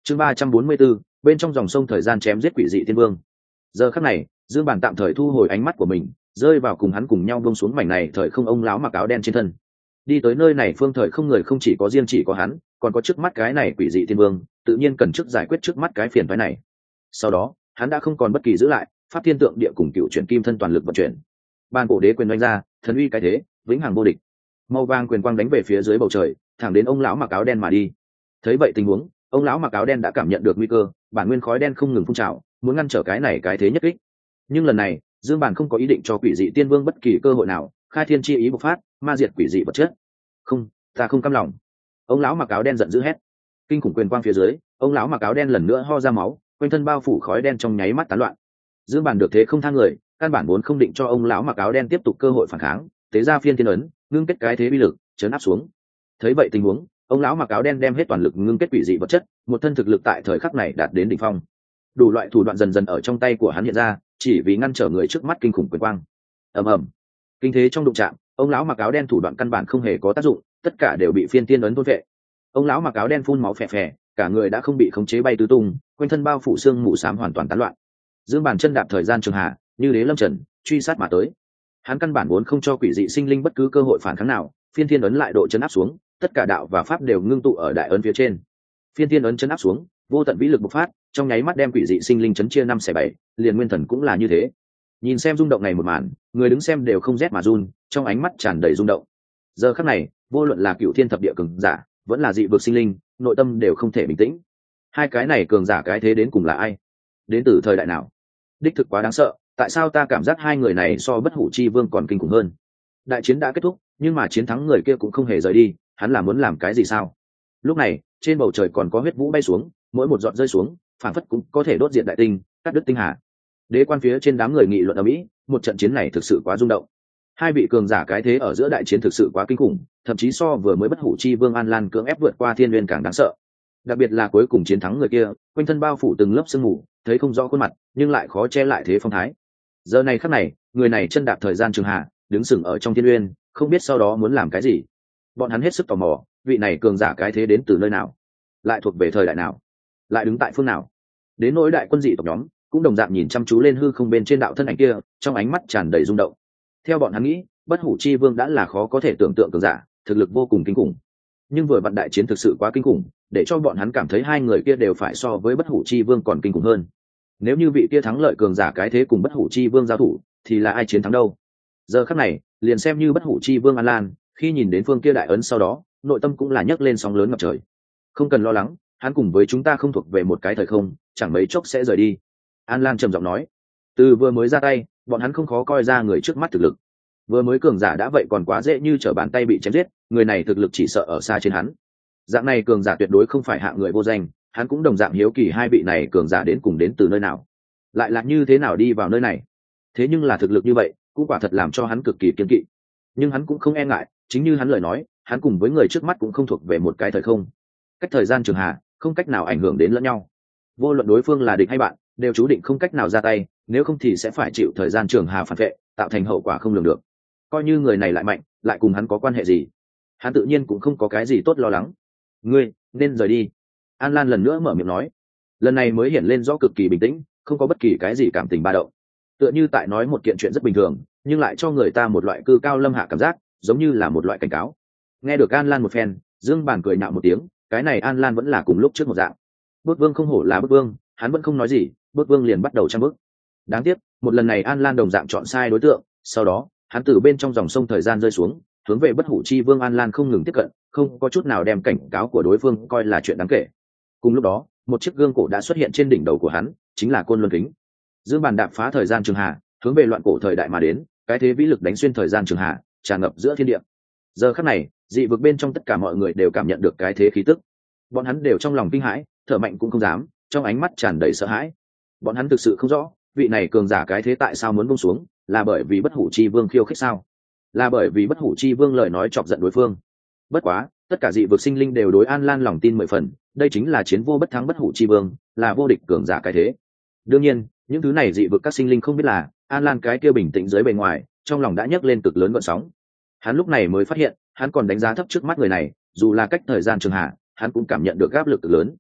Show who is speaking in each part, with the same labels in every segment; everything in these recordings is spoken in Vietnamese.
Speaker 1: chương 344, bên trong dòng sông thời gian chém giết quỷ dị tiên vương. Giờ khắc này Dương Bản tạm thời thu hồi ánh mắt của mình, rơi vào cùng hắn cùng nhau buông xuống mảnh này thời không ông lão mặc áo đen trên thân. Đi tới nơi này phương thời không người không chỉ có riêng chỉ có hắn, còn có trước mắt cái này quỷ dị tiên vương, tự nhiên cần trước giải quyết trước mắt cái phiền phức này. Sau đó hắn đã không còn bất kỳ giữ lại, pháp thiên tượng địa cùng cựu chuyển kim thân toàn lực vận chuyển. Ban cổ đế quyền đánh ra, thần uy cái thế, vĩnh hằng vô địch. Màu vàng quyền quang đánh về phía dưới bầu trời, thẳng đến ông lão mặc áo đen mà đi. Thấy vậy tình huống, ông lão mặc áo đen đã cảm nhận được nguy cơ, bản nguyên khói đen không ngừng phun trào, muốn ngăn trở cái này cái thế nhất kích. Nhưng lần này Dương Bản không có ý định cho quỷ dị tiên vương bất kỳ cơ hội nào, khai thiên chi ý bộc phát, ma diệt quỷ dị vật chất. Không, ta không cam lòng. Ông lão mặc áo đen giận dữ hét. Kinh khủng quyền quang phía dưới, ông lão mặc áo đen lần nữa ho ra máu, quanh thân bao phủ khói đen trong nháy mắt tán loạn. Dương Bản được thế không thang người, căn bản vốn không định cho ông lão mặc áo đen tiếp tục cơ hội phản kháng, tế ra phiên thiên ấn, ngưng kết cái thế bi lực, chấn áp xuống. Thấy vậy tình huống, ông lão mặc áo đen đem hết toàn lực ngưng kết quỷ dị vật chất, một thân thực lực tại thời khắc này đạt đến đỉnh phong. Đủ loại thủ đoạn dần dần ở trong tay của hắn hiện ra, chỉ vì ngăn trở người trước mắt kinh khủng quyền quang. Ầm ầm, kinh thế trong đụng chạm, ông lão mặc áo đen thủ đoạn căn bản không hề có tác dụng, tất cả đều bị phiên tiên ấn thôn vệ. Ông lão mặc áo đen phun máu phè phè, cả người đã không bị khống chế bay tứ tung, quanh thân bao phủ xương mù xám hoàn toàn tán loạn. Dương Bản chân đạp thời gian trường hạ, như đế lâm trần, truy sát mà tới. Hắn căn bản vốn không cho quỷ dị sinh linh bất cứ cơ hội phản kháng nào, phiên thiên ấn lại độ chấn áp xuống, tất cả đạo và pháp đều ngưng tụ ở đại ấn phía trên. Phiên thiên ấn chấn áp xuống, vô tận vĩ lực bộc phát, trong nháy mắt đem quỷ dị sinh linh chấn chia 5/7, liền nguyên thần cũng là như thế. Nhìn xem rung động này một màn, người đứng xem đều không rét mà run, trong ánh mắt tràn đầy rung động. Giờ khắc này, vô luận là cựu thiên thập địa cường giả, vẫn là dị vực sinh linh, nội tâm đều không thể bình tĩnh. Hai cái này cường giả cái thế đến cùng là ai? Đến từ thời đại nào? Đích thực quá đáng sợ, tại sao ta cảm giác hai người này so bất hủ chi vương còn kinh khủng hơn? Đại chiến đã kết thúc, nhưng mà chiến thắng người kia cũng không hề rời đi, hắn là muốn làm cái gì sao? Lúc này trên bầu trời còn có huyết vũ bay xuống, mỗi một giọt rơi xuống phản phất cũng có thể đốt diệt đại tinh, cắt đứt tinh hà. Đế quan phía trên đám người nghị luận ở mỹ, một trận chiến này thực sự quá rung động. Hai vị cường giả cái thế ở giữa đại chiến thực sự quá kinh khủng, thậm chí so vừa mới bất hủ chi vương An Lan cưỡng ép vượt qua thiên nguyên càng đáng sợ. Đặc biệt là cuối cùng chiến thắng người kia, quanh thân bao phủ từng lớp sương mù, thấy không rõ khuôn mặt nhưng lại khó che lại thế phong thái. Giờ này khắc này, người này chân đạp thời gian trường hạ, đứng sừng ở trong thiên uyên, không biết sau đó muốn làm cái gì. Bọn hắn hết sức tò mò, vị này cường giả cái thế đến từ nơi nào, lại thuộc về thời đại nào, lại đứng tại phương nào. Đến nỗi đại quân dị tộc nhóm cũng đồng dạng nhìn chăm chú lên hư không bên trên đạo thân ảnh kia, trong ánh mắt tràn đầy rung động. Theo bọn hắn nghĩ, bất hủ chi vương đã là khó có thể tưởng tượng cường giả, thực lực vô cùng kinh khủng. Nhưng vừa vặn đại chiến thực sự quá kinh khủng, để cho bọn hắn cảm thấy hai người kia đều phải so với bất hủ chi vương còn kinh khủng hơn. Nếu như vị kia thắng lợi cường giả cái thế cùng bất hủ chi vương giao thủ, thì là ai chiến thắng đâu? Giờ khắc này, liền xem như bất hủ chi vương An Lan, khi nhìn đến phương kia đại ấn sau đó, nội tâm cũng là nhấc lên sóng lớn ngập trời. Không cần lo lắng, hắn cùng với chúng ta không thuộc về một cái thời không, chẳng mấy chốc sẽ rời đi. An Lan trầm giọng nói. Từ vừa mới ra tay, bọn hắn không khó coi ra người trước mắt thực lực. Vừa mới cường giả đã vậy còn quá dễ như trở bàn tay bị chém giết, người này thực lực chỉ sợ ở xa trên hắn. Dạng này cường giả tuyệt đối không phải hạng người vô danh, hắn cũng đồng dạng hiếu kỳ hai vị này cường giả đến cùng đến từ nơi nào, lại là như thế nào đi vào nơi này. Thế nhưng là thực lực như vậy cũng quả thật làm cho hắn cực kỳ kiên kỵ. Nhưng hắn cũng không e ngại, chính như hắn lời nói, hắn cùng với người trước mắt cũng không thuộc về một cái thời không, cách thời gian trường hạ không cách nào ảnh hưởng đến lẫn nhau. Vô luận đối phương là địch hay bạn, đều chú định không cách nào ra tay, nếu không thì sẽ phải chịu thời gian trường hà phản vệ, tạo thành hậu quả không lường được. Coi như người này lại mạnh, lại cùng hắn có quan hệ gì, hắn tự nhiên cũng không có cái gì tốt lo lắng. Ngươi nên rời đi. An Lan lần nữa mở miệng nói, lần này mới hiển lên rõ cực kỳ bình tĩnh, không có bất kỳ cái gì cảm tình ba động, tựa như tại nói một kiện chuyện rất bình thường, nhưng lại cho người ta một loại cư cao lâm hạ cảm giác, giống như là một loại cảnh cáo. Nghe được An Lan một phen, Dương Bản cười nhạo một tiếng, cái này An Lan vẫn là cùng lúc trước một dạng. Bước vương không hổ là bước vương, hắn vẫn không nói gì, bước vương liền bắt đầu trăm bước. Đáng tiếc, một lần này An Lan đồng dạng chọn sai đối tượng, sau đó hắn từ bên trong dòng sông thời gian rơi xuống, hướng về bất hủ chi vương An Lan không ngừng tiếp cận, không có chút nào đem cảnh cáo của đối phương coi là chuyện đáng kể. Cùng lúc đó, một chiếc gương cổ đã xuất hiện trên đỉnh đầu của hắn, chính là côn luân kính. Dương Bản đạp phá thời gian trường hạ, hướng về loạn cổ thời đại mà đến, cái thế vĩ lực đánh xuyên thời gian trường hạ, tràn ngập giữa thiên địa. Giờ khắc này, dị vực bên trong tất cả mọi người đều cảm nhận được cái thế khí tức. Bọn hắn đều trong lòng kinh hãi, thở mạnh cũng không dám, trong ánh mắt tràn đầy sợ hãi. Bọn hắn thực sự không rõ, vị này cường giả cái thế tại sao muốn buông xuống, là bởi vì bất hủ chi vương khiêu khích sao? Là bởi vì bất hủ chi vương lời nói chọc giận đối phương? Bất quá, tất cả dị vực sinh linh đều đối An Lan lòng tin 10 phần, đây chính là chiến vô bất thắng bất hủ chi vương, là vô địch cường giả cái thế. Đương nhiên, những thứ này dị vực các sinh linh không biết là, An Lan cái kia bình tĩnh dưới bề ngoài, trong lòng đã nhấc lên cực lớn gợn sóng. Hắn lúc này mới phát hiện, hắn còn đánh giá thấp trước mắt người này, dù là cách thời gian trường hạ, hắn cũng cảm nhận được áp lực cực lớn.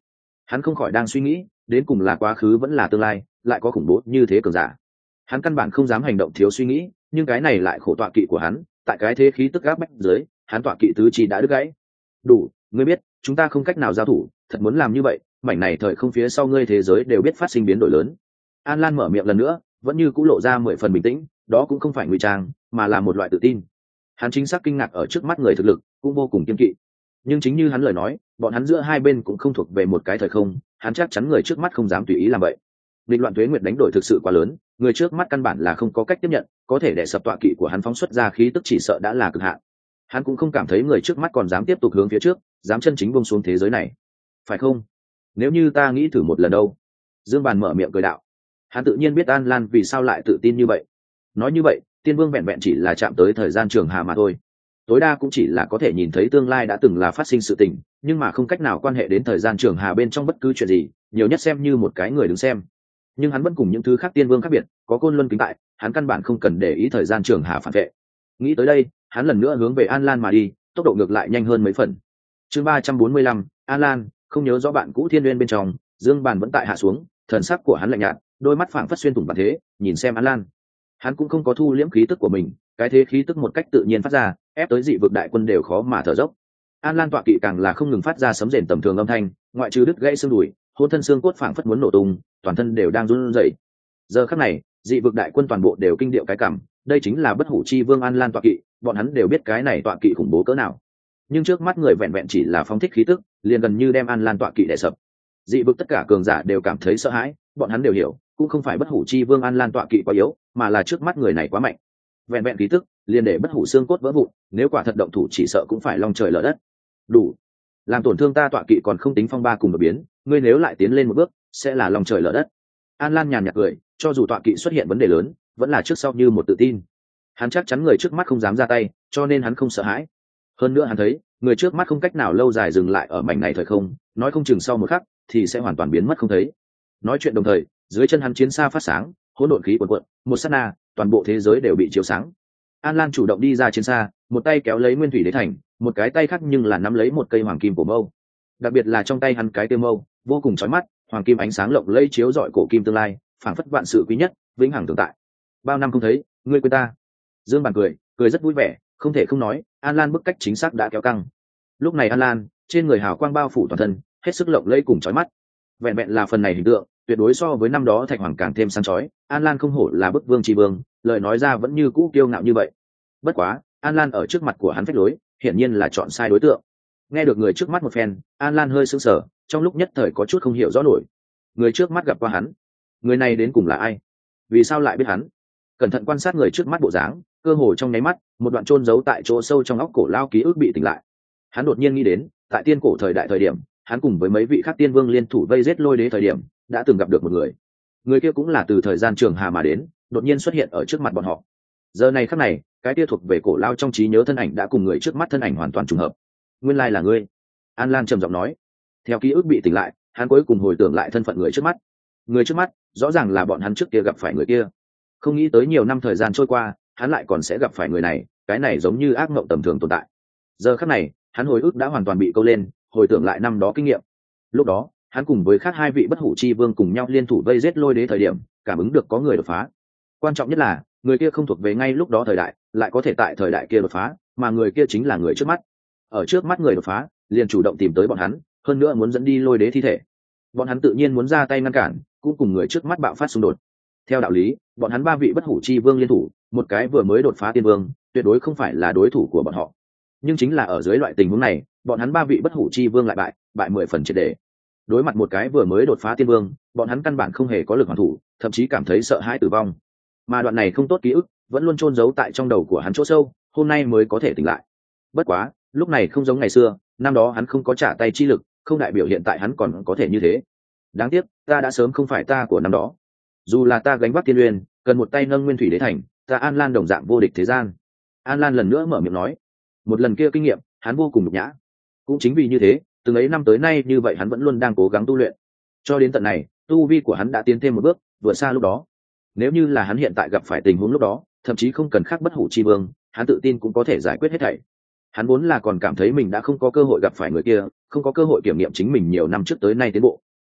Speaker 1: Hắn không khỏi đang suy nghĩ, đến cùng là quá khứ vẫn là tương lai, lại có khủng bố như thế cường giả. Hắn căn bản không dám hành động thiếu suy nghĩ, nhưng cái này lại khổ tọa kỵ của hắn, tại cái thế khí tức áp bách dưới, hắn tọa kỵ tứ chi đã đứt gãy. Đủ, ngươi biết, chúng ta không cách nào giao thủ, thật muốn làm như vậy, mảnh này thời không phía sau ngươi thế giới đều biết phát sinh biến đổi lớn. An Lan mở miệng lần nữa, vẫn như cũ lộ ra 10 phần bình tĩnh, đó cũng không phải ngụy trang, mà là một loại tự tin. Hắn chính xác kinh ngạc ở trước mắt người thực lực, cũng vô cùng kiên kỵ. Nhưng chính như hắn lời nói, bọn hắn giữa hai bên cũng không thuộc về một cái thời không, hắn chắc chắn người trước mắt không dám tùy ý làm vậy. Nghịch loạn tuế nguyệt đánh đổi thực sự quá lớn, người trước mắt căn bản là không có cách tiếp nhận, có thể để sập tọa kỵ của hắn phóng xuất ra khí tức chỉ sợ đã là cực hạn. Hắn cũng không cảm thấy người trước mắt còn dám tiếp tục hướng phía trước, dám chân chính buông xuống thế giới này, phải không? Nếu như ta nghĩ thử một lần đâu? Dương Bàn mở miệng cười đạo. Hắn tự nhiên biết An Lan vì sao lại tự tin như vậy. Nói như vậy, Tiên Vương vẹn vẹn chỉ là chạm tới thời gian trường hà mà thôi, tối đa cũng chỉ là có thể nhìn thấy tương lai đã từng là phát sinh sự tình, nhưng mà không cách nào quan hệ đến thời gian trường hà bên trong bất cứ chuyện gì, nhiều nhất xem như một cái người đứng xem. Nhưng hắn vẫn cùng những thứ khác tiên vương khác biệt, có Côn Luân kính tại, hắn căn bản không cần để ý thời gian trường hà phản vệ. Nghĩ tới đây, hắn lần nữa hướng về An Lan mà đi, tốc độ ngược lại nhanh hơn mấy phần. Chương 345, An Lan, không nhớ rõ bạn cũ Thiên Nguyên bên trong, Dương Bàn vẫn tại hạ xuống, thần sắc của hắn lạnh nhạt, đôi mắt phảng phất xuyên thủng bản thế, nhìn xem An Lan. Hắn cũng không có thu liễm khí tức của mình, cái thế khí tức một cách tự nhiên phát ra, ép tới dị vực đại quân đều khó mà thở dốc. An Lan tọa kỵ càng là không ngừng phát ra sấm rền tầm thường âm thanh, ngoại trừ đứt gãy xương đùi, hôn thân xương cốt phảng phất muốn nổ tung, toàn thân đều đang run rẩy. Giờ khắc này, dị vực đại quân toàn bộ đều kinh điệu cái cảm, đây chính là bất hủ chi vương An Lan tọa kỵ, bọn hắn đều biết cái này tọa kỵ khủng bố cỡ nào. Nhưng trước mắt người vẹn vẹn chỉ là phóng thích khí tức, liền gần như đem An Lan tọa kỵ đè sập. Dị vực tất cả cường giả đều cảm thấy sợ hãi, bọn hắn đều hiểu, cũng không phải bất hủ chi vương An Lan tọa kỵ quá yếu, mà là trước mắt người này quá mạnh. Vẹn vẹn khí tức, liền để bất hủ xương cốt vỡ vụn, nếu quả thật động thủ chỉ sợ cũng phải long trời lở đất. Đủ, làm tổn thương ta tọa kỵ còn không tính phong ba cùng đột biến, ngươi nếu lại tiến lên một bước, sẽ là long trời lở đất. An Lan nhàn nhạt cười, cho dù tọa kỵ xuất hiện vấn đề lớn, vẫn là trước sau như một tự tin. Hắn chắc chắn người trước mắt không dám ra tay, cho nên hắn không sợ hãi. Hơn nữa hắn thấy, người trước mắt không cách nào lâu dài dừng lại ở mảnh này thời không, nói không chừng sau một khắc thì sẽ hoàn toàn biến mất không thấy. Nói chuyện đồng thời, dưới chân hắn chiến xa phát sáng, hỗn độn khí cuồn cuộn, một sát na, toàn bộ thế giới đều bị chiếu sáng. An Lan chủ động đi ra chiến xa, một tay kéo lấy Nguyên Thủy Đế Thành, một cái tay khác nhưng là nắm lấy một cây hoàng kim cổ mâu. Đặc biệt là trong tay hắn cái tiêu mâu, vô cùng chói mắt, hoàng kim ánh sáng lộng lẫy chiếu rọi cổ kim tương lai, phảng phất vạn sự quý nhất, vĩnh hằng tồn tại. Bao năm không thấy, ngươi quên ta? Dương Bàn cười, cười rất vui vẻ, không thể không nói, An Lan bức cách chính xác đã kéo căng. Lúc này An Lan, trên người hào quang bao phủ toàn thân, hết sức lộng lẫy cùng chói mắt. Vẹn vẹn là phần này hình tượng, tuyệt đối so với năm đó Thạch Hoàng càng thêm sáng chói. An Lan không hổ là bức vương tri vương, lời nói ra vẫn như cũ kiêu ngạo như vậy. Bất quá, An Lan ở trước mặt của hắn phách lối, hiển nhiên là chọn sai đối tượng. Nghe được người trước mắt một phen, An Lan hơi sững sờ, trong lúc nhất thời có chút không hiểu rõ nổi. Người trước mắt gặp qua hắn, người này đến cùng là ai? Vì sao lại biết hắn? Cẩn thận quan sát người trước mắt bộ dáng, cơ hồ trong nháy mắt, một đoạn chôn giấu tại chỗ sâu trong óc cổ lao ký ức bị tỉnh lại. Hắn đột nhiên nghĩ đến, tại tiên cổ thời đại thời điểm, hắn cùng với mấy vị khác tiên vương liên thủ vây giết Lôi Đế thời điểm, đã từng gặp được một người. Người kia cũng là từ thời gian trường hà mà đến, đột nhiên xuất hiện ở trước mặt bọn họ. Giờ này khắc này, cái kia thuộc về cổ lao trong trí nhớ thân ảnh đã cùng người trước mắt thân ảnh hoàn toàn trùng hợp. Nguyên lai là ngươi. An Lan trầm giọng nói. Theo ký ức bị tỉnh lại, hắn cuối cùng hồi tưởng lại thân phận người trước mắt. Người trước mắt, rõ ràng là bọn hắn trước kia gặp phải người kia. Không nghĩ tới nhiều năm thời gian trôi qua, hắn lại còn sẽ gặp phải người này, cái này giống như ác mộng tầm thường tồn tại. Giờ khắc này, hắn hồi ức đã hoàn toàn bị câu lên, hồi tưởng lại năm đó kinh nghiệm. Lúc đó, hắn cùng với khác hai vị bất hủ chi vương cùng nhau liên thủ vây giết Lôi Đế thời điểm, cảm ứng được có người đột phá. Quan trọng nhất là, người kia không thuộc về ngay lúc đó thời đại, lại có thể tại thời đại kia đột phá, mà người kia chính là người trước mắt. Ở trước mắt người đột phá, liền chủ động tìm tới bọn hắn, hơn nữa muốn dẫn đi Lôi Đế thi thể. Bọn hắn tự nhiên muốn ra tay ngăn cản, cũng cùng người trước mắt bạo phát xung đột. Theo đạo lý, bọn hắn ba vị bất hủ chi vương liên thủ, một cái vừa mới đột phá tiên vương, tuyệt đối không phải là đối thủ của bọn họ. Nhưng chính là ở dưới loại tình huống này, bọn hắn ba vị bất hủ chi vương lại bại 10 phần triệt để. Đối mặt một cái vừa mới đột phá tiên vương, bọn hắn căn bản không hề có lực hoàn thủ, thậm chí cảm thấy sợ hãi tử vong. Mà đoạn này không tốt ký ức, vẫn luôn chôn giấu tại trong đầu của hắn chỗ sâu, hôm nay mới có thể tỉnh lại. Bất quá, lúc này không giống ngày xưa, năm đó hắn không có trả tay chi lực, không đại biểu hiện tại hắn còn có thể như thế. Đáng tiếc, ta đã sớm không phải ta của năm đó. Dù là ta gánh vác tiên uyên, cần một tay nâng Nguyên Thủy Đế Thành, ta An Lan đồng dạng vô địch thế gian. An Lan lần nữa mở miệng nói, một lần kia kinh nghiệm, hắn vô cùng nhục nhã. Cũng chính vì như thế, từng ấy năm tới nay như vậy hắn vẫn luôn đang cố gắng tu luyện. Cho đến tận này, tu vi của hắn đã tiến thêm một bước, vượt xa lúc đó. Nếu như là hắn hiện tại gặp phải tình huống lúc đó, thậm chí không cần khác bất hủ chi vương, hắn tự tin cũng có thể giải quyết hết thảy. Hắn vốn là còn cảm thấy mình đã không có cơ hội gặp phải người kia, không có cơ hội kiểm nghiệm chính mình nhiều năm trước tới nay tiến bộ.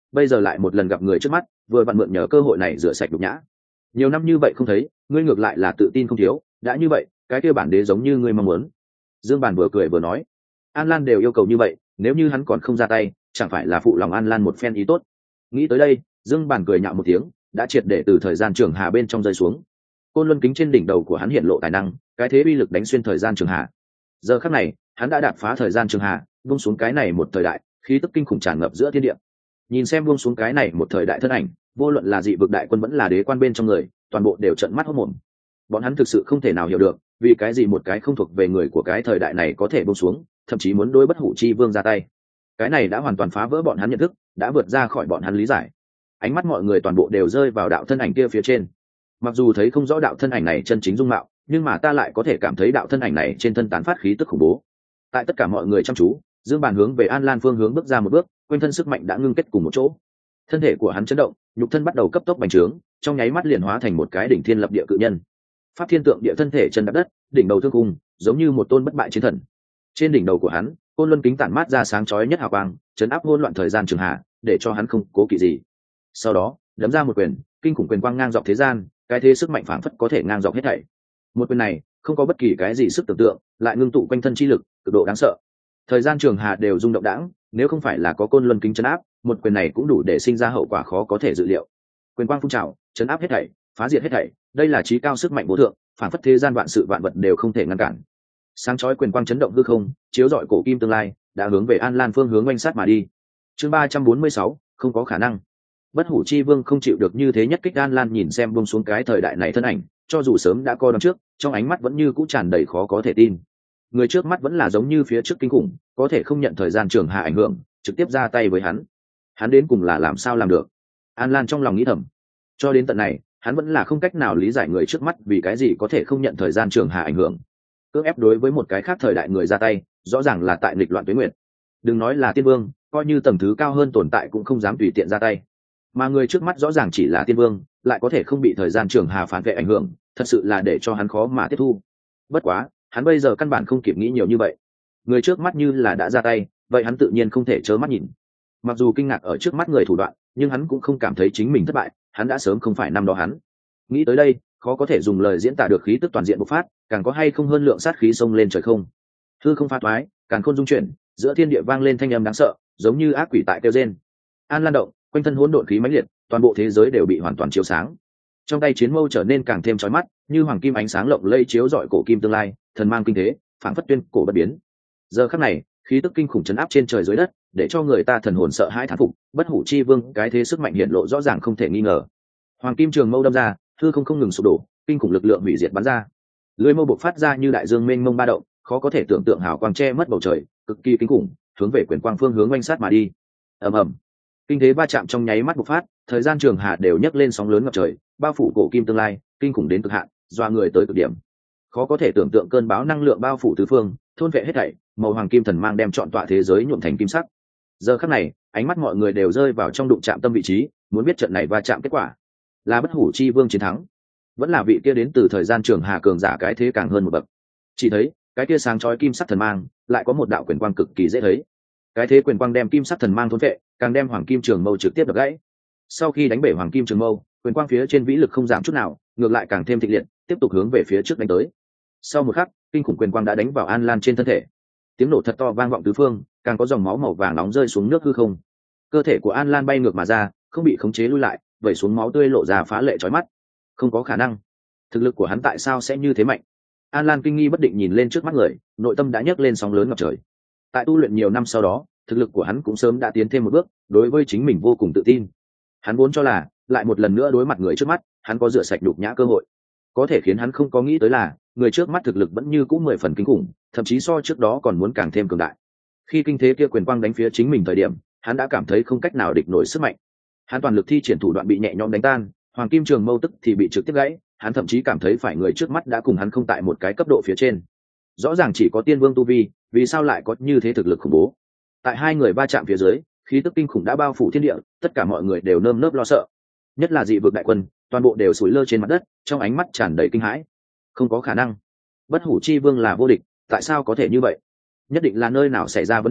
Speaker 1: bây giờ lại một lần gặp người trước mắt, vừa vặn mượn nhờ cơ hội này rửa sạch nhục nhã. Nhiều năm như vậy không thấy, ngươi ngược lại là tự tin không thiếu, đã như vậy cái kia bản đế giống như ngươi mong muốn. Dương Bàn vừa cười vừa nói, An Lan đều yêu cầu như vậy, nếu như hắn còn không ra tay, chẳng phải là phụ lòng An Lan một phen ý tốt. Nghĩ tới đây, Dương Bàn cười nhạo một tiếng, đã triệt để từ thời gian trường hà bên trong rơi xuống. Côn luân kính trên đỉnh đầu của hắn hiện lộ tài năng, cái thế uy lực đánh xuyên thời gian trường hà. Giờ khắc này, hắn đã đạp phá thời gian trường hà, buông xuống cái này một thời đại, khí tức kinh khủng tràn ngập giữa thiên địa. Nhìn xem buông xuống cái này một thời đại thân ảnh, vô luận là dị vực đại quân vẫn là đế quan bên trong người, toàn bộ đều trợn mắt hốt mồm. Bọn hắn thực sự không thể nào hiểu được, vì cái gì một cái không thuộc về người của cái thời đại này có thể buông xuống, thậm chí muốn đối bất hủ chi vương ra tay. Cái này đã hoàn toàn phá vỡ bọn hắn nhận thức, đã vượt ra khỏi bọn hắn lý giải. Ánh mắt mọi người toàn bộ đều rơi vào đạo thân ảnh kia phía trên. Mặc dù thấy không rõ đạo thân ảnh này chân chính dung mạo, nhưng mà ta lại có thể cảm thấy đạo thân ảnh này trên thân tán phát khí tức khủng bố. Tại tất cả mọi người chăm chú, Dương Bàn hướng về An Lan phương hướng bước ra một bước, quanh thân sức mạnh đã ngưng kết cùng một chỗ. Thân thể của hắn chấn động, nhục thân bắt đầu cấp tốc bành trướng, trong nháy mắt liền hóa thành một cái đỉnh thiên lập địa cự nhân. Pháp thiên tượng địa thân thể chân đạp đất, đỉnh đầu thương cung, giống như một tôn bất bại chiến thần. Trên đỉnh đầu của hắn, côn luân kính tản mát ra sáng chói nhất hào quang, chấn áp hỗn loạn thời gian trường hạ, để cho hắn không cố kỵ gì. Sau đó, đấm ra một quyền, kinh khủng quyền quang ngang dọc thế gian, cái thế sức mạnh phảng phất có thể ngang dọc hết thảy. Một quyền này, không có bất kỳ cái gì sức tưởng tượng, lại ngưng tụ quanh thân chi lực, cực độ đáng sợ. Thời gian trường hạ đều rung động đãng, nếu không phải là có côn luân kính chấn áp, một quyền này cũng đủ để sinh ra hậu quả khó có thể dự liệu. Quyền quang phun trào, chấn áp hết thảy, phá diệt hết thảy, đây là chí cao sức mạnh vô thượng, phảng phất thế gian vạn sự vạn vật đều không thể ngăn cản. Sáng chói quyền quang chấn động hư không, chiếu rọi cổ kim tương lai, đã hướng về An Lan phương hướng oanh sát mà đi. Chương 346, không có khả năng. Bất hủ chi vương không chịu được như thế nhất kích. An Lan nhìn xem buông xuống cái thời đại này thân ảnh, cho dù sớm đã coi đón trước, trong ánh mắt vẫn như cũ tràn đầy khó có thể tin. Người trước mắt vẫn là giống như phía trước kinh khủng, có thể không nhận thời gian trường hạ ảnh hưởng, trực tiếp ra tay với hắn. Hắn đến cùng là làm sao làm được? An Lan trong lòng nghĩ thầm. Cho đến tận này, hắn vẫn là không cách nào lý giải người trước mắt vì cái gì có thể không nhận thời gian trường hạ ảnh hưởng. Cưỡng ép đối với một cái khác thời đại người ra tay, rõ ràng là tại nghịch loạn tuế nguyệt. Đừng nói là tiên vương, coi như tầng thứ cao hơn tồn tại cũng không dám tùy tiện ra tay. Mà người trước mắt rõ ràng chỉ là tiên vương, lại có thể không bị thời gian trường hà phản vệ ảnh hưởng, thật sự là để cho hắn khó mà tiếp thu. Bất quá, hắn bây giờ căn bản không kịp nghĩ nhiều như vậy. Người trước mắt như là đã ra tay, vậy hắn tự nhiên không thể trơ mắt nhìn. Mặc dù kinh ngạc ở trước mắt người thủ đoạn, nhưng hắn cũng không cảm thấy chính mình thất bại, hắn đã sớm không phải năm đó hắn. Nghĩ tới đây, khó có thể dùng lời diễn tả được khí tức toàn diện bộc phát, càng có hay không hơn lượng sát khí xông lên trời không. Hư không pha thoái, càng khôn dung chuyển, giữa thiên địa vang lên thanh âm đáng sợ, giống như ác quỷ tại kêu rên. An Lan động, quanh thân hỗn độn khí mãnh liệt, toàn bộ thế giới đều bị hoàn toàn chiếu sáng. Trong tay chiến mâu trở nên càng thêm chói mắt, như hoàng kim ánh sáng lộng lẫy chiếu rọi cổ kim tương lai, thần mang kinh thế, phảng phất tuyên cổ bất biến. Giờ khắc này, khí tức kinh khủng chấn áp trên trời dưới đất, để cho người ta thần hồn sợ hãi thán phục. Bất hủ chi vương, cái thế sức mạnh hiện lộ rõ ràng không thể nghi ngờ. Hoàng kim trường mâu đâm ra, hư không ngừng sụp đổ, kinh khủng lực lượng hủy diệt bắn ra. Lưỡi mâu bộc phát ra như đại dương mênh mông ba động, khó có thể tưởng tượng hào quang che mất bầu trời, cực kỳ kinh khủng, hướng về quyền quang phương hướng oanh sát mà đi. Ầm ầm, kinh thế va chạm trong nháy mắt bộc phát, thời gian trường hạ đều nhấc lên sóng lớn ngập trời, bao phủ cổ kim tương lai, kinh khủng đến cực hạn, doa người tới cực điểm. Khó có thể tưởng tượng cơn bão năng lượng bao phủ tứ phương, thôn vệ hết thảy, màu hoàng kim thần mang đem trọn tọa thế giới nhuộm thành kim sắc. Giờ khắc này, ánh mắt mọi người đều rơi vào trong đụng chạm tâm vị trí, muốn biết trận này va chạm kết quả là bất hủ chi vương chiến thắng, vẫn là vị kia đến từ thời gian trường hà cường giả cái thế càng hơn một bậc. Chỉ thấy cái kia sáng chói kim sắc thần mang lại có một đạo quyền quang cực kỳ dễ thấy, cái thế quyền quang đem kim sắc thần mang thôn vệ, càng đem hoàng kim trường mâu trực tiếp đập gãy. Sau khi đánh bể hoàng kim trường mâu, quyền quang phía trên vĩ lực không giảm chút nào, ngược lại càng thêm thịnh liệt, tiếp tục hướng về phía trước đánh tới. Sau một khắc, kinh khủng quyền quang đã đánh vào An Lan trên thân thể, tiếng nổ thật to vang vọng tứ phương, càng có dòng máu màu vàng nóng rơi xuống nước hư không. Cơ thể của An Lan bay ngược mà ra, không bị khống chế lui lại, vẩy xuống máu tươi lộ ra phá lệ chói mắt. Không có khả năng, thực lực của hắn tại sao sẽ như thế mạnh? An Lan kinh nghi bất định nhìn lên trước mắt người, nội tâm đã nhấc lên sóng lớn ngập trời. Tại tu luyện nhiều năm sau đó, thực lực của hắn cũng sớm đã tiến thêm một bước, đối với chính mình vô cùng tự tin. Hắn vốn cho là lại một lần nữa đối mặt người trước mắt, hắn có rửa sạch nhục nhã cơ hội. Có thể khiến hắn không có nghĩ tới là, người trước mắt thực lực vẫn như cũ 10 phần kinh khủng, thậm chí so trước đó còn muốn càng thêm cường đại. Khi kinh thế kia quyền quang đánh phía chính mình thời điểm, hắn đã cảm thấy không cách nào địch nổi sức mạnh. Hắn toàn lực thi triển thủ đoạn bị nhẹ nhõm đánh tan, hoàng kim trường mâu tức thì bị trực tiếp gãy, hắn thậm chí cảm thấy phải người trước mắt đã cùng hắn không tại một cái cấp độ phía trên. Rõ ràng chỉ có tiên vương tu vi, vì sao lại có như thế thực lực khủng bố? Tại hai người va chạm phía dưới, khí tức kinh khủng đã bao phủ thiên địa, tất cả mọi người đều nơm nớp lo sợ. Nhất là dị vực đại quân, toàn bộ đều sủi lơ trên mặt đất, trong ánh mắt tràn đầy kinh hãi. Không có khả năng, bất hủ chi vương là vô địch, tại sao có thể như vậy? Nhất định là nơi nào xảy ra vấn đề,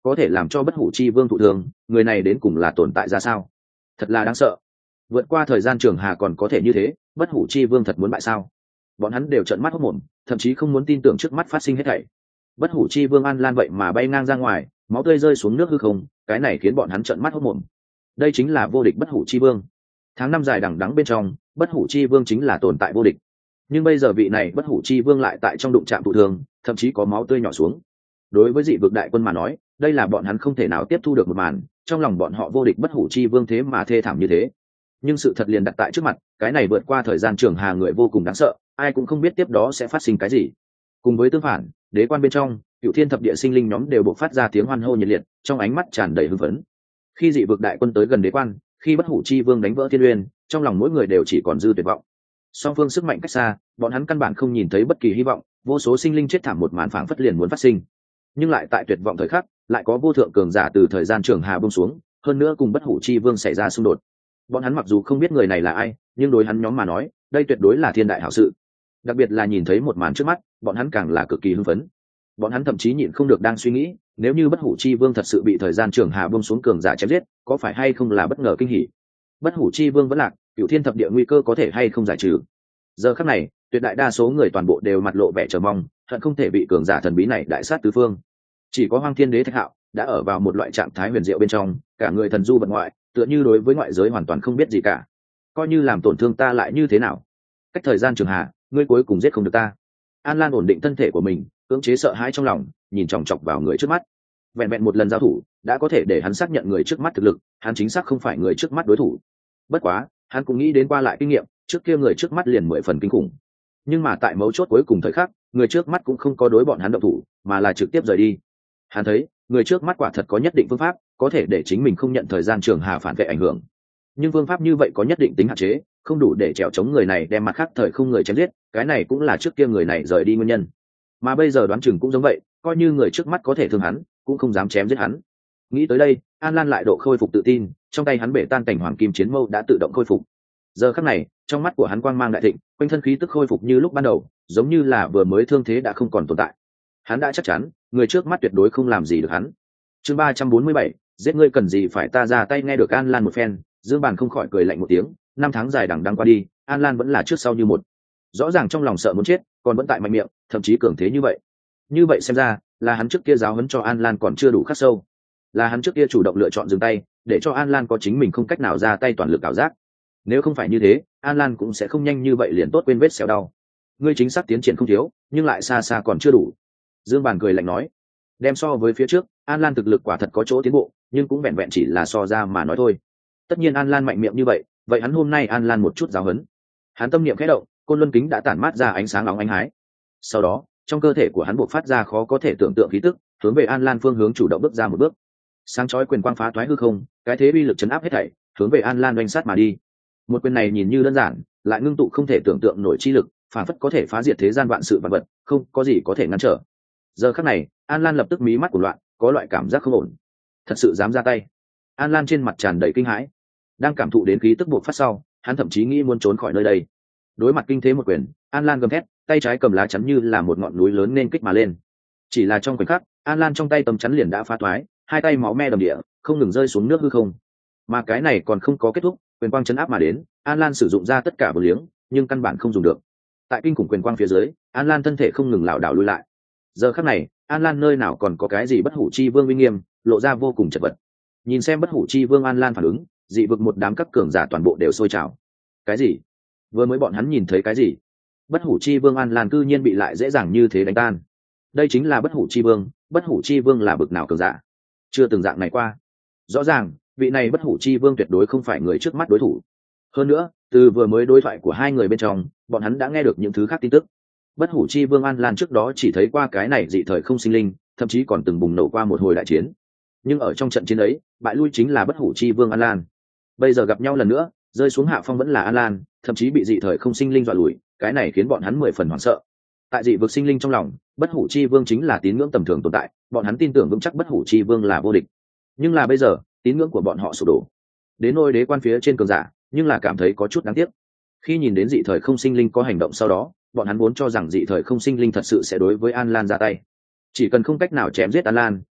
Speaker 1: có thể làm cho bất hủ chi vương thụ thương, người này đến cùng là tồn tại ra sao? Thật là đáng sợ. Vượt qua thời gian trường hà còn có thể như thế, bất hủ chi vương thật muốn bại sao? Bọn hắn đều trợn mắt hốt mồm, thậm chí không muốn tin tưởng trước mắt phát sinh hết thảy. Bất hủ chi vương An Lan vậy mà bay ngang ra ngoài, máu tươi rơi xuống nước hư không, cái này khiến bọn hắn trợn mắt hốt mồm. Đây chính là vô địch bất hủ chi vương. Tháng năm dài đằng đẵng bên trong, bất hủ chi vương chính là tồn tại vô địch. Nhưng bây giờ vị này bất hủ chi vương lại tại trong đụng chạm thụ thương, thậm chí có máu tươi nhỏ xuống. Đối với dị vực đại quân mà nói, đây là bọn hắn không thể nào tiếp thu được một màn, trong lòng bọn họ vô địch bất hủ chi vương thế mà thê thảm như thế. Nhưng sự thật liền đặt tại trước mặt, cái này vượt qua thời gian trường hà người vô cùng đáng sợ, ai cũng không biết tiếp đó sẽ phát sinh cái gì. Cùng với tương phản, đế quan bên trong, cựu thiên thập địa sinh linh nhóm đều bộc phát ra tiếng hoan hô nhiệt liệt, trong ánh mắt tràn đầy hưng phấn. Khi dị vực đại quân tới gần đế quan, khi bất hủ chi vương đánh vỡ thiên uyên, trong lòng mỗi người đều chỉ còn dư tuyệt vọng. Song phương sức mạnh cách xa, bọn hắn căn bản không nhìn thấy bất kỳ hy vọng, vô số sinh linh chết thảm một màn phảng phất liền muốn phát sinh. Nhưng lại tại tuyệt vọng thời khắc, lại có vô thượng cường giả từ thời gian trường hà buông xuống, hơn nữa cùng bất hủ chi vương xảy ra xung đột. Bọn hắn mặc dù không biết người này là ai, nhưng đối hắn nhóm mà nói, đây tuyệt đối là thiên đại hảo sự. Đặc biệt là nhìn thấy một màn trước mắt, bọn hắn càng là cực kỳ hưng phấn. Bọn hắn thậm chí nhịn không được đang suy nghĩ, nếu như bất hủ chi vương thật sự bị thời gian trường hà buông xuống cường giả chém giết, có phải hay không là bất ngờ kinh hỉ? Bất hủ chi vương vẫn lạc, cửu thiên thập địa nguy cơ có thể hay không giải trừ? Giờ khắc này, tuyệt đại đa số người toàn bộ đều mặt lộ vẻ chờ mong, hận không thể bị cường giả thần bí này đại sát tứ phương. Chỉ có Hoang Thiên Đế Thạch Hạo đã ở vào một loại trạng thái huyền diệu bên trong, cả người thần du vật ngoại, tựa như đối với ngoại giới hoàn toàn không biết gì cả. Coi như làm tổn thương ta lại như thế nào? Cách thời gian trường hà, ngươi cuối cùng giết không được ta. An Lan ổn định thân thể của mình, cưỡng chế sợ hãi trong lòng, nhìn chòng chọc vào người trước mắt. Vẹn vẹn một lần giao thủ đã có thể để hắn xác nhận người trước mắt thực lực, hắn chính xác không phải người trước mắt đối thủ. Bất quá, hắn cũng nghĩ đến qua lại kinh nghiệm, trước kia người trước mắt liền 10 phần kinh khủng. Nhưng mà tại mấu chốt cuối cùng thời khắc, người trước mắt cũng không có đối bọn hắn động thủ, mà là trực tiếp rời đi. Hắn thấy, người trước mắt quả thật có nhất định phương pháp, có thể để chính mình không nhận thời gian trường hà phản vệ ảnh hưởng. Nhưng phương pháp như vậy có nhất định tính hạn chế, không đủ để trèo chống người này đem mặt khác thời không người chém giết, cái này cũng là trước kia người này rời đi nguyên nhân. Mà bây giờ đoán chừng cũng giống vậy, coi như người trước mắt có thể thương hắn, cũng không dám chém giết hắn. Nghĩ tới đây, An Lan lại độ khôi phục tự tin, trong tay hắn bể tan cảnh hoàng kim chiến mâu đã tự động khôi phục. Giờ khắc này, trong mắt của hắn quang mang đại thịnh, quanh thân khí tức khôi phục như lúc ban đầu, giống như là vừa mới thương thế đã không còn tồn tại. Hắn đã chắc chắn, người trước mắt tuyệt đối không làm gì được hắn. Chương 347, giết ngươi cần gì phải ta ra tay. Nghe được An Lan một phen, Dương Bàn không khỏi cười lạnh một tiếng. 5 tháng dài đằng đẵng qua đi, An Lan vẫn là trước sau như một. Rõ ràng trong lòng sợ muốn chết, còn vẫn tại mạnh miệng, thậm chí cường thế như vậy. Như vậy xem ra, là hắn trước kia giáo huấn cho An Lan còn chưa đủ khắc sâu, là hắn trước kia chủ động lựa chọn dừng tay, để cho An Lan có chính mình không cách nào ra tay toàn lực ảo giác. Nếu không phải như thế, An Lan cũng sẽ không nhanh như vậy liền tốt quên vết sẹo đau. Ngươi chính xác tiến triển không thiếu, nhưng lại xa xa còn chưa đủ. Dương Bàn cười lạnh nói, đem so với phía trước, An Lan thực lực quả thật có chỗ tiến bộ, nhưng cũng vẹn vẹn chỉ là so ra mà nói thôi. Tất nhiên An Lan mạnh miệng như vậy, vậy hắn hôm nay An Lan một chút giáo huấn. Hắn tâm niệm khẽ động, côn luân kính đã tản mát ra ánh sáng nóng ánh hái. Sau đó, trong cơ thể của hắn bộc phát ra khó có thể tưởng tượng khí tức, hướng về An Lan phương hướng chủ động bước ra một bước. Sáng chói quyền quang phá toái hư không, cái thế uy lực chấn áp hết thảy, hướng về An Lan oanh sát mà đi. Một quyền này nhìn như đơn giản, lại ngưng tụ không thể tưởng tượng nổi chi lực, phản phất có thể phá diệt thế gian vạn sự vạn vật, không có gì có thể ngăn trở. Giờ khắc này, An Lan lập tức mí mắt của loạn, có loại cảm giác không ổn. Thật sự dám ra tay? An Lan trên mặt tràn đầy kinh hãi. Đang cảm thụ đến khí tức buộc phát sau, hắn thậm chí nghĩ muốn trốn khỏi nơi đây. Đối mặt kinh thế một quyền, An Lan gầm thét, tay trái cầm lá chắn như là một ngọn núi lớn nên kích mà lên. Chỉ là trong khoảnh khắc, An Lan trong tay tấm chắn liền đã phá toái, hai tay máu me đầm địa, không ngừng rơi xuống nước hư không. Mà cái này còn không có kết thúc, quyền quang chấn áp mà đến, An Lan sử dụng ra tất cả vô liếng, nhưng căn bản không dùng được. Tại kinh khủng quyền quang phía dưới, An Lan thân thể không ngừng lảo đảo lùi lại. Giờ khắc này, An Lan nơi nào còn có cái gì bất hủ chi vương uy nghiêm, lộ ra vô cùng chật vật. Nhìn xem bất hủ chi vương An Lan phản ứng, dị vực một đám các cường giả toàn bộ đều sôi trào. Cái gì? Vừa mới bọn hắn nhìn thấy cái gì? Bất hủ chi vương An Lan cư nhiên bị lại dễ dàng như thế đánh tan. Đây chính là bất hủ chi vương, bất hủ chi vương là bực nào cường giả? Chưa từng dạng này qua. Rõ ràng, vị này bất hủ chi vương tuyệt đối không phải người trước mắt đối thủ. Hơn nữa, từ vừa mới đối thoại của hai người bên trong, bọn hắn đã nghe được những thứ khác tin tức. Bất hủ chi vương An Lan trước đó chỉ thấy qua cái này dị thời không sinh linh, thậm chí còn từng bùng nổ qua một hồi đại chiến. Nhưng ở trong trận chiến ấy, bại lui chính là bất hủ chi vương An Lan. Bây giờ gặp nhau lần nữa, rơi xuống hạ phong vẫn là An Lan, thậm chí bị dị thời không sinh linh dọa lùi, cái này khiến bọn hắn 10 phần hoảng sợ. Tại dị vực sinh linh trong lòng, bất hủ chi vương chính là tín ngưỡng tầm thường tồn tại, bọn hắn tin tưởng vững chắc bất hủ chi vương là vô địch. Nhưng là bây giờ, tín ngưỡng của bọn họ sụp đổ. Đến nôi đế quan phía trên cường giả, nhưng là cảm thấy có chút đáng tiếc. Khi nhìn đến dị thời không sinh linh có hành động sau đó, bọn hắn vốn cho rằng dị thời không sinh linh thật sự sẽ đối với An Lan ra tay. Chỉ cần không cách nào chém giết An Lan,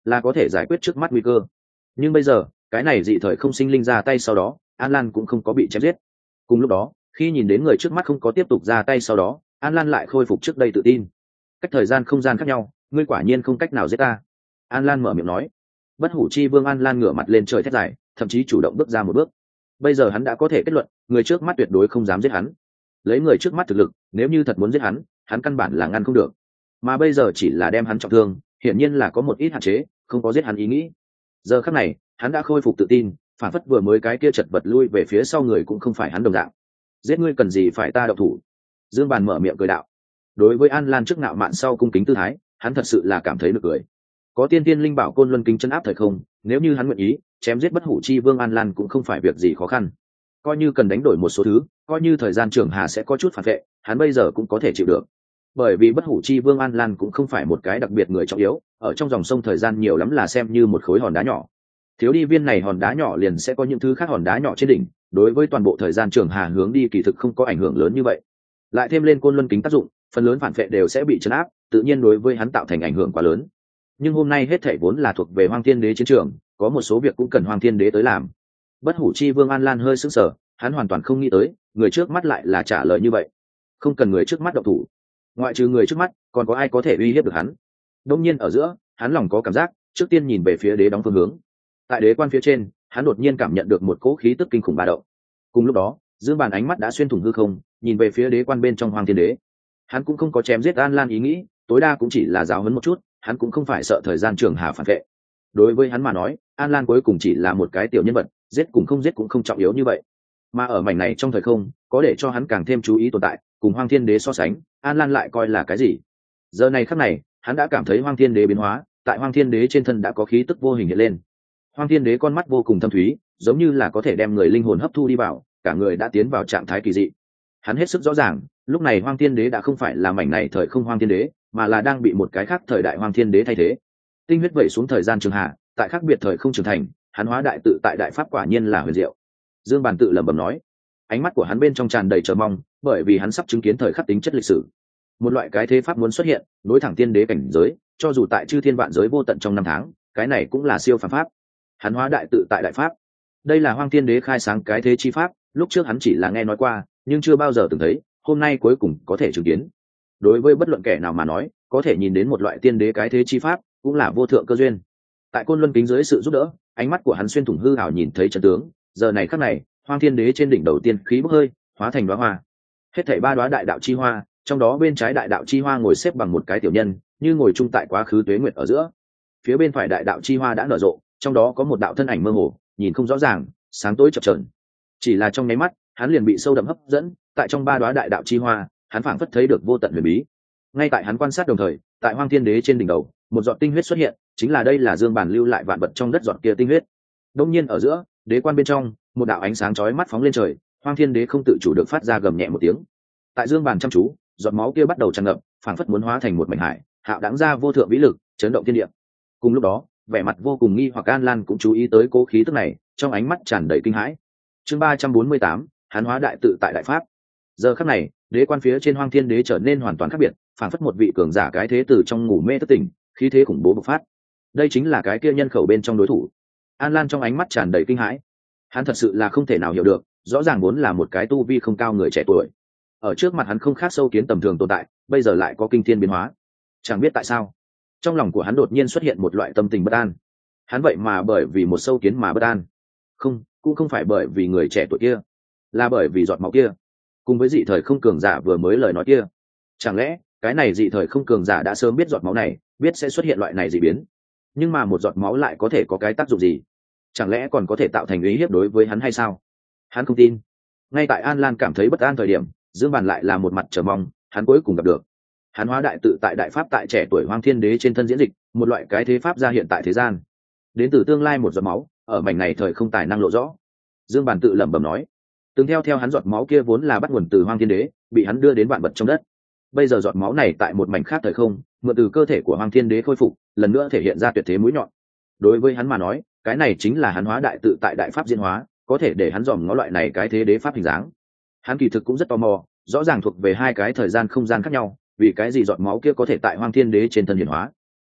Speaker 1: là có thể giải quyết trước mắt nguy cơ. Nhưng bây giờ cái này dị thời không sinh linh ra tay sau đó, An Lan cũng không có bị chém giết. Cùng lúc đó, khi nhìn đến người trước mắt không có tiếp tục ra tay sau đó, An Lan lại khôi phục trước đây tự tin. Cách thời gian không gian khác nhau, ngươi quả nhiên không cách nào giết ta. An Lan mở miệng nói. Bất hủ chi vương An Lan ngửa mặt lên trời thét dài, thậm chí chủ động bước ra một bước. Bây giờ hắn đã có thể kết luận, người trước mắt tuyệt đối không dám giết hắn. Lấy người trước mắt thực lực, nếu như thật muốn giết hắn, hắn căn bản là ngăn không được. Mà bây giờ chỉ là đem hắn trọng thương, hiển nhiên là có một ít hạn chế, không có giết hắn ý nghĩ. Giờ khắc này, hắn đã khôi phục tự tin, phản phất vừa mới cái kia chật vật lui về phía sau người cũng không phải hắn đồng dạng. Giết ngươi cần gì phải ta động thủ? Dương Bàn mở miệng cười đạo. Đối với An Lan trước ngạo mạn sau cung kính tư thái, hắn thật sự là cảm thấy được cười. Có tiên tiên linh bảo côn luân kính chân áp thời không, nếu như hắn nguyện ý, chém giết bất hủ chi vương An Lan cũng không phải việc gì khó khăn. Coi như cần đánh đổi một số thứ, coi như thời gian trường hà sẽ có chút phản vệ, hắn bây giờ cũng có thể chịu được. Bởi vì bất hủ chi vương An Lan cũng không phải một cái đặc biệt người trọng yếu, ở trong dòng sông thời gian nhiều lắm là xem như một khối hòn đá nhỏ. Thiếu đi viên này hòn đá nhỏ liền sẽ có những thứ khác hòn đá nhỏ trên đỉnh, đối với toàn bộ thời gian trường hà hướng đi kỳ thực không có ảnh hưởng lớn như vậy. Lại thêm lên côn luân kính tác dụng, phần lớn phản vệ đều sẽ bị chấn áp, tự nhiên đối với hắn tạo thành ảnh hưởng quá lớn. Nhưng hôm nay hết thảy vốn là thuộc về Hoang Thiên Đế chiến trường, có một số việc cũng cần Hoang Thiên Đế tới làm. Bất hủ chi vương An Lan hơi sững sờ, hắn hoàn toàn không nghĩ tới, người trước mắt lại là trả lời như vậy. Không cần người trước mắt động thủ, ngoại trừ người trước mắt, còn có ai có thể uy hiếp được hắn? Đương nhiên ở giữa, hắn lòng có cảm giác, trước tiên nhìn về phía đế đóng phương hướng. Tại đế quan phía trên, hắn đột nhiên cảm nhận được một cỗ khí tức kinh khủng ba động. Cùng lúc đó, Dương Bàn ánh mắt đã xuyên thủng hư không, nhìn về phía đế quan bên trong Hoang Thiên Đế. Hắn cũng không có chém giết An Lan ý nghĩ, tối đa cũng chỉ là giáo huấn một chút, hắn cũng không phải sợ thời gian trường hà phản vệ. Đối với hắn mà nói, An Lan cuối cùng chỉ là một cái tiểu nhân vật, giết cũng không giết cũng không trọng yếu như vậy. Mà ở mảnh này trong thời không, có để cho hắn càng thêm chú ý tồn tại, cùng Hoang Thiên Đế so sánh, An Lan lại coi là cái gì? Giờ này khắc này, hắn đã cảm thấy Hoang Thiên Đế biến hóa, tại Hoang Thiên Đế trên thân đã có khí tức vô hình hiện lên. Hoang Thiên Đế con mắt vô cùng thâm thúy, giống như là có thể đem người linh hồn hấp thu đi vào, cả người đã tiến vào trạng thái kỳ dị. Hắn hết sức rõ ràng, lúc này Hoang Thiên Đế đã không phải là mảnh này thời không Hoang Thiên Đế, mà là đang bị một cái khác thời đại Hoang Thiên Đế thay thế. Tinh huyết vẩy xuống thời gian trường hạ, tại khác biệt thời không trưởng thành, hắn hóa đại tự tại đại pháp quả nhiên là huyền diệu. Dương Bàn tự lẩm bẩm nói, ánh mắt của hắn bên trong tràn đầy chờ mong, bởi vì hắn sắp chứng kiến thời khắc tính chất lịch sử. Một loại cái thế pháp muốn xuất hiện, nối thẳng tiên đế cảnh giới, cho dù tại chư thiên vạn giới vô tận trong năm tháng, cái này cũng là siêu phàm pháp. Hắn hóa đại tự tại đại pháp, đây là Hoang Thiên Đế khai sáng cái thế chi pháp, lúc trước hắn chỉ là nghe nói qua, nhưng chưa bao giờ từng thấy, hôm nay cuối cùng có thể chứng kiến. Đối với bất luận kẻ nào mà nói, có thể nhìn đến một loại tiên đế cái thế chi pháp, cũng là vô thượng cơ duyên. Tại côn luân kính dưới sự giúp đỡ, ánh mắt của hắn xuyên thủng hư ảo nhìn thấy trận tướng, giờ này khắc này, Hoang Thiên Đế trên đỉnh đầu tiên khí bốc hơi, hóa thành đóa hoa. Hết thảy ba đóa đại đạo chi hoa, trong đó bên trái đại đạo chi hoa ngồi xếp bằng một cái tiểu nhân, như ngồi chung tại quá khứ tuế nguyệt ở giữa. Phía bên phải đại đạo chi hoa đã nở rộ, trong đó có một đạo thân ảnh mơ hồ, nhìn không rõ ràng, sáng tối chập chờn. Chỉ là trong nháy mắt, hắn liền bị sâu đậm hấp dẫn, tại trong ba đóa đại đạo chi hoa, hắn phảng phất thấy được vô tận huyền bí. Ngay tại hắn quan sát đồng thời, tại Hoang Thiên Đế trên đỉnh đầu, một giọt tinh huyết xuất hiện, chính là đây là Dương Bàn lưu lại vạn vật trong đất giọt kia tinh huyết. Đông nhiên ở giữa, đế quan bên trong, một đạo ánh sáng chói mắt phóng lên trời, Hoang Thiên Đế không tự chủ được phát ra gầm nhẹ một tiếng. Tại Dương Bàn chăm chú, giọt máu kia bắt đầu tràn ngập, phảng phất muốn hóa thành một mảnh hải, hạo đãng ra vô thượng vĩ lực, chấn động thiên địa. Cùng lúc đó, vẻ mặt vô cùng nghi hoặc An Lan cũng chú ý tới cố khí tức này, trong ánh mắt tràn đầy kinh hãi. Chương 348, hắn hóa đại tự tại đại pháp. Giờ khắc này, đế quan phía trên Hoang Thiên Đế trở nên hoàn toàn khác biệt, phảng phất một vị cường giả cái thế từ trong ngủ mê thức tỉnh, khí thế khủng bố bộc phát. Đây chính là cái kia nhân khẩu bên trong đối thủ. An Lan trong ánh mắt tràn đầy kinh hãi. Hắn thật sự là không thể nào hiểu được, rõ ràng vốn là một cái tu vi không cao người trẻ tuổi, ở trước mặt hắn không khác sâu kiến tầm thường tồn tại, bây giờ lại có kinh thiên biến hóa. Chẳng biết tại sao, trong lòng của hắn đột nhiên xuất hiện một loại tâm tình bất an. Hắn vậy mà bởi vì một sâu kiến mà bất an? Không, cũng không phải bởi vì người trẻ tuổi kia, là bởi vì giọt máu kia, cùng với dị thời không cường giả vừa mới lời nói kia. Chẳng lẽ cái này dị thời không cường giả đã sớm biết giọt máu này, biết sẽ xuất hiện loại này dị biến, nhưng mà một giọt máu lại có thể có cái tác dụng gì? Chẳng lẽ còn có thể tạo thành uy hiếp đối với hắn hay sao? Hắn không tin. Ngay tại An Lan cảm thấy bất an thời điểm, Dương Bàn lại là một mặt chờ mong, hắn cuối cùng gặp được. Hắn hóa đại tự tại đại pháp tại trẻ tuổi Hoang Thiên Đế trên thân diễn dịch, một loại cái thế pháp ra hiện tại thế gian. Đến từ tương lai một giọt máu, ở mảnh này thời không tài năng lộ rõ. Dương Bàn tự lẩm bẩm nói, từng theo hắn giọt máu kia vốn là bắt nguồn từ Hoang Thiên Đế, bị hắn đưa đến vạn vật trong đất. Bây giờ giọt máu này tại một mảnh khác thời không, mượn từ cơ thể của Hoang Thiên Đế khôi phục, lần nữa thể hiện ra tuyệt thế mũi nhọn. Đối với hắn mà nói, cái này chính là hắn hóa đại tự tại đại pháp diễn hóa, có thể để hắn dòm ngó loại này cái thế đế pháp hình dáng. Hắn kỳ thực cũng rất tò mò, rõ ràng thuộc về hai cái thời gian không gian khác nhau, vì cái gì giọt máu kia có thể tại Hoang Thiên Đế trên thân hiển hóa.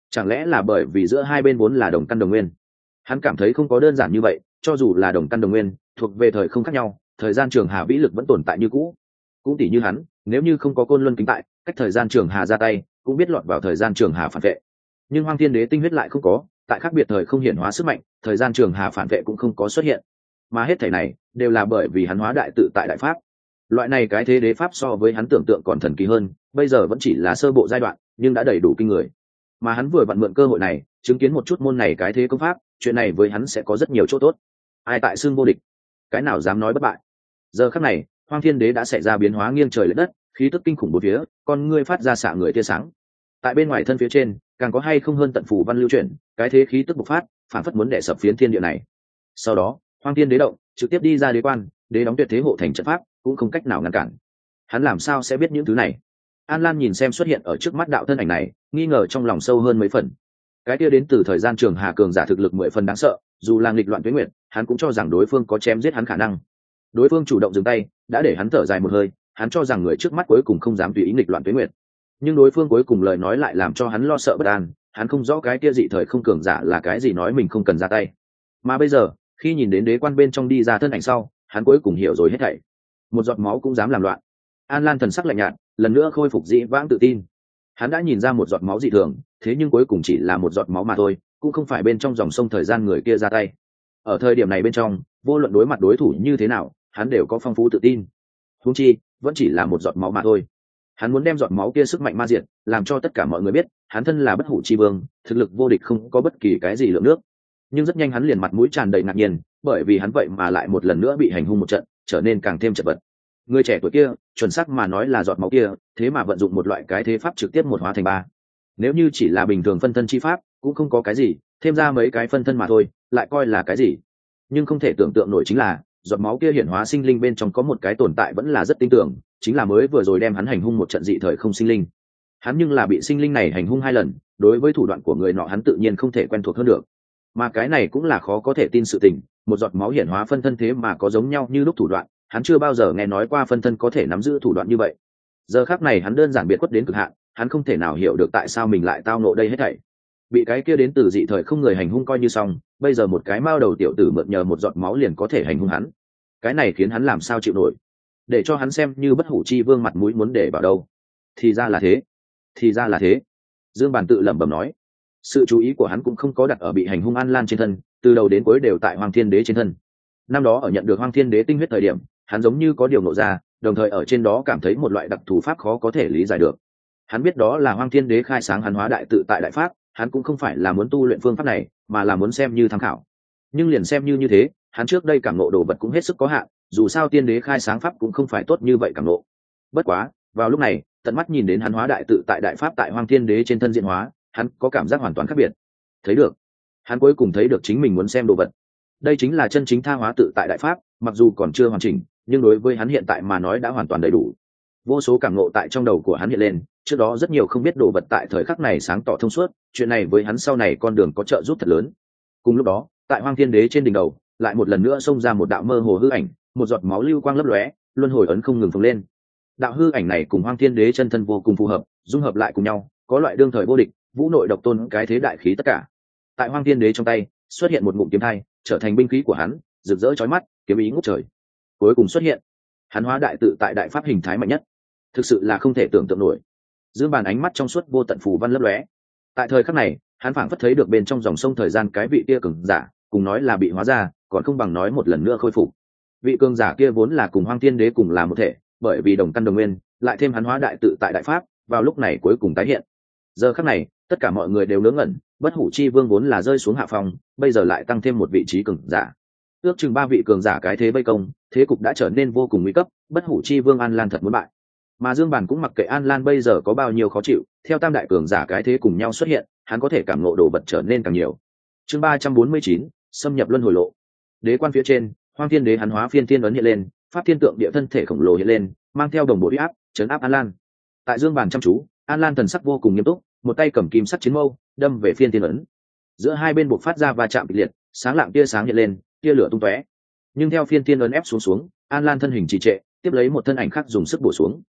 Speaker 1: Chẳng lẽ là bởi vì giữa hai bên vốn là đồng căn đồng nguyên? Hắn cảm thấy không có đơn giản như vậy, cho dù là đồng căn đồng nguyên, thuộc về thời không khác nhau, thời gian trường hà vĩ lực vẫn tồn tại như cũ. Cũng tỷ như hắn, nếu như không có côn luân kính tại, cách thời gian trường hà ra tay, cũng biết lọt vào thời gian trường hà phản vệ. Nhưng Hoang Thiên Đế tinh huyết lại không có, tại khác biệt thời không hiển hóa sức mạnh, thời gian trường hà phản vệ cũng không có xuất hiện. Mà hết thảy này đều là bởi vì hắn hóa đại tự tại đại pháp. Loại này cái thế đế pháp so với hắn tưởng tượng còn thần kỳ hơn, bây giờ vẫn chỉ là sơ bộ giai đoạn, nhưng đã đầy đủ kinh người. Mà hắn vừa vặn mượn cơ hội này, chứng kiến một chút môn này cái thế công pháp, chuyện này với hắn sẽ có rất nhiều chỗ tốt. Ai tại xưng vô địch, cái nào dám nói bất bại. Giờ khắc này, Hoang Thiên Đế đã xảy ra biến hóa nghiêng trời lệch đất, khí tức kinh khủng bốn phía, con ngươi phát ra xạ người tia sáng. Tại bên ngoài thân phía trên, càng có hay không hơn tận phủ văn lưu chuyển, cái thế khí tức bộc phát, phản phất muốn đè sập phiến thiên địa này. Sau đó, Hoang Thiên Đế động, trực tiếp đi ra đế quan, đế đóng tuyệt thế hộ thành trận pháp, cũng không cách nào ngăn cản. Hắn làm sao sẽ biết những thứ này? An Lan nhìn xem xuất hiện ở trước mắt đạo thân ảnh này, nghi ngờ trong lòng sâu hơn mấy phần. Cái kia đến từ thời gian trường hà cường giả thực lực 10 phần đáng sợ, dù là nghịch loạn tuế nguyệt, hắn cũng cho rằng đối phương có chém giết hắn khả năng. Đối phương chủ động dừng tay, đã để hắn thở dài một hơi, hắn cho rằng người trước mắt cuối cùng không dám tùy ý nghịch loạn tuế nguyệt. Nhưng đối phương cuối cùng lời nói lại làm cho hắn lo sợ bất an, hắn không rõ cái kia dị thời không cường giả là cái gì nói mình không cần ra tay. Mà bây giờ, khi nhìn đến đế quan bên trong đi ra thân ảnh sau, hắn cuối cùng hiểu rồi hết thảy. Một giọt máu cũng dám làm loạn. An Lan thần sắc lạnh nhạt, lần nữa khôi phục dĩ vãng tự tin. Hắn đã nhìn ra một giọt máu dị thường, thế nhưng cuối cùng chỉ là một giọt máu mà thôi, cũng không phải bên trong dòng sông thời gian người kia ra tay. Ở thời điểm này bên trong, vô luận đối mặt đối thủ như thế nào, hắn đều có phong phú tự tin. Huống chi, vẫn chỉ là một giọt máu mà thôi. Hắn muốn đem giọt máu kia sức mạnh ma diệt, làm cho tất cả mọi người biết, hắn thân là bất hủ chi vương, thực lực vô địch không có bất kỳ cái gì lượng nước. Nhưng rất nhanh hắn liền mặt mũi tràn đầy ngạc nhiên, bởi vì hắn vậy mà lại một lần nữa bị hành hung một trận, trở nên càng thêm chật vật. Người trẻ tuổi kia, chuẩn xác mà nói là giọt máu kia, thế mà vận dụng một loại cái thế pháp trực tiếp một hóa thành ba. Nếu như chỉ là bình thường phân thân chi pháp, cũng không có cái gì, thêm ra mấy cái phân thân mà thôi, lại coi là cái gì. Nhưng không thể tưởng tượng nổi chính là, giọt máu kia hiển hóa sinh linh bên trong có một cái tồn tại vẫn là rất tinh tưởng, chính là mới vừa rồi đem hắn hành hung một trận dị thời không sinh linh. Hắn nhưng là bị sinh linh này hành hung 2 lần, đối với thủ đoạn của người nọ hắn tự nhiên không thể quen thuộc hơn được. Mà cái này cũng là khó có thể tin sự tình, một giọt máu hiển hóa phân thân thế mà có giống nhau như lúc thủ đoạn, hắn chưa bao giờ nghe nói qua phân thân có thể nắm giữ thủ đoạn như vậy. Giờ khắc này hắn đơn giản biệt khuất đến cực hạn, hắn không thể nào hiểu được tại sao mình lại tao ngộ đây hết thảy. Bị cái kia đến từ dị thời không người hành hung coi như xong, bây giờ một cái mao đầu tiểu tử mượn nhờ một giọt máu liền có thể hành hung hắn. Cái này khiến hắn làm sao chịu nổi? Để cho hắn xem như bất hủ chi vương mặt mũi muốn để vào đâu? Thì ra là thế, thì ra là thế. Dương Bàn tự lẩm bẩm nói. Sự chú ý của hắn cũng không có đặt ở bị hành hung An Lan trên thân, từ đầu đến cuối đều tại Hoang Thiên Đế trên thân. Năm đó ở nhận được Hoang Thiên Đế tinh huyết thời điểm, hắn giống như có điều nộ ra, đồng thời ở trên đó cảm thấy một loại đặc thù pháp khó có thể lý giải được. Hắn biết đó là Hoang Thiên Đế khai sáng hắn hóa đại tự tại đại pháp, hắn cũng không phải là muốn tu luyện phương pháp này, mà là muốn xem như tham khảo. Nhưng liền xem như thế, hắn trước đây cảm ngộ đồ vật cũng hết sức có hạn, dù sao Tiên Đế khai sáng pháp cũng không phải tốt như vậy cảm ngộ. Bất quá, vào lúc này, tận mắt nhìn đến hắn hóa đại tự tại đại pháp tại Hoang Thiên Đế trên thân diễn hóa, hắn có cảm giác hoàn toàn khác biệt. Thấy được, hắn cuối cùng thấy được chính mình muốn xem đồ vật. Đây chính là chân chính tha hóa tự tại đại pháp, mặc dù còn chưa hoàn chỉnh, nhưng đối với hắn hiện tại mà nói đã hoàn toàn đầy đủ. Vô số cảm ngộ tại trong đầu của hắn hiện lên, trước đó rất nhiều không biết đồ vật tại thời khắc này sáng tỏ thông suốt, chuyện này với hắn sau này con đường có trợ giúp thật lớn. Cùng lúc đó, tại Hoang Thiên Đế trên đỉnh đầu, lại một lần nữa xông ra một đạo mơ hồ hư ảnh, một giọt máu lưu quang lấp lóe, luân hồi ấn không ngừng phồng lên. Đạo hư ảnh này cùng Hoang Thiên Đế chân thân vô cùng phù hợp, dung hợp lại cùng nhau, có loại đương thời vô địch, vũ nội độc tôn cái thế đại khí tất cả. Tại Hoang Thiên Đế trong tay, xuất hiện một ngụm kiếm thai, trở thành binh khí của hắn, rực rỡ chói mắt, kiếm ý ngút trời. Cuối cùng xuất hiện, hắn hóa đại tự tại đại pháp hình thái mạnh nhất, thực sự là không thể tưởng tượng nổi. Dương Bàn ánh mắt trong suốt vô tận phù văn lấp lóe. Tại thời khắc này, hắn phảng phất thấy được bên trong dòng sông thời gian cái vị kia cường giả, cùng nói là bị hóa ra, còn không bằng nói một lần nữa khôi phục. Vị cường giả kia vốn là cùng Hoang Thiên Đế cùng là một thể, bởi vì đồng căn đồng nguyên, lại thêm hắn hóa đại tự tại đại pháp, vào lúc này cuối cùng tái hiện. Giờ khắc này, tất cả mọi người đều ngớ ngẩn, bất hủ chi vương vốn là rơi xuống hạ phòng, bây giờ lại tăng thêm một vị trí cường giả. Ước chừng 3 vị cường giả cái thế vây công, thế cục đã trở nên vô cùng nguy cấp, bất hủ chi vương An Lan thật muốn bại. Mà Dương Bàn cũng mặc kệ An Lan bây giờ có bao nhiêu khó chịu, theo tam đại cường giả cái thế cùng nhau xuất hiện, hắn có thể cảm ngộ đồ vật trở nên càng nhiều. Chương 349, xâm nhập luân hồi lộ. Đế quan phía trên, Hoang Thiên Đế hắn hóa phiên thiên ấn hiện lên, pháp thiên tượng địa thân thể khổng lồ hiện lên, mang theo đồng bộ uy áp, trấn áp An Lan. Tại Dương Bàn chăm chú, An Lan thần sắc vô cùng nghiêm túc, một tay cầm kim sắc chiến mâu, đâm về phiên thiên ấn. Giữa hai bên buộc phát ra va chạm kịch liệt, sáng lạng tia sáng hiện lên, tia lửa tung tóe. Nhưng theo phiên thiên ấn ép xuống, An Lan thân hình trì trệ, tiếp lấy một thân ảnh khác dùng sức bổ xuống.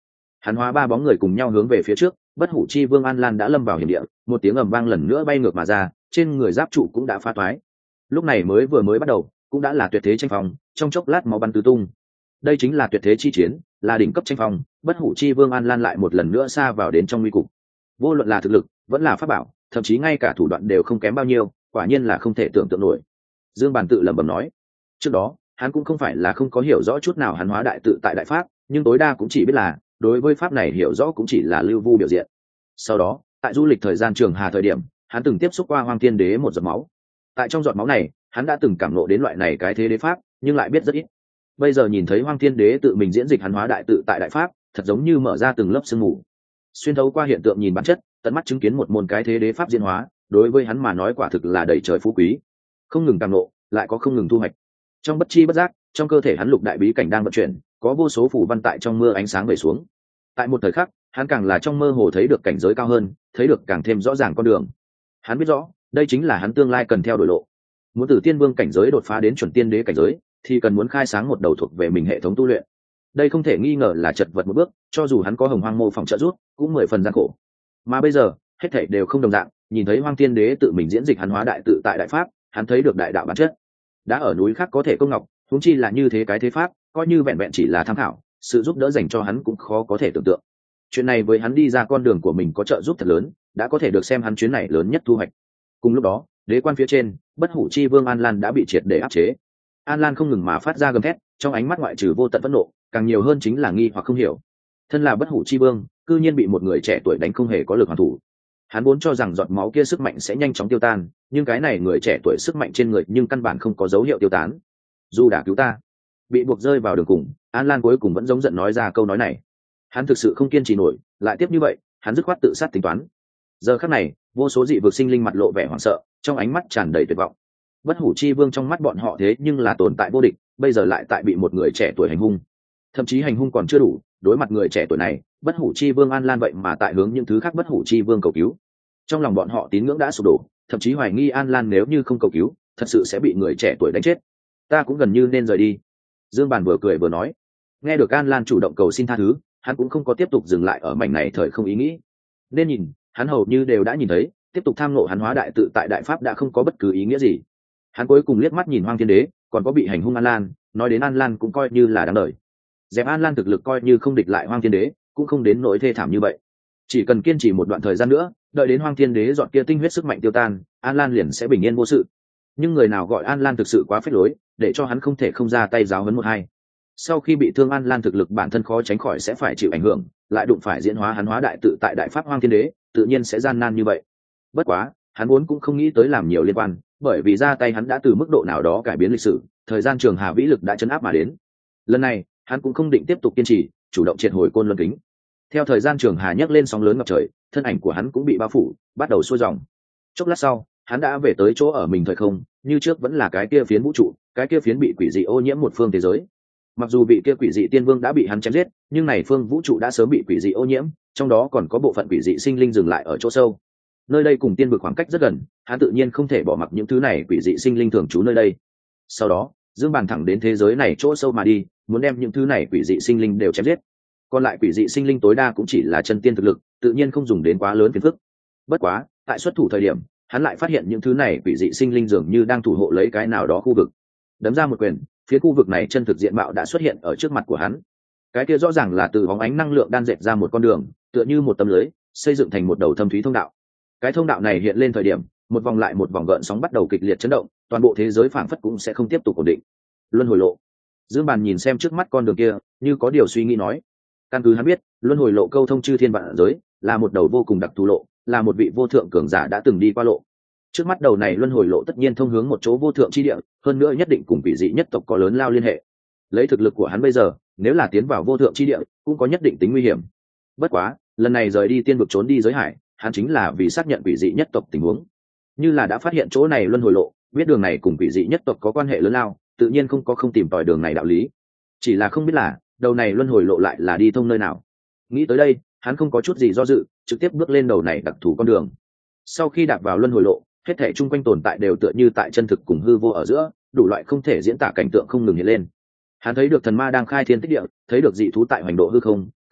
Speaker 1: Hắn hóa ba bóng người cùng nhau hướng về phía trước, bất hủ chi vương An Lan đã lâm vào hiểm địa, một tiếng ầm vang lần nữa bay ngược mà ra, trên người giáp trụ cũng đã phá toái. Lúc này vừa mới bắt đầu, cũng đã là tuyệt thế tranh phong, trong chốc lát máu bắn tứ tung. Đây chính là tuyệt thế chi chiến, là đỉnh cấp tranh phong, bất hủ chi vương An Lan lại một lần nữa sa vào đến trong nguy cục. Vô luận là thực lực, vẫn là pháp bảo, thậm chí ngay cả thủ đoạn đều không kém bao nhiêu, quả nhiên là không thể tưởng tượng nổi. Dương Bàn tự lẩm bẩm nói. Trước đó, hắn cũng không phải là không có hiểu rõ chút nào hắn hóa đại tự tại đại pháp, nhưng tối đa cũng chỉ biết là đối với pháp này hiểu rõ cũng chỉ là lưu vu biểu diện. Sau đó, tại du lịch thời gian Trường Hà thời điểm, hắn từng tiếp xúc qua Hoang Thiên Đế một giọt máu. Tại trong giọt máu này, hắn đã từng cảm ngộ đến loại này cái thế đế pháp, nhưng lại biết rất ít. Bây giờ nhìn thấy Hoang Thiên Đế tự mình diễn dịch hắn hóa đại tự tại đại pháp, thật giống như mở ra từng lớp sương mù. Xuyên thấu qua hiện tượng nhìn bản chất, tận mắt chứng kiến một môn cái thế đế pháp diễn hóa, đối với hắn mà nói quả thực là đầy trời phú quý. Không ngừng cảm ngộ, lại có không ngừng thu hoạch. Trong bất chi bất giác, trong cơ thể hắn lục đại bí cảnh đang vận chuyển, có vô số phù văn tại trong mưa ánh sáng về xuống. Tại một thời khắc, hắn càng là trong mơ hồ thấy được cảnh giới cao hơn, thấy được càng thêm rõ ràng con đường. Hắn biết rõ, đây chính là hắn tương lai cần theo đuổi lộ. Muốn từ tiên vương cảnh giới đột phá đến chuẩn tiên đế cảnh giới, thì cần muốn khai sáng một đầu thuộc về mình hệ thống tu luyện. Đây không thể nghi ngờ là chật vật một bước, cho dù hắn có Hồng Hoang mô phỏng trợ giúp, cũng 10 phần gian khổ. Mà bây giờ, hết thảy đều không đồng dạng, nhìn thấy Hoang Thiên Đế tự mình diễn dịch hắn hóa đại tự tại đại pháp, hắn thấy được đại đạo bản chất. Đã ở núi khác có thể công ngọc, huống chi là như thế cái thế pháp, coi như vẹn vẹn chỉ là tham khảo, sự giúp đỡ dành cho hắn cũng khó có thể tưởng tượng. Chuyện này với hắn đi ra con đường của mình có trợ giúp thật lớn, đã có thể được xem hắn chuyến này lớn nhất thu hoạch. Cùng lúc đó, đế quan phía trên, bất hủ chi vương An Lan đã bị triệt để áp chế. An Lan không ngừng mà phát ra gầm thét, trong ánh mắt ngoại trừ vô tận phẫn nộ, càng nhiều hơn chính là nghi hoặc không hiểu. Thân là bất hủ chi vương, cư nhiên bị một người trẻ tuổi đánh không hề có lực hoàn thủ. Hắn vốn cho rằng giọt máu kia sức mạnh sẽ nhanh chóng tiêu tan, nhưng cái này người trẻ tuổi sức mạnh trên người nhưng căn bản không có dấu hiệu tiêu tán. Dù đã cứu ta, bị buộc rơi vào đường cùng, An Lan cuối cùng vẫn giống giận nói ra câu nói này. Hắn thực sự không kiên trì nổi, lại tiếp như vậy, hắn dứt khoát tự sát tính toán. Giờ khắc này, vô số dị vực sinh linh mặt lộ vẻ hoảng sợ, trong ánh mắt tràn đầy tuyệt vọng. Bất hủ chi vương trong mắt bọn họ thế nhưng là tồn tại vô địch, bây giờ lại tại bị một người trẻ tuổi hành hung. Thậm chí hành hung còn chưa đủ, đối mặt người trẻ tuổi này, bất hủ chi vương An Lan vậy mà tại hướng những thứ khác bất hủ chi vương cầu cứu. Trong lòng bọn họ tín ngưỡng đã sụp đổ, thậm chí hoài nghi An Lan nếu như không cầu cứu, thật sự sẽ bị người trẻ tuổi đánh chết. Ta cũng gần như nên rời đi. Dương Bàn vừa cười vừa nói. Nghe được An Lan chủ động cầu xin tha thứ, hắn cũng không có tiếp tục dừng lại ở mảnh này thời không ý nghĩ. Nên nhìn, hắn hầu như đều đã nhìn thấy, tiếp tục tham ngộ hắn hóa đại tự tại đại pháp đã không có bất cứ ý nghĩa gì. Hắn cuối cùng liếc mắt nhìn Hoang Thiên Đế, còn có bị hành hung An Lan, nói đến An Lan cũng coi như là đáng đời. Dẹp An Lan thực lực coi như không địch lại Hoang Thiên Đế, cũng không đến nỗi thê thảm như vậy. Chỉ cần kiên trì một đoạn thời gian nữa, đợi đến Hoang Thiên Đế dọn kia tinh huyết sức mạnh tiêu tan, An Lan liền sẽ bình yên vô sự. Nhưng người nào gọi An Lan thực sự quá phế lối, để cho hắn không thể không ra tay giáo huấn một hai. Sau khi bị thương An Lan thực lực bản thân khó tránh khỏi sẽ phải chịu ảnh hưởng, lại đụng phải diễn hóa hắn hóa đại tự tại đại pháp Hoang Thiên Đế, tự nhiên sẽ gian nan như vậy. Bất quá, hắn vốn cũng không nghĩ tới làm nhiều liên quan, bởi vì ra tay hắn đã từ mức độ nào đó cải biến lịch sử, thời gian Trường Hà vĩ lực đã chấn áp mà đến. Lần này, hắn cũng không định tiếp tục kiên trì, chủ động triệt hồi Côn Luân Kính. Theo thời gian Trường Hà nhấc lên sóng lớn ngập trời, thân ảnh của hắn cũng bị bao phủ, bắt đầu xuôi dòng. Chốc lát sau, hắn đã về tới chỗ ở mình thời không, như trước vẫn là cái kia phiến vũ trụ, cái kia phiến bị quỷ dị ô nhiễm một phương thế giới. Mặc dù vị kia quỷ dị tiên vương đã bị hắn chém giết, nhưng này phương vũ trụ đã sớm bị quỷ dị ô nhiễm, trong đó còn có bộ phận quỷ dị sinh linh dừng lại ở chỗ sâu. Nơi đây cùng tiên vực khoảng cách rất gần, hắn tự nhiên không thể bỏ mặc những thứ này quỷ dị sinh linh thường trú nơi đây. Sau đó, Dương Bàn thẳng đến thế giới này chỗ sâu mà đi, muốn đem những thứ này quỷ dị sinh linh đều chém giết. Còn lại quỷ dị sinh linh tối đa cũng chỉ là chân tiên thực lực, tự nhiên không dùng đến quá lớn phiền phức. Bất quá, tại xuất thủ thời điểm, hắn lại phát hiện những thứ này quỷ dị sinh linh dường như đang thủ hộ lấy cái nào đó khu vực. Đấm ra một quyền, phía khu vực này chân thực diện mạo đã xuất hiện ở trước mặt của hắn. Cái kia rõ ràng là từ bóng ánh năng lượng đan dệt ra một con đường, tựa như một tấm lưới, xây dựng thành một đầu thâm thúy thông đạo. Cái thông đạo này hiện lên thời điểm, một vòng lại một vòng gợn sóng bắt đầu kịch liệt chấn động, toàn bộ thế giới phảng phất cũng sẽ không tiếp tục ổn định. Luân hồi lộ. Dương Bàn nhìn xem trước mắt con đường kia, như có điều suy nghĩ nói. Căn cứ hắn biết, luân hồi lộ câu thông chư thiên vạn giới, là một đầu vô cùng đặc thù lộ, là một vị vô thượng cường giả đã từng đi qua lộ. Trước mắt đầu này luân hồi lộ tất nhiên thông hướng một chỗ vô thượng chi địa, hơn nữa nhất định cùng vị dị nhất tộc có lớn lao liên hệ. Lấy thực lực của hắn bây giờ, nếu là tiến vào vô thượng chi địa, cũng có nhất định tính nguy hiểm. Bất quá, lần này rời đi tiên vực trốn đi giới hải, hắn chính là vì xác nhận vị dị nhất tộc tình huống. Như là đã phát hiện chỗ này luân hồi lộ, biết đường này cùng vị dị nhất tộc có quan hệ lớn lao, tự nhiên không tìm tòi đường này đạo lý. Chỉ là không biết là đầu này luân hồi lộ lại là đi thông nơi nào. Nghĩ tới đây, hắn không có chút gì do dự, trực tiếp bước lên đầu này đặc thù con đường. Sau khi đạp vào luân hồi lộ, hết thảy chung quanh tồn tại đều tựa như tại chân thực cùng hư vô ở giữa, đủ loại không thể diễn tả cảnh tượng không ngừng hiện lên. Hắn thấy được thần ma đang khai thiên tích địa, thấy được dị thú tại hoành độ hư không,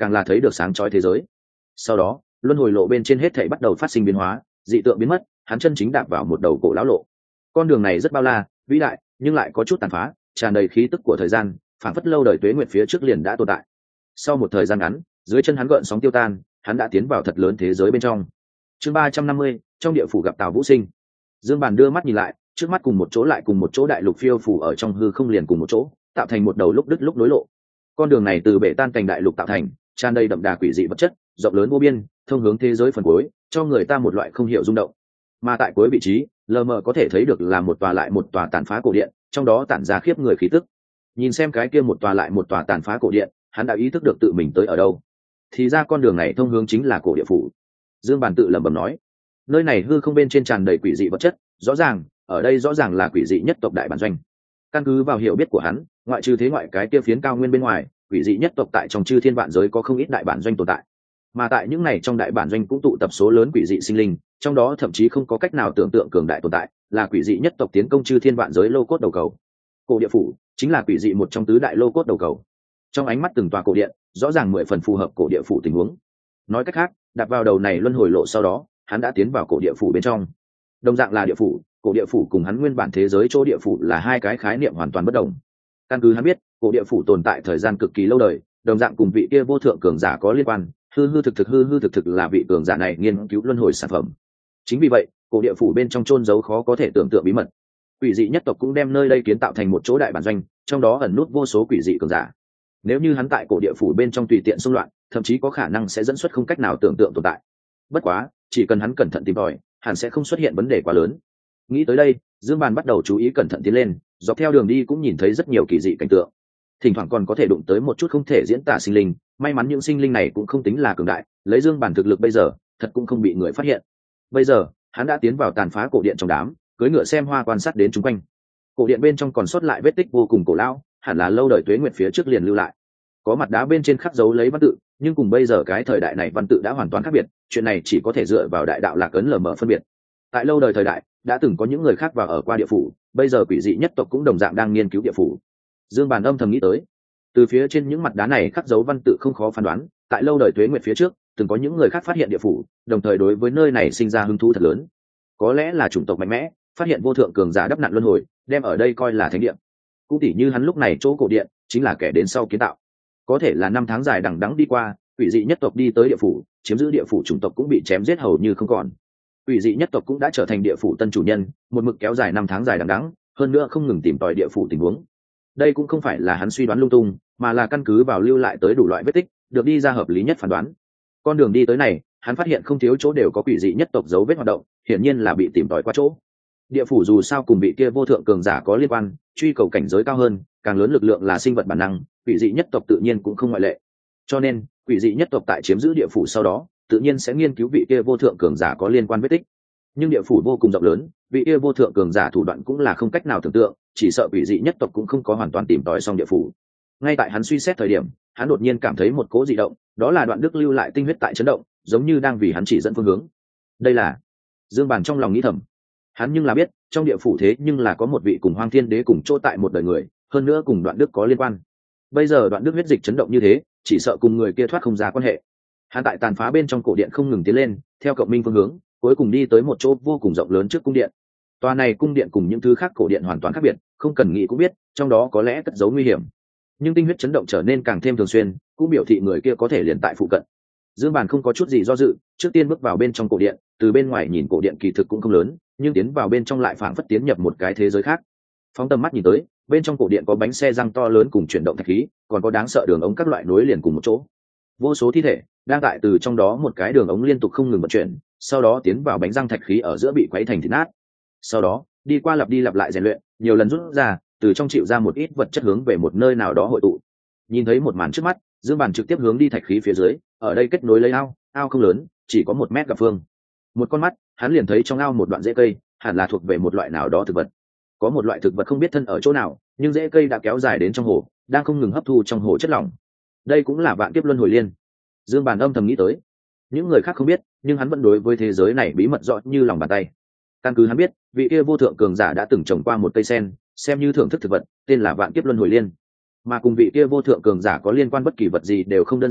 Speaker 1: càng là thấy được sáng chói thế giới. Sau đó luân hồi lộ bên trên hết thảy bắt đầu phát sinh biến hóa, dị tượng biến mất, hắn chân chính đạp vào một đầu cổ lão lộ. Con đường này rất bao la vĩ đại, nhưng lại có chút tàn phá, tràn đầy khí tức của thời gian, phảng phất lâu đời tuế nguyệt phía trước liền đã tồn tại. Sau một thời gian ngắn, dưới chân hắn gợn sóng tiêu tan, hắn đã tiến vào thật lớn thế giới bên trong. Chương 350, trong địa phủ gặp Tào Vũ Sinh. Dương Bàn đưa mắt nhìn lại, trước mắt cùng một chỗ lại cùng một chỗ đại lục phiêu phủ ở trong hư không liền cùng một chỗ, tạo thành một đầu lúc đứt lúc nối lộ. Con đường này từ bể tan cảnh đại lục tạo thành, tràn đầy đậm đà quỷ dị vật chất, rộng lớn vô biên, thông hướng thế giới phần cuối, cho người ta một loại không hiểu rung động. Mà tại cuối vị trí, lờ mờ có thể thấy được là một tòa lại một tòa tàn phá cổ điện, trong đó tản ra khiếp người khí tức. Nhìn xem cái kia một tòa lại một tòa tàn phá cổ điện, hắn đã ý thức được tự mình tới ở đâu. Thì ra con đường này thông hướng chính là cổ địa phủ. Dương Bàn tự lẩm bẩm nói, nơi này hư không bên trên tràn đầy quỷ dị vật chất, rõ ràng ở đây rõ ràng là quỷ dị nhất tộc đại bản doanh. Căn cứ vào hiểu biết của hắn, ngoại trừ thế ngoại cái kia phiến cao nguyên bên ngoài, quỷ dị nhất tộc tại trong chư thiên vạn giới có không ít đại bản doanh tồn tại. Mà tại những này trong đại bản doanh cũng tụ tập số lớn quỷ dị sinh linh, trong đó thậm chí không có cách nào tưởng tượng cường đại tồn tại, là quỷ dị nhất tộc tiến công chư thiên vạn giới lô cốt đầu cầu. Cổ địa phủ chính là quỷ dị một trong tứ đại lô cốt đầu cầu. Trong ánh mắt từng tòa cổ điện, rõ ràng 10 phần phù hợp cổ địa phủ tình huống. Nói cách khác, đặt vào đầu này luân hồi lộ sau đó, hắn đã tiến vào cổ địa phủ bên trong. Đồng dạng là địa phủ, cổ địa phủ cùng hắn nguyên bản thế giới chỗ địa phủ là hai cái khái niệm hoàn toàn bất đồng. Căn cứ hắn biết, cổ địa phủ tồn tại thời gian cực kỳ lâu đời, đồng dạng cùng vị kia vô thượng cường giả có liên quan, hư hư thực thực là vị cường giả này nghiên cứu luân hồi sản phẩm. Chính vì vậy, cổ địa phủ bên trong chôn giấu khó có thể tưởng tượng bí mật. Quỷ dị nhất tộc cũng đem nơi đây kiến tạo thành một chỗ đại bản doanh, trong đó ẩn nút vô số quỷ dị cường giả. Nếu như hắn tại cổ địa phủ bên trong tùy tiện xung loạn, thậm chí có khả năng sẽ dẫn xuất không cách nào tưởng tượng tồn tại. Bất quá, chỉ cần hắn cẩn thận tìm tòi, hẳn sẽ không xuất hiện vấn đề quá lớn. Nghĩ tới đây, Dương Bàn bắt đầu chú ý cẩn thận tiến lên, dọc theo đường đi cũng nhìn thấy rất nhiều kỳ dị cảnh tượng. Thỉnh thoảng còn có thể đụng tới một chút không thể diễn tả sinh linh, may mắn những sinh linh này cũng không tính là cường đại, lấy Dương Bàn thực lực bây giờ, thật cũng không bị người phát hiện. Bây giờ, hắn đã tiến vào tàn phá cổ điện trong đám, cưỡi ngựa xem hoa quan sát đến chúng quanh. Cổ điện bên trong còn sót lại vết tích vô cùng cổ lão, hẳn là lâu đời tuế nguyệt phía trước liền lưu lại. Có mặt đá bên trên khắc dấu lấy văn tự, nhưng cùng bây giờ cái thời đại này văn tự đã hoàn toàn khác biệt, chuyện này chỉ có thể dựa vào đại đạo lạc ấn lờ mờ phân biệt. Tại lâu đời thời đại, đã từng có những người khác vào ở qua địa phủ, bây giờ quỷ dị nhất tộc cũng đồng dạng đang nghiên cứu địa phủ. Dương Bàn âm thầm nghĩ tới, từ phía trên những mặt đá này khắc dấu văn tự không khó phán đoán, tại lâu đời tuế nguyệt phía trước, từng có những người khác phát hiện địa phủ, đồng thời đối với nơi này sinh ra hứng thú thật lớn. Có lẽ là chủng tộc mạnh mẽ, phát hiện vô thượng cường giả đắp nặn luân hồi, đem ở đây coi là thánh địa. Cũng tỉ như hắn lúc này chỗ cổ điện, chính là kẻ đến sau kiến tạo. Có thể là năm tháng dài đằng đẵng đi qua, quỷ dị nhất tộc đi tới địa phủ, chiếm giữ địa phủ chủng tộc cũng bị chém giết hầu như không còn. Quỷ dị nhất tộc cũng đã trở thành địa phủ tân chủ nhân, một mực kéo dài năm tháng dài đằng đẵng, hơn nữa không ngừng tìm tòi địa phủ tình huống. Đây cũng không phải là hắn suy đoán lung tung, mà là căn cứ vào lưu lại tới đủ loại vết tích, được đi ra hợp lý nhất phán đoán. Con đường đi tới này, hắn phát hiện không thiếu chỗ đều có quỷ dị nhất tộc dấu vết hoạt động, hiển nhiên là bị tìm tòi qua chỗ. Địa phủ dù sao cùng vị kia vô thượng cường giả có liên quan, truy cầu cảnh giới cao hơn, càng lớn lực lượng là sinh vật bản năng, quỷ dị nhất tộc tự nhiên cũng không ngoại lệ. Cho nên, quỷ dị nhất tộc tại chiếm giữ địa phủ sau đó, tự nhiên sẽ nghiên cứu vị kia vô thượng cường giả có liên quan vết tích. Nhưng địa phủ vô cùng rộng lớn, vị kia vô thượng cường giả thủ đoạn cũng là không cách nào tưởng tượng, chỉ sợ quỷ dị nhất tộc cũng không có hoàn toàn tìm tòi xong địa phủ. Ngay tại hắn suy xét thời điểm, hắn đột nhiên cảm thấy một cỗ dị động, đó là Đoạn Đức lưu lại tinh huyết tại chấn động, giống như đang vì hắn chỉ dẫn phương hướng. Đây là Dương Bàn trong lòng nghĩ thầm. Hắn nhưng là biết, trong địa phủ thế nhưng là có một vị cùng Hoang Thiên Đế cùng chỗ tại một đời người, hơn nữa cùng Đoạn Đức có liên quan. Bây giờ Đoạn Đức huyết dịch chấn động như thế, chỉ sợ cùng người kia thoát không ra quan hệ. Hắn tại tàn phá bên trong cổ điện không ngừng tiến lên, theo cộng minh phương hướng, cuối cùng đi tới một chỗ vô cùng rộng lớn trước cung điện. Tòa này cung điện cùng những thứ khác cổ điện hoàn toàn khác biệt, không cần nghĩ cũng biết, trong đó có lẽ cất giấu nguy hiểm. Nhưng tinh huyết chấn động trở nên càng thêm thường xuyên, cũng biểu thị người kia có thể liền tại phụ cận. Dương Bàn không có chút gì do dự, trước tiên bước vào bên trong cổ điện, từ bên ngoài nhìn cổ điện kỳ thực cũng không lớn, nhưng tiến vào bên trong lại phảng phất tiến nhập một cái thế giới khác. Phóng tầm mắt nhìn tới, bên trong cổ điện có bánh xe răng to lớn cùng chuyển động thạch khí, còn có đáng sợ đường ống các loại nối liền cùng một chỗ. Vô số thi thể đang tại từ trong đó một cái đường ống liên tục không ngừng vận chuyển, sau đó tiến vào bánh răng thạch khí ở giữa bị quấy thành thịt nát. Sau đó, đi qua lặp đi lặp lại rèn luyện, nhiều lần rút ra, từ trong chịu ra một ít vật chất hướng về một nơi nào đó hội tụ. Nhìn thấy một màn trước mắt, Dương Bàn trực tiếp hướng đi thạch khí phía dưới, ở đây kết nối lấy ao không lớn, chỉ có 1 mét gặp phương. Một con mắt, hắn liền thấy trong ao một đoạn rễ cây, hẳn là thuộc về một loại nào đó thực vật. Có một loại thực vật không biết thân ở chỗ nào, nhưng rễ cây đã kéo dài đến trong hồ, đang không ngừng hấp thu trong hồ chất lỏng. Đây cũng là vạn kiếp luân hồi liên. Dương Bàn âm thầm nghĩ tới. Những người khác không biết, nhưng hắn vẫn đối với thế giới này bí mật rõ như lòng bàn tay. Căn cứ hắn biết, vị kia vô thượng cường giả đã từng trồng qua một cây sen, xem như thưởng thức thực vật, tên là vạn kiếp luân hồi liên. Mà cùng vị kia vô thượng cường giả có liên quan bất kỳ vật gì đều không đơn giản,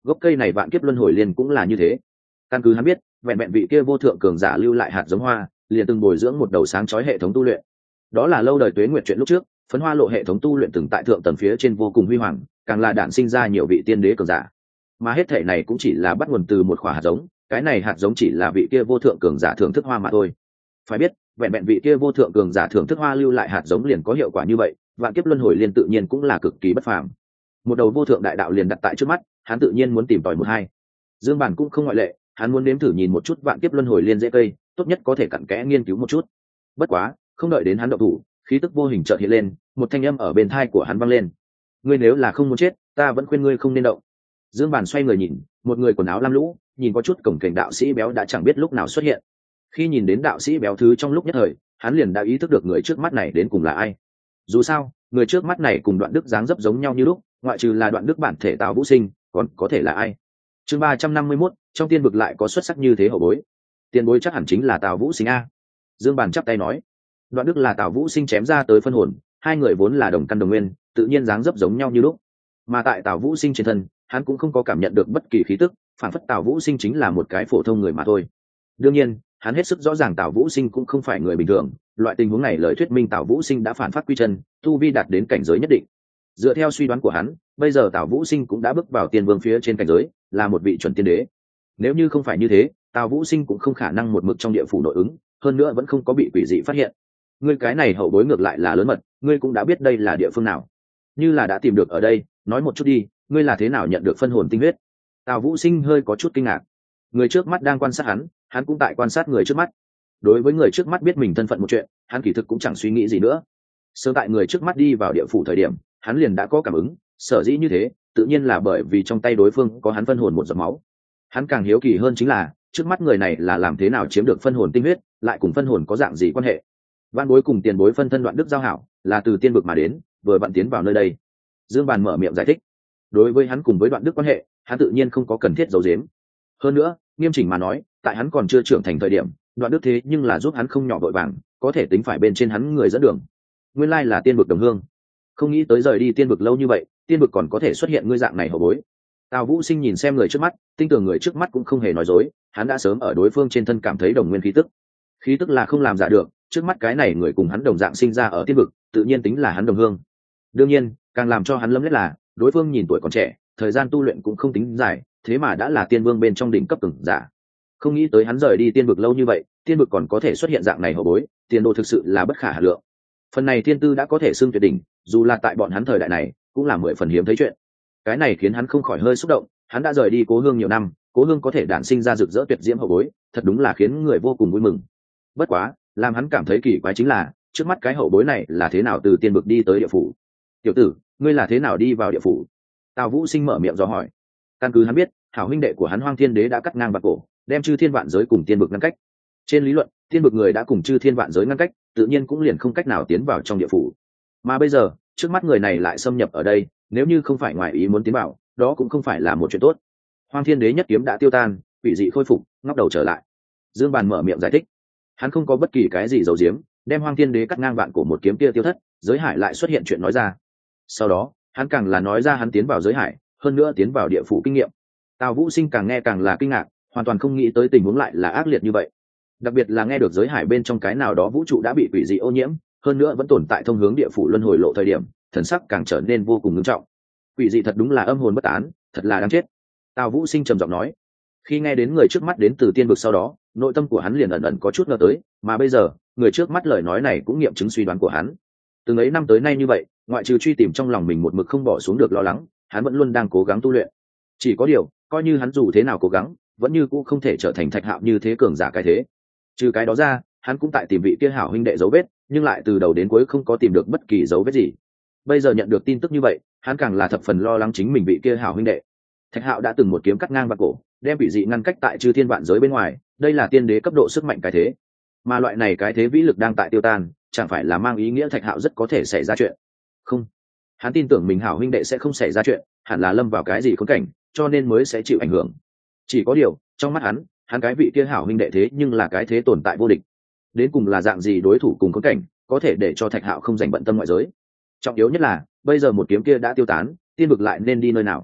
Speaker 1: gốc cây này vạn kiếp luân hồi liên cũng là như thế. Căn cứ hắn biết, vẹn vẹn vị kia vô thượng cường giả lưu lại hạt giống hoa, liền từng bồi dưỡng một đầu sáng chói hệ thống tu luyện. Đó là lâu đời tuế nguyệt chuyện lúc trước, phấn hoa lộ hệ thống tu luyện từng tại thượng tầng phía trên vô cùng huy hoàng, càng là đản sinh ra nhiều vị tiên đế cường giả. Mà hết thể này cũng chỉ là bắt nguồn từ một quả hạt giống, cái này hạt giống chỉ là vị kia vô thượng cường giả thưởng thức hoa mà thôi. Phải biết, vẹn vẹn vị kia vô thượng cường giả thưởng thức hoa lưu lại hạt giống liền có hiệu quả như vậy, vạn kiếp luân hồi liên tự nhiên cũng là cực kỳ bất phàm. Một đầu vô thượng đại đạo liền đặt tại trước mắt, hắn tự nhiên muốn tìm tòi một hai. Dương Bản cũng không ngoại lệ, hắn muốn nếm thử nhìn một chút vạn kiếp luân hồi liên dễ cây, tốt nhất có thể cặn kẽ nghiên cứu một chút. Bất quá, không đợi đến hắn động thủ, khí tức vô hình chợt hiện lên, một thanh âm ở bên tai của hắn vang lên. Ngươi nếu là không muốn chết, ta vẫn khuyên ngươi không nên động. Dương Bản xoay người nhìn, một người quần áo lam lũ, nhìn có chút cổng kềnh đạo sĩ béo đã chẳng biết lúc nào xuất hiện. Khi nhìn đến đạo sĩ béo thứ trong lúc nhất thời, hắn liền đã ý thức được người trước mắt này đến cùng là ai. Dù sao, người trước mắt này cùng Đoạn Đức dáng dấp giống nhau như lúc, ngoại trừ là Đoạn Đức bản thể Tào Vũ Sinh, còn có thể là ai? Chương 351, trong tiên vực lại có xuất sắc như thế hậu bối. Tiền bối chắc hẳn chính là Tào Vũ Sinh a. Dương Bản chắp tay nói. Đoạn Đức là Tào Vũ Sinh chém ra tới phân hồn, hai người vốn là đồng căn đồng nguyên, tự nhiên dáng dấp giống nhau như lúc. Mà tại Tào Vũ Sinh trên thân, hắn cũng không có cảm nhận được bất kỳ khí tức, phản phất Tào Vũ Sinh chính là một cái phổ thông người mà thôi. Đương nhiên, hắn hết sức rõ ràng Tào Vũ Sinh cũng không phải người bình thường, loại tình huống này lời thuyết minh Tào Vũ Sinh đã phản phát quy chân, tu vi đạt đến cảnh giới nhất định. Dựa theo suy đoán của hắn, bây giờ Tào Vũ Sinh cũng đã bước vào tiên vương phía trên cảnh giới, là một vị chuẩn tiên đế. Nếu như không phải như thế, Tào Vũ Sinh cũng không khả năng một mực trong địa phủ nội ứng, hơn nữa vẫn không có bị quỷ dị phát hiện. Ngươi cái này hậu bối ngược lại là lớn mật, ngươi cũng đã biết đây là địa phương nào, như là đã tìm được ở đây, nói một chút đi, ngươi là thế nào nhận được phân hồn tinh huyết? Tào Vũ Sinh hơi có chút kinh ngạc. Người trước mắt đang quan sát hắn cũng tại quan sát người trước mắt. Đối với người trước mắt biết mình thân phận một chuyện, hắn kỳ thực cũng chẳng suy nghĩ gì nữa. Sớm tại người trước mắt đi vào địa phủ thời điểm, hắn liền đã có cảm ứng, sở dĩ như thế, tự nhiên là bởi vì trong tay đối phương có hắn phân hồn một giọt máu. Hắn càng hiếu kỳ hơn chính là, trước mắt người này là làm thế nào chiếm được phân hồn tinh huyết, lại cùng phân hồn có dạng gì quan hệ? Văn bối cùng tiền bối phân thân Đoạn Đức giao hảo, là từ tiên vực mà đến, vừa vặn tiến vào nơi đây. Dương Bàn mở miệng giải thích. Đối với hắn cùng với Đoạn Đức quan hệ, hắn tự nhiên không có cần thiết giấu giếm. Hơn nữa, nghiêm chỉnh mà nói, tại hắn còn chưa trưởng thành thời điểm, Đoạn Đức thế nhưng là giúp hắn không nhỏ vội vàng, có thể tính phải bên trên hắn người dẫn đường. Nguyên lai là tiên vực đồng hương. Không nghĩ tới rời đi tiên vực lâu như vậy, tiên vực còn có thể xuất hiện ngươi dạng này hổ bối. Tào Vũ Sinh nhìn xem người trước mắt, tin tưởng người trước mắt cũng không hề nói dối, hắn đã sớm ở đối phương trên thân cảm thấy đồng nguyên khí tức. Khí tức là không làm giả được, trước mắt cái này người cùng hắn đồng dạng sinh ra ở tiên vực, tự nhiên tính là hắn đồng hương. Đương nhiên, càng làm cho hắn lấm lét là, đối phương nhìn tuổi còn trẻ, thời gian tu luyện cũng không tính dài, thế mà đã là tiên vương bên trong đỉnh cấp cường giả. Không nghĩ tới hắn rời đi tiên vực lâu như vậy, tiên vực còn có thể xuất hiện dạng này hậu bối, tiền đồ thực sự là bất khả hà lượng. Phần này tiên tư đã có thể xưng tuyệt đỉnh, dù là tại bọn hắn thời đại này, cũng là 10 phần hiếm thấy chuyện. Cái này khiến hắn không khỏi hơi xúc động, hắn đã rời đi cố hương nhiều năm, cố hương có thể đản sinh ra rực rỡ tuyệt diễm hậu bối, thật đúng là khiến người vô cùng vui mừng. Bất quá, làm hắn cảm thấy kỳ quái chính là, trước mắt cái hậu bối này là thế nào từ tiên vực đi tới địa phủ? Tiểu tử, ngươi là thế nào đi vào địa phủ? Tào Vũ Sinh mở miệng dò hỏi. Căn cứ hắn biết, hảo huynh đệ của hắn Hoang Thiên Đế đã cắt ngang bạc cổ, đem chư thiên vạn giới cùng tiên vực ngăn cách. Trên lý luận, tiên vực người đã cùng chư thiên vạn giới ngăn cách, tự nhiên cũng liền không cách nào tiến vào trong địa phủ. Mà bây giờ, trước mắt người này lại xâm nhập ở đây, nếu như không phải ngoài ý muốn tiến vào, đó cũng không phải là một chuyện tốt. Hoang Thiên Đế nhất kiếm đã tiêu tan, quỷ dị khôi phục, ngóc đầu trở lại. Dương Bàn mở miệng giải thích. Hắn không có bất kỳ cái gì giấu giếm, đem Hoang Thiên Đế cắt ngang vạn cổ một kiếm kia tiêu thất, giới hải lại xuất hiện chuyện nói ra. Sau đó, hắn càng là nói ra hắn tiến vào giới hải, hơn nữa tiến vào địa phủ kinh nghiệm. Tào Vũ Sinh càng nghe càng là kinh ngạc, hoàn toàn không nghĩ tới tình huống lại là ác liệt như vậy. Đặc biệt là nghe được giới hải bên trong cái nào đó vũ trụ đã bị quỷ dị ô nhiễm, hơn nữa vẫn tồn tại thông hướng địa phủ luân hồi lộ thời điểm, thần sắc càng trở nên vô cùng nghiêm trọng. Quỷ dị thật đúng là âm hồn bất tán, thật là đáng chết. Tào Vũ Sinh trầm giọng nói. Khi nghe đến người trước mắt đến từ tiên vực sau đó, nội tâm của hắn liền ẩn ẩn có chút ngờ tới, mà bây giờ, người trước mắt lời nói này cũng nghiệm chứng suy đoán của hắn. Từng ấy năm tới nay như vậy, ngoại trừ truy tìm trong lòng mình một mực không bỏ xuống được lo lắng, hắn vẫn luôn đang cố gắng tu luyện. Chỉ có điều, coi như hắn dù thế nào cố gắng, vẫn như cũng không thể trở thành Thạch Hạo như thế cường giả cái thế. Trừ cái đó ra, hắn cũng tại tìm vị kia hảo huynh đệ dấu vết, nhưng lại từ đầu đến cuối không có tìm được bất kỳ dấu vết gì. Bây giờ nhận được tin tức như vậy, hắn càng là thập phần lo lắng chính mình vị kia hảo huynh đệ. Thạch Hạo đã từng một kiếm cắt ngang vạn cổ, đem vị dị ngăn cách tại chư thiên vạn giới bên ngoài, đây là tiên đế cấp độ sức mạnh cái thế. Mà loại này cái thế vĩ lực đang tại tiêu tan, chẳng phải là mang ý nghĩa Thạch Hạo rất có thể xảy ra chuyện. Không, hắn tin tưởng mình hảo huynh đệ sẽ không xảy ra chuyện, hẳn là lâm vào cái gì khốn cảnh, cho nên mới sẽ chịu ảnh hưởng. Chỉ có điều, trong mắt hắn cái vị kia hảo huynh đệ thế nhưng là cái thế tồn tại vô địch. Đến cùng là dạng gì đối thủ cùng khốn cảnh, có thể để cho Thạch Hạo không dành bận tâm ngoại giới. Trọng yếu nhất là, bây giờ một kiếm kia đã tiêu tán, tiên vực lại nên đi nơi nào?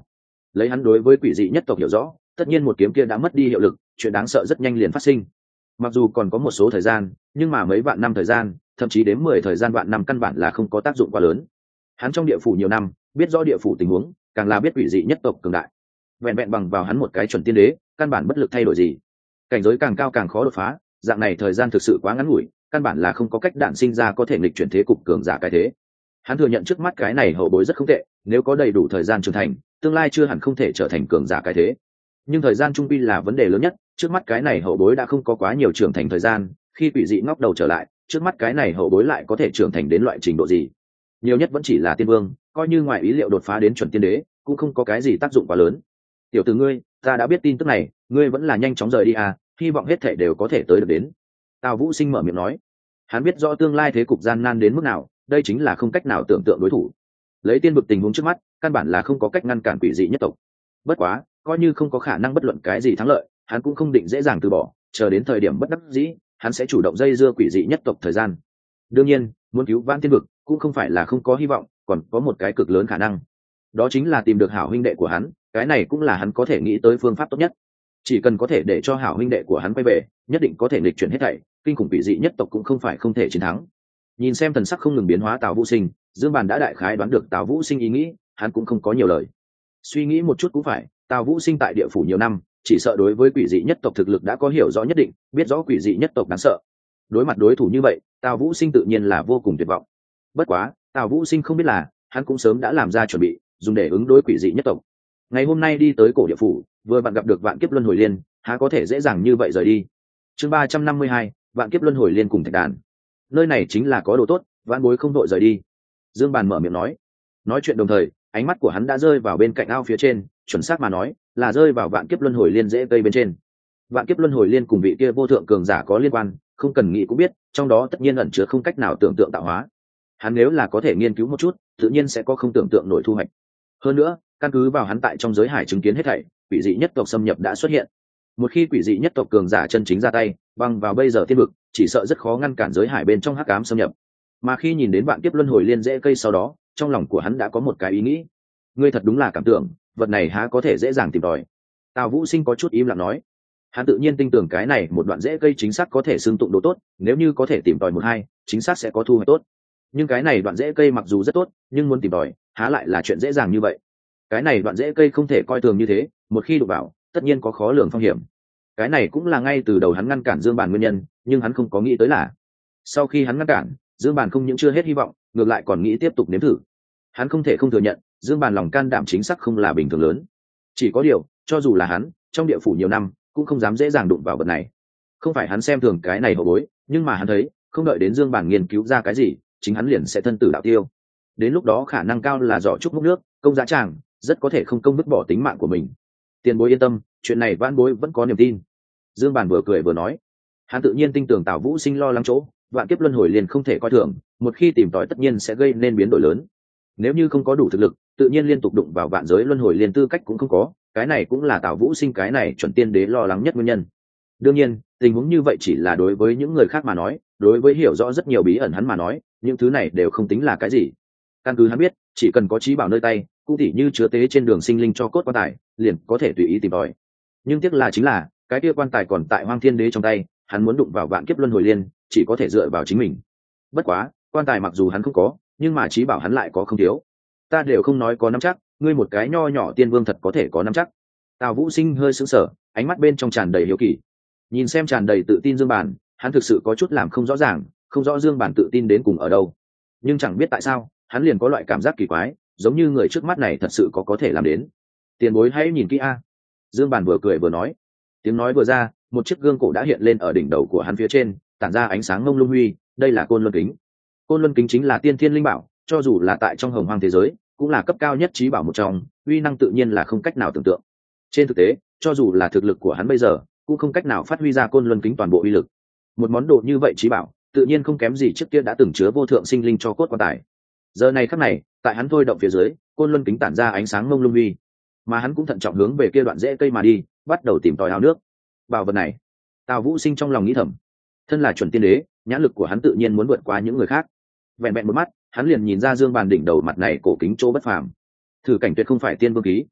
Speaker 1: lấy hắn đối với quỷ dị nhất tộc hiểu rõ, tất nhiên một kiếm kia đã mất đi hiệu lực, chuyện đáng sợ rất nhanh liền phát sinh. Mặc dù còn có một số thời gian, nhưng mà mấy vạn năm thời gian, thậm chí đến 10 thời gian vạn năm căn bản là không có tác dụng quá lớn. Hắn trong địa phủ nhiều năm, biết rõ địa phủ tình huống, càng là biết quỷ dị nhất tộc cường đại. Vẹn vẹn bằng vào hắn một cái chuẩn tiên đế, căn bản bất lực thay đổi gì. Cảnh giới càng cao càng khó đột phá, dạng này thời gian thực sự quá ngắn ngủi, căn bản là không có cách đạn sinh ra có thể nghịch chuyển thế cục cường giả cái thế. Hắn thừa nhận trước mắt cái này hậu bối rất không tệ, nếu có đầy đủ thời gian trưởng thành, tương lai chưa hẳn không thể trở thành cường giả cái thế. Nhưng thời gian trung quy là vấn đề lớn nhất, trước mắt cái này hậu bối đã không có quá nhiều trưởng thành thời gian, khi quỷ dị ngóc đầu trở lại, trước mắt cái này hậu bối lại có thể trưởng thành đến loại trình độ gì? Nhiều nhất vẫn chỉ là tiên vương, coi như ngoài ý liệu đột phá đến chuẩn tiên đế, cũng không có cái gì tác dụng quá lớn. Tiểu tử ngươi, ta đã biết tin tức này, ngươi vẫn là nhanh chóng rời đi à, hy vọng hết thảy đều có thể tới được đến. Tào Vũ Sinh mở miệng nói. Hắn biết rõ tương lai thế cục gian nan đến mức nào, đây chính là không cách nào tưởng tượng đối thủ. Lấy tiên vực tình huống trước mắt, căn bản là không có cách ngăn cản quỷ dị nhất tộc. Bất quá, coi như không có khả năng bất luận cái gì thắng lợi, hắn cũng không định dễ dàng từ bỏ, chờ đến thời điểm bất đắc dĩ, hắn sẽ chủ động dây dưa quỷ dị nhất tộc thời gian. Đương nhiên, muốn cứu vãn tiên vực cũng không phải là không có hy vọng, còn có một cái cực lớn khả năng. Đó chính là tìm được hảo huynh đệ của hắn, cái này cũng là hắn có thể nghĩ tới phương pháp tốt nhất. Chỉ cần có thể để cho hảo huynh đệ của hắn quay về, nhất định có thể nghịch chuyển hết thảy, kinh khủng quỷ dị nhất tộc cũng không phải không thể chiến thắng. Nhìn xem thần sắc không ngừng biến hóa Tào Vũ Sinh, Dương Bàn đã đại khái đoán được Tào Vũ Sinh ý nghĩ, hắn cũng không có nhiều lời. Suy nghĩ một chút cũng phải, Tào Vũ Sinh tại địa phủ nhiều năm, chỉ sợ đối với quỷ dị nhất tộc thực lực đã có hiểu rõ nhất định, biết rõ quỷ dị nhất tộc đáng sợ. Đối mặt đối thủ như vậy, Tào Vũ Sinh tự nhiên là vô cùng tuyệt vọng. Bất quá, Tào Vũ Sinh không biết là, hắn cũng sớm đã làm ra chuẩn bị, dùng để ứng đối quỷ dị nhất tộc. Ngày hôm nay đi tới cổ địa phủ, vừa bạn gặp được Vạn Kiếp Luân Hồi Liên, há có thể dễ dàng như vậy rời đi. Chương 352, Vạn Kiếp Luân Hồi Liên cùng Thạch Đàn. Nơi này chính là có đồ tốt, vãn bối không đội rời đi. Dương Bàn mở miệng nói. Nói chuyện đồng thời, ánh mắt của hắn đã rơi vào bên cạnh ao phía trên, chuẩn xác mà nói, là rơi vào Vạn Kiếp Luân Hồi Liên rễ cây bên trên. Vạn Kiếp Luân Hồi Liên cùng vị kia vô thượng cường giả có liên quan, không cần nghĩ cũng biết, trong đó tất nhiên ẩn chứa không cách nào tưởng tượng tạo hóa. Hắn nếu là có thể nghiên cứu một chút, tự nhiên sẽ có không tưởng tượng nổi thu hoạch. Hơn nữa, căn cứ vào hắn tại trong giới hải chứng kiến hết thảy, quỷ dị nhất tộc xâm nhập đã xuất hiện. Một khi quỷ dị nhất tộc cường giả chân chính ra tay, băng vào bây giờ tiên vực, chỉ sợ rất khó ngăn cản giới hải bên trong hắc ám xâm nhập. Mà khi nhìn đến Vạn Kiếp Luân Hồi Liên rễ cây sau đó, trong lòng của hắn đã có một cái ý nghĩ. Ngươi thật đúng là cảm tưởng, vật này há có thể dễ dàng tìm tòi. Tào Vũ Sinh có chút im lặng nói. Hắn tự nhiên tin tưởng cái này một đoạn rễ cây chính xác có thể xương tụng đồ tốt, nếu như có thể tìm tòi một hai, chính xác sẽ có thu hoạch tốt. Nhưng cái này đoạn rễ cây mặc dù rất tốt, nhưng muốn tìm tòi, há lại là chuyện dễ dàng như vậy. Cái này đoạn rễ cây không thể coi thường như thế, một khi đụng vào, tất nhiên có khó lường phong hiểm. Cái này cũng là ngay từ đầu hắn ngăn cản Dương Bàn nguyên nhân, nhưng hắn không có nghĩ tới là sau khi hắn ngăn cản, Dương Bàn không những chưa hết hy vọng, ngược lại còn nghĩ tiếp tục nếm thử. Hắn không thể không thừa nhận, Dương Bàn lòng can đảm chính xác không là bình thường lớn. Chỉ có điều, cho dù là hắn, trong địa phủ nhiều năm, cũng không dám dễ dàng đụng vào vật này. Không phải hắn xem thường cái này hậu bối, nhưng mà hắn thấy, không đợi đến Dương Bàn nghiên cứu ra cái gì, chính hắn liền sẽ thân tử đạo tiêu. Đến lúc đó khả năng cao là giỏ trúc múc nước, công giá tràng, rất có thể không công vứt bỏ tính mạng của mình. Tiền bối yên tâm, chuyện này vãn bối vẫn có niềm tin. Dương Bàn vừa cười vừa nói. Hắn tự nhiên tin tưởng Tào Vũ Sinh lo lắng chỗ, Vạn Kiếp Luân Hồi Liên không thể coi thường, một khi tìm tòi tất nhiên sẽ gây nên biến đổi lớn. Nếu như không có đủ thực lực, tự nhiên liên tục đụng vào vạn giới luân hồi liên tư cách cũng không có, cái này cũng là Tào Vũ Sinh cái này chuẩn tiên đế lo lắng nhất nguyên nhân. Đương nhiên, tình huống như vậy chỉ là đối với những người khác mà nói, đối với hiểu rõ rất nhiều bí ẩn hắn mà nói, những thứ này đều không tính là cái gì. Căn cứ hắn biết, chỉ cần có trí bảo nơi tay, cũng tỉ như chứa tế trên đường sinh linh cho cốt quan tài, liền có thể tùy ý tìm tòi. Nhưng tiếc là chính là, cái kia quan tài còn tại Hoang Thiên Đế trong tay, hắn muốn đụng vào Vạn Kiếp Luân Hồi Liên, chỉ có thể dựa vào chính mình. Bất quá, quan tài mặc dù hắn không có, nhưng mà trí bảo hắn lại có không thiếu. Ta đều không nói có nắm chắc, ngươi một cái nho nhỏ tiên vương thật có thể có nắm chắc. Tào Vũ Sinh hơi sững sờ, ánh mắt bên trong tràn đầy hiếu kỳ. Nhìn xem tràn đầy tự tin Dương Bàn, hắn thực sự có chút làm không rõ ràng, không rõ Dương Bàn tự tin đến cùng ở đâu. Nhưng chẳng biết tại sao, hắn liền có loại cảm giác kỳ quái, giống như người trước mắt này thật sự có thể làm đến. Tiền bối hãy nhìn kỹ a. Dương Bàn vừa cười vừa nói. Tiếng nói vừa ra, một chiếc gương cổ đã hiện lên ở đỉnh đầu của hắn phía trên, tản ra ánh sáng ngông lung huy, đây là Côn Luân Kính. Côn Luân Kính chính là tiên thiên linh bảo, cho dù là tại trong Hồng Hoang thế giới, cũng là cấp cao nhất trí bảo một trong, uy năng tự nhiên là không cách nào tưởng tượng. Trên thực tế, cho dù là thực lực của hắn bây giờ, cũng không cách nào phát huy ra Côn Luân Kính toàn bộ uy lực. Một món đồ như vậy trí bảo, tự nhiên không kém gì trước kia đã từng chứa vô thượng sinh linh cho cốt quan tài. Giờ này khắc này, tại hắn thôi động phía dưới, Côn Luân Kính tản ra ánh sáng ngông lung huy, mà hắn cũng thận trọng hướng về kia đoạn rễ cây mà đi, bắt đầu tìm tòi ao nước. Bảo vật này, Tào Vũ Sinh trong lòng nghĩ thầm, thân là chuẩn tiên đế, nhãn lực của hắn tự nhiên muốn vượt qua những người khác. Vẹn vẹn một mắt, hắn liền nhìn ra Dương Bàn đỉnh đầu mặt này cổ kính chỗ bất phàm. Thử cảnh tuyệt không phải tiên vương ký.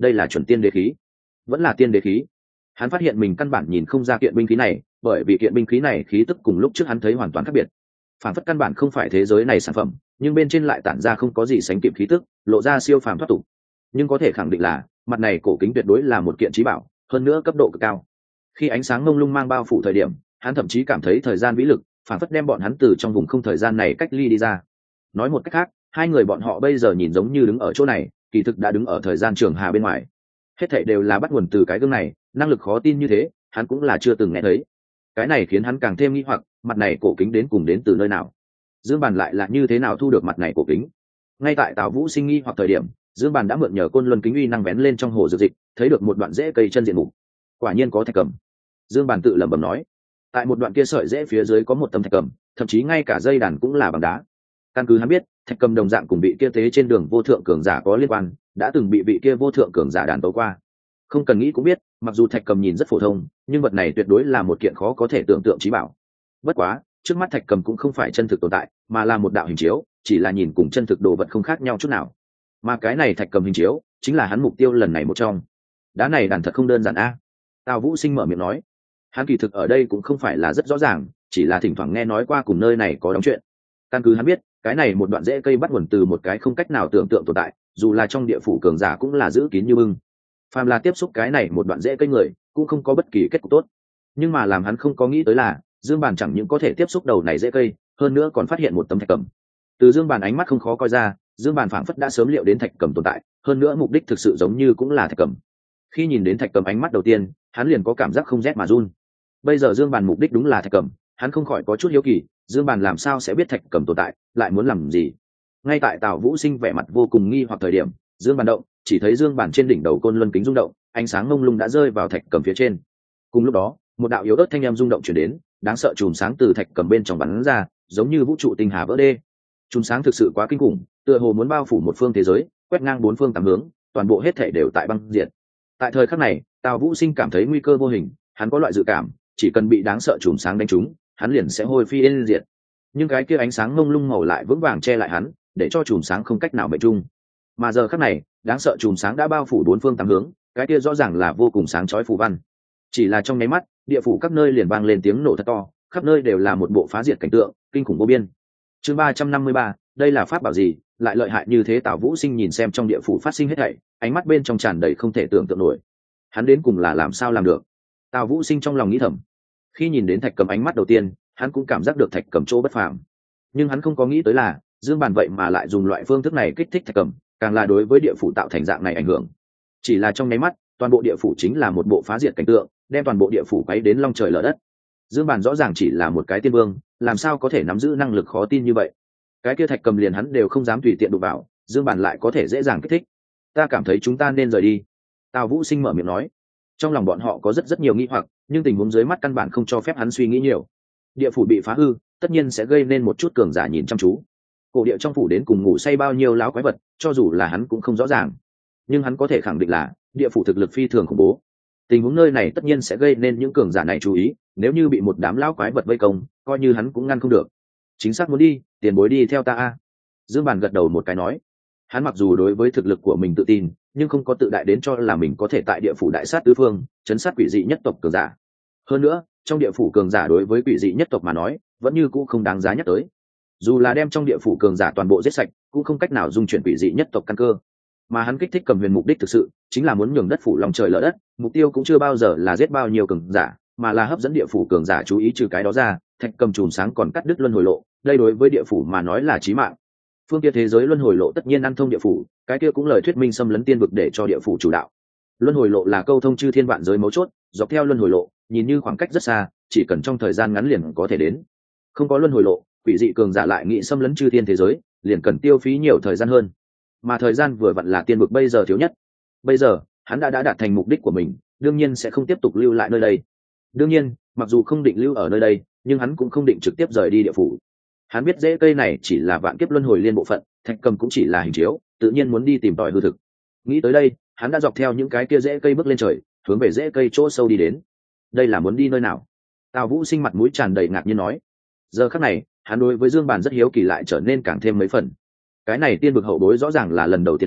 Speaker 1: đây là chuẩn tiên đế khí, vẫn là tiên đế khí. Hắn phát hiện mình căn bản nhìn không ra kiện binh khí này, bởi vì kiện binh khí này khí tức cùng lúc trước hắn thấy hoàn toàn khác biệt, phản phất căn bản không phải thế giới này sản phẩm, nhưng bên trên lại tản ra không có gì sánh kịp khí tức, lộ ra siêu phàm thoát tục. Nhưng có thể khẳng định là mặt này cổ kính tuyệt đối là một kiện trí bảo, hơn nữa cấp độ cực cao. Khi ánh sáng mông lung mang bao phủ thời điểm, hắn thậm chí cảm thấy thời gian vĩ lực phản phất đem bọn hắn từ trong vùng không thời gian này cách ly đi ra. Nói một cách khác, hai người bọn họ bây giờ nhìn giống như đứng ở chỗ này, kỳ thực đã đứng ở thời gian trường hà bên ngoài. Hết thảy đều là bắt nguồn từ cái gương này, năng lực khó tin như thế hắn cũng là chưa từng nghe thấy. Cái này khiến hắn càng thêm nghi hoặc, mặt này cổ kính đến cùng đến từ nơi nào, Dương Bàn lại là như thế nào thu được mặt này cổ kính. Ngay tại Tào Vũ sinh nghi hoặc thời điểm, Dương Bàn đã mượn nhờ côn luân kính uy năng vén lên trong hồ dược dịch, thấy được một đoạn rễ cây chân diện mục. Quả nhiên có thạch cầm. Dương Bàn tự lẩm bẩm nói, tại một đoạn kia sợi rễ phía dưới có một tấm thạch cầm, thậm chí ngay cả dây đàn cũng là bằng đá. Căn cứ hắn biết, thạch cầm đồng dạng cùng bị kia tế trên đường vô thượng cường giả có liên quan, đã từng bị vị kia vô thượng cường giả đàn tấu qua. Không cần nghĩ cũng biết, mặc dù thạch cầm nhìn rất phổ thông, nhưng vật này tuyệt đối là một kiện khó có thể tưởng tượng chí bảo. Bất quá, trước mắt thạch cầm cũng không phải chân thực tồn tại, mà là một đạo hình chiếu, chỉ là nhìn cùng chân thực đồ vật không khác nhau chút nào. Mà cái này thạch cầm hình chiếu chính là hắn mục tiêu lần này một trong. Đá này đàn thật không đơn giản a. Tào Vũ Sinh mở miệng nói, hắn kỳ thực ở đây cũng không phải là rất rõ ràng, chỉ là thỉnh thoảng nghe nói qua cùng nơi này có đóng chuyện. Căn cứ hắn biết, cái này một đoạn rễ cây bắt nguồn từ một cái không cách nào tưởng tượng tồn tại, dù là trong địa phủ cường giả cũng là giữ kín như bưng. Phàm là tiếp xúc cái này một đoạn rễ cây người, cũng không có bất kỳ kết cục tốt. Nhưng mà làm hắn không có nghĩ tới là, Dương Bàn chẳng những có thể tiếp xúc đầu này rễ cây, hơn nữa còn phát hiện một tấm thạch cầm. Từ Dương Bàn ánh mắt không khó coi ra, Dương Bàn phảng phất đã sớm liệu đến thạch cầm tồn tại, hơn nữa mục đích thực sự giống như cũng là thạch cầm. Khi nhìn đến thạch cầm ánh mắt đầu tiên, hắn liền có cảm giác không rét mà run. Bây giờ Dương Bàn mục đích đúng là thạch cầm, hắn không khỏi có chút hiếu kỳ, Dương Bàn làm sao sẽ biết thạch cầm tồn tại, lại muốn làm gì? Ngay tại Tào Vũ Sinh vẻ mặt vô cùng nghi hoặc thời điểm, Dương Bàn động, chỉ thấy Dương Bàn trên đỉnh đầu côn luân kính rung động, ánh sáng mông lung đã rơi vào thạch cầm phía trên. Cùng lúc đó, một đạo yếu ớt thanh âm rung động truyền đến, đáng sợ chùm sáng từ thạch cầm bên trong bắn ra, giống như vũ trụ tinh hà vỡ đê. Chùm sáng thực sự quá kinh khủng, tựa hồ muốn bao phủ một phương thế giới, quét ngang bốn phương tám hướng, toàn bộ hết thảy đều tại băng diệt. Tại thời khắc này, Tào Vũ Sinh cảm thấy nguy cơ vô hình, hắn có loại dự cảm, chỉ cần bị đáng sợ chùm sáng đánh trúng, hắn liền sẽ hôi phi yên diệt. Nhưng cái kia ánh sáng mông lung màu lại vững vàng che lại hắn, để cho chùm sáng không cách nào mệnh trung. Mà giờ khắc này, đáng sợ chùm sáng đã bao phủ bốn phương tám hướng, cái kia rõ ràng là vô cùng sáng chói phù văn. Chỉ là trong nháy mắt, địa phủ các nơi liền vang lên tiếng nổ thật to, khắp nơi đều là một bộ phá diệt cảnh tượng kinh khủng vô biên. Chương 353, đây là pháp bảo gì, lại lợi hại như thế? Tào Vũ Sinh nhìn xem trong địa phủ phát sinh hết thảy, ánh mắt bên trong tràn đầy không thể tưởng tượng nổi. Hắn đến cùng là làm sao làm được? Tào Vũ Sinh trong lòng nghĩ thầm. Khi nhìn đến thạch cầm ánh mắt đầu tiên, hắn cũng cảm giác được thạch cầm chỗ bất phàm. Nhưng hắn không có nghĩ tới là, Dương Bàn vậy mà lại dùng loại phương thức này kích thích thạch cầm, càng là đối với địa phủ tạo thành dạng này ảnh hưởng. Chỉ là trong nháy mắt, toàn bộ địa phủ chính là một bộ phá diệt cảnh tượng, đem toàn bộ địa phủ quấy đến long trời lở đất. Dương Bàn rõ ràng chỉ là một cái tiên vương, làm sao có thể nắm giữ năng lực khó tin như vậy? Cái kia thạch cầm liền hắn đều không dám tùy tiện đụng vào, Dương Bàn lại có thể dễ dàng kích thích. Ta cảm thấy chúng ta nên rời đi. Tào Vũ Sinh mở miệng nói. Trong lòng bọn họ có rất nhiều nghi hoặc, nhưng tình huống dưới mắt căn bản không cho phép hắn suy nghĩ nhiều. Địa phủ bị phá hư, tất nhiên sẽ gây nên một chút cường giả nhìn chăm chú. Cổ địa trong phủ đến cùng ngủ say bao nhiêu lão quái vật, cho dù là hắn cũng không rõ ràng. Nhưng hắn có thể khẳng định là địa phủ thực lực phi thường khủng bố. Tình huống nơi này tất nhiên sẽ gây nên những cường giả này chú ý, nếu như bị một đám lão quái vật vây công, coi như hắn cũng ngăn không được. Chính xác muốn đi, tiền bối đi theo ta a. Dương Bàn gật đầu một cái nói. Hắn mặc dù đối với thực lực của mình tự tin, nhưng không có tự đại đến cho là mình có thể tại địa phủ đại sát tứ phương, chấn sát quỷ dị nhất tộc cường giả. Hơn nữa, trong địa phủ cường giả đối với quỷ dị nhất tộc mà nói, vẫn như cũ không đáng giá nhắc tới. Dù là đem trong địa phủ cường giả toàn bộ giết sạch, cũng không cách nào dung chuyển quỷ dị nhất tộc căn cơ. Mà hắn kích thích Cầm Huyền mục đích thực sự chính là muốn nhường đất phủ lòng trời lở đất, mục tiêu cũng chưa bao giờ là giết bao nhiêu cường giả, mà là hấp dẫn địa phủ cường giả chú ý. Trừ cái đó ra, thạch cầm chùm sáng còn cắt đứt luân hồi lộ, đây đối với địa phủ mà nói là chí mạng. Phương kia thế giới luân hồi lộ tất nhiên ăn thông địa phủ, cái kia cũng lời thuyết minh xâm lấn tiên vực để cho địa phủ chủ đạo. Luân hồi lộ là câu thông chư thiên vạn giới mấu chốt, dọc theo luân hồi lộ, nhìn như khoảng cách rất xa, chỉ cần trong thời gian ngắn liền có thể đến. Không có luân hồi lộ, quỷ dị cường giả lại nghĩ xâm lấn chư thiên thế giới, liền cần tiêu phí nhiều thời gian hơn. Mà thời gian vừa vặn là tiên vực bây giờ thiếu nhất. Bây giờ, hắn đã đạt thành mục đích của mình, đương nhiên sẽ không tiếp tục lưu lại nơi đây. Đương nhiên, mặc dù không định lưu ở nơi đây, nhưng hắn cũng không định trực tiếp rời đi địa phủ. Hắn biết rễ cây này chỉ là vạn kiếp luân hồi liên bộ phận, thạch cầm cũng chỉ là hình chiếu, tự nhiên muốn đi tìm tòi hư thực. Nghĩ tới đây, hắn đã dọc theo những cái kia rễ cây bước lên trời, hướng về rễ cây chỗ sâu đi đến. Đây là muốn đi nơi nào? Tào Vũ Sinh mặt mũi tràn đầy ngạc nhiên nói. Giờ khắc này, hắn đối với Dương Bàn rất hiếu kỳ lại trở nên càng thêm mấy phần. Cái này tiên vực hậu bối rõ ràng là lần đầu tiên tới,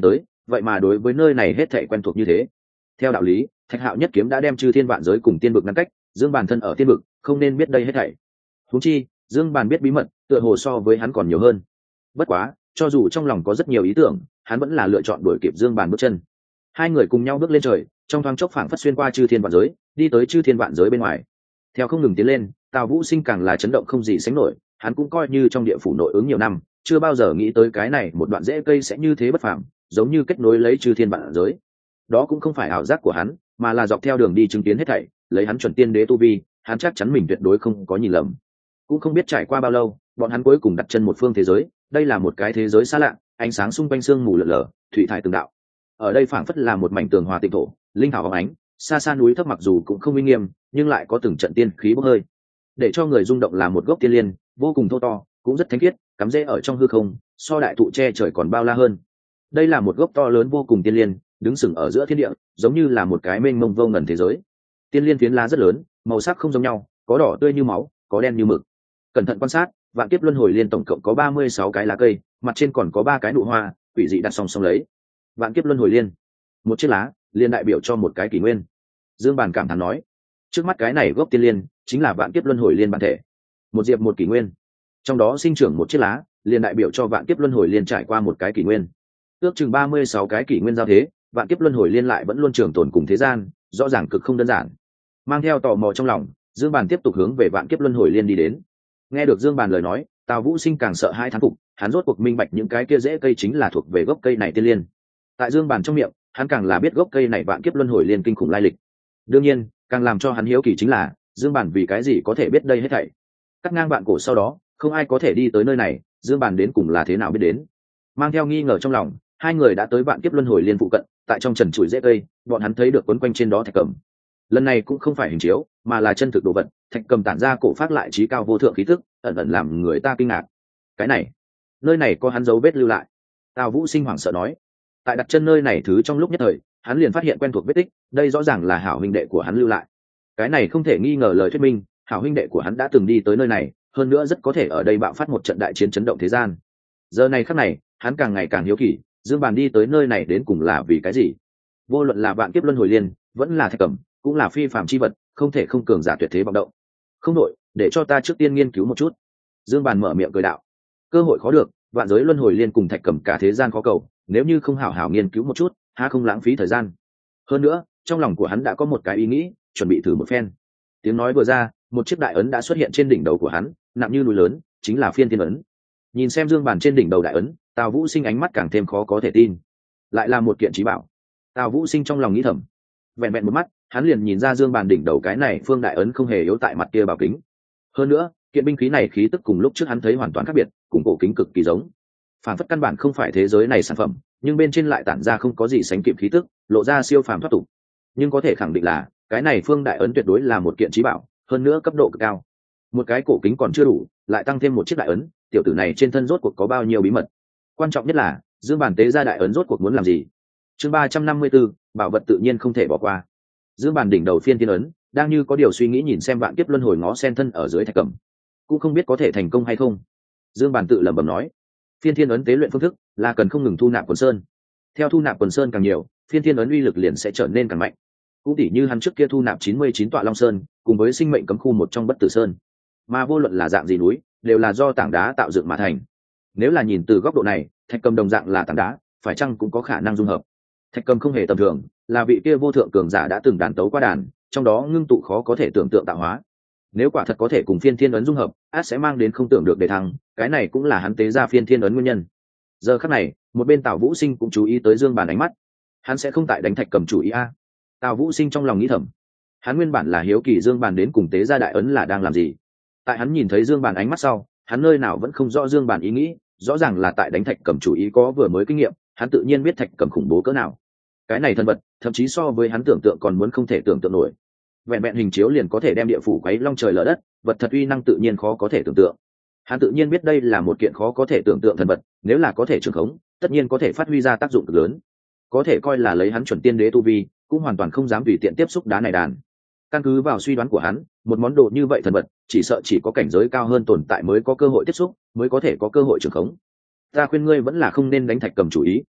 Speaker 1: vậy mà đối với nơi này hết thảy quen thuộc như thế. Theo đạo lý, Thạch Hạo nhất kiếm đã đem chư thiên vạn giới cùng tiên vực ngăn cách, Dương Bàn thân ở tiên vực, không nên biết đây hết thảy. Huống chi, Dương Bàn biết bí mật, tựa hồ so với hắn còn nhiều hơn. Bất quá, cho dù trong lòng có rất nhiều ý tưởng, hắn vẫn là lựa chọn đuổi kịp Dương Bàn bước chân. Hai người cùng nhau bước lên trời, trong thoáng chốc phảng phất xuyên qua chư thiên vạn giới, đi tới chư thiên vạn giới bên ngoài. Theo không ngừng tiến lên, Tào Vũ Sinh càng là chấn động không gì sánh nổi, hắn cũng coi như trong địa phủ nội ứng nhiều năm, chưa bao giờ nghĩ tới cái này một đoạn rễ cây sẽ như thế bất phàm, giống như kết nối lấy chư thiên vạn giới. Đó cũng không phải ảo giác của hắn, mà là dọc theo đường đi chứng kiến hết thảy, lấy hắn chuẩn tiên đế tu vi, hắn chắc chắn mình tuyệt đối không có nhìn lầm. Cũng không biết trải qua bao lâu, bọn hắn cuối cùng đặt chân một phương thế giới, đây là một cái thế giới xa lạ, ánh sáng xung quanh sương mù lờ lờ, thủy thải từng đạo. Ở đây phảng phất là một mảnh tường hòa tịnh thổ, linh thảo óng ánh, xa xa núi thấp mặc dù cũng không uy nghiêm, nhưng lại có từng trận tiên khí bốc hơi. Để cho người rung động là một gốc tiên liên, vô cùng thô to, cũng rất thánh khiết, cắm rễ ở trong hư không, so đại thụ che trời còn bao la hơn. Đây là một gốc to lớn vô cùng tiên liên, đứng sừng ở giữa thiên địa, giống như là một cái mênh mông vô ngần thế giới. Tiên liên phiến lá rất lớn, màu sắc không giống nhau, có đỏ tươi như máu, có đen như mực. Cẩn thận quan sát, vạn kiếp luân hồi liên tổng cộng có 36 cái lá cây, mặt trên còn có 3 cái nụ hoa, quỷ dị đặt song song lấy. Vạn kiếp luân hồi liên, một chiếc lá, liên đại biểu cho một cái kỷ nguyên. Dương Bàn cảm thán nói, trước mắt cái này gốc tiên liên chính là vạn kiếp luân hồi liên bản thể, một diệp một kỷ nguyên, trong đó sinh trưởng một chiếc lá, liên đại biểu cho vạn kiếp luân hồi liên trải qua một cái kỷ nguyên. Ước chừng 36 cái kỷ nguyên giao thế, vạn kiếp luân hồi liên lại vẫn luôn trường tồn cùng thế gian, rõ ràng cực không đơn giản. Mang theo tò mò trong lòng, Dương Bàn tiếp tục hướng về vạn kiếp luân hồi liên đi đến. Nghe được Dương Bàn lời nói, Tào Vũ Sinh càng sợ hai thán phục, hắn rốt cuộc minh bạch những cái kia rễ cây chính là thuộc về gốc cây này tiên liên. Tại Dương Bàn trong miệng, hắn càng là biết gốc cây này vạn kiếp luân hồi liên kinh khủng lai lịch. Đương nhiên, càng làm cho hắn hiếu kỳ chính là, Dương Bàn vì cái gì có thể biết đây hết thảy. Cắt ngang vạn cổ sau đó, không ai có thể đi tới nơi này, Dương Bàn đến cùng là thế nào biết đến. Mang theo nghi ngờ trong lòng, hai người đã tới vạn kiếp luân hồi liên phụ cận, tại trong trần trụi rễ cây, bọn hắn thấy được quấn quanh trên đó thạch cầm. Lần này cũng không phải hình chiếu, mà là chân thực đồ vật, thạch cầm tản ra cổ phát lại trí cao vô thượng khí tức, ẩn ẩn làm người ta kinh ngạc. Cái này, nơi này có hắn dấu vết lưu lại. Tào Vũ Sinh hoảng sợ nói, tại đặt chân nơi này thứ trong lúc nhất thời, hắn liền phát hiện quen thuộc vết tích, đây rõ ràng là hảo huynh đệ của hắn lưu lại. Cái này không thể nghi ngờ lời thuyết minh, hảo huynh đệ của hắn đã từng đi tới nơi này, hơn nữa rất có thể ở đây bạo phát một trận đại chiến chấn động thế gian. Giờ này khắc này, hắn càng ngày càng hiếu kỳ, Dương Bàn đi tới nơi này đến cùng là vì cái gì? Vô luận là vạn kiếp luân hồi liên, vẫn là thạch cẩm, cũng là phi phàm chi vật, không thể không cường giả tuyệt thế vọng động. Không đội, để cho ta trước tiên nghiên cứu một chút. Dương Bàn mở miệng cười đạo, cơ hội khó được, vạn giới luân hồi liên cùng thạch cẩm cả thế gian khó cầu, nếu như không hảo hảo nghiên cứu một chút, há không lãng phí thời gian. Hơn nữa, trong lòng của hắn đã có một cái ý nghĩ, chuẩn bị thử một phen. Tiếng nói vừa ra, một chiếc đại ấn đã xuất hiện trên đỉnh đầu của hắn, nặng như núi lớn, chính là phiên thiên ấn. Nhìn xem Dương Bàn trên đỉnh đầu đại ấn, Tào Vũ Sinh ánh mắt càng thêm khó có thể tin. Lại là một kiện trí bảo. Tào Vũ Sinh trong lòng nghĩ thầm. Vẹn vẹn một mắt, hắn liền nhìn ra Dương Bàn đỉnh đầu cái này phương đại ấn không hề yếu tại mặt kia bảo kính. Hơn nữa, kiện binh khí này khí tức cùng lúc trước hắn thấy hoàn toàn khác biệt, cùng cổ kính cực kỳ giống. Phản phất căn bản không phải thế giới này sản phẩm, nhưng bên trên lại tản ra không có gì sánh kịp khí tức, lộ ra siêu phàm thoát tục. Nhưng có thể khẳng định là, cái này phương đại ấn tuyệt đối là một kiện trí bảo, hơn nữa cấp độ cực cao. Một cái cổ kính còn chưa đủ, lại tăng thêm một chiếc đại ấn, tiểu tử này trên thân rốt cuộc có bao nhiêu bí mật. Quan trọng nhất là, Dương Bàn tế ra đại ấn rốt cuộc muốn làm gì. Chương 354, bảo vật tự nhiên không thể bỏ qua. Dương Bàn đỉnh đầu phiên thiên ấn, đang như có điều suy nghĩ nhìn xem vạn kiếp luân hồi ngó sen thân ở dưới thạch cẩm, cũng không biết có thể thành công hay không. Dương Bàn tự lẩm bẩm nói, phiên thiên ấn tế luyện phương thức là cần không ngừng thu nạp quần sơn. Theo thu nạp quần sơn càng nhiều, phiên thiên ấn uy lực liền sẽ trở nên càng mạnh. Cũng tỉ như hắn trước kia thu nạp 99 tọa long sơn, cùng với sinh mệnh cấm khu một trong bất tử sơn. Mà vô luận là dạng gì núi, đều là do tảng đá tạo dựng mà thành. Nếu là nhìn từ góc độ này, thạch cầm đồng dạng là tảng đá, phải chăng cũng có khả năng dung hợp. Thạch cầm không hề tầm thường, là vị kia vô thượng cường giả đã từng đàn tấu qua đàn, trong đó ngưng tụ khó có thể tưởng tượng tạo hóa. Nếu quả thật có thể cùng phiên thiên ấn dung hợp, át sẽ mang đến không tưởng được đề thăng, cái này cũng là hắn tế ra phiên thiên ấn nguyên nhân. Giờ khắc này, một bên Tào Vũ Sinh cũng chú ý tới Dương Bàn ánh mắt. Hắn sẽ không tại đánh thạch cầm chủ ý a? Tào Vũ Sinh trong lòng nghĩ thầm. Hắn nguyên bản là hiếu kỳ Dương Bàn đến cùng tế ra đại ấn là đang làm gì. Tại hắn nhìn thấy Dương Bàn ánh mắt sau, hắn nơi nào vẫn không rõ Dương Bàn ý nghĩ, rõ ràng là tại đánh thạch cầm chủ ý có vừa mới kinh nghiệm, hắn tự nhiên biết thạch cầm khủng bố cỡ nào. Cái này thân vật, thậm chí so với hắn tưởng tượng còn muốn không thể tưởng tượng nổi. Vẹn vẹn hình chiếu liền có thể đem địa phủ quấy long trời lở đất, vật thật uy năng tự nhiên khó có thể tưởng tượng. Hắn tự nhiên biết đây là một kiện khó có thể tưởng tượng thần vật, nếu là có thể trường khống, tất nhiên có thể phát huy ra tác dụng cực lớn. Có thể coi là lấy hắn chuẩn tiên đế tu vi, cũng hoàn toàn không dám tùy tiện tiếp xúc đá này đàn. Căn cứ vào suy đoán của hắn, một món đồ như vậy thần vật, chỉ sợ chỉ có cảnh giới cao hơn tồn tại mới có cơ hội tiếp xúc, mới có thể có cơ hội trường khống. Ta khuyên ngươi vẫn là không nên đánh thạch cầm chủ ý.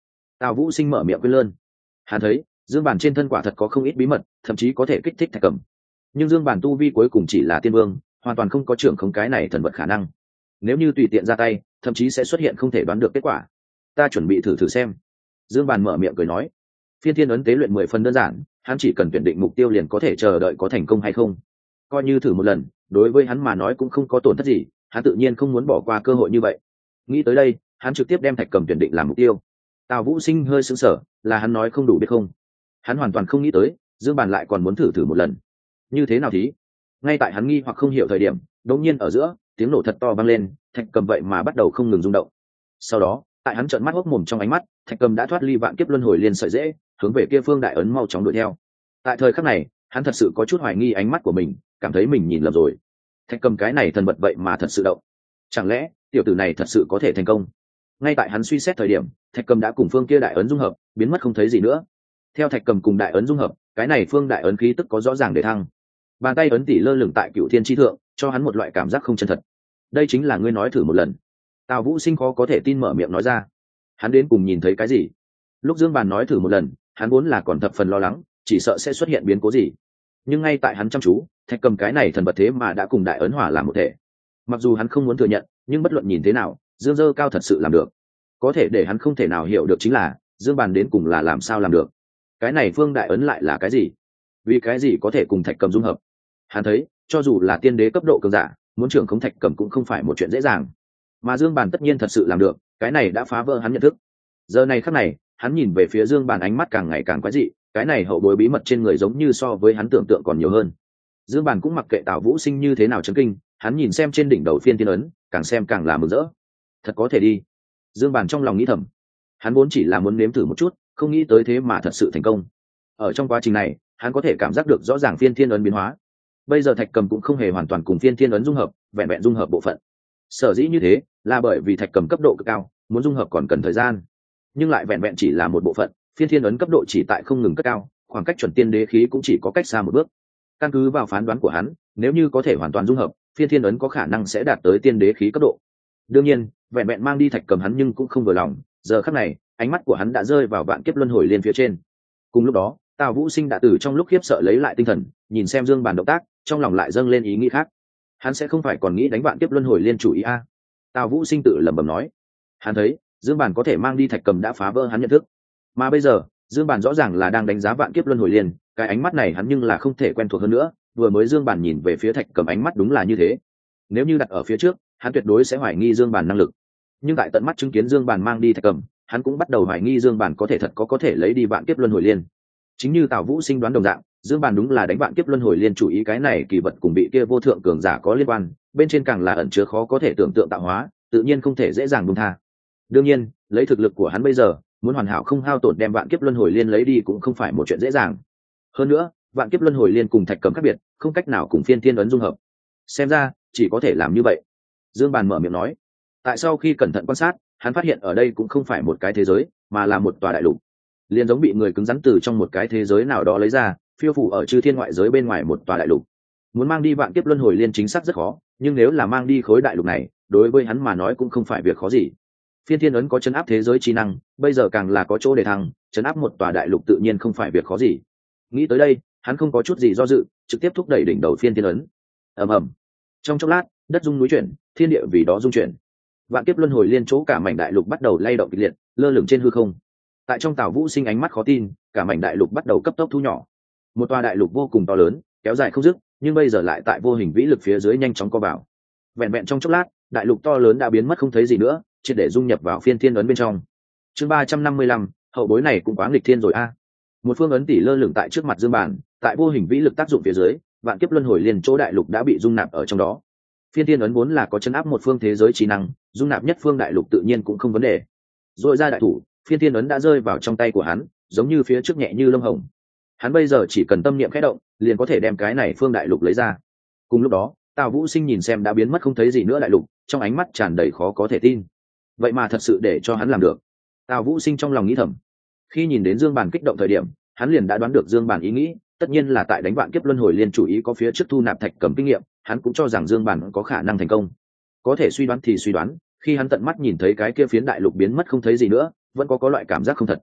Speaker 1: Tào Vũ Sinh mở miệng quên lơn. Hắn thấy Dương Bản trên thân quả thật có không ít bí mật, thậm chí có thể kích thích Thạch Cầm. Nhưng Dương Bản tu vi cuối cùng chỉ là tiên vương, hoàn toàn không có trưởng không cái này thần vật khả năng. Nếu như tùy tiện ra tay, thậm chí sẽ xuất hiện không thể đoán được kết quả. Ta chuẩn bị thử xem. Dương Bản mở miệng cười nói. Phiên thiên ấn tế luyện 10 phần đơn giản, hắn chỉ cần tuyển định mục tiêu liền có thể chờ đợi có thành công hay không. Coi như thử một lần, đối với hắn mà nói cũng không có tổn thất gì, hắn tự nhiên không muốn bỏ qua cơ hội như vậy. Nghĩ tới đây, hắn trực tiếp đem Thạch Cầm tuyển định làm mục tiêu. Tào Vũ Sinh hơi sững sờ, là hắn nói không đủ biết không? Hắn hoàn toàn không nghĩ tới, Dương Bàn lại còn muốn thử một lần. Như thế nào thí? Ngay tại hắn nghi hoặc không hiểu thời điểm, đột nhiên ở giữa, tiếng nổ thật to vang lên, Thạch Cầm vậy mà bắt đầu không ngừng rung động. Sau đó, tại hắn trợn mắt hốc mồm trong ánh mắt, Thạch Cầm đã thoát ly vạn kiếp luân hồi liền sợi dễ, hướng về kia phương đại ấn mau chóng đuổi theo. Tại thời khắc này, hắn thật sự có chút hoài nghi ánh mắt của mình, cảm thấy mình nhìn lầm rồi. Thạch Cầm cái này thần vật vậy mà thật sự động. Chẳng lẽ tiểu tử này thật sự có thể thành công? Ngay tại hắn suy xét thời điểm, Thạch Cầm đã cùng phương kia đại ấn dung hợp, biến mất không thấy gì nữa. Theo Thạch Cầm cùng đại ấn dung hợp, cái này phương đại ấn khí tức có rõ ràng để thăng. Bàn tay ấn tỷ lơ lửng tại Cựu Thiên chi thượng, cho hắn một loại cảm giác không chân thật. Đây chính là ngươi nói thử một lần. Tào Vũ Sinh khó có thể tin mở miệng nói ra. Hắn đến cùng nhìn thấy cái gì? Lúc Dương Bàn nói thử một lần, hắn vốn là còn thập phần lo lắng, chỉ sợ sẽ xuất hiện biến cố gì. Nhưng ngay tại hắn chăm chú, Thạch Cầm cái này thần vật thế mà đã cùng đại ấn hòa làm một thể. Mặc dù hắn không muốn thừa nhận, nhưng bất luận nhìn thế nào, Dương Dơ Cao thật sự làm được. Có thể để hắn không thể nào hiểu được chính là Dương Bàn đến cùng là làm sao làm được. Cái này phương đại ấn lại là cái gì? Vì cái gì có thể cùng Thạch Cầm dung hợp? Hắn thấy, cho dù là tiên đế cấp độ cường giả, muốn trưởng khống Thạch Cầm cũng không phải một chuyện dễ dàng. Mà Dương Bàn tất nhiên thật sự làm được, cái này đã phá vỡ hắn nhận thức. Giờ này khắc này, hắn nhìn về phía Dương Bàn ánh mắt càng ngày càng quái dị, cái này hậu bối bí mật trên người giống như so với hắn tưởng tượng còn nhiều hơn. Dương Bàn cũng mặc kệ Tào Vũ Sinh như thế nào chấn kinh, hắn nhìn xem trên đỉnh đầu phiên tiên ấn, càng xem càng là mừng rỡ. Thật có thể đi. Dương Bàn trong lòng nghĩ thầm, hắn vốn chỉ là muốn nếm thử một chút, không nghĩ tới thế mà thật sự thành công. Ở trong quá trình này, hắn có thể cảm giác được rõ ràng phiên thiên ấn biến hóa. Bây giờ Thạch Cầm cũng không hề hoàn toàn cùng phiên thiên ấn dung hợp, vẹn vẹn dung hợp bộ phận. Sở dĩ như thế, là bởi vì Thạch Cầm cấp độ cực cao, muốn dung hợp còn cần thời gian. Nhưng lại vẹn vẹn chỉ là một bộ phận, phiên thiên ấn cấp độ chỉ tại không ngừng cất cao, khoảng cách chuẩn tiên đế khí cũng chỉ có cách xa một bước. Căn cứ vào phán đoán của hắn, nếu như có thể hoàn toàn dung hợp, phiên thiên ấn có khả năng sẽ đạt tới tiên đế khí cấp độ. Đương nhiên, vẹn vẹn mang đi Thạch Cầm hắn nhưng cũng không vừa lòng. Giờ khắc này, ánh mắt của hắn đã rơi vào vạn kiếp luân hồi liên phía trên. Cùng lúc đó, Tào Vũ Sinh đã từ trong lúc khiếp sợ lấy lại tinh thần, nhìn xem Dương Bàn động tác, trong lòng lại dâng lên ý nghĩ khác. Hắn sẽ không phải còn nghĩ đánh vạn kiếp luân hồi liên chủ ý a? Tào Vũ Sinh tự lẩm bẩm nói. Hắn thấy, Dương Bàn có thể mang đi Thạch Cầm đã phá vỡ hắn nhận thức. Mà bây giờ, Dương Bàn rõ ràng là đang đánh giá vạn kiếp luân hồi liên, cái ánh mắt này hắn nhưng là không thể quen thuộc hơn nữa. Vừa mới Dương Bàn nhìn về phía Thạch Cầm ánh mắt đúng là như thế. Nếu như đặt ở phía trước, hắn tuyệt đối sẽ hoài nghi Dương Bàn năng lực. Nhưng tại tận mắt chứng kiến Dương Bàn mang đi Thạch Cầm, hắn cũng bắt đầu hoài nghi Dương Bàn có thể thật có thể lấy đi vạn kiếp luân hồi liên. Chính như Tào Vũ Sinh đoán đồng dạng, Dương Bàn đúng là đánh vạn kiếp luân hồi liên chủ ý cái này kỳ vật cùng bị kia vô thượng cường giả có liên quan, bên trên càng là ẩn chứa khó có thể tưởng tượng tạo hóa, tự nhiên không thể dễ dàng buông tha. Đương nhiên, lấy thực lực của hắn bây giờ, muốn hoàn hảo không hao tổn đem vạn kiếp luân hồi liên lấy đi cũng không phải một chuyện dễ dàng. Hơn nữa, vạn kiếp luân hồi liên cùng Thạch Cầm khác biệt, không cách nào cùng phiên thiên ấn dung hợp. Xem ra, chỉ có thể làm như vậy. Dương Bàn mở miệng nói. Tại sau khi cẩn thận quan sát, hắn phát hiện ở đây cũng không phải một cái thế giới, mà là một tòa đại lục. Liên giống bị người cứng rắn từ trong một cái thế giới nào đó lấy ra, phiêu phủ ở chư thiên ngoại giới bên ngoài một tòa đại lục. Muốn mang đi vạn kiếp luân hồi liên chính xác rất khó, nhưng nếu là mang đi khối đại lục này, đối với hắn mà nói cũng không phải việc khó gì. Phiên thiên ấn có chấn áp thế giới trí năng, bây giờ càng là có chỗ để thăng, chấn áp một tòa đại lục tự nhiên không phải việc khó gì. Nghĩ tới đây, hắn không có chút gì do dự, trực tiếp thúc đẩy đỉnh đầu phiên thiên ấn. Ầm ầm. Trong chốc lát, đất rung núi chuyển, thiên địa vì đó rung chuyển. Vạn kiếp luân hồi liên chỗ cả mảnh đại lục bắt đầu lay động kịch liệt, lơ lửng trên hư không. Tại trong Tào Vũ Sinh ánh mắt khó tin, cả mảnh đại lục bắt đầu cấp tốc thu nhỏ. Một tòa đại lục vô cùng to lớn, kéo dài không dứt, nhưng bây giờ lại tại vô hình vĩ lực phía dưới nhanh chóng co vào. Vẹn vẹn trong chốc lát, đại lục to lớn đã biến mất không thấy gì nữa, triệt để dung nhập vào phiên thiên ấn bên trong. Chương 355, hậu bối này cũng quá nghịch thiên rồi a. Một phương ấn tỷ lơ lửng tại trước mặt Dương Bàn, tại vô hình vĩ lực tác dụng phía dưới, vạn kiếp luân hồi liên chỗ đại lục đã bị dung nạp ở trong đó. Phiên thiên ấn vốn là có chấn áp một phương thế giới trí năng, dung nạp nhất phương đại lục tự nhiên cũng không vấn đề. Rồi ra đại thủ, phiên thiên ấn đã rơi vào trong tay của hắn, giống như phía trước nhẹ như lông hồng. Hắn bây giờ chỉ cần tâm niệm khẽ động, liền có thể đem cái này phương đại lục lấy ra. Cùng lúc đó, Tào Vũ Sinh nhìn xem đã biến mất không thấy gì nữa đại lục, trong ánh mắt tràn đầy khó có thể tin. Vậy mà thật sự để cho hắn làm được. Tào Vũ Sinh trong lòng nghĩ thầm. Khi nhìn đến Dương Bàn kích động thời điểm, hắn liền đã đoán được Dương Bàn ý nghĩ, tất nhiên là tại đánh vạn kiếp luân hồi liên chủ ý có phía trước thu nạp Thạch Cầm kinh nghiệm, hắn cũng cho rằng Dương Bàn có khả năng thành công. Có thể suy đoán thì suy đoán, khi hắn tận mắt nhìn thấy cái kia phiến đại lục biến mất không thấy gì nữa, vẫn có loại cảm giác không thật,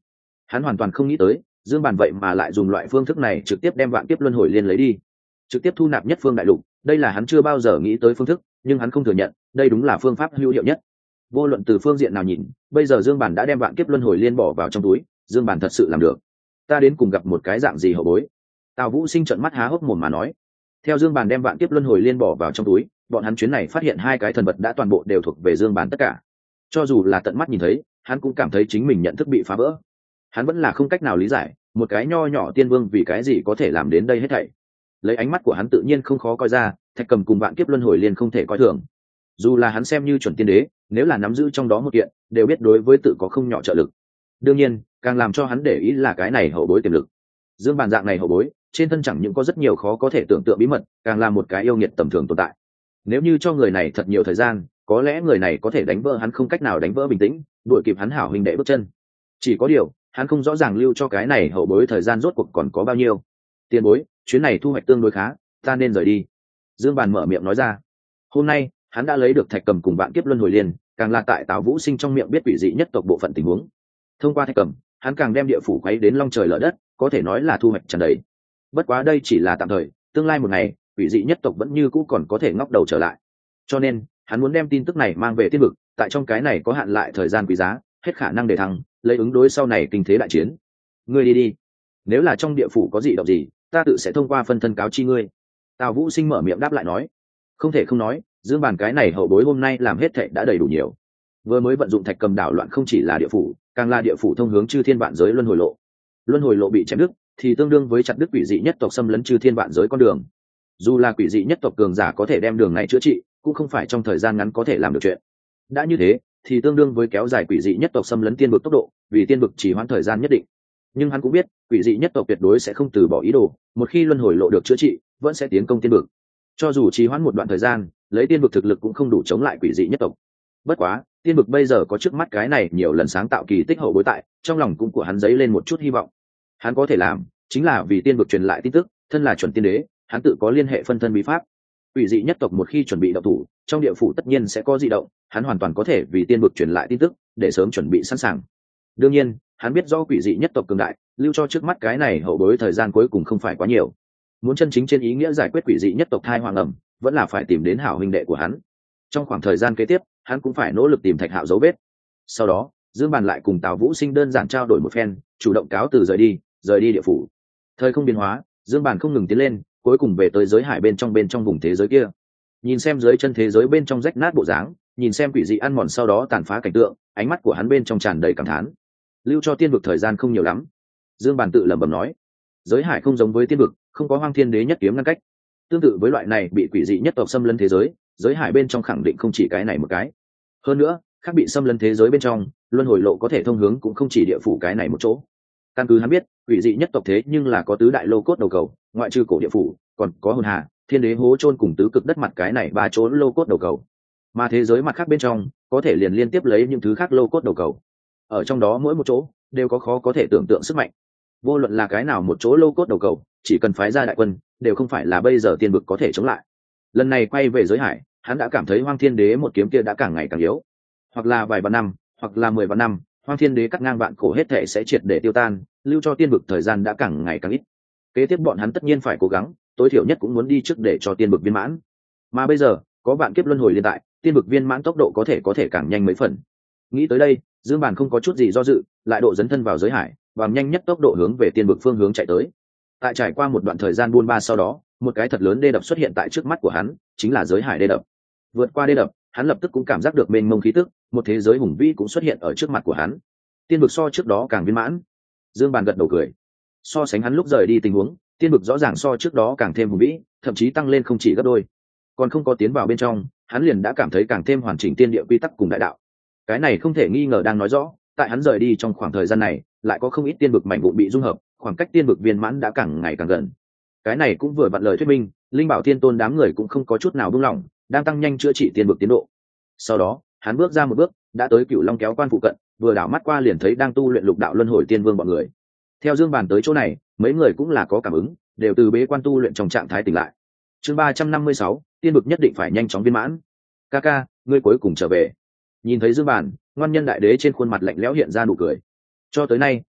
Speaker 1: Hắn hoàn toàn không nghĩ tới Dương Bàn vậy mà lại dùng loại phương thức này trực tiếp đem vạn kiếp luân hồi liên lấy đi, trực tiếp thu nạp nhất phương đại lục. Đây là hắn chưa bao giờ nghĩ tới phương thức, nhưng hắn không thừa nhận đây đúng là phương pháp hữu hiệu nhất. Vô luận từ phương diện nào nhìn, bây giờ Dương Bàn đã đem vạn kiếp luân hồi liên bỏ vào trong túi. Dương Bàn thật sự làm được. Ta đến cùng gặp một cái dạng gì hậu bối? Tào Vũ Sinh trợn mắt há hốc mồm mà nói. Theo Dương Bàn đem vạn kiếp luân hồi liên bỏ vào trong túi, bọn hắn chuyến này phát hiện hai cái thần vật đã toàn bộ đều thuộc về Dương Bàn tất cả. Cho dù là tận mắt nhìn thấy, hắn cũng cảm thấy chính mình nhận thức bị phá vỡ. Hắn vẫn là không cách nào lý giải, một cái nho nhỏ tiên vương vì cái gì có thể làm đến đây hết thảy. Lấy ánh mắt của hắn tự nhiên không khó coi ra, Thạch Cầm cùng vạn kiếp luân hồi liên không thể coi thường. Dù là hắn xem như chuẩn tiên đế, nếu là nắm giữ trong đó một kiện, đều biết đối với tự có không nhỏ trợ lực. Đương nhiên, càng làm cho hắn để ý là cái này hậu bối tiềm lực. Dương Bàn dạng này hậu bối, trên thân chẳng những có rất nhiều khó có thể tưởng tượng bí mật, càng là một cái yêu nghiệt tầm thường tồn tại. Nếu như cho người này thật nhiều thời gian, có lẽ người này có thể đánh vỡ hắn không cách nào đánh vỡ bình tĩnh, đuổi kịp hắn hảo huynh đệ bước chân. Chỉ có điều, hắn không rõ ràng lưu cho cái này hậu bối thời gian rốt cuộc còn có bao nhiêu. Tiền bối, chuyến này thu hoạch tương đối khá, ta nên rời đi. Dương Bàn mở miệng nói ra. Hôm nay, hắn đã lấy được Thạch Cầm cùng vạn kiếp luân hồi liên, càng là tại Tào Vũ Sinh trong miệng biết quỷ dị nhất tộc bộ phận tình huống. Thông qua Thạch Cầm, hắn càng đem địa phủ quấy đến long trời lở đất, có thể nói là thu hoạch tràn đầy. Bất quá đây chỉ là tạm thời, tương lai một ngày, quỷ dị nhất tộc vẫn như cũ còn có thể ngóc đầu trở lại. Cho nên, hắn muốn đem tin tức này mang về tiên vực, tại trong cái này có hạn lại thời gian quý giá, hết khả năng để thăng, lấy ứng đối sau này kinh thế đại chiến. Ngươi đi đi, nếu là trong địa phủ có dị động gì, ta tự sẽ thông qua phân thân cáo chi ngươi. Tào Vũ Sinh mở miệng đáp lại nói. Không thể không nói, Dương Bàn cái này hậu bối hôm nay làm hết thệ đã đầy đủ nhiều. Vừa mới vận dụng Thạch Cầm đảo loạn không chỉ là địa phủ, càng là địa phủ thông hướng chư thiên vạn giới luân hồi lộ. Luân hồi lộ bị chém đứt, thì tương đương với chặt đứt quỷ dị nhất tộc xâm lấn chư thiên vạn giới con đường. Dù là quỷ dị nhất tộc cường giả có thể đem đường này chữa trị, cũng không phải trong thời gian ngắn có thể làm được chuyện. Đã như thế, thì tương đương với kéo dài quỷ dị nhất tộc xâm lấn tiên vực tốc độ, vì tiên vực chỉ hoãn thời gian nhất định. Nhưng hắn cũng biết, quỷ dị nhất tộc tuyệt đối sẽ không từ bỏ ý đồ, một khi luân hồi lộ được chữa trị, vẫn sẽ tiến công tiên vực. Cho dù trì hoãn một đoạn thời gian, lấy tiên vực thực lực cũng không đủ chống lại quỷ dị nhất tộc. Bất quá, tiên vực bây giờ có trước mắt cái này nhiều lần sáng tạo kỳ tích hậu bối tại, trong lòng cũng của hắn dấy lên một chút hy vọng. Hắn có thể làm, chính là vì tiên vực truyền lại tin tức, thân là chuẩn tiên đế, hắn tự có liên hệ phân thân bí pháp. Quỷ dị nhất tộc một khi chuẩn bị động thủ, trong địa phủ tất nhiên sẽ có dị động, hắn hoàn toàn có thể vì tiên vực truyền lại tin tức, để sớm chuẩn bị sẵn sàng. Đương nhiên, hắn biết do quỷ dị nhất tộc cường đại, lưu cho trước mắt cái này hậu bối thời gian cuối cùng không phải quá nhiều. Muốn chân chính trên ý nghĩa giải quyết quỷ dị nhất tộc thai hoàng ẩm, vẫn là phải tìm đến hảo huynh đệ của hắn. Trong khoảng thời gian kế tiếp, hắn cũng phải nỗ lực tìm Thạch Hạo dấu vết. Sau đó, Dương Bàn lại cùng Tào Vũ Sinh đơn giản trao đổi một phen, chủ động cáo từ rời đi địa phủ. Thời không biến hóa, Dương Bàn không ngừng tiến lên, cuối cùng về tới giới hải bên trong vùng thế giới kia. Nhìn xem dưới chân thế giới bên trong rách nát bộ dáng, nhìn xem quỷ dị ăn mòn sau đó tàn phá cảnh tượng, ánh mắt của hắn bên trong tràn đầy cảm thán. Lưu cho tiên vực thời gian không nhiều lắm. Dương Bàn tự lẩm bẩm nói, giới hải không giống với tiên vực, không có Hoang Thiên Đế nhất kiếm ngăn cách. Tương tự với loại này bị quỷ dị nhất tộc xâm lấn thế giới, giới hải bên trong khẳng định không chỉ cái này một cái. Hơn nữa, khác bị xâm lấn thế giới bên trong, luân hồi lộ có thể thông hướng cũng không chỉ địa phủ cái này một chỗ. Căn cứ hắn biết, quỷ dị nhất tộc thế nhưng là có tứ đại lô cốt đầu cầu, ngoại trừ cổ địa phủ, còn có hồn hà, thiên đế hố chôn cùng tứ cực đất mặt cái này ba chỗ lô cốt đầu cầu. Mà thế giới mặt khác bên trong, có thể liền liên tiếp lấy những thứ khác lô cốt đầu cầu. Ở trong đó mỗi một chỗ đều có khó có thể tưởng tượng sức mạnh. Vô luận là cái nào một chỗ lô cốt đầu cầu, chỉ cần phái ra đại quân, đều không phải là bây giờ tiên vực có thể chống lại. Lần này quay về giới hải, hắn đã cảm thấy Hoang Thiên Đế một kiếm kia đã càng ngày càng yếu. Hoặc là vài vạn năm, hoặc là 10 vạn năm, Hoang Thiên Đế cắt ngang vạn cổ hết thể sẽ triệt để tiêu tan, lưu cho tiên vực thời gian đã càng ngày càng ít. Kế tiếp bọn hắn tất nhiên phải cố gắng, tối thiểu nhất cũng muốn đi trước để cho tiên vực viên mãn. Mà bây giờ, có vạn kiếp luân hồi liên tại, tiên vực viên mãn tốc độ có thể càng nhanh mấy phần. Nghĩ tới đây, Dương Bàn không có chút gì do dự, lại độ dấn thân vào giới hải, bằng nhanh nhất tốc độ hướng về tiên vực phương hướng chạy tới. Tại trải qua một đoạn thời gian buôn ba sau đó, một cái thật lớn đê đập xuất hiện tại trước mắt của hắn, chính là giới hải đê đập. Vượt qua đê đập, hắn lập tức cũng cảm giác được mênh mông khí tức, một thế giới hùng vĩ cũng xuất hiện ở trước mặt của hắn. Tiên vực so trước đó càng viên mãn. Dương Bàn gật đầu cười. So sánh hắn lúc rời đi tình huống, tiên vực rõ ràng so trước đó càng thêm hùng vĩ, thậm chí tăng lên không chỉ gấp đôi. Còn không có tiến vào bên trong, hắn liền đã cảm thấy càng thêm hoàn chỉnh tiên địa quy tắc cùng đại đạo. Cái này không thể nghi ngờ đang nói rõ, tại hắn rời đi trong khoảng thời gian này, lại có không ít tiên vực mảnh vụn bị dung hợp, khoảng cách tiên vực viên mãn đã càng ngày càng gần. Cái này cũng vừa vặn lời thuyết minh, Linh Bảo Thiên Tôn đám người cũng không có chút nào buông lỏng, đang tăng nhanh chữa trị tiên vực tiến độ. Sau đó, hắn bước ra một bước, đã tới Cựu Long kéo quan phụ cận, vừa đảo mắt qua liền thấy đang tu luyện Lục Đạo Luân Hồi Tiên Vương bọn người. Theo Dương Bàn tới chỗ này, mấy người cũng là có cảm ứng, đều từ bế quan tu luyện trong trạng thái tỉnh lại. Chương 356, tiên vực nhất định phải nhanh chóng viên mãn. Kaka, ngươi cuối cùng trở về. Nhìn thấy Dương Bàn, Ngoan Nhân Đại Đế trên khuôn mặt lạnh lẽo hiện ra nụ cười. Cho tới nay,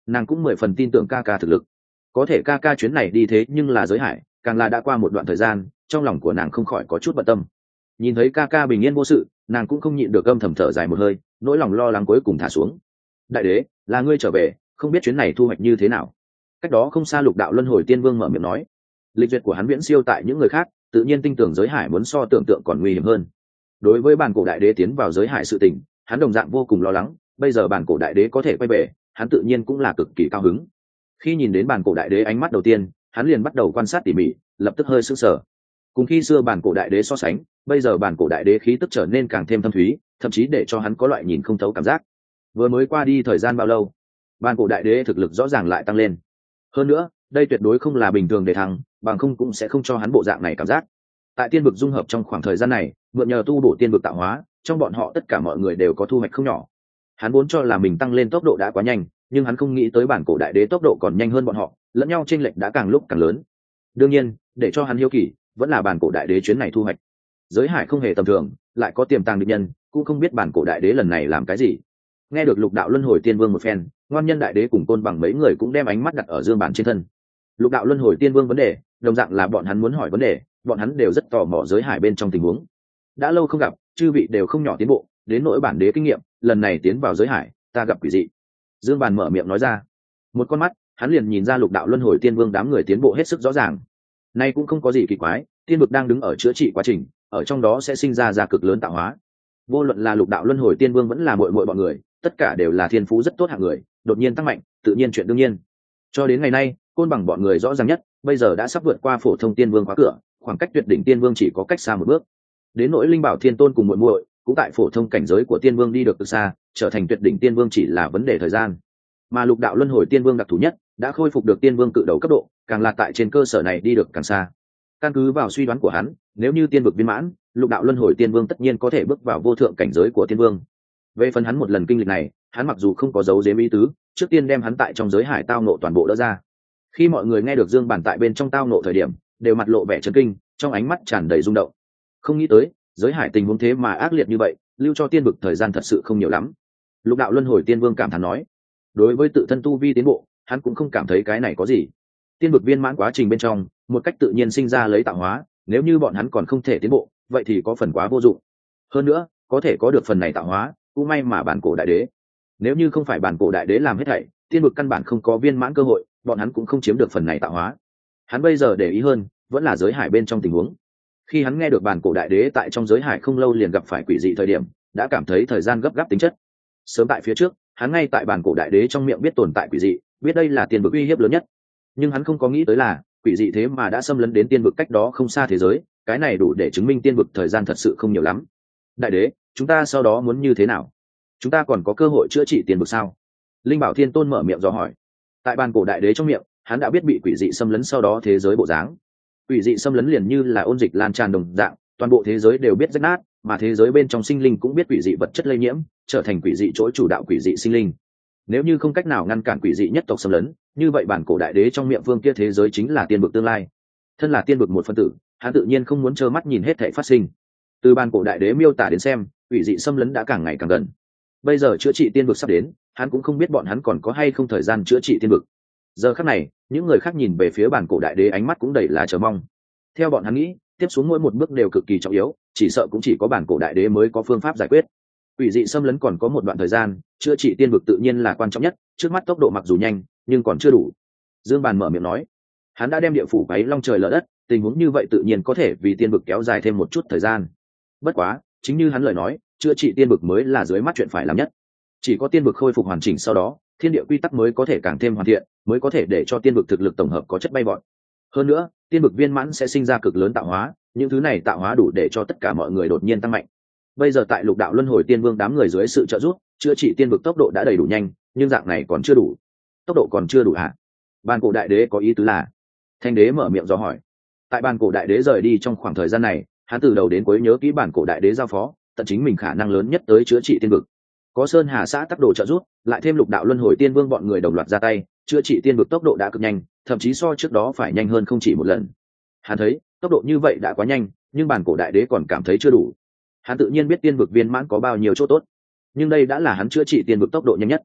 Speaker 1: nàng cũng 10 phần tin tưởng ca ca thực lực. Có thể ca ca chuyến này đi thế nhưng là giới hải, càng là đã qua một đoạn thời gian, trong lòng của nàng không khỏi có chút bận tâm. Nhìn thấy ca ca bình yên vô sự, nàng cũng không nhịn được âm thầm thở dài một hơi, nỗi lòng lo lắng cuối cùng thả xuống. Đại đế, là ngươi trở về, không biết chuyến này thu hoạch như thế nào? Cách đó không xa Lục Đạo Luân Hồi Tiên Vương mở miệng nói. Lịch duyệt của hắn viễn siêu tại những người khác, tự nhiên tin tưởng giới hải muốn so tưởng tượng còn nguy hiểm hơn. Đối với bản cổ đại đế tiến vào giới hải sự tình, hắn đồng dạng vô cùng lo lắng. Bây giờ bản cổ đại đế có thể quay về, hắn tự nhiên cũng là cực kỳ cao hứng. Khi nhìn đến bản cổ đại đế ánh mắt đầu tiên, hắn liền bắt đầu quan sát tỉ mỉ, lập tức hơi sững sờ. Cùng khi xưa bản cổ đại đế so sánh, bây giờ bản cổ đại đế khí tức trở nên càng thêm thâm thúy, thậm chí để cho hắn có loại nhìn không thấu cảm giác. Vừa mới qua đi thời gian bao lâu, bản cổ đại đế thực lực rõ ràng lại tăng lên. Hơn nữa, đây tuyệt đối không là bình thường để thắng, bằng không cũng sẽ không cho hắn bộ dạng này cảm giác. Tại tiên vực dung hợp trong khoảng thời gian này, mượn nhờ tu bổ tiên vực tạo hóa, trong bọn họ tất cả mọi người đều có thu hoạch không nhỏ. Hắn vốn cho là mình tăng lên tốc độ đã quá nhanh, nhưng hắn không nghĩ tới bản cổ đại đế tốc độ còn nhanh hơn bọn họ, lẫn nhau chênh lệch đã càng lúc càng lớn. Đương nhiên, để cho hắn hiếu kỳ, vẫn là bản cổ đại đế chuyến này thu hoạch. Giới hải không hề tầm thường, lại có tiềm tàng địch nhân, cũng không biết bản cổ đại đế lần này làm cái gì. Nghe được Lục Đạo Luân Hồi Tiên Vương một phen, ngoan nhân đại đế cùng Côn Bằng mấy người cũng đem ánh mắt đặt ở Dương Bản trên thân. Lục Đạo Luân Hồi Tiên Vương vấn đề, đồng dạng là bọn hắn muốn hỏi vấn đề, bọn hắn đều rất tò mò giới hải bên trong tình huống. Đã lâu không gặp, chư vị đều không nhỏ tiến bộ, đến nỗi bản đế kinh nghiệm, lần này tiến vào giới hải, ta gặp quỷ dị. Dương Bản mở miệng nói ra. Một con mắt, hắn liền nhìn ra Lục Đạo Luân Hồi Tiên Vương đám người tiến bộ hết sức rõ ràng. Nay cũng không có gì kỳ quái, tiên vực đang đứng ở chữa trị quá trình, ở trong đó sẽ sinh ra cực lớn tạo hóa. Vô luận là Lục Đạo Luân Hồi Tiên Vương vẫn là muội muội bọn người, tất cả đều là thiên phú rất tốt hạng người, đột nhiên tăng mạnh, tự nhiên chuyện đương nhiên. Cho đến ngày nay, Côn Bằng bọn người rõ ràng nhất, bây giờ đã sắp vượt qua phổ thông tiên vương khóa cửa, khoảng cách tuyệt đỉnh tiên vương chỉ có cách xa một bước. Đến nỗi Linh Bảo Thiên Tôn cùng muội muội, cũng tại phổ thông cảnh giới của tiên vương đi được từ xa, trở thành tuyệt đỉnh tiên vương chỉ là vấn đề thời gian. Mà Lục Đạo Luân Hồi Tiên Vương đặc thù nhất, đã khôi phục được tiên vương cự đầu cấp độ, càng là tại trên cơ sở này đi được càng xa. Căn cứ vào suy đoán của hắn, nếu như tiên vực viên mãn, Lục Đạo Luân Hồi Tiên Vương tất nhiên có thể bước vào vô thượng cảnh giới của tiên vương. Về phần hắn một lần kinh lịch này, hắn mặc dù không có dấu giếm ý tứ, trước tiên đem hắn tại trong giới hải tao nộ toàn bộ đỡ ra. Khi mọi người nghe được Dương Bản tại bên trong tao nộ thời điểm, đều mặt lộ vẻ chấn kinh, trong ánh mắt tràn đầy rung động. Không nghĩ tới, giới hải tình huống thế mà ác liệt như vậy, lưu cho tiên vực thời gian thật sự không nhiều lắm. Lục Đạo Luân Hồi Tiên Vương cảm thán nói. Đối với tự thân tu vi tiến bộ, hắn cũng không cảm thấy cái này có gì. Tiên vực viên mãn quá trình bên trong, một cách tự nhiên sinh ra lấy tạo hóa, nếu như bọn hắn còn không thể tiến bộ, vậy thì có phần quá vô dụng. Hơn nữa, có thể có được phần này tạo hóa, cũng may mà bản cổ đại đế. Nếu như không phải bản cổ đại đế làm hết thảy, tiên vực căn bản không có viên mãn cơ hội, bọn hắn cũng không chiếm được phần này tạo hóa. Hắn bây giờ để ý hơn, vẫn là giới hải bên trong tình huống. Khi hắn nghe được bản cổ đại đế tại trong giới hải không lâu liền gặp phải quỷ dị thời điểm, đã cảm thấy thời gian gấp gáp tính chất. Sớm tại phía trước, hắn ngay tại bản cổ đại đế trong miệng biết tồn tại quỷ dị, biết đây là tiên vực uy hiếp lớn nhất. Nhưng hắn không có nghĩ tới là quỷ dị thế mà đã xâm lấn đến tiên vực cách đó không xa thế giới, cái này đủ để chứng minh tiên vực thời gian thật sự không nhiều lắm. Đại đế, chúng ta sau đó muốn như thế nào? Chúng ta còn có cơ hội chữa trị tiên vực sao? Linh Bảo Thiên Tôn mở miệng dò hỏi. Tại bản cổ đại đế trong miệng, hắn đã biết bị quỷ dị xâm lấn sau đó thế giới bộ dáng. Quỷ dị xâm lấn liền như là ôn dịch lan tràn đồng dạng, toàn bộ thế giới đều biết rách nát, mà thế giới bên trong sinh linh cũng biết quỷ dị vật chất lây nhiễm, trở thành quỷ dị chỗ chủ đạo quỷ dị sinh linh. Nếu như không cách nào ngăn cản quỷ dị nhất tộc xâm lấn, như vậy bản cổ đại đế trong miệng vương kia thế giới chính là tiên vực tương lai. Thân là tiên vực một phân tử, hắn tự nhiên không muốn trơ mắt nhìn hết thảy phát sinh. Từ bản cổ đại đế miêu tả đến xem, quỷ dị xâm lấn đã càng ngày càng gần. Bây giờ chữa trị tiên vực sắp đến, hắn cũng không biết bọn hắn còn có hay không thời gian chữa trị tiên vực. Giờ khắc này, những người khác nhìn về phía bản cổ đại đế ánh mắt cũng đầy là chờ mong. Theo bọn hắn nghĩ, tiếp xuống mỗi một bước đều cực kỳ trọng yếu, chỉ sợ cũng chỉ có bản cổ đại đế mới có phương pháp giải quyết. Quỷ dị xâm lấn còn có một đoạn thời gian, chữa trị tiên vực tự nhiên là quan trọng nhất, trước mắt tốc độ mặc dù nhanh, nhưng còn chưa đủ. Dương Bàn mở miệng nói, hắn đã đem địa phủ quấy long trời lở đất, tình huống như vậy tự nhiên có thể vì tiên vực kéo dài thêm một chút thời gian. Bất quá, chính như hắn lời nói, chữa trị tiên vực mới là dưới mắt chuyện phải làm nhất. Chỉ có tiên vực khôi phục hoàn chỉnh sau đó, thiên địa quy tắc mới có thể càng thêm hoàn thiện, mới có thể để cho tiên vực thực lực tổng hợp có chất bay vọt. Hơn nữa, tiên vực viên mãn sẽ sinh ra cực lớn tạo hóa, những thứ này tạo hóa đủ để cho tất cả mọi người đột nhiên tăng mạnh. Bây giờ tại Lục Đạo Luân Hồi Tiên Vương đám người dưới sự trợ giúp, chữa trị tiên vực tốc độ đã đầy đủ nhanh, nhưng dạng này còn chưa đủ. Tốc độ còn chưa đủ hả? Bàn cổ đại đế có ý tứ là? Thanh đế mở miệng dò hỏi. Tại bàn cổ đại đế rời đi trong khoảng thời gian này, hắn từ đầu đến cuối nhớ kỹ bản cổ đại đế giao phó, tận chính mình khả năng lớn nhất tới chữa trị tiên vực. Có Sơn Hà xã tác đồ trợ giúp, lại thêm Lục Đạo Luân Hồi Tiên Vương bọn người đồng loạt ra tay, chữa trị tiên vực tốc độ đã cực nhanh, thậm chí so trước đó phải nhanh hơn không chỉ một lần. Hắn thấy, tốc độ như vậy đã quá nhanh, nhưng bản cổ đại đế còn cảm thấy chưa đủ. Hắn tự nhiên biết tiên vực viên mãn có bao nhiêu chỗ tốt, nhưng đây đã là hắn chữa trị tiên vực tốc độ nhanh nhất.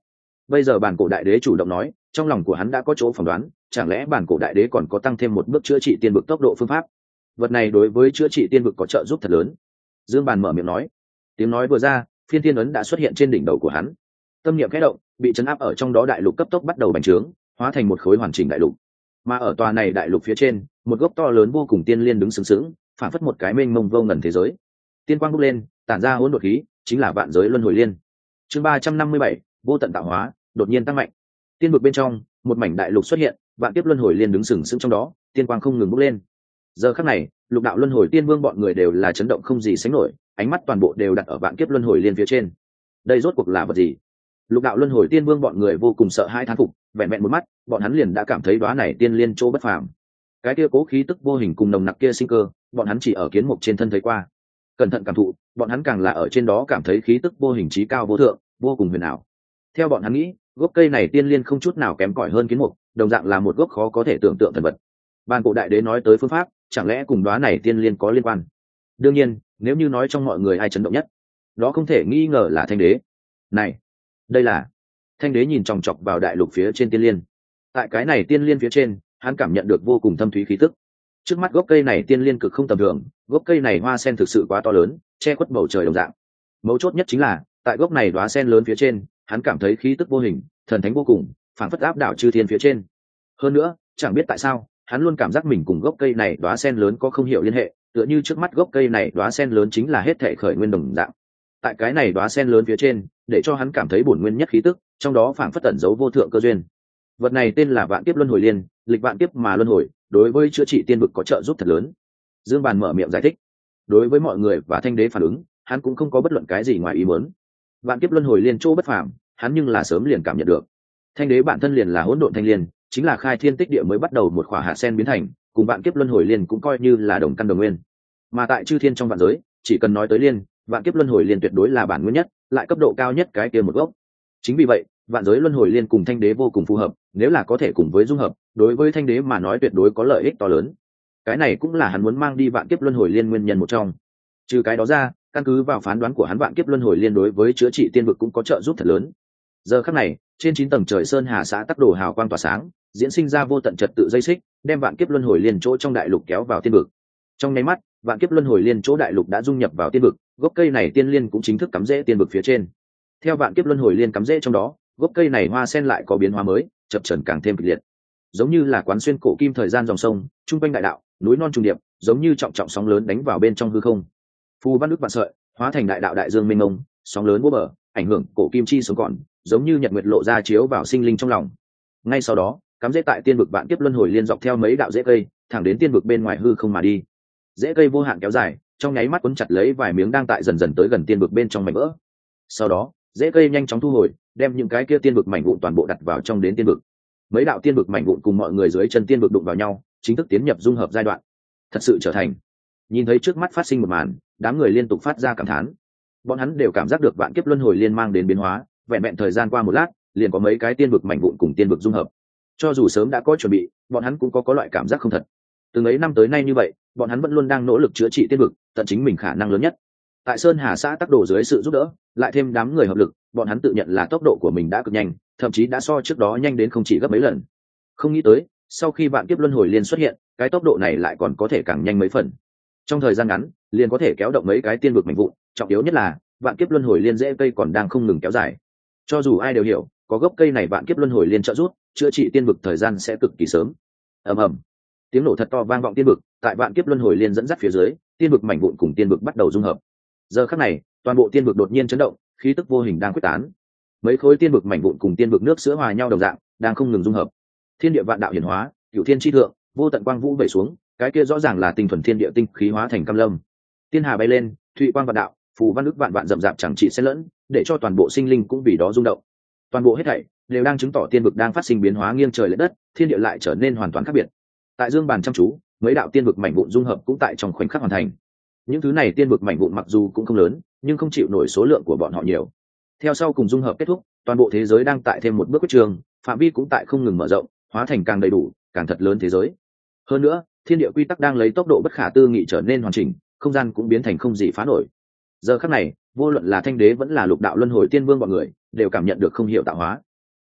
Speaker 1: Bây giờ bản cổ đại đế chủ động nói, trong lòng của hắn đã có chỗ phỏng đoán, chẳng lẽ bản cổ đại đế còn có tăng thêm một bước chữa trị tiên vực tốc độ phương pháp? Vật này đối với chữa trị tiên vực có trợ giúp thật lớn. Dương Bàn mở miệng nói. Tiếng nói vừa ra, phiên thiên ấn đã xuất hiện trên đỉnh đầu của hắn. Tâm niệm khẽ động, bị chấn áp ở trong đó đại lục cấp tốc bắt đầu bành trướng, hóa thành một khối hoàn chỉnh đại lục. Mà ở tòa này đại lục phía trên, một gốc to lớn vô cùng tiên liên đứng sừng sững, phản phất một cái mênh mông vô ngần thế giới. Tiên quang bốc lên, tản ra hỗn độn khí, chính là vạn giới luân hồi liên. Chương 357, vô tận tạo hóa, đột nhiên tăng mạnh. Tiên vực bên trong, một mảnh đại lục xuất hiện, vạn kiếp luân hồi liên đứng sừng sững trong đó, tiên quang không ngừng bốc lên. Giờ khắc này, lục đạo luân hồi tiên vương bọn người đều là chấn động không gì sánh nổi, ánh mắt toàn bộ đều đặt ở vạn kiếp luân hồi liên phía trên. Đây rốt cuộc là vật gì? Lục đạo luân hồi tiên vương bọn người vô cùng sợ hãi thán phục, vẹn vẹn một mắt, bọn hắn liền đã cảm thấy đóa này tiên liên chỗ bất phàm. Cái kia cố khí tức vô hình cùng nồng nặc kia sinh cơ, bọn hắn chỉ ở kiến mục trên thân thấy qua. Cẩn thận cảm thụ, bọn hắn càng là ở trên đó cảm thấy khí tức vô hình trí cao vô thượng, vô cùng huyền ảo. Theo bọn hắn nghĩ, gốc cây này tiên liên không chút nào kém cỏi hơn kiến mục, đồng dạng là một gốc khó có thể tưởng tượng thần vật. Bàn cổ đại đế nói tới phương pháp, chẳng lẽ cùng đóa này tiên liên có liên quan? Đương nhiên, nếu như nói trong mọi người ai chấn động nhất, đó không thể nghi ngờ là Thanh đế. Này, đây là... Thanh đế nhìn chòng chọc vào đại lục phía trên tiên liên. Tại cái này tiên liên phía trên, hắn cảm nhận được vô cùng thâm thúy khí tức. Trước mắt gốc cây này tiên liên cực không tầm thường, gốc cây này hoa sen thực sự quá to lớn, che khuất bầu trời đồng dạng. Mấu chốt nhất chính là, tại gốc này đóa sen lớn phía trên, hắn cảm thấy khí tức vô hình, thần thánh vô cùng, phảng phất áp đảo chư thiên phía trên. Hơn nữa, chẳng biết tại sao, hắn luôn cảm giác mình cùng gốc cây này đóa sen lớn có không hiểu liên hệ, tựa như trước mắt gốc cây này đóa sen lớn chính là hết thảy khởi nguyên đồng dạng. Tại cái này đóa sen lớn phía trên, để cho hắn cảm thấy bổn nguyên nhất khí tức, trong đó phảng phất tẩn giấu vô thượng cơ duyên. Vật này tên là Vạn Kiếp Luân Hồi Liên, lịch vạn kiếp mà luân hồi, đối với chữa trị tiên vực có trợ giúp thật lớn. Dương Bàn mở miệng giải thích. Đối với mọi người và Thanh đế phản ứng, hắn cũng không có bất luận cái gì ngoài ý muốn. Vạn Kiếp Luân Hồi Liên chỗ bất phàm, hắn nhưng là sớm liền cảm nhận được. Thanh đế bản thân liền là hỗn độn thanh liên, chính là khai thiên tích địa mới bắt đầu một khỏa hạ sen biến thành, cùng Vạn Kiếp Luân Hồi Liên cũng coi như là đồng căn đồng nguyên. Mà tại chư thiên trong vạn giới, chỉ cần nói tới liên, Vạn Kiếp Luân Hồi Liên tuyệt đối là bản nguyên nhất, lại cấp độ cao nhất cái kia một gốc. Chính vì vậy, vạn giới luân hồi liên cùng Thanh đế vô cùng phù hợp, nếu là có thể cùng với dung hợp, đối với Thanh đế mà nói tuyệt đối có lợi ích to lớn. Cái này cũng là hắn muốn mang đi Vạn Kiếp Luân Hồi Liên nguyên nhân một trong. Trừ cái đó ra, căn cứ vào phán đoán của hắn, Vạn Kiếp Luân Hồi Liên đối với chữa trị tiên vực cũng có trợ giúp thật lớn. Giờ khắc này, trên 9 tầng trời sơn hà xã tắc đồ hào quang tỏa sáng, diễn sinh ra vô tận trật tự dây xích, đem Vạn Kiếp Luân Hồi Liên chỗ trong đại lục kéo vào tiên vực. Trong nháy mắt, Vạn Kiếp Luân Hồi Liên chỗ đại lục đã dung nhập vào tiên vực, gốc cây này tiên liên cũng chính thức cắm rễ tiên vực phía trên. Theo Vạn Kiếp Luân Hồi Liên cắm rễ trong đó, gốc cây này hoa sen lại có biến hóa mới, chập chờn càng thêm kịch liệt, giống như là quán xuyên cổ kim thời gian dòng sông, trung quanh đại đạo, núi non trùng điệp, giống như trọng trọng sóng lớn đánh vào bên trong hư không. Phù văn ức vạn sợi, hóa thành đại đạo đại dương mênh mông, sóng lớn vô bờ, ảnh hưởng cổ kim chi sống còn, giống như nhật nguyệt lộ ra chiếu vào sinh linh trong lòng. Ngay sau đó, cắm rễ tại tiên vực Vạn Kiếp Luân Hồi Liên dọc theo mấy đạo rễ cây, thẳng đến tiên vực bên ngoài hư không mà đi. Rễ cây vô hạn kéo dài, trong nháy mắt cuốn chặt lấy vài miếng đang tại dần dần tới gần tiên vực bên trong mảnh vỡ. Sau đó, rễ cây nhanh chóng thu hồi, đem những cái kia tiên vực mảnh vụn toàn bộ đặt vào trong đến tiên vực. Mấy đạo tiên vực mảnh vụn cùng mọi người dưới chân tiên vực đụng vào nhau, chính thức tiến nhập dung hợp giai đoạn. Thật sự trở thành. Nhìn thấy trước mắt phát sinh một màn, đám người liên tục phát ra cảm thán. Bọn hắn đều cảm giác được Vạn Kiếp Luân Hồi Liên mang đến biến hóa, vẹn vẹn thời gian qua một lát, liền có mấy cái tiên vực mảnh vụn cùng tiên vực dung hợp. Cho dù sớm đã có chuẩn bị, bọn hắn cũng có loại cảm giác không thật. Từng ấy năm tới nay như vậy, bọn hắn vẫn luôn đang nỗ lực chữa trị tiên vực, tận chính mình khả năng lớn nhất. Tại sơn hà xã tắc đồ dưới sự giúp đỡ, lại thêm đám người hợp lực, bọn hắn tự nhận là tốc độ của mình đã cực nhanh, thậm chí đã so trước đó nhanh đến không chỉ gấp mấy lần. Không nghĩ tới, sau khi Vạn Kiếp Luân Hồi Liên xuất hiện, cái tốc độ này lại còn có thể càng nhanh mấy phần. Trong thời gian ngắn, liền có thể kéo động mấy cái tiên vực mạnh vụn, trọng yếu nhất là Vạn Kiếp Luân Hồi Liên rễ cây còn đang không ngừng kéo dài. Cho dù ai đều hiểu, có gốc cây này Vạn Kiếp Luân Hồi Liên trợ giúp, chữa trị tiên vực thời gian sẽ cực kỳ sớm. Ầm ầm, tiếng nổ thật to vang vọng tiên vực, tại Vạn Kiếp Luân Hồi Liên dẫn dắt phía dưới, tiên vực mảnh vụn cùng tiên vực bắt đầu dung hợp. Giờ khắc này, toàn bộ tiên vực đột nhiên chấn động, khí tức vô hình đang quyết tán. Mấy khối tiên vực mảnh vụn cùng tiên vực nước sữa hòa nhau đồng dạng, đang không ngừng dung hợp. Thiên địa vạn đạo hiển hóa, cửu thiên chi thượng, vô tận quang vũ vẩy xuống, cái kia rõ ràng là tinh thuần thiên địa tinh khí hóa thành cam lâm. Tiên hà bay lên, thụy quang vạn đạo, phù văn ức vạn vạn rậm rạp chẳng trị xen lẫn, để cho toàn bộ sinh linh cũng vì đó rung động. Toàn bộ hết thảy đều đang chứng tỏ tiên vực đang phát sinh biến hóa nghiêng trời lệch đất, thiên địa lại trở nên hoàn toàn khác biệt. Tại Dương Bàn chăm chú, mấy đạo tiên vực mảnh vụn dung hợp cũng tại trong khoảnh khắc hoàn thành. Những thứ này tiên vực mảnh vụn mặc dù cũng không lớn, nhưng không chịu nổi số lượng của bọn họ nhiều. Theo sau cùng dung hợp kết thúc, toàn bộ thế giới đang tại thêm một bước quyết trường, phạm vi cũng tại không ngừng mở rộng, hóa thành càng đầy đủ, càng thật lớn thế giới. Hơn nữa, thiên địa quy tắc đang lấy tốc độ bất khả tư nghị trở nên hoàn chỉnh, không gian cũng biến thành không gì phá nổi. Giờ khắc này, vô luận là Thanh đế vẫn là lục đạo luân hồi tiên vương bọn người, đều cảm nhận được không hiểu tạo hóa.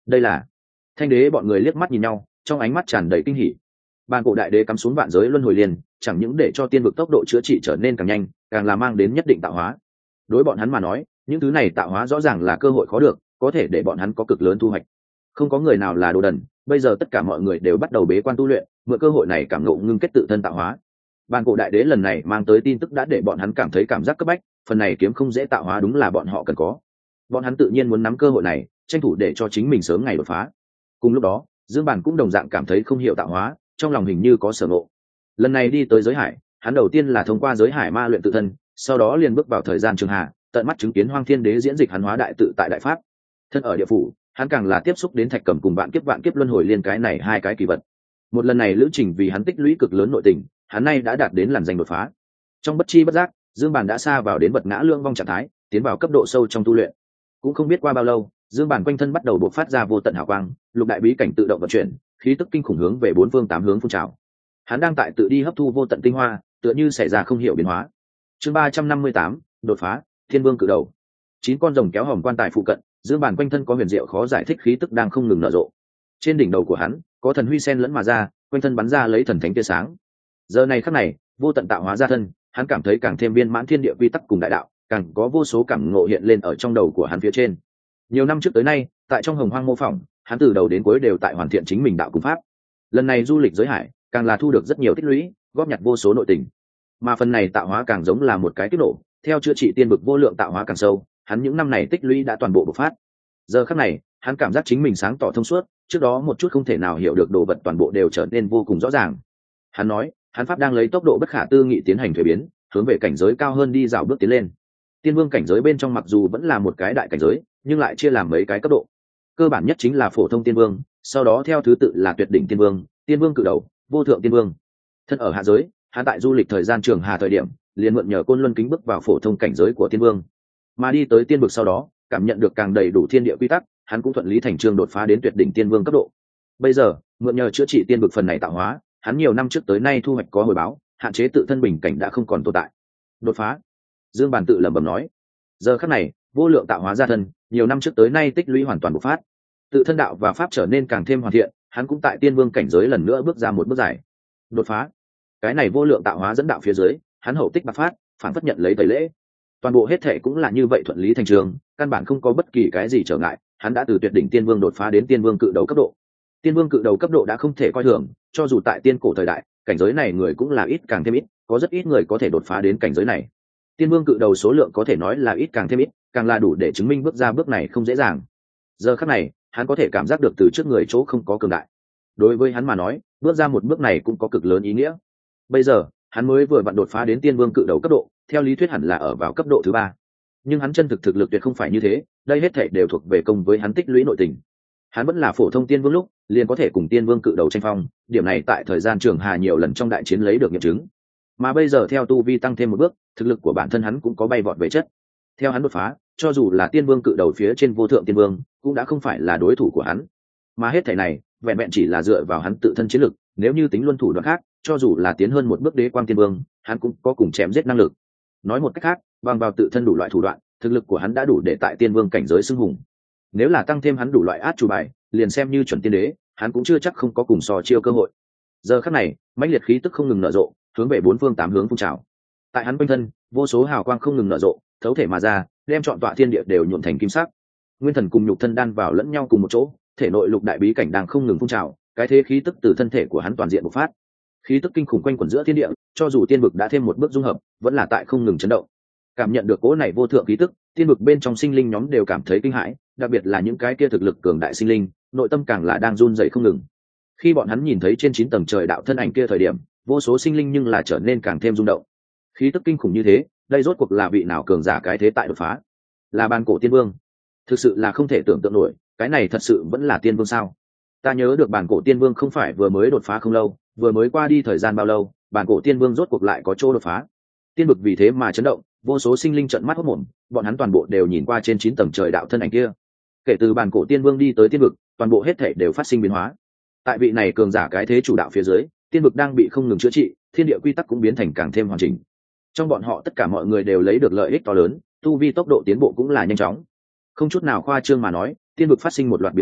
Speaker 1: Đây là Thanh đế bọn người liếc mắt nhìn nhau, trong ánh mắt tràn đầy kinh hỉ. Bàn cổ đại đế cắm xuống vạn giới luân hồi liền, chẳng những để cho tiên vực tốc độ chữa trị trở nên càng nhanh, càng là mang đến nhất định tạo hóa. Đối bọn hắn mà nói, những thứ này tạo hóa rõ ràng là cơ hội khó được, có thể để bọn hắn có cực lớn thu hoạch. Không có người nào là đồ đần, bây giờ tất cả mọi người đều bắt đầu bế quan tu luyện, mượn cơ hội này cảm ngộ ngưng kết tự thân tạo hóa. Bàn cổ đại đế lần này mang tới tin tức đã để bọn hắn cảm thấy cảm giác cấp bách, phần này kiếm không dễ tạo hóa đúng là bọn họ cần có. Bọn hắn tự nhiên muốn nắm cơ hội này, tranh thủ để cho chính mình sớm ngày đột phá. Cùng lúc đó, Dương Bản cũng đồng dạng cảm thấy không hiểu tạo hóa, trong lòng hình như có sở ngộ. Lần này đi tới giới hải, hắn đầu tiên là thông qua giới hải ma luyện tự thân, sau đó liền bước vào thời gian trường hạ, tận mắt chứng kiến Hoang Thiên Đế diễn dịch hắn hóa đại tự tại đại pháp. Thân ở địa phủ, hắn càng là tiếp xúc đến Thạch Cẩm cùng vạn kiếp luân hồi liên cái này hai cái kỳ vật. Một lần này lữ trình vì hắn tích lũy cực lớn nội tình, hắn nay đã đạt đến làn danh đột phá. Trong bất chi bất giác, Dương Bản đã xa vào đến vật ngã lương vong trạng thái, tiến vào cấp độ sâu trong tu luyện. Cũng không biết qua bao lâu, Dương Bản quanh thân bắt đầu bộc phát ra vô tận hào quang, lục đại bí cảnh tự động vận chuyển, khí tức kinh khủng hướng về bốn phương tám hướng phun trào. Hắn đang tại tự đi hấp thu vô tận tinh hoa, tựa như xảy ra không hiểu biến hóa. Chương 358, đột phá, Thiên Vương cự đầu. 9 con rồng kéo hòm quan tài phụ cận, Dương Bản quanh thân có huyền diệu khó giải thích khí tức đang không ngừng nở rộ. Trên đỉnh đầu của hắn, có thần huy sen lẫn mà ra, quanh thân bắn ra lấy thần thánh tia sáng. Giờ này khắc này, vô tận tạo hóa ra thân, hắn cảm thấy càng thêm viên mãn thiên địa quy tắc cùng đại đạo, càng có vô số cảm ngộ hiện lên ở trong đầu của hắn phía trên. Nhiều năm trước tới nay, tại trong Hồng Hoang mô phỏng, hắn từ đầu đến cuối đều tại hoàn thiện chính mình đạo cùng pháp. Lần này du lịch giới hải, càng là thu được rất nhiều tích lũy, góp nhặt vô số nội tình. Mà phần này tạo hóa càng giống là một cái kích nổ, theo chữa trị tiên vực vô lượng tạo hóa càng sâu, hắn những năm này tích lũy đã toàn bộ bộc phát. Giờ khắc này, hắn cảm giác chính mình sáng tỏ thông suốt, trước đó một chút không thể nào hiểu được đồ vật toàn bộ đều trở nên vô cùng rõ ràng. Hắn nói, hắn pháp đang lấy tốc độ bất khả tư nghị tiến hành thuế biến, hướng về cảnh giới cao hơn đi dạo bước tiến lên. Tiên vương cảnh giới bên trong mặc dù vẫn là một cái đại cảnh giới, nhưng lại chia làm mấy cái cấp độ. Cơ bản nhất chính là phổ thông tiên vương, sau đó theo thứ tự là tuyệt đỉnh tiên vương, tiên vương cự đầu, vô thượng tiên vương. Thân ở hạ giới, hắn tại du lịch thời gian trường hà thời điểm, liền mượn nhờ côn luân kính bước vào phổ thông cảnh giới của tiên vương. Mà đi tới tiên vực sau đó, cảm nhận được càng đầy đủ thiên địa quy tắc, hắn cũng thuận lý thành chương đột phá đến tuyệt đỉnh tiên vương cấp độ. Bây giờ, mượn nhờ chữa trị tiên vực phần này tạo hóa, hắn nhiều năm trước tới nay thu hoạch có hồi báo, hạn chế tự thân bình cảnh đã không còn tồn tại. Đột phá. Dương Bản tự lẩm bẩm nói. Giờ khắc này, vô lượng tạo hóa ra thân, nhiều năm trước tới nay tích lũy hoàn toàn bộc phát. Tự thân đạo và pháp trở nên càng thêm hoàn thiện, hắn cũng tại tiên vương cảnh giới lần nữa bước ra một bước dài. Đột phá. Cái này vô lượng tạo hóa dẫn đạo phía dưới, hắn hậu tích bạc phát, phản phất nhận lấy tẩy lễ. Toàn bộ hết thể cũng là như vậy thuận lý thành trường, căn bản không có bất kỳ cái gì trở ngại, hắn đã từ tuyệt đỉnh tiên vương đột phá đến tiên vương cự đầu cấp độ. Tiên vương cự đầu cấp độ đã không thể coi thường, cho dù tại tiên cổ thời đại, cảnh giới này người cũng là ít càng thêm ít, có rất ít người có thể đột phá đến cảnh giới này. Tiên vương cự đầu số lượng có thể nói là ít càng thêm ít, càng là đủ để chứng minh bước ra bước này không dễ dàng. Giờ khắc này, hắn có thể cảm giác được từ trước người chỗ không có cường đại. Đối với hắn mà nói, bước ra một bước này cũng có cực lớn ý nghĩa. Bây giờ, hắn mới vừa vặn đột phá đến tiên vương cự đầu cấp độ, theo lý thuyết hẳn là ở vào cấp độ thứ 3. Nhưng hắn chân thực lực tuyệt không phải như thế, đây hết thảy đều thuộc về công với hắn tích lũy nội tình. Hắn vẫn là phổ thông tiên vương lúc, liền có thể cùng tiên vương cự đầu tranh phong, điểm này tại thời gian trường hà nhiều lần trong đại chiến lấy được nghiệm chứng. Mà bây giờ theo tu vi tăng thêm một bước, thực lực của bản thân hắn cũng có bay vọt về chất. Theo hắn đột phá, cho dù là tiên vương cự đầu phía trên vô thượng tiên vương, cũng đã không phải là đối thủ của hắn. Mà hết thảy này, vẹn vẹn chỉ là dựa vào hắn tự thân chiến lực, nếu như tính luân thủ đoạn khác, cho dù là tiến hơn một bước đế quang tiên vương, hắn cũng có cùng chém giết năng lực. Nói một cách khác, bằng vào tự thân đủ loại thủ đoạn, thực lực của hắn đã đủ để tại tiên vương cảnh giới xưng hùng. Nếu là tăng thêm hắn đủ loại át chủ bài, liền xem như chuẩn tiên đế, hắn cũng chưa chắc không có cùng so chiêu cơ hội. Giờ khắc này, mãnh liệt khí tức không ngừng nở rộ, hướng về bốn phương tám hướng phun trào. Tại hắn quanh thân, vô số hào quang không ngừng nở rộ, thấu thể mà ra, đem trọn tọa thiên địa đều nhuộm thành kim sắc. Nguyên thần cùng nhục thân đan vào lẫn nhau cùng một chỗ, thể nội lục đại bí cảnh đang không ngừng phun trào, cái thế khí tức từ thân thể của hắn toàn diện bộc phát. Khí tức kinh khủng quanh quẩn giữa thiên địa, cho dù tiên vực đã thêm một bước dung hợp, vẫn là tại không ngừng chấn động. Cảm nhận được cỗ này vô thượng khí tức, tiên vực bên trong sinh linh nhóm đều cảm thấy kinh hãi, đặc biệt là những cái kia thực lực cường đại sinh linh, nội tâm càng là đang run rẩy không ngừng. Khi bọn hắn nhìn thấy trên 9 tầng trời đạo thân ảnh kia thời điểm, vô số sinh linh nhưng là trở nên càng thêm rung động. Khí tức kinh khủng như thế, đây rốt cuộc là vị nào cường giả cái thế tại đột phá? Là Bàn Cổ Tiên Vương? Thực sự là không thể tưởng tượng nổi, cái này thật sự vẫn là tiên vương sao? Ta nhớ được Bàn Cổ Tiên Vương không phải vừa mới đột phá không lâu, vừa mới qua đi thời gian bao lâu, Bàn Cổ Tiên Vương rốt cuộc lại có chỗ đột phá. Tiên vực vì thế mà chấn động, vô số sinh linh trợn mắt hốt mồm, bọn hắn toàn bộ đều nhìn qua trên 9 tầng trời đạo thân ảnh kia. Kể từ Bàn Cổ Tiên Vương đi tới tiên vực, toàn bộ hết thảy đều phát sinh biến hóa. Tại vị này cường giả cái thế chủ đạo phía dưới, tiên vực đang bị không ngừng chữa trị, thiên địa quy tắc cũng biến thành càng thêm hoàn chỉnh. Trong bọn họ tất cả mọi người đều lấy được lợi ích to lớn, tu vi tốc độ tiến bộ cũng là nhanh chóng. Không chút nào khoa trương mà nói, tiên vực phát sinh một loạt biến hóa,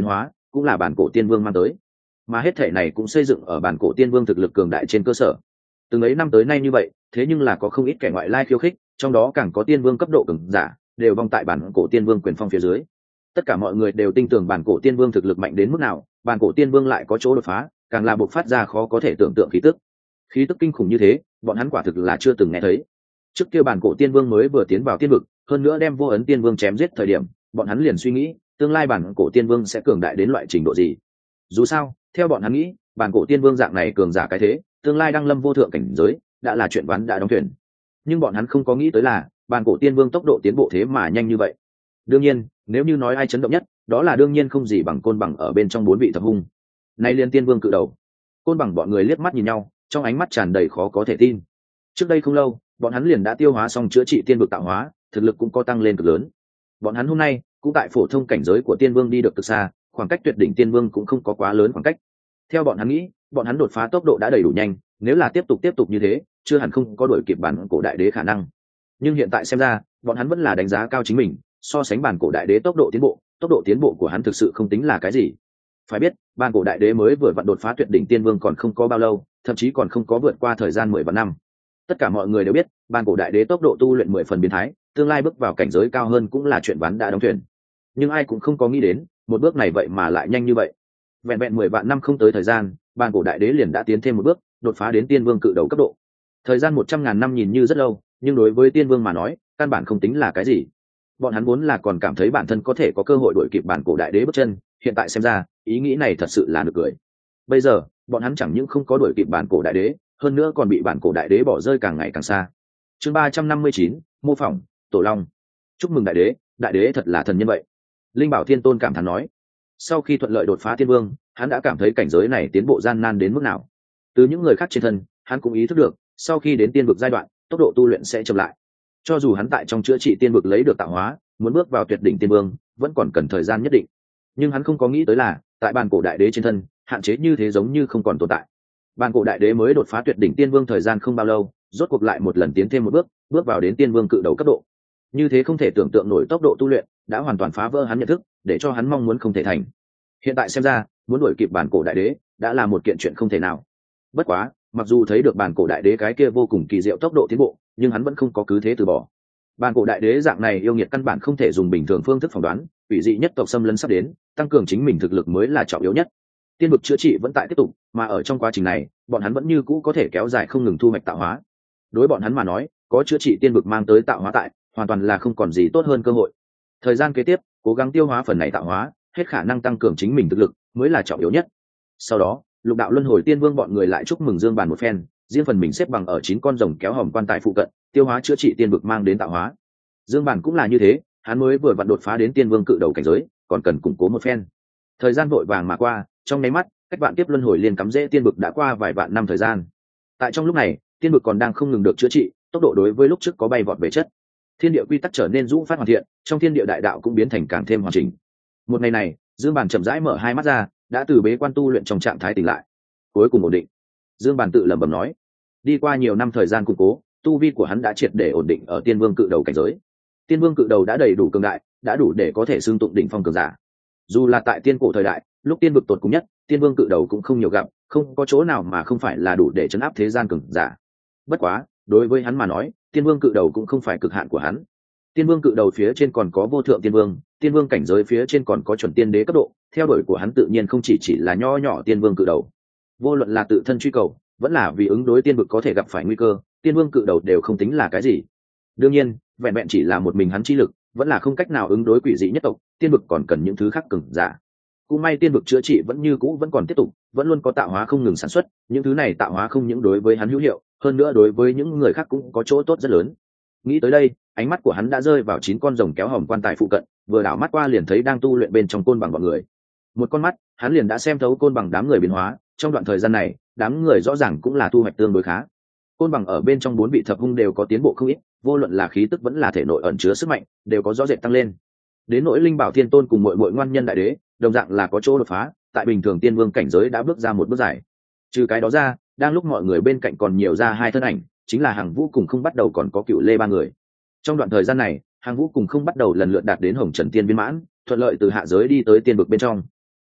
Speaker 1: cũng là bản cổ tiên vương mang tới, mà hết thể này cũng xây dựng ở bản cổ tiên vương thực lực cường đại trên cơ sở. Từng ấy năm tới nay như vậy, thế nhưng là có không ít kẻ ngoại lai khiêu khích, trong đó càng có tiên vương cấp độ cường giả đều vong tại bản cổ tiên vương quyền phong phía dưới. Tất cả mọi người đều tin tưởng bản cổ tiên vương thực lực mạnh đến mức nào, bản cổ tiên vương lại có chỗ đột phá, càng là bộc phát ra khó có thể tưởng tượng khí tức kinh khủng như thế, bọn hắn quả thực là chưa từng nghe thấy. Trước kia bản cổ tiên vương mới vừa tiến vào tiên vực, hơn nữa đem vô ấn tiên vương chém giết thời điểm, bọn hắn liền suy nghĩ tương lai bản cổ tiên vương sẽ cường đại đến loại trình độ gì. Dù sao theo bọn hắn nghĩ, bản cổ tiên vương dạng này cường giả cái thế, tương lai đăng lâm vô thượng cảnh giới đã là chuyện ván đã đóng thuyền. Nhưng bọn hắn không có nghĩ tới là bản cổ tiên vương tốc độ tiến bộ thế mà nhanh như vậy. Đương nhiên nếu như nói ai chấn động nhất, đó là đương nhiên không gì bằng Côn Bằng ở bên trong 4 vị thập hung. Nay liên tiên vương cự đầu. Côn Bằng bọn người liếc mắt nhìn nhau, trong ánh mắt tràn đầy khó có thể tin. Trước đây không lâu bọn hắn liền đã tiêu hóa xong chữa trị tiên vực tạo hóa, thực lực cũng có tăng lên cực lớn. Bọn hắn hôm nay cũng tại phổ thông cảnh giới của tiên vương đi được cực xa, khoảng cách tuyệt đỉnh tiên vương cũng không có quá lớn khoảng cách. Theo bọn hắn nghĩ, bọn hắn đột phá tốc độ đã đầy đủ nhanh, nếu là tiếp tục như thế, chưa hẳn không có đuổi kịp bản cổ đại đế khả năng. Nhưng hiện tại xem ra, bọn hắn vẫn là đánh giá cao chính mình, so sánh bản cổ đại đế tốc độ tiến bộ của hắn thực sự không tính là cái gì. Phải biết, bản cổ đại đế mới vừa vặn đột phá tuyệt đỉnh tiên vương còn không có bao lâu, thậm chí còn không có vượt qua thời gian 10 vạn năm. Tất cả mọi người đều biết, bản cổ đại đế tốc độ tu luyện 10 phần biến thái, tương lai bước vào cảnh giới cao hơn cũng là chuyện ván đã đóng thuyền. Nhưng ai cũng không có nghĩ đến, một bước này vậy mà lại nhanh như vậy. Vẹn vẹn 10 vạn năm không tới thời gian, bản cổ đại đế liền đã tiến thêm một bước, đột phá đến tiên vương cự đầu cấp độ. Thời gian 100.000 năm nhìn như rất lâu, nhưng đối với tiên vương mà nói, căn bản không tính là cái gì. Bọn hắn vốn là còn cảm thấy bản thân có thể có cơ hội đuổi kịp bản cổ đại đế bước chân, hiện tại xem ra, ý nghĩ này thật sự là nực cười. Bây giờ, bọn hắn chẳng những không có đuổi kịp bản cổ đại đế, hơn nữa còn bị bản cổ đại đế bỏ rơi càng ngày càng xa. Chương 359, mô phỏng, tổ long. Chúc mừng đại đế thật là thần nhân vậy. Linh Bảo Thiên Tôn cảm thán nói. Sau khi thuận lợi đột phá tiên vương, hắn đã cảm thấy cảnh giới này tiến bộ gian nan đến mức nào. Từ những người khác trên thân, hắn cũng ý thức được, sau khi đến tiên vực giai đoạn, tốc độ tu luyện sẽ chậm lại. Cho dù hắn tại trong chữa trị tiên vực lấy được tạo hóa, muốn bước vào tuyệt đỉnh tiên vương, vẫn còn cần thời gian nhất định. Nhưng hắn không có nghĩ tới là, tại bản cổ đại đế trên thân, hạn chế như thế giống như không còn tồn tại. Bản cổ đại đế mới đột phá tuyệt đỉnh tiên vương thời gian không bao lâu, rốt cuộc lại một lần tiến thêm một bước, bước vào đến tiên vương cự đầu cấp độ. Như thế không thể tưởng tượng nổi tốc độ tu luyện, đã hoàn toàn phá vỡ hắn nhận thức, để cho hắn mong muốn không thể thành. Hiện tại xem ra, muốn đuổi kịp bản cổ đại đế, đã là một kiện chuyện không thể nào. Bất quá, mặc dù thấy được bản cổ đại đế cái kia vô cùng kỳ diệu tốc độ tiến bộ, nhưng hắn vẫn không có cứ thế từ bỏ. Bản cổ đại đế dạng này yêu nghiệt căn bản không thể dùng bình thường phương thức phỏng đoán, ủy dị nhất tộc xâm lấn sắp đến, tăng cường chính mình thực lực mới là trọng yếu nhất. Tiên vực chữa trị vẫn tại tiếp tục, mà ở trong quá trình này, bọn hắn vẫn như cũ có thể kéo dài không ngừng thu hoạch tạo hóa. Đối bọn hắn mà nói, có chữa trị tiên vực mang tới tạo hóa tại, hoàn toàn là không còn gì tốt hơn cơ hội. Thời gian kế tiếp, cố gắng tiêu hóa phần này tạo hóa, hết khả năng tăng cường chính mình thực lực mới là trọng yếu nhất. Sau đó, Lục Đạo Luân Hồi Tiên Vương bọn người lại chúc mừng Dương Bàn một phen, riêng phần mình xếp bằng ở 9 con rồng kéo hòm quan tài phụ cận, tiêu hóa chữa trị tiên vực mang đến tạo hóa. Dương Bàn cũng là như thế, hắn mới vừa vặn đột phá đến tiên vương cự đầu cảnh giới, còn cần củng cố một phen. Thời gian vội vàng mà qua, trong nháy mắt, cách vạn tiếp luân hồi liên cắm rễ tiên vực đã qua vài vạn năm thời gian. Tại trong lúc này, tiên vực còn đang không ngừng được chữa trị, tốc độ đối với lúc trước có bay vọt về chất. Thiên địa quy tắc trở nên rũ phát hoàn thiện, trong thiên địa đại đạo cũng biến thành càng thêm hoàn chỉnh. Một ngày này, Dương Bàn chậm rãi mở hai mắt ra, đã từ bế quan tu luyện trong trạng thái tỉnh lại, cuối cùng ổn định. Dương Bàn tự lẩm bẩm nói, đi qua nhiều năm thời gian củng cố, tu vi của hắn đã triệt để ổn định ở tiên vương cự đầu cảnh giới. Tiên vương cự đầu đã đầy đủ cường đại, đã đủ để có thể xưng tụng đỉnh phong cường giả. Dù là tại tiên cổ thời đại, lúc tiên vực tột cùng nhất, tiên vương cự đầu cũng không nhiều gặp, không có chỗ nào mà không phải là đủ để chấn áp thế gian cường giả. Bất quá, đối với hắn mà nói, tiên vương cự đầu cũng không phải cực hạn của hắn. Tiên vương cự đầu phía trên còn có vô thượng tiên vương cảnh giới phía trên còn có chuẩn tiên đế cấp độ, theo đuổi của hắn tự nhiên không chỉ là nho nhỏ tiên vương cự đầu. Vô luận là tự thân truy cầu, vẫn là vì ứng đối tiên vực có thể gặp phải nguy cơ, tiên vương cự đầu đều không tính là cái gì. Đương nhiên, vẹn vẹn chỉ là một mình hắn chi lực, vẫn là không cách nào ứng đối quỷ dị nhất tộc, tiên vực còn cần những thứ khác cường giả. Cũng may tiên vực chữa trị vẫn như cũ vẫn còn tiếp tục, vẫn luôn có tạo hóa không ngừng sản xuất, những thứ này tạo hóa không những đối với hắn hữu hiệu, hơn nữa đối với những người khác cũng có chỗ tốt rất lớn. Nghĩ tới đây, ánh mắt của hắn đã rơi vào 9 con rồng kéo hòm quan tài phụ cận, vừa đảo mắt qua liền thấy đang tu luyện bên trong Côn Bằng bọn người. Một con mắt, hắn liền đã xem thấu Côn Bằng đám người biến hóa, trong đoạn thời gian này, đám người rõ ràng cũng là thu hoạch tương đối khá. Côn Bằng ở bên trong 4 vị thập hung đều có tiến bộ không ít, vô luận là khí tức vẫn là thể nội ẩn chứa sức mạnh, đều có rõ rệt tăng lên. Đến nỗi Linh Bảo Thiên Tôn cùng muội ngoan nhân đại đế, đồng dạng là có chỗ đột phá, tại bình thường tiên vương cảnh giới đã bước ra một bước dài. Trừ cái đó ra, đang lúc mọi người bên cạnh còn nhiều ra 2 thân ảnh, chính là Hằng Vũ cùng Không Bắt Đầu còn có Cựu Lê 3 người. Trong đoạn thời gian này, Hằng Vũ cùng Không Bắt Đầu lần lượt đạt đến Hồng Trần Tiên viên mãn, thuận lợi từ hạ giới đi tới tiên vực bên trong.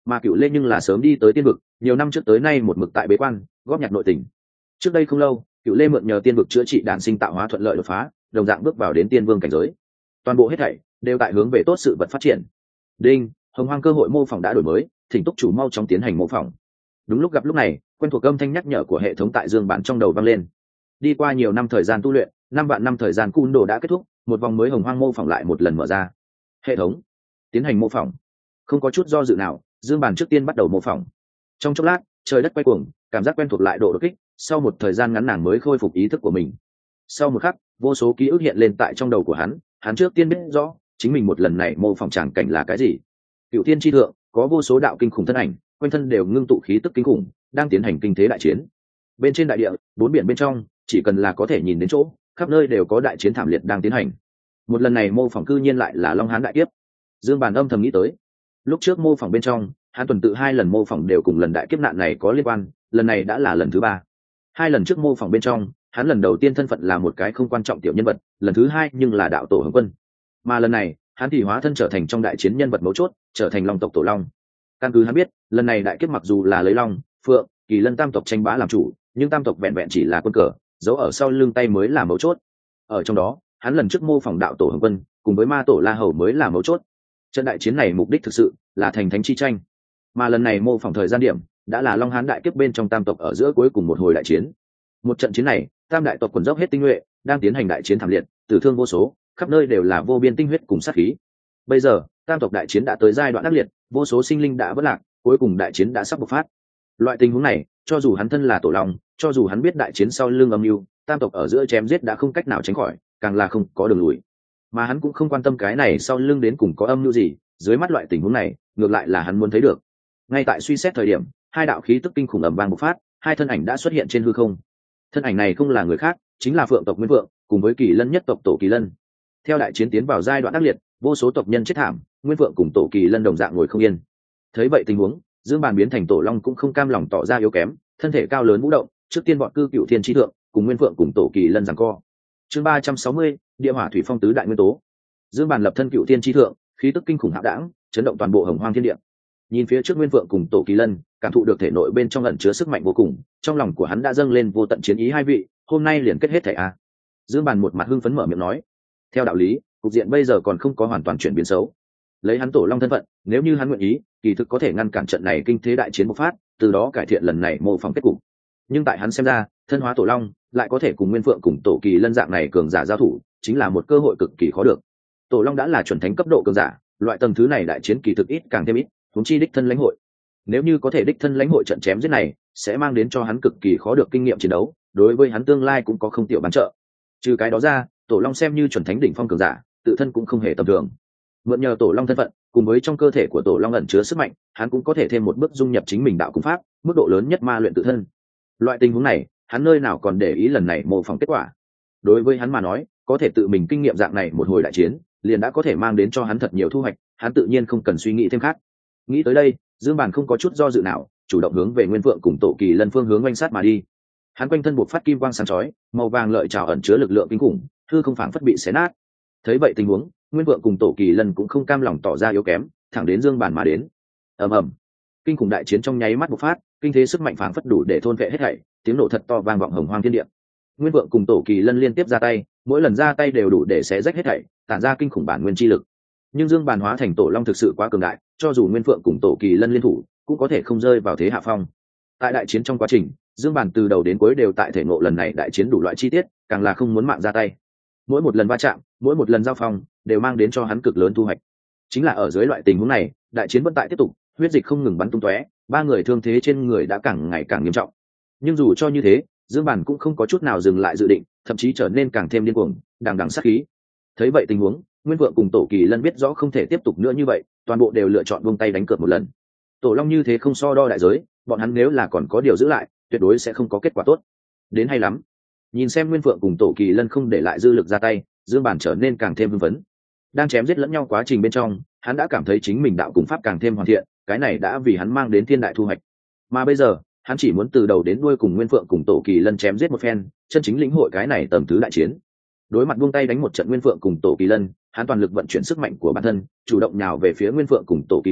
Speaker 1: mà Cựu Lê nhưng là sớm đi tới tiên vực, nhiều năm trước tới nay một mực tại bế quan góp nhặt nội tình. Trước đây không lâu, Cựu Lê mượn nhờ tiên vực chữa trị đản sinh tạo hóa thuận lợi đột phá, đồng dạng bước vào đến tiên vương cảnh giới. Toàn bộ hết thảy đều tại hướng về tốt sự vật phát triển. Đinh, Hồng Hoang cơ hội mô phỏng đã đổi mới, thỉnh túc chủ mau chóng tiến hành mô phỏng. Đúng lúc gặp lúc này, quen thuộc âm thanh nhắc nhở của hệ thống tại Dương Bản trong đầu vang lên. Đi qua nhiều năm thời gian tu luyện, 5 vạn năm thời gian cun đồ đã kết thúc, một vòng mới Hồng Hoang mô phỏng lại một lần mở ra. Hệ thống tiến hành mô phỏng. Không có chút do dự nào, Dương Bản trước tiên bắt đầu mô phỏng. Trong chốc lát, trời đất quay cuồng, cảm giác quen thuộc lại độ đột kích, sau một thời gian ngắn nàng mới khôi phục ý thức của mình. Sau một khắc, vô số ký ức hiện lên tại trong đầu của hắn trước tiên biết rõ chính mình một lần này mô phỏng tràng cảnh là cái gì. Cựu thiên tri thượng có vô số đạo kinh khủng thân ảnh, quanh thân đều ngưng tụ khí tức kinh khủng, đang tiến hành kinh thế đại chiến. Bên trên đại địa, bốn biển bên trong, chỉ cần là có thể nhìn đến chỗ, khắp nơi đều có đại chiến thảm liệt đang tiến hành. Một lần này mô phỏng cư nhiên lại là Long Hán đại kiếp. Dương Bàn âm thầm nghĩ tới, lúc trước mô phỏng bên trong, hắn tuần tự 2 lần mô phỏng đều cùng lần đại kiếp nạn này có liên quan, lần này đã là lần thứ 3. 2 lần trước mô phỏng bên trong, hắn lần đầu tiên thân phận là một cái không quan trọng tiểu nhân vật, lần thứ 2 nhưng là đạo tổ Hồng Quân. Mà lần này, hắn thì hóa thân trở thành trong đại chiến nhân vật mấu chốt, trở thành Long tộc tổ Long. Căn cứ hắn biết, lần này đại kiếp mặc dù là lấy Long, Phượng, Kỳ Lân tam tộc tranh bá làm chủ, nhưng tam tộc vẹn vẹn chỉ là quân cờ, giấu ở sau lưng tay mới là mấu chốt. Ở trong đó, hắn lần trước mô phỏng đạo tổ Hồng Quân, cùng với ma tổ La Hầu mới là mấu chốt. Trận đại chiến này mục đích thực sự là thành thánh chi tranh, mà lần này mô phỏng thời gian điểm đã là Long Hán đại kiếp bên trong tam tộc ở giữa cuối cùng một hồi đại chiến. Một trận chiến này, tam đại tộc quần dốc hết tinh nhuệ, đang tiến hành đại chiến thảm liệt, tử thương vô số, khắp nơi đều là vô biên tinh huyết cùng sát khí. Bây giờ, tam tộc đại chiến đã tới giai đoạn ác liệt, vô số sinh linh đã vỡ lạc, cuối cùng đại chiến đã sắp bộc phát. Loại tình huống này, cho dù hắn thân là tổ long, cho dù hắn biết đại chiến sau lưng âm mưu, tam tộc ở giữa chém giết đã không cách nào tránh khỏi, càng là không có đường lùi. Mà hắn cũng không quan tâm cái này sau lưng đến cùng có âm mưu gì, dưới mắt loại tình huống này, ngược lại là hắn muốn thấy được. Ngay tại suy xét thời điểm, 2 đạo khí tức kinh khủng ầm vang bộc phát, 2 thân ảnh đã xuất hiện trên hư không. Thân ảnh này không là người khác, chính là Phượng tộc Nguyên Phượng, cùng với Kỳ Lân nhất tộc tổ Kỳ Lân. Theo đại chiến tiến vào giai đoạn ác liệt, vô số tộc nhân chết thảm, Nguyên Phượng cùng tổ Kỳ Lân đồng dạng ngồi không yên. Thấy vậy tình huống, Dương Bàn biến thành tổ long cũng không cam lòng tỏ ra yếu kém, thân thể cao lớn vũ động, trước tiên bọn cư Cựu Thiên Chi thượng, cùng Nguyên Phượng cùng tổ Kỳ Lân giằng co. Chương 360, Địa Hỏa Thủy Phong tứ đại nguyên tố. Dương Bàn lập thân Cựu Thiên Chi thượng, khí tức kinh khủng hạo đãng, chấn động toàn bộ Hồng Hoang thiên địa. Nhìn phía trước Nguyên Phượng cùng tổ Kỳ Lân, cảm thụ được thể nội bên trong ẩn chứa sức mạnh vô cùng, trong lòng của hắn đã dâng lên vô tận chiến ý. Hai vị, hôm nay liền kết hết thảy a. Dương Bàn một mặt hưng phấn mở miệng nói. Theo đạo lý, cục diện bây giờ còn không có hoàn toàn chuyển biến xấu. Lấy hắn tổ long thân phận, nếu như hắn nguyện ý, kỳ thực có thể ngăn cản trận này kinh thế đại chiến bộc phát, từ đó cải thiện lần này mô phỏng kết cục. Nhưng tại hắn xem ra, thân hóa tổ long lại có thể cùng Nguyên Phượng cùng tổ Kỳ Lân dạng này cường giả giao thủ, chính là một cơ hội cực kỳ khó được. Tổ long đã là chuẩn thánh cấp độ cường giả, loại tầng thứ này đại chiến kỳ thực ít càng thêm ít, huống chi đích thân lãnh hội. Nếu như có thể đích thân lãnh hội trận chém giết này, sẽ mang đến cho hắn cực kỳ khó được kinh nghiệm chiến đấu, đối với hắn tương lai cũng có không tiểu bán trợ. Trừ cái đó ra, tổ long xem như chuẩn thánh đỉnh phong cường giả, tự thân cũng không hề tầm thường. Mượn nhờ tổ long thân phận, cùng với trong cơ thể của tổ long ẩn chứa sức mạnh, hắn cũng có thể thêm một bước dung nhập chính mình đạo cung pháp, mức độ lớn nhất ma luyện tự thân. Loại tình huống này, hắn nơi nào còn để ý lần này mô phỏng kết quả. Đối với hắn mà nói, có thể tự mình kinh nghiệm dạng này một hồi đại chiến, liền đã có thể mang đến cho hắn thật nhiều thu hoạch, hắn tự nhiên không cần suy nghĩ thêm khác. Nghĩ tới đây, Dương Bàn không có chút do dự nào, chủ động hướng về Nguyên Phượng cùng tổ Kỳ Lân phương hướng oanh sát mà đi. Hắn quanh thân buộc phát kim quang sáng chói, màu vàng lợi trảo ẩn chứa lực lượng kinh khủng, hư không phảng phất bị xé nát. Thấy vậy tình huống, Nguyên Phượng cùng tổ Kỳ Lân cũng không cam lòng tỏ ra yếu kém, thẳng đến Dương Bàn mà đến. Ầm ầm, kinh khủng đại chiến trong nháy mắt bộc phát, kinh thế sức mạnh phảng phất đủ để thôn vệ hết thảy, tiếng nổ thật to vang vọng Hồng Hoang thiên địa. Nguyên Phượng cùng tổ Kỳ Lân liên tiếp ra tay, mỗi lần ra tay đều đủ để xé rách hết thảy, tản ra kinh khủng bản nguyên chi lực. Nhưng Dương Bàn hóa thành tổ long thực sự quá cường đại, cho dù Nguyên Phượng cùng tổ Kỳ Lân liên thủ, cũng có thể không rơi vào thế hạ phong. Tại đại chiến trong quá trình, Dương Bàn từ đầu đến cuối đều tại thể ngộ lần này đại chiến đủ loại chi tiết, càng là không muốn mạng ra tay. Mỗi một lần va chạm, mỗi một lần giao phong, đều mang đến cho hắn cực lớn thu hoạch. Chính là ở dưới loại tình huống này, đại chiến vẫn tại tiếp tục, huyết dịch không ngừng bắn tung tóe, 3 người thương thế trên người đã càng ngày càng nghiêm trọng. Nhưng dù cho như thế, Dương Bàn cũng không có chút nào dừng lại dự định, thậm chí trở nên càng thêm điên cuồng, đằng đằng sát khí. Thấy vậy tình huống, Nguyên Vượng cùng tổ Kỳ Lân biết rõ không thể tiếp tục nữa như vậy, toàn bộ đều lựa chọn buông tay đánh cược một lần. Tổ long như thế không so đo đại giới, bọn hắn nếu là còn có điều giữ lại, tuyệt đối sẽ không có kết quả tốt. Đến hay lắm. Nhìn xem Nguyên Vượng cùng tổ Kỳ Lân không để lại dư lực ra tay, Dương Bàn trở nên càng thêm hưng phấn. Đang chém giết lẫn nhau quá trình bên trong, hắn đã cảm thấy chính mình đạo cùng pháp càng thêm hoàn thiện, cái này đã vì hắn mang đến thiên đại thu hoạch. Mà bây giờ, hắn chỉ muốn từ đầu đến đuôi cùng Nguyên Vượng cùng tổ Kỳ Lân chém giết một phen, chân chính lĩnh hội cái này tầm thứ đại chiến. Đối mặt buông tay đánh một trận Nguyên Vượng cùng tổ Kỳ Lân, hắn toàn lực vận chuyển sức mạnh của bản thân, chủ động nhào về phía Nguyên Vượng cùng tổ Kỳ Lân,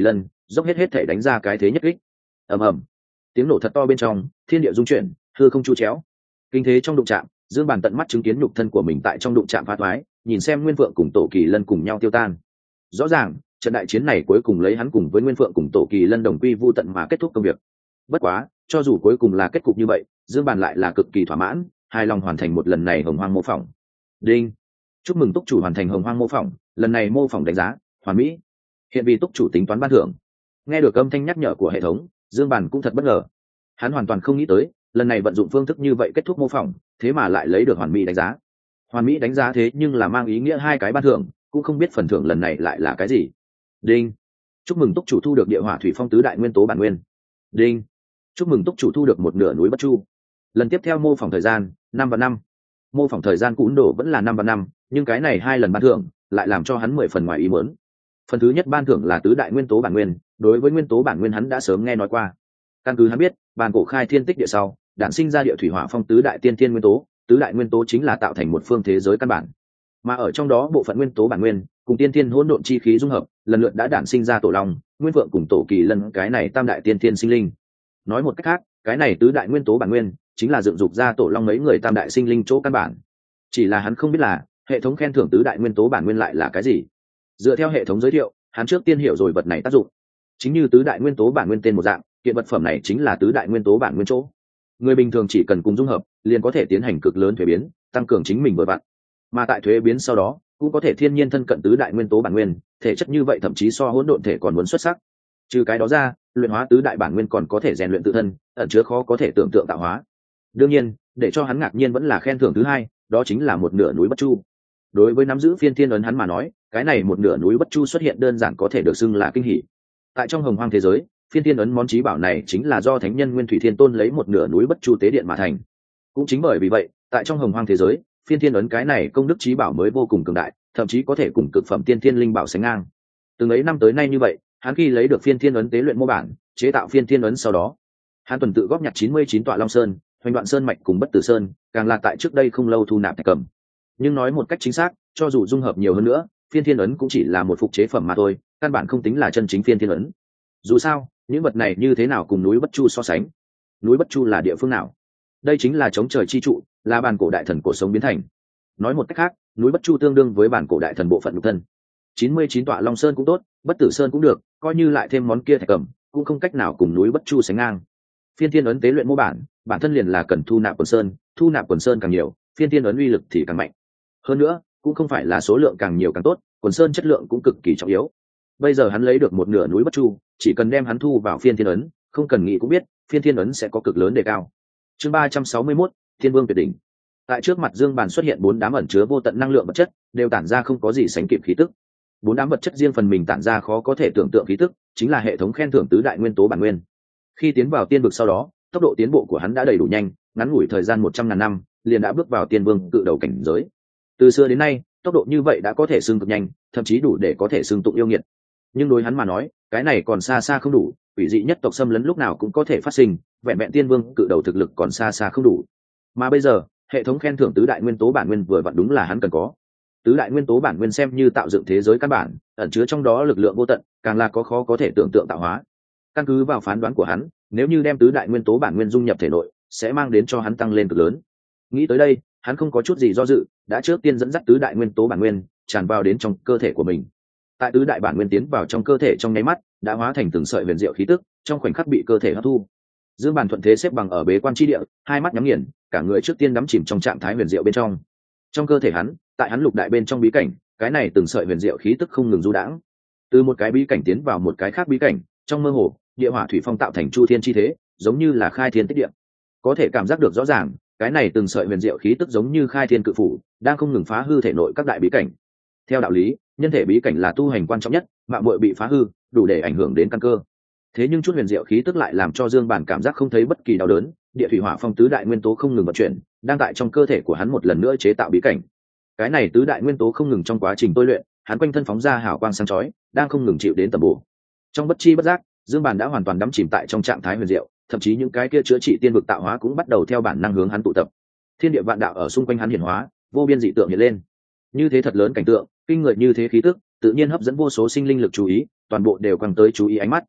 Speaker 1: dốc hết thể đánh ra cái thế nhất kích. Ầm ầm, tiếng nổ thật to bên trong, thiên địa rung chuyển, hư không chu chéo. Kinh thế trong đụng chạm, Dương Bàn tận mắt chứng kiến nhục thân của mình tại trong đụng chạm phá thoái, nhìn xem Nguyên Phượng cùng Tổ Kỳ Lân cùng nhau tiêu tan. Rõ ràng, trận đại chiến này cuối cùng lấy hắn cùng với Nguyên Phượng cùng Tổ Kỳ Lân đồng quy vu tận mà kết thúc công việc. Bất quá, cho dù cuối cùng là kết cục như vậy, Dương Bàn lại là cực kỳ thỏa mãn, hài lòng hoàn thành một lần này Hồng Hoang mô phỏng. Đinh, chúc mừng túc chủ hoàn thành Hồng Hoang mô phỏng, lần này mô phỏng đánh giá hoàn mỹ, hiện vì túc chủ tính toán ban thưởng. Nghe được âm thanh nhắc nhở của hệ thống, Dương Bàn cũng thật bất ngờ. Hắn hoàn toàn không nghĩ tới, lần này vận dụng phương thức như vậy kết thúc mô phỏng, thế mà lại lấy được hoàn mỹ đánh giá. Hoàn mỹ đánh giá thế nhưng là mang ý nghĩa hai cái ban thưởng, cũng không biết phần thưởng lần này lại là cái gì. Đinh, chúc mừng túc chủ thu được địa hỏa thủy phong tứ đại nguyên tố bản nguyên. Đinh, chúc mừng túc chủ thu được một nửa núi bất chu. Lần tiếp theo mô phỏng thời gian 5/5. Mô phỏng thời gian cũ đổ vẫn là 5/5, nhưng cái này hai lần ban thưởng lại làm cho hắn 10 phần ngoài ý muốn. Phần thứ nhất ban thưởng là tứ đại nguyên tố bản nguyên, đối với nguyên tố bản nguyên hắn đã sớm nghe nói qua. Căn cứ hắn biết, bàn cổ khai thiên tích địa sau, đản sinh ra địa thủy hỏa phong tứ đại tiên thiên nguyên tố, tứ đại nguyên tố chính là tạo thành một phương thế giới căn bản. Mà ở trong đó bộ phận nguyên tố bản nguyên cùng tiên thiên hỗn độn chi khí dung hợp, lần lượt đã đản sinh ra tổ long, nguyên vượng cùng tổ kỳ lân, cái này tam đại tiên thiên sinh linh. Nói một cách khác, cái này tứ đại nguyên tố bản nguyên chính là dựng dục ra tổ long mấy người tam đại sinh linh chỗ căn bản. Chỉ là hắn không biết là hệ thống khen thưởng tứ đại nguyên tố bản nguyên lại là cái gì. Dựa theo hệ thống giới thiệu, hắn trước tiên hiểu rồi vật này tác dụng. Chính như tứ đại nguyên tố bản nguyên tên một dạng, kiện vật phẩm này chính là tứ đại nguyên tố bản nguyên chỗ. Người bình thường chỉ cần cùng dung hợp, liền có thể tiến hành cực lớn thuế biến, tăng cường chính mình vừa vặn. Mà tại thuế biến sau đó, cũng có thể thiên nhiên thân cận tứ đại nguyên tố bản nguyên, thể chất như vậy thậm chí so hỗn độn thể còn muốn xuất sắc. Trừ cái đó ra, luyện hóa tứ đại bản nguyên còn có thể rèn luyện tự thân, ẩn chứa khó có thể tưởng tượng tạo hóa. Đương nhiên, để cho hắn ngạc nhiên vẫn là khen thưởng thứ hai, đó chính là một nửa núi bất chu. Đối với nắm giữ phiên thiên ấn hắn mà nói, cái này một nửa núi bất chu xuất hiện đơn giản có thể được xưng là kinh hỉ. Tại trong hồng hoang thế giới, phiên thiên ấn món chí bảo này chính là do thánh nhân Nguyên Thủy Thiên Tôn lấy một nửa núi bất chu tế điện mà thành. Cũng chính bởi vì vậy, tại trong hồng hoang thế giới, phiên thiên ấn cái này công đức chí bảo mới vô cùng cường đại, thậm chí có thể cùng cực phẩm tiên thiên linh bảo sánh ngang. Từng ấy năm tới nay như vậy, hắn khi lấy được phiên thiên ấn tế luyện mô bản, chế tạo phiên thiên ấn sau đó, hắn tuần tự góp nhặt 99 tọa Long Sơn, Hoành Đoạn Sơn mạch cùng Bất Tử Sơn, càng là tại trước đây không lâu thu nạp thạch cầm. Nhưng nói một cách chính xác, cho dù dung hợp nhiều hơn nữa, phiên thiên ấn cũng chỉ là một phục chế phẩm mà thôi, căn bản không tính là chân chính phiên thiên ấn. Dù sao, những vật này như thế nào cùng núi Bất Chu so sánh? Núi Bất Chu là địa phương nào? Đây chính là chống trời chi trụ, là bản cổ đại thần cổ sống biến thành. Nói một cách khác, núi Bất Chu tương đương với bản cổ đại thần bộ phận nhục thân. 99 tọa Long Sơn cũng tốt, Bất Tử Sơn cũng được, coi như lại thêm món kia thạch cầm, cũng không cách nào cùng núi Bất Chu sánh ngang. Phiên thiên ấn tế luyện mô bản thân liền là cần thu nạp quần sơn, thu nạp quần sơn càng nhiều, phiên thiên ấn uy lực thì càng mạnh. Hơn nữa, cũng không phải là số lượng càng nhiều càng tốt, quần sơn chất lượng cũng cực kỳ trọng yếu. Bây giờ hắn lấy được một nửa núi Bất Chu, chỉ cần đem hắn thu vào phiên thiên ấn, không cần nghĩ cũng biết, phiên thiên ấn sẽ có cực lớn đề cao. Chương 361, Thiên Vương tuyệt đỉnh. Tại trước mặt Dương Bàn xuất hiện bốn đám ẩn chứa vô tận năng lượng vật chất, đều tản ra không có gì sánh kịp khí tức. Bốn đám vật chất riêng phần mình tản ra khó có thể tưởng tượng khí tức, chính là hệ thống khen thưởng tứ đại nguyên tố bản nguyên. Khi tiến vào tiên vực sau đó, tốc độ tiến bộ của hắn đã đầy đủ nhanh, ngắn ngủi thời gian 100.000 năm, liền đã bước vào tiên vương cự đầu cảnh giới. Từ xưa đến nay, tốc độ như vậy đã có thể xưng cực nhanh, thậm chí đủ để có thể xưng tụng yêu nghiệt. Nhưng đối hắn mà nói, cái này còn xa xa không đủ, quỷ dị nhất tộc xâm lấn lúc nào cũng có thể phát sinh, vẹn vẹn tiên vương cự đầu thực lực còn xa xa không đủ. Mà bây giờ, hệ thống khen thưởng tứ đại nguyên tố bản nguyên vừa vặn đúng là hắn cần có. Tứ đại nguyên tố bản nguyên xem như tạo dựng thế giới căn bản, ẩn chứa trong đó lực lượng vô tận, càng là có khó có thể tưởng tượng tạo hóa. Căn cứ vào phán đoán của hắn, nếu như đem tứ đại nguyên tố bản nguyên dung nhập thể nội, sẽ mang đến cho hắn tăng lên cực lớn. Nghĩ tới đây, hắn không có chút gì do dự, đã trước tiên dẫn dắt tứ đại nguyên tố bản nguyên tràn vào đến trong cơ thể của mình. Tại tứ đại bản nguyên tiến vào trong cơ thể trong nháy mắt, đã hóa thành từng sợi huyền diệu khí tức, trong khoảnh khắc bị cơ thể hấp thu. Dương Bàn thuận thế xếp bằng ở bế quan chi địa, hai mắt nhắm nghiền, cả người trước tiên đắm chìm trong trạng thái huyền diệu bên trong. Trong cơ thể hắn, tại hắn lục đại bên trong bí cảnh, cái này từng sợi huyền diệu khí tức không ngừng du đãng. Từ một cái bí cảnh tiến vào một cái khác bí cảnh, trong mơ hồ, địa hỏa thủy phong tạo thành chu thiên chi thế, giống như là khai thiên tích địa. Có thể cảm giác được rõ ràng, cái này từng sợi huyền diệu khí tức giống như khai thiên cự phủ, đang không ngừng phá hư thể nội các đại bí cảnh. Theo đạo lý, nhân thể bí cảnh là tu hành quan trọng nhất, mạo muội bị phá hư, đủ để ảnh hưởng đến căn cơ. Thế nhưng chút huyền diệu khí tức lại làm cho Dương Bàn cảm giác không thấy bất kỳ đau đớn, địa thủy hỏa phong tứ đại nguyên tố không ngừng vận chuyển, đang tại trong cơ thể của hắn một lần nữa chế tạo bí cảnh. Cái này tứ đại nguyên tố không ngừng trong quá trình tôi luyện, hắn quanh thân phóng ra hào quang sáng chói, đang không ngừng chịu đến tầm bổ. Trong bất chi bất giác, Dương Bàn đã hoàn toàn đắm chìm tại trong trạng thái huyền diệu, thậm chí những cái kia chữa trị tiên vực tạo hóa cũng bắt đầu theo bản năng hướng hắn tụ tập. Thiên địa vạn đạo ở xung quanh hắn hiển hóa, vô biên dị tượng hiện lên. Như thế thật lớn cảnh tượng, kinh người như thế khí tức, tự nhiên hấp dẫn vô số sinh linh lực chú ý, toàn bộ đều quăng tới chú ý ánh mắt.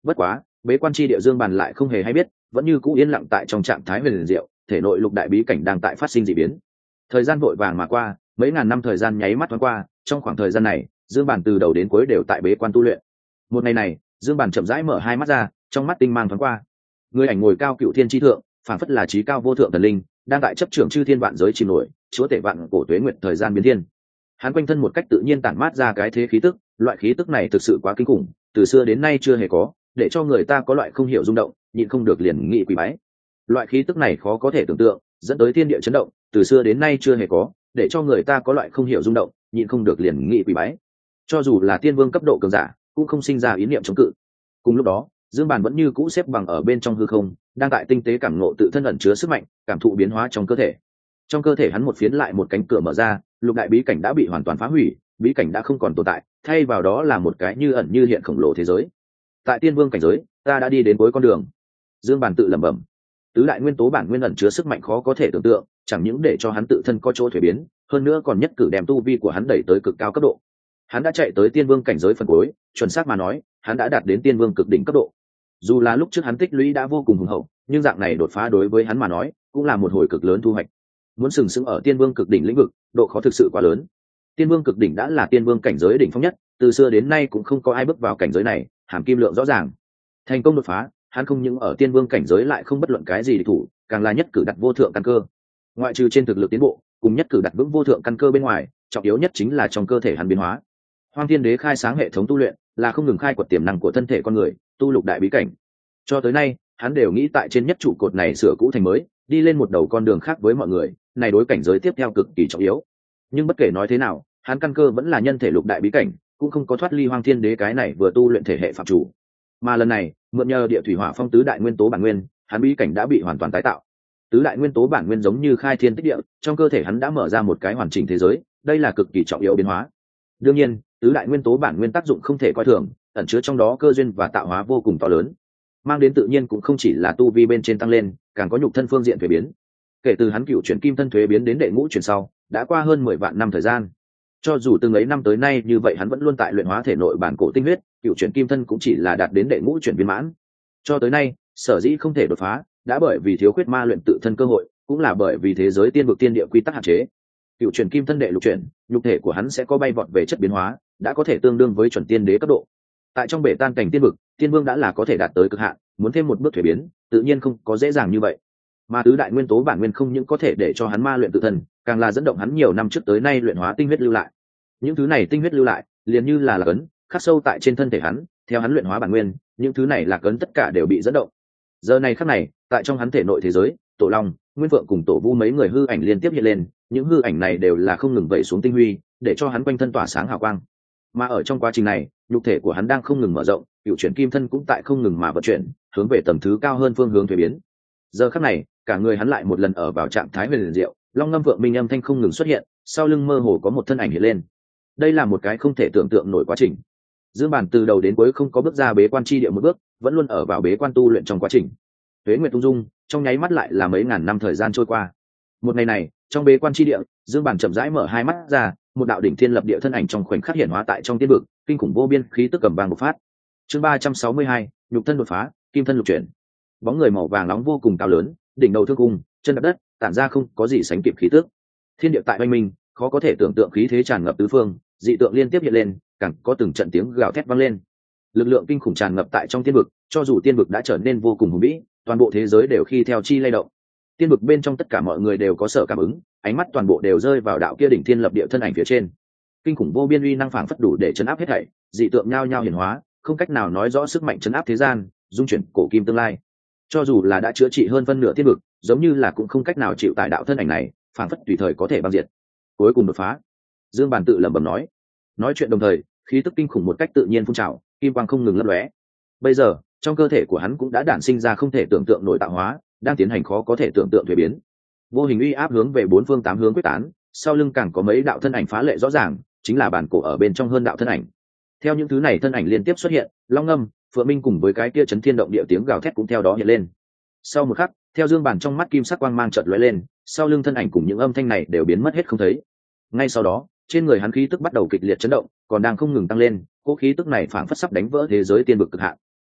Speaker 1: Bất quá bế quan chi địa Dương Bàn lại không hề hay biết, vẫn như cũ yên lặng tại trong trạng thái huyền liền diệu, thể nội lục đại bí cảnh đang tại phát sinh dị biến. Thời gian vội vàng mà qua, mấy ngàn năm thời gian nháy mắt thoáng qua. Trong khoảng thời gian này, Dương Bàn từ đầu đến cuối đều tại bế quan tu luyện. Một ngày này, Dương Bàn chậm rãi mở hai mắt ra, trong mắt tinh mang thoáng qua. Người ảnh ngồi cao cựu thiên chi thượng, phảng phất là trí cao vô thượng thần linh, đang tại chấp trưởng chư thiên vạn giới chìm nổi, chúa tể vạn cổ tuế nguyện thời gian biến thiên. Hắn quanh thân một cách tự nhiên tản mát ra cái thế khí tức, loại khí tức này thực sự quá kinh khủng, từ xưa đến nay chưa hề có, để cho người ta có loại không hiểu rung động, nhịn không được liền nghị quỳ bái. Loại khí tức này khó có thể tưởng tượng, dẫn tới thiên địa chấn động, từ xưa đến nay chưa hề có, để cho người ta có loại không hiểu rung động, nhịn không được liền nghị quỳ bái. Cho dù là tiên vương cấp độ cường giả, cũng không sinh ra ý niệm chống cự. Cùng lúc đó, Dương Bàn vẫn như cũ xếp bằng ở bên trong hư không, đang tại tinh tế cảm ngộ tự thân ẩn chứa sức mạnh, cảm thụ biến hóa trong cơ thể. Trong cơ thể hắn một phiến lại một cánh cửa mở ra, lục đại bí cảnh đã bị hoàn toàn phá hủy, bí cảnh đã không còn tồn tại, thay vào đó là một cái như ẩn như hiện khổng lồ thế giới. Tại tiên vương cảnh giới, ta đã đi đến cuối con đường. Dương Bàn tự lẩm bẩm. Tứ đại nguyên tố bản nguyên ẩn chứa sức mạnh khó có thể tưởng tượng, chẳng những để cho hắn tự thân có chỗ thuế biến, hơn nữa còn nhất cử đem tu vi của hắn đẩy tới cực cao cấp độ. Hắn đã chạy tới tiên vương cảnh giới phần cuối, chuẩn xác mà nói, hắn đã đạt đến tiên vương cực đỉnh cấp độ. Dù là lúc trước hắn tích lũy đã vô cùng hùng hậu, nhưng dạng này đột phá đối với hắn mà nói, cũng là một hồi cực lớn thu hoạch. Muốn sừng sững ở tiên vương cực đỉnh lĩnh vực, độ khó thực sự quá lớn. Tiên vương cực đỉnh đã là tiên vương cảnh giới đỉnh phong nhất, từ xưa đến nay cũng không có ai bước vào cảnh giới này, hàm kim lượng rõ ràng. Thành công đột phá, hắn không những ở tiên vương cảnh giới lại không bất luận cái gì địch thủ, càng là nhất cử đặt vô thượng căn cơ. Ngoại trừ trên thực lực tiến bộ, cùng nhất cử đặt vững vô thượng căn cơ bên ngoài, trọng yếu nhất chính là trong cơ thể hắn biến hóa. Hoang Thiên Đế khai sáng hệ thống tu luyện, là không ngừng khai quật tiềm năng của thân thể con người, tu lục đại bí cảnh. Cho tới nay, hắn đều nghĩ tại trên nhất trụ cột này sửa cũ thành mới, đi lên một đầu con đường khác với mọi người, này đối cảnh giới tiếp theo cực kỳ trọng yếu. Nhưng bất kể nói thế nào, hắn căn cơ vẫn là nhân thể lục đại bí cảnh, cũng không có thoát ly Hoang Thiên Đế cái này vừa tu luyện thể hệ phạm chủ. Mà lần này, mượn nhờ địa thủy hỏa phong tứ đại nguyên tố bản nguyên, hắn bí cảnh đã bị hoàn toàn tái tạo. Tứ đại nguyên tố bản nguyên giống như khai thiên tích địa, trong cơ thể hắn đã mở ra một cái hoàn chỉnh thế giới, đây là cực kỳ trọng yếu biến hóa. Đương nhiên, tứ đại nguyên tố bản nguyên tác dụng không thể coi thường, ẩn chứa trong đó cơ duyên và tạo hóa vô cùng to lớn. Mang đến tự nhiên cũng không chỉ là tu vi bên trên tăng lên, càng có nhục thân phương diện thuế biến. Kể từ hắn cựu chuyển kim thân thuế biến đến đệ ngũ chuyển sau, đã qua hơn 10 vạn năm thời gian. Cho dù từng ấy năm tới nay như vậy, hắn vẫn luôn tại luyện hóa thể nội bản cổ tinh huyết, cựu chuyển kim thân cũng chỉ là đạt đến đệ ngũ chuyển viên mãn. Cho tới nay, sở dĩ không thể đột phá, đã bởi vì thiếu khuyết ma luyện tự thân cơ hội, cũng là bởi vì thế giới tiên vực tiên địa quy tắc hạn chế. Cựu chuyển kim thân đệ lục chuyển, nhục thể của hắn sẽ có bay vọt về chất biến hóa, đã có thể tương đương với chuẩn tiên đế cấp độ. Tại trong bể tan cảnh tiên vực, tiên vương đã là có thể đạt tới cực hạn, muốn thêm một bước thuế biến, tự nhiên không có dễ dàng như vậy. Mà tứ đại nguyên tố bản nguyên không những có thể để cho hắn ma luyện tự thân, càng là dẫn động hắn nhiều năm trước tới nay luyện hóa tinh huyết lưu lại. Những thứ này tinh huyết lưu lại, liền như là lạc ấn, khắc sâu tại trên thân thể hắn, theo hắn luyện hóa bản nguyên, những thứ này lạc ấn tất cả đều bị dẫn động. Giờ này khắc này, tại trong hắn thể nội thế giới, Tổ Long, Nguyên Phượng cùng Tổ Vu mấy người hư ảnh liên tiếp hiện lên, những hư ảnh này đều là không ngừng vẩy xuống tinh huy, để cho hắn quanh thân tỏa sáng hào quang. Mà ở trong quá trình này, nhục thể của hắn đang không ngừng mở rộng, cựu chuyển kim thân cũng tại không ngừng mà vận chuyển, hướng về tầm thứ cao hơn phương hướng thuế biến. Giờ khắc này, cả người hắn lại một lần ở vào trạng thái huyền liền diệu, long ngâm vượng minh âm thanh không ngừng xuất hiện, sau lưng mơ hồ có một thân ảnh hiện lên. Đây là một cái không thể tưởng tượng nổi quá trình. Dương Bản từ đầu đến cuối không có bước ra bế quan chi địa một bước, vẫn luôn ở vào bế quan tu luyện trong quá trình. Tuế nguyệt tung dung, trong nháy mắt lại là mấy ngàn năm thời gian trôi qua. Một ngày này, trong bế quan chi địa, Dương Bản chậm rãi mở hai mắt ra, một đạo đỉnh thiên lập địa thân ảnh trong khoảnh khắc hiện hóa tại trong tiên vực, kinh khủng vô biên khí tức cầm vàng bộc phát. Chương 362, nhục thân đột phá, kim thân lục chuyển. Bóng người màu vàng nóng vô cùng cao lớn, đỉnh đầu thương cung, chân đạp đất, tản ra không có gì sánh kịp khí tức. Thiên địa tại oanh minh, khó có thể tưởng tượng khí thế tràn ngập tứ phương, dị tượng liên tiếp hiện lên, càng có từng trận tiếng gào thét vang lên. Lực lượng kinh khủng tràn ngập tại trong tiên vực, cho dù tiên vực đã trở nên vô cùng hùng vĩ, toàn bộ thế giới đều khi theo chi lay động. Tiên vực bên trong tất cả mọi người đều có sở cảm ứng, ánh mắt toàn bộ đều rơi vào đạo kia đỉnh thiên lập địa thân ảnh phía trên. Kinh khủng vô biên uy năng phảng phất đủ để chấn áp hết thảy, dị tượng nhao nhao hiển hóa, không cách nào nói rõ sức mạnh chấn áp thế gian, dung chuyển cổ kim tương lai. Cho dù là đã chữa trị hơn phân nửa tiên vực, giống như là cũng không cách nào chịu tại đạo thân ảnh này, phảng phất tùy thời có thể băng diệt. Cuối cùng đột phá. Dương Bản tự lẩm bẩm nói chuyện đồng thời, khí tức kinh khủng một cách tự nhiên phun trào, kim quang không ngừng lấp lóe. Bây giờ, trong cơ thể của hắn cũng đã đản sinh ra không thể tưởng tượng nổi tạo hóa, đang tiến hành khó có thể tưởng tượng thuế biến. Vô hình uy áp hướng về bốn phương tám hướng quyết tán, sau lưng càng có mấy đạo thân ảnh phá lệ rõ ràng, chính là bản cổ ở bên trong hơn đạo thân ảnh. Theo những thứ này thân ảnh liên tiếp xuất hiện, long ngâm, phượng minh cùng với cái kia chấn thiên động địa tiếng gào thét cũng theo đó hiện lên. Sau một khắc, theo Dương Bản trong mắt kim sắc quang mang chợt lóe lên, sau lưng thân ảnh cùng những âm thanh này đều biến mất hết không thấy. Ngay sau đó, trên người hắn khí tức bắt đầu kịch liệt chấn động, còn đang không ngừng tăng lên, cỗ khí tức này phảng phất sắp đánh vỡ thế giới tiên vực cực hạn.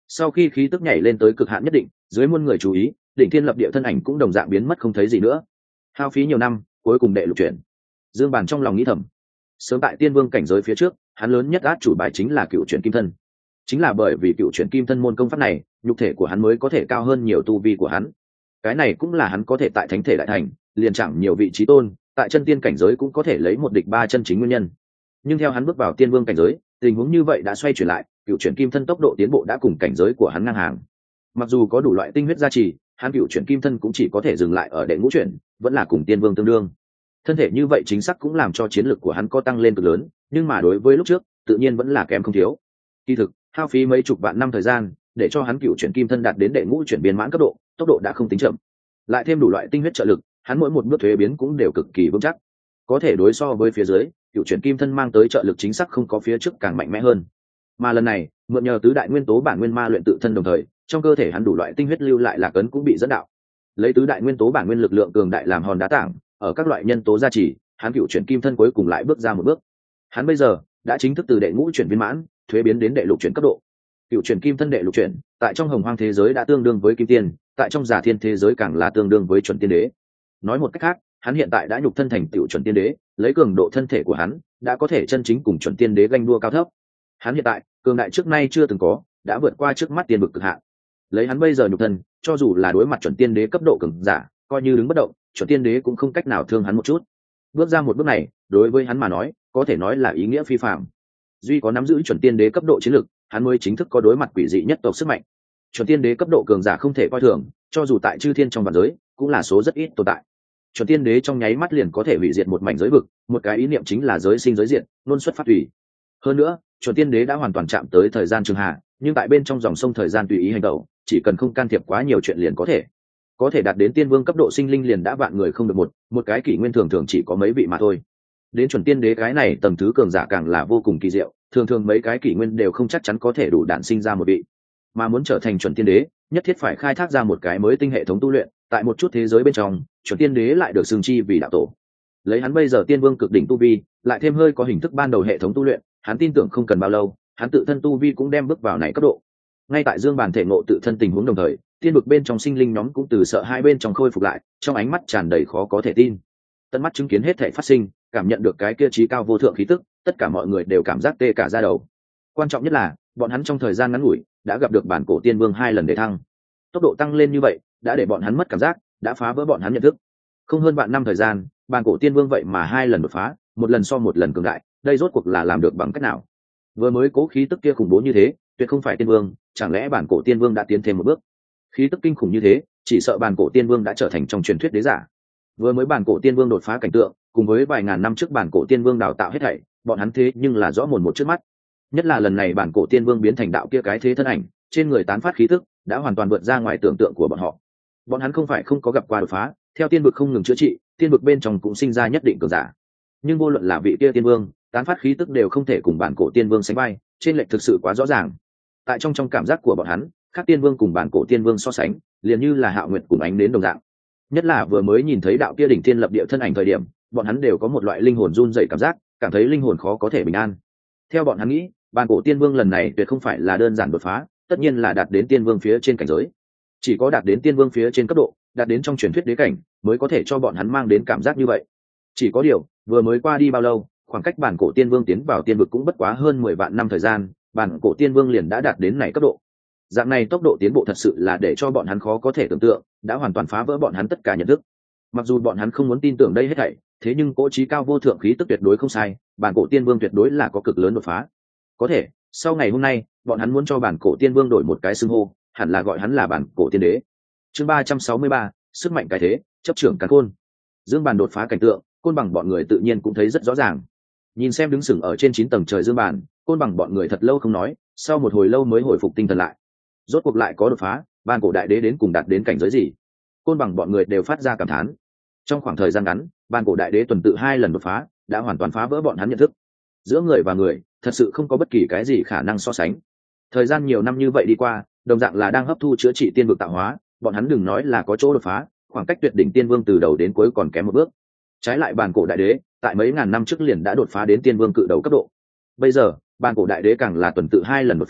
Speaker 1: Sau khi khí tức nhảy lên tới cực hạn nhất định, dưới muôn người chú ý, đỉnh thiên lập địa thân ảnh cũng đồng dạng biến mất không thấy gì nữa. Hao phí nhiều năm, cuối cùng đệ lục chuyển. Dương Bàn trong lòng nghĩ thầm, sớm tại tiên vương cảnh giới phía trước, hắn lớn nhất át chủ bài chính là cựu chuyển kim thân. Chính là bởi vì cựu chuyển kim thân môn công pháp này, nhục thể của hắn mới có thể cao hơn nhiều tu vi của hắn. Cái này cũng là hắn có thể tại thánh thể đại thành, liền chẳng nhiều vị trí tôn, tại chân tiên cảnh giới cũng có thể lấy một địch ba chân chính nguyên nhân. Nhưng theo hắn bước vào tiên vương cảnh giới, tình huống như vậy đã xoay chuyển lại, cựu chuyển kim thân tốc độ tiến bộ đã cùng cảnh giới của hắn ngang hàng. Mặc dù có đủ loại tinh huyết gia trì, hắn cựu chuyển kim thân cũng chỉ có thể dừng lại ở đệ ngũ chuyển, vẫn là cùng tiên vương tương đương. Thân thể như vậy chính xác cũng làm cho chiến lược của hắn có tăng lên cực lớn, nhưng mà đối với lúc trước, tự nhiên vẫn là kém không thiếu. Kỳ thực, hao phí mấy chục vạn năm thời gian, để cho hắn cựu chuyển kim thân đạt đến đệ ngũ chuyển biến mãn cấp độ, tốc độ đã không tính chậm. Lại thêm đủ loại tinh huyết trợ lực, hắn mỗi một bước thuế biến cũng đều cực kỳ vững chắc, có thể đối so với phía dưới, cựu chuyển kim thân mang tới trợ lực chính xác không có phía trước càng mạnh mẽ hơn. Mà lần này, mượn nhờ tứ đại nguyên tố bản nguyên ma luyện tự thân đồng thời, trong cơ thể hắn đủ loại tinh huyết lưu lại lạc ấn cũng bị dẫn đạo. Lấy tứ đại nguyên tố bản nguyên lực lượng cường đại làm hòn đá tảng, ở các loại nhân tố gia trì, hắn cựu chuyển kim thân cuối cùng lại bước ra một bước. Hắn bây giờ đã chính thức từ đệ ngũ chuyển viên mãn, thuế biến đến đệ lục chuyển cấp độ. Cựu chuyển kim thân đệ lục chuyển, tại trong hồng hoang thế giới đã tương đương với kim tiên, tại trong giả thiên thế giới càng là tương đương với chuẩn tiên đế. Nói một cách khác, hắn hiện tại đã nhục thân thành tiểu chuẩn tiên đế, lấy cường độ thân thể của hắn, đã có thể chân chính cùng chuẩn tiên đế ganh đua cao thấp. Hắn hiện tại, cường đại trước nay chưa từng có, đã vượt qua trước mắt tiên vực cực hạn. Lấy hắn bây giờ nhục thân, cho dù là đối mặt chuẩn tiên đế cấp độ cường giả, coi như đứng bất động, chuẩn tiên đế cũng không cách nào thương hắn một chút. Bước ra một bước này, đối với hắn mà nói, có thể nói là ý nghĩa phi phàm. Duy có nắm giữ chuẩn tiên đế cấp độ chiến lực, hắn mới chính thức có đối mặt quỷ dị nhất tộc sức mạnh. Chuẩn tiên đế cấp độ cường giả không thể coi thường, cho dù tại chư thiên trong vạn giới, cũng là số rất ít tồn tại. Chuẩn tiên đế trong nháy mắt liền có thể hủy diệt một mảnh giới vực, một cái ý niệm chính là giới sinh giới diện, luôn xuất phát thủy. Hơn nữa, chuẩn tiên đế đã hoàn toàn chạm tới thời gian trường hạ, nhưng tại bên trong dòng sông thời gian tùy ý hành động, chỉ cần không can thiệp quá nhiều chuyện liền có thể đạt đến tiên vương cấp độ sinh linh liền đã vạn người không được một cái kỷ nguyên thường thường chỉ có mấy vị mà thôi. Đến chuẩn tiên đế cái này tầm thứ cường giả càng là vô cùng kỳ diệu, thường thường mấy cái kỷ nguyên đều không chắc chắn có thể đủ đản sinh ra một vị. Mà muốn trở thành chuẩn tiên đế, nhất thiết phải khai thác ra một cái mới tinh hệ thống tu luyện, tại một chút thế giới bên trong, chuẩn tiên đế lại được xưng chi vì đạo tổ. Lấy hắn bây giờ tiên vương cực đỉnh tu vi, lại thêm hơi có hình thức ban đầu hệ thống tu luyện, hắn tin tưởng không cần bao lâu, hắn tự thân tu vi cũng đem bước vào này cấp độ. Ngay tại Dương Bàn thể ngộ tự thân tình huống đồng thời, tiên vực bên trong sinh linh nhóm cũng từ sợ hai bên trong khôi phục lại, trong ánh mắt tràn đầy khó có thể tin. Tận mắt chứng kiến hết thảy phát sinh, cảm nhận được cái kia trí cao vô thượng khí tức, tất cả mọi người đều cảm giác tê cả da đầu. Quan trọng nhất là, bọn hắn trong thời gian ngắn ngủi đã gặp được bản cổ tiên vương 2 lần để thăng. Tốc độ tăng lên như vậy, đã để bọn hắn mất cảm giác, đã phá vỡ bọn hắn nhận thức. Không hơn vạn năm thời gian, bản cổ tiên vương vậy mà 2 lần đột phá, một lần so một lần cường đại, đây rốt cuộc là làm được bằng cách nào? Vừa mới cố khí tức kia khủng bố như thế, tuyệt không phải tiên vương, chẳng lẽ bản cổ tiên vương đã tiến thêm một bước? Khí tức kinh khủng như thế, chỉ sợ bản cổ tiên vương đã trở thành trong truyền thuyết đế giả. Vừa mới bản cổ tiên vương đột phá cảnh tượng, cùng với vài ngàn năm trước bản cổ tiên vương đào tạo hết thảy, bọn hắn thế nhưng là rõ mồn một trước mắt. Nhất là lần này bản cổ tiên vương biến thành đạo kia cái thế thân ảnh, trên người tán phát khí tức đã hoàn toàn vượt ra ngoài tưởng tượng của bọn họ. Bọn hắn không phải không có gặp qua đột phá, theo tiên vực không ngừng chữa trị, tiên vực bên trong cũng sinh ra nhất định cường giả. Nhưng vô luận là vị kia tiên vương, tán phát khí tức đều không thể cùng bản cổ tiên vương sánh vai, trên lệch thực sự quá rõ ràng. Tại trong cảm giác của bọn hắn, các tiên vương cùng bản cổ tiên vương so sánh, liền như là Hạo Nguyệt cùng ánh đến đồng dạng. Nhất là vừa mới nhìn thấy đạo kia đỉnh thiên lập địa thân ảnh thời điểm, bọn hắn đều có một loại linh hồn run rẩy cảm giác, cảm thấy linh hồn khó có thể bình an. Theo bọn hắn nghĩ, bản cổ tiên vương lần này tuyệt không phải là đơn giản đột phá, tất nhiên là đạt đến tiên vương phía trên cảnh giới. Chỉ có đạt đến tiên vương phía trên cấp độ, đạt đến trong truyền thuyết đế cảnh, mới có thể cho bọn hắn mang đến cảm giác như vậy. Chỉ có điều, vừa mới qua đi bao lâu, khoảng cách bản cổ tiên vương tiến vào tiên vực cũng bất quá hơn 10 vạn năm thời gian, bản cổ tiên vương liền đã đạt đến này cấp độ. Dạng này tốc độ tiến bộ thật sự là để cho bọn hắn khó có thể tưởng tượng, đã hoàn toàn phá vỡ bọn hắn tất cả nhận thức. Mặc dù bọn hắn không muốn tin tưởng đây hết thảy, thế nhưng cỗ trí cao vô thượng khí tức tuyệt đối không sai, bản cổ tiên vương tuyệt đối là có cực lớn đột phá. Có thể, sau ngày hôm nay, bọn hắn muốn cho bản cổ tiên vương đổi một cái xưng hô, hẳn là gọi hắn là bản cổ tiên đế. Chương 363, sức mạnh cái thế, chấp trưởng càn khôn. Dương Bàn đột phá cảnh tượng, Côn Bằng bọn người tự nhiên cũng thấy rất rõ ràng. Nhìn xem đứng sừng ở trên 9 tầng trời Dương Bàn, Côn Bằng bọn người thật lâu không nói, sau một hồi lâu mới hồi phục tinh thần lại. Rốt cuộc lại có đột phá, bản cổ đại đế đến cùng đạt đến cảnh giới gì? Côn Bằng bọn người đều phát ra cảm thán. Trong khoảng thời gian ngắn, bản cổ đại đế tuần tự 2 lần đột phá, đã hoàn toàn phá vỡ bọn hắn nhận thức. Giữa người và người, thật sự không có bất kỳ cái gì khả năng so sánh. Thời gian nhiều năm như vậy đi qua, đồng dạng là đang hấp thu chữa trị tiên vực tạo hóa, bọn hắn đừng nói là có chỗ đột phá, khoảng cách tuyệt đỉnh tiên vương từ đầu đến cuối còn kém một bước. Trái lại bản cổ đại đế, tại mấy ngàn năm trước liền đã đột phá đến tiên vương cự đầu cấp độ. Bây giờ, bản cổ đại đế càng là tuần tự 2 lần đột phá,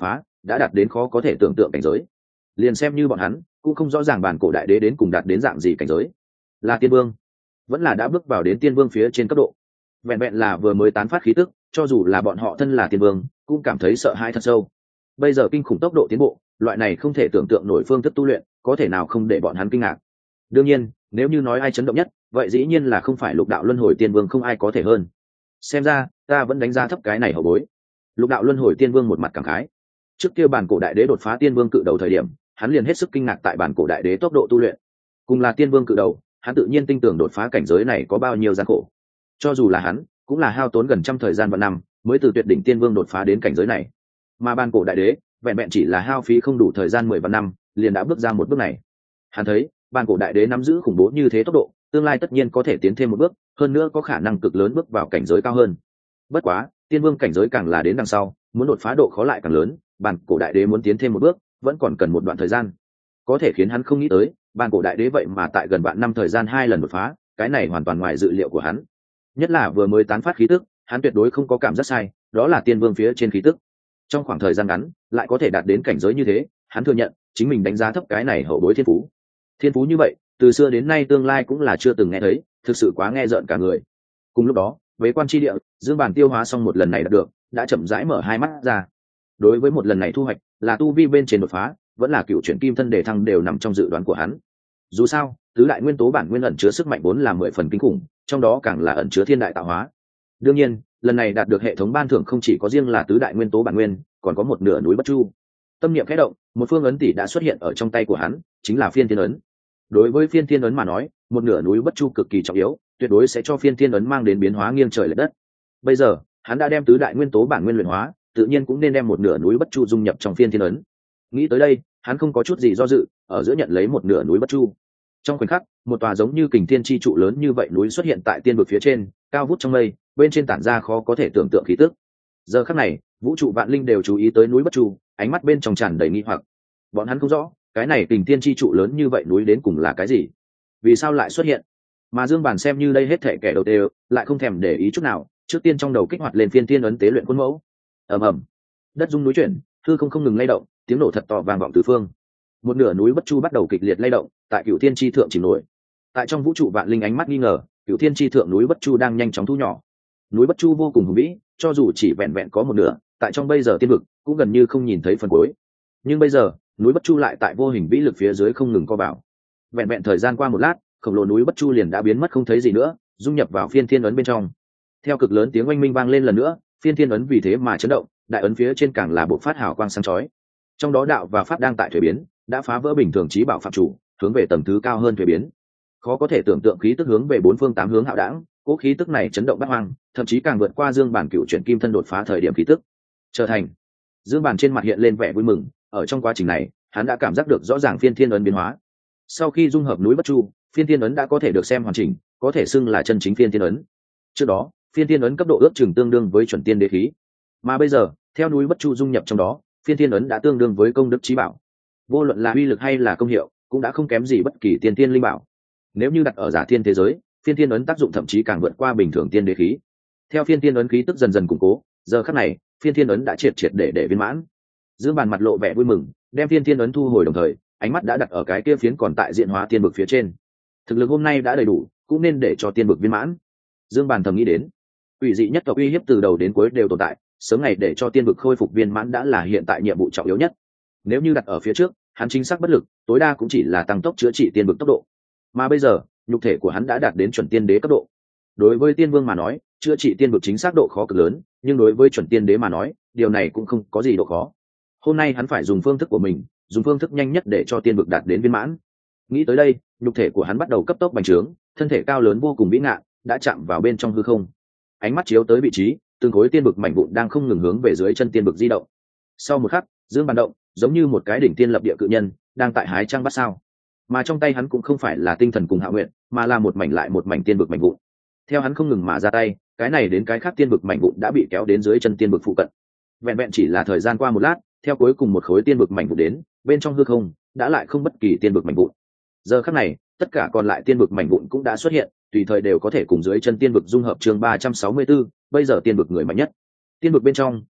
Speaker 1: đã đạt đến khó có thể tưởng tượng cảnh giới. Liền xem như bọn hắn cũng không rõ ràng bản cổ đại đế đến cùng đạt đến dạng gì cảnh giới, là tiên vương vẫn là đã bước vào đến tiên vương phía trên cấp độ. Vẹn vẹn là vừa mới tán phát khí tức, cho dù là bọn họ thân là tiên vương cũng cảm thấy sợ hãi thật sâu. Bây giờ kinh khủng tốc độ tiến bộ, loại này không thể tưởng tượng nổi phương thức tu luyện, có thể nào không để bọn hắn kinh ngạc. Đương nhiên, nếu như nói ai chấn động nhất, vậy dĩ nhiên là không phải lục đạo luân hồi tiên vương, không ai có thể hơn. Xem ra ta vẫn đánh giá thấp cái này hậu bối. Lục đạo luân hồi tiên vương một mặt cảm khái. Trước kia bản cổ đại đế đột phá tiên vương cự đầu thời điểm, hắn liền hết sức kinh ngạc tại bản cổ đại đế tốc độ tu luyện. Cùng là tiên vương cự đầu, hắn tự nhiên tin tưởng đột phá cảnh giới này có bao nhiêu gian khổ. Cho dù là hắn, cũng là hao tốn gần trăm thời gian và năm mới từ tuyệt đỉnh tiên vương đột phá đến cảnh giới này. Mà bản cổ đại đế vẹn vẹn chỉ là hao phí không đủ thời gian 10 vạn năm, liền đã bước ra một bước này. Hắn thấy bản cổ đại đế nắm giữ khủng bố như thế tốc độ, tương lai tất nhiên có thể tiến thêm một bước, hơn nữa có khả năng cực lớn bước vào cảnh giới cao hơn. Bất quá, tiên vương cảnh giới càng là đến đằng sau, muốn đột phá độ khó lại càng lớn, bản cổ đại đế muốn tiến thêm một bước, vẫn còn cần một đoạn thời gian. Có thể khiến hắn không nghĩ tới, bản cổ đại đế vậy mà tại gần vạn năm thời gian 2 lần đột phá, cái này hoàn toàn ngoài dự liệu của hắn. Nhất là vừa mới tán phát khí tức, hắn tuyệt đối không có cảm giác sai, đó là tiên vương phía trên khí tức. Trong khoảng thời gian ngắn, lại có thể đạt đến cảnh giới như thế, hắn thừa nhận, chính mình đánh giá thấp cái này hậu bối thiên phú. Thiên phú như vậy, từ xưa đến nay tương lai cũng là chưa từng nghe thấy, thực sự quá nghe rợn cả người. Cùng lúc đó, với quan tri địa, Dương Bản tiêu hóa xong một lần này đạt được, đã chậm rãi mở hai mắt ra. Đối với một lần này thu hoạch, là tu vi bên trên đột phá, vẫn là cựu chuyển kim thân đề thăng đều nằm trong dự đoán của hắn. Dù sao, tứ đại nguyên tố bản nguyên ẩn chứa sức mạnh vốn là 10 phần kinh khủng, trong đó càng là ẩn chứa thiên đại tạo hóa. Đương nhiên, lần này đạt được hệ thống ban thưởng không chỉ có riêng là tứ đại nguyên tố bản nguyên, còn có một nửa núi bất chu. Tâm niệm khẽ động, một phương ấn tỷ đã xuất hiện ở trong tay của hắn, chính là phiên thiên ấn. Đối với phiên thiên ấn mà nói, một nửa núi bất chu cực kỳ trọng yếu, tuyệt đối sẽ cho phiên thiên ấn mang đến biến hóa nghiêng trời lệch đất. Bây giờ, hắn đã đem tứ đại nguyên tố bản nguyên luyện hóa, tự nhiên cũng nên đem một nửa núi bất chu dung nhập trong phiên thiên ấn. Nghĩ tới đây, hắn không có chút gì do dự, ở giữa nhận lấy một nửa núi bất chu. Trong khoảnh khắc, một tòa giống như kình thiên chi trụ lớn như vậy núi xuất hiện tại tiên vực phía trên, cao vút trong mây, bên trên tản ra khó có thể tưởng tượng khí tức. Giờ khắc này, vũ trụ vạn linh đều chú ý tới núi bất chu, ánh mắt bên trong tràn đầy nghi hoặc. Bọn hắn không rõ, cái này kình thiên chi trụ lớn như vậy núi đến cùng là cái gì, vì sao lại xuất hiện. Mà Dương Bản xem như đây hết thảy kẻ đầu tiên, lại không thèm để ý chút nào, trước tiên trong đầu kích hoạt lên phiên thiên ấn tế luyện khuôn mẫu. Ầm ầm, đất rung núi chuyển, hư không ngừng lay động, tiếng nổ thật to vang vọng tứ phương. Một nửa núi bất chu bắt đầu kịch liệt lay động, tại cửu thiên chi thượng chìm nổi. Tại trong vũ trụ vạn linh ánh mắt nghi ngờ, cửu thiên chi thượng núi bất chu đang nhanh chóng thu nhỏ. Núi bất chu vô cùng hùng vĩ, cho dù chỉ vẹn vẹn có một nửa, tại trong bây giờ tiên vực cũng gần như không nhìn thấy phần cuối. Nhưng bây giờ, núi bất chu lại tại vô hình vĩ lực phía dưới không ngừng co vào. Vẹn vẹn thời gian qua một lát, khổng lồ núi bất chu liền đã biến mất không thấy gì nữa, dung nhập vào phiên thiên ấn bên trong. Theo cực lớn tiếng oanh minh vang lên lần nữa, phiên thiên ấn vì thế mà chấn động, đại ấn phía trên càng là bộc phát hào quang sáng chói. Trong đó đạo và pháp đang tại thuế biến, đã phá vỡ bình thường trí bảo phạm chủ, hướng về tầng thứ cao hơn thuế biến. Khó có thể tưởng tượng khí tức hướng về bốn phương tám hướng hạo đảng, cố khí tức này chấn động bát hoang, thậm chí càng vượt qua Dương Bản cựu chuyển kim thân đột phá thời điểm khí tức. Trở thành Dương Bản trên mặt hiện lên vẻ vui mừng, ở trong quá trình này, hắn đã cảm giác được rõ ràng phiên thiên ấn biến hóa. Sau khi dung hợp núi bất chu, phiên thiên ấn đã có thể được xem hoàn chỉnh, có thể xưng là chân chính phiên thiên ấn. Trước đó, phiên thiên ấn cấp độ ước chừng tương đương với chuẩn tiên đế khí, mà bây giờ, theo núi bất chu dung nhập trong đó, phiên thiên ấn đã tương đương với công đức chí bảo. Vô luận là uy lực hay là công hiệu, cũng đã không kém gì bất kỳ tiên tiên linh bảo. Nếu như đặt ở giả thiên thế giới, phiên thiên ấn tác dụng thậm chí càng vượt qua bình thường tiên đế khí. Theo phiên thiên ấn khí tức dần dần củng cố, giờ khắc này, phiên thiên ấn đã triệt để viên mãn. Dương Bản mặt lộ vẻ vui mừng, đem phiên thiên ấn thu hồi đồng thời, ánh mắt đã đặt ở cái kia phiến còn tại diện hóa tiên vực phía trên. Thực lực hôm nay đã đầy đủ, cũng nên để cho tiên vực viên mãn. Dương Bản thầm nghĩ đến, ủy dị nhất tộc uy hiếp từ đầu đến cuối đều tồn tại, sớm ngày để cho tiên vực khôi phục viên mãn đã là hiện tại nhiệm vụ trọng yếu nhất. Nếu như đặt ở phía trước, hắn chính xác bất lực, tối đa cũng chỉ là tăng tốc chữa trị tiên vực tốc độ. Mà bây giờ, nhục thể của hắn đã đạt đến chuẩn tiên đế cấp độ. Đối với tiên vương mà nói, chữa trị tiên vực chính xác độ khó cực lớn, nhưng đối với chuẩn tiên đế mà nói, điều này cũng không có gì độ khó. Hôm nay hắn phải dùng phương thức của mình, dùng phương thức nhanh nhất để cho tiên vực đạt đến viên mãn. Nghĩ tới đây, nhục thể của hắn bắt đầu cấp tốc bành trướng, thân thể cao lớn vô cùng vĩ ngạn, đã chạm vào bên trong hư không. Ánh mắt chiếu tới vị trí, từng khối tiên vực mảnh vụn đang không ngừng hướng về dưới chân tiên vực di động. Sau một khắc, Dương Bản động, giống như một cái đỉnh tiên lập địa cự nhân, đang tại hái trăng bắt sao. Mà trong tay hắn cũng không phải là tinh thần cùng hạ nguyện, mà là một mảnh lại một mảnh tiên vực mảnh vụn. Theo hắn không ngừng mà ra tay, cái này đến cái khác tiên vực mảnh vụn đã bị kéo đến dưới chân tiên vực phụ cận. Vẹn vẹn chỉ là thời gian qua một lát, theo cuối cùng một khối tiên vực mảnh vụn đến, bên trong hư không đã lại không bất kỳ tiên vực mảnh vụn. Giờ khắc này, tất cả còn lại tiên vực mảnh vụn cũng đã xuất hiện, tùy thời đều có thể cùng dưới chân tiên vực dung hợp. Chương 364, bây giờ tiên vực người mạnh nhất. Tiên vực bên trong,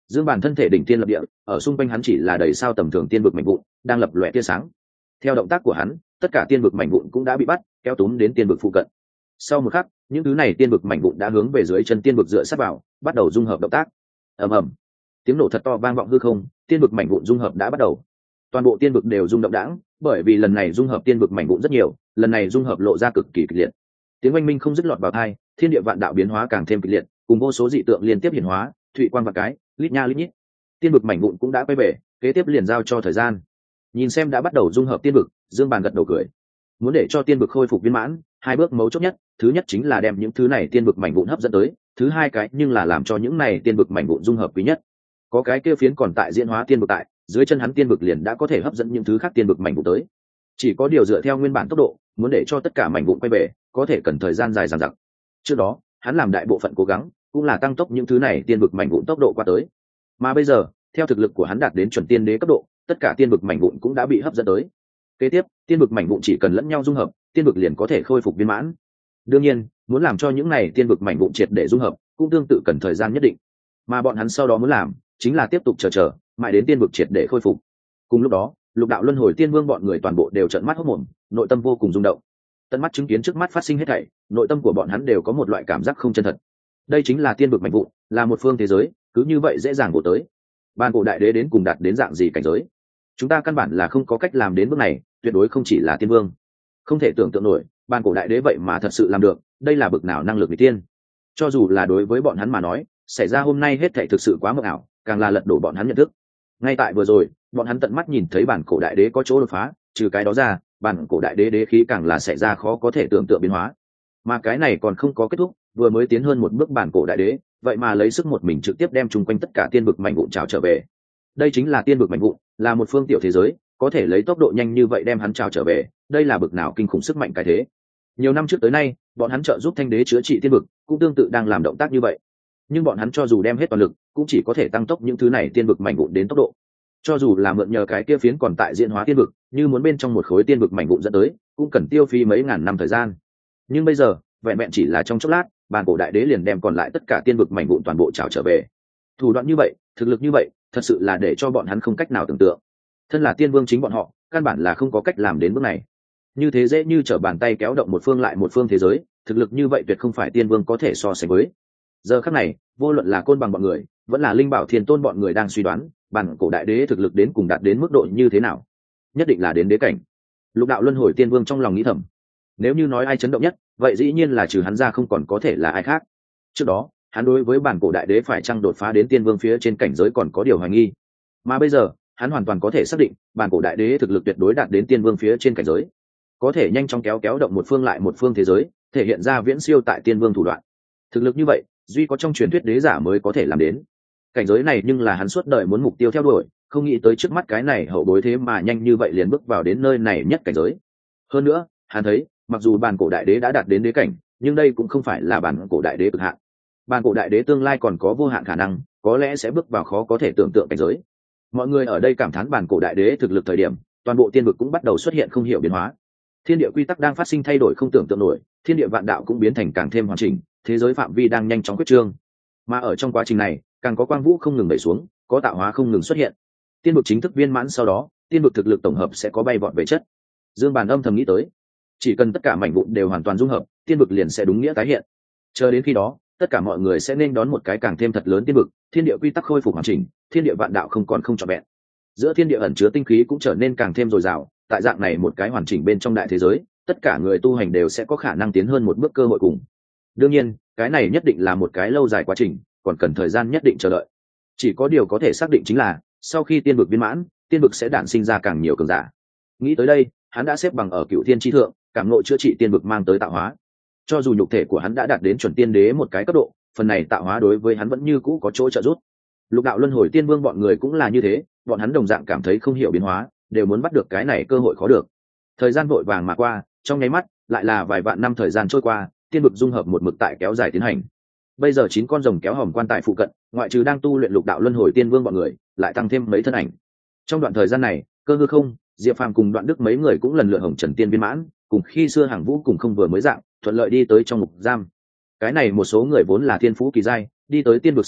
Speaker 1: Dương Bàn thân thể đỉnh tiên lập địa, ở xung quanh hắn chỉ là đầy sao tầm thường tiên vực mảnh vụn đang lập lòe tia sáng. Theo động tác của hắn, tất cả tiên vực mảnh vụn cũng đã bị bắt kéo túm đến tiên vực phụ cận. Sau một khắc, những thứ này tiên vực mảnh vụn đã hướng về dưới chân tiên vực dựa sát vào, bắt đầu dung hợp động tác. Ầm ầm, tiếng nổ thật to vang vọng hư không, tiên vực mảnh vụn dung hợp đã bắt đầu. Toàn bộ tiên vực đều rung động đãng, bởi vì lần này dung hợp tiên vực mảnh vụn rất nhiều, lần này dung hợp lộ ra cực kỳ kịch liệt. Tiếng oanh minh không dứt lọt vào tai, thiên địa vạn đạo biến hóa càng thêm kịch liệt, cùng vô số dị tượng liên tiếp hiển hóa, thụy quang và cái, lít nha lít nhít. Tiên vực mảnh vụn cũng đã quay về, kế tiếp liền giao cho thời gian. Nhìn xem đã bắt đầu dung hợp tiên vực, Dương Bàn gật đầu cười. Muốn để cho tiên vực khôi phục viên mãn, hai bước mấu chốt nhất, thứ nhất chính là đem những thứ này tiên vực mảnh vụn hấp dẫn tới, thứ hai cái nhưng là làm cho những này tiên vực mảnh vụn dung hợp quý nhất. Có cái kia phiến còn tại diễn hóa tiên vực tại, dưới chân hắn tiên vực liền đã có thể hấp dẫn những thứ khác tiên vực mảnh vụn tới. Chỉ có điều dựa theo nguyên bản tốc độ, muốn để cho tất cả mảnh vụn quay về, có thể cần thời gian dài dằng dặc. Trước đó, hắn làm đại bộ phận cố gắng, cũng là tăng tốc những thứ này tiên vực mảnh vụn tốc độ qua tới. Mà bây giờ, theo thực lực của hắn đạt đến chuẩn tiên đế cấp độ, tất cả tiên vực mảnh vụn cũng đã bị hấp dẫn tới. Kế tiếp, tiên vực mảnh vụn chỉ cần lẫn nhau dung hợp, tiên vực liền có thể khôi phục viên mãn. Đương nhiên, muốn làm cho những này tiên vực mảnh vụn triệt để dung hợp, cũng tương tự cần thời gian nhất định. Mà bọn hắn sau đó muốn làm, chính là tiếp tục chờ, mãi đến tiên vực triệt để khôi phục. Cùng lúc đó, Lục Đạo Luân Hồi Tiên Vương bọn người toàn bộ đều trợn mắt hốt mồm, nội tâm vô cùng rung động. Tận mắt chứng kiến trước mắt phát sinh hết thảy, nội tâm của bọn hắn đều có một loại cảm giác không chân thật. Đây chính là tiên vực mạnh vụn, là một phương thế giới, cứ như vậy dễ dàng bổ tới. Bàn cổ đại đế đến cùng đạt đến dạng gì cảnh giới? Chúng ta căn bản là không có cách làm đến bước này, tuyệt đối không chỉ là tiên vương. Không thể tưởng tượng nổi, bàn cổ đại đế vậy mà thật sự làm được, đây là bực nào năng lực người tiên. Cho dù là đối với bọn hắn mà nói, xảy ra hôm nay hết thảy thực sự quá mộng ảo, càng là lật đổ bọn hắn nhận thức. Ngay tại vừa rồi, bọn hắn tận mắt nhìn thấy bản cổ đại đế có chỗ đột phá, trừ cái đó ra, bản cổ đại đế đế khí càng là xảy ra khó có thể tưởng tượng biến hóa. Mà cái này còn không có kết thúc, vừa mới tiến hơn một bước bản cổ đại đế, vậy mà lấy sức một mình trực tiếp đem chung quanh tất cả tiên vực mạnh vụn trào trở về. Đây chính là tiên vực mạnh vụn, là một phương tiểu thế giới, có thể lấy tốc độ nhanh như vậy đem hắn trào trở về, đây là bực nào kinh khủng sức mạnh cái thế. Nhiều năm trước tới nay, bọn hắn trợ giúp Thanh đế chữa trị tiên vực, cũng tương tự đang làm động tác như vậy. Nhưng bọn hắn cho dù đem hết toàn lực, cũng chỉ có thể tăng tốc những thứ này tiên vực mạnh vụn đến tốc độ. Cho dù là mượn nhờ cái kia phiến còn tại diễn hóa tiên vực, như muốn bên trong một khối tiên vực mạnh vụn dẫn tới, cũng cần tiêu phí mấy ngàn năm thời gian. Nhưng bây giờ, vẹn vẹn chỉ là trong chốc lát, bàn cổ đại đế liền đem còn lại tất cả tiên vực mạnh vụn toàn bộ trào trở về. Thủ đoạn như vậy, thực lực như vậy, thật sự là để cho bọn hắn không cách nào tưởng tượng. Thân là tiên vương chính bọn họ, căn bản là không có cách làm đến bước này. Như thế dễ như trở bàn tay kéo động một phương lại một phương thế giới, thực lực như vậy tuyệt không phải tiên vương có thể so sánh với. Giờ khắc này, vô luận là Côn Bằng bọn người, vẫn là Linh Bảo Thiên Tôn bọn người đang suy đoán, bản cổ đại đế thực lực đến cùng đạt đến mức độ như thế nào. Nhất định là đến đế cảnh. Lục Đạo Luân Hồi Tiên Vương trong lòng nghĩ thầm, nếu như nói ai chấn động nhất, vậy dĩ nhiên là trừ hắn ra không còn có thể là ai khác. Trước đó, hắn đối với bản cổ đại đế phải chăng đột phá đến tiên vương phía trên cảnh giới còn có điều hoài nghi, mà bây giờ, hắn hoàn toàn có thể xác định, bản cổ đại đế thực lực tuyệt đối đạt đến tiên vương phía trên cảnh giới, có thể nhanh chóng kéo động một phương lại một phương thế giới, thể hiện ra viễn siêu tại tiên vương thủ đoạn. Thực lực như vậy, duy có trong truyền thuyết đế giả mới có thể làm đến. Cảnh giới này nhưng là hắn suốt đời muốn mục tiêu theo đuổi, không nghĩ tới trước mắt cái này hậu bối thế mà nhanh như vậy liền bước vào đến nơi này nhất cảnh giới. Hơn nữa, hắn thấy, mặc dù bản cổ đại đế đã đạt đến đế cảnh, nhưng đây cũng không phải là bản cổ đại đế cực hạn. Bản cổ đại đế tương lai còn có vô hạn khả năng, có lẽ sẽ bước vào khó có thể tưởng tượng cảnh giới. Mọi người ở đây cảm thán bản cổ đại đế thực lực thời điểm, toàn bộ tiên vực cũng bắt đầu xuất hiện không hiểu biến hóa. Thiên địa quy tắc đang phát sinh thay đổi không tưởng tượng nổi, thiên địa vạn đạo cũng biến thành càng thêm hoàn chỉnh, thế giới phạm vi đang nhanh chóng quyết trương. Mà ở trong quá trình này, càng có quang vũ không ngừng đẩy xuống, có tạo hóa không ngừng xuất hiện. Tiên vực chính thức viên mãn sau đó, tiên vực thực lực tổng hợp sẽ có bay vọt về chất. Dương Bàn âm thầm nghĩ tới, chỉ cần tất cả mảnh vụn đều hoàn toàn dung hợp, tiên vực liền sẽ đúng nghĩa tái hiện. Chờ đến khi đó, tất cả mọi người sẽ nên đón một cái càng thêm thật lớn tiên vực, thiên địa quy tắc khôi phục hoàn chỉnh, thiên địa vạn đạo không còn không trọn vẹn. Giữa thiên địa ẩn chứa tinh khí cũng trở nên càng thêm dồi dào, tại dạng này một cái hoàn chỉnh bên trong đại thế giới, tất cả người tu hành đều sẽ có khả năng tiến hơn một bước cơ hội cùng. Đương nhiên, cái này nhất định là một cái lâu dài quá trình, còn cần thời gian nhất định chờ đợi. Chỉ có điều có thể xác định chính là, sau khi tiên vực viên mãn, tiên vực sẽ đản sinh ra càng nhiều cường giả. Nghĩ tới đây, hắn đã xếp bằng ở Cửu Thiên chi thượng, cảm ngộ chữa trị tiên vực mang tới tạo hóa. Cho dù nhục thể của hắn đã đạt đến chuẩn tiên đế một cái cấp độ, phần này tạo hóa đối với hắn vẫn như cũ có chỗ trợ giúp. Lục Đạo Luân Hồi Tiên Vương bọn người cũng là như thế, bọn hắn đồng dạng cảm thấy không hiểu biến hóa, đều muốn bắt được cái này cơ hội khó được. Thời gian vội vàng mà qua, trong nháy mắt, lại là vài vạn năm thời gian trôi qua, tiên vực dung hợp một mực tại kéo dài tiến hành. Bây giờ 9 con rồng kéo hòm quan tại phụ cận, ngoại trừ đang tu luyện Lục Đạo Luân Hồi Tiên Vương bọn người, lại tăng thêm mấy thân ảnh. Trong đoạn thời gian này, Cơ Hư Không, Diệp Phàm cùng Đoạn Đức mấy người cũng lần lượt hồng trần tiên viên mãn, cùng khi xưa Hàng Vũ cùng không vừa mới dạng, thuận lợi đi tới trong ngục giam. Cái này một số người vốn là thiên phú kỳ giai, đi tới tiên vực sau đó,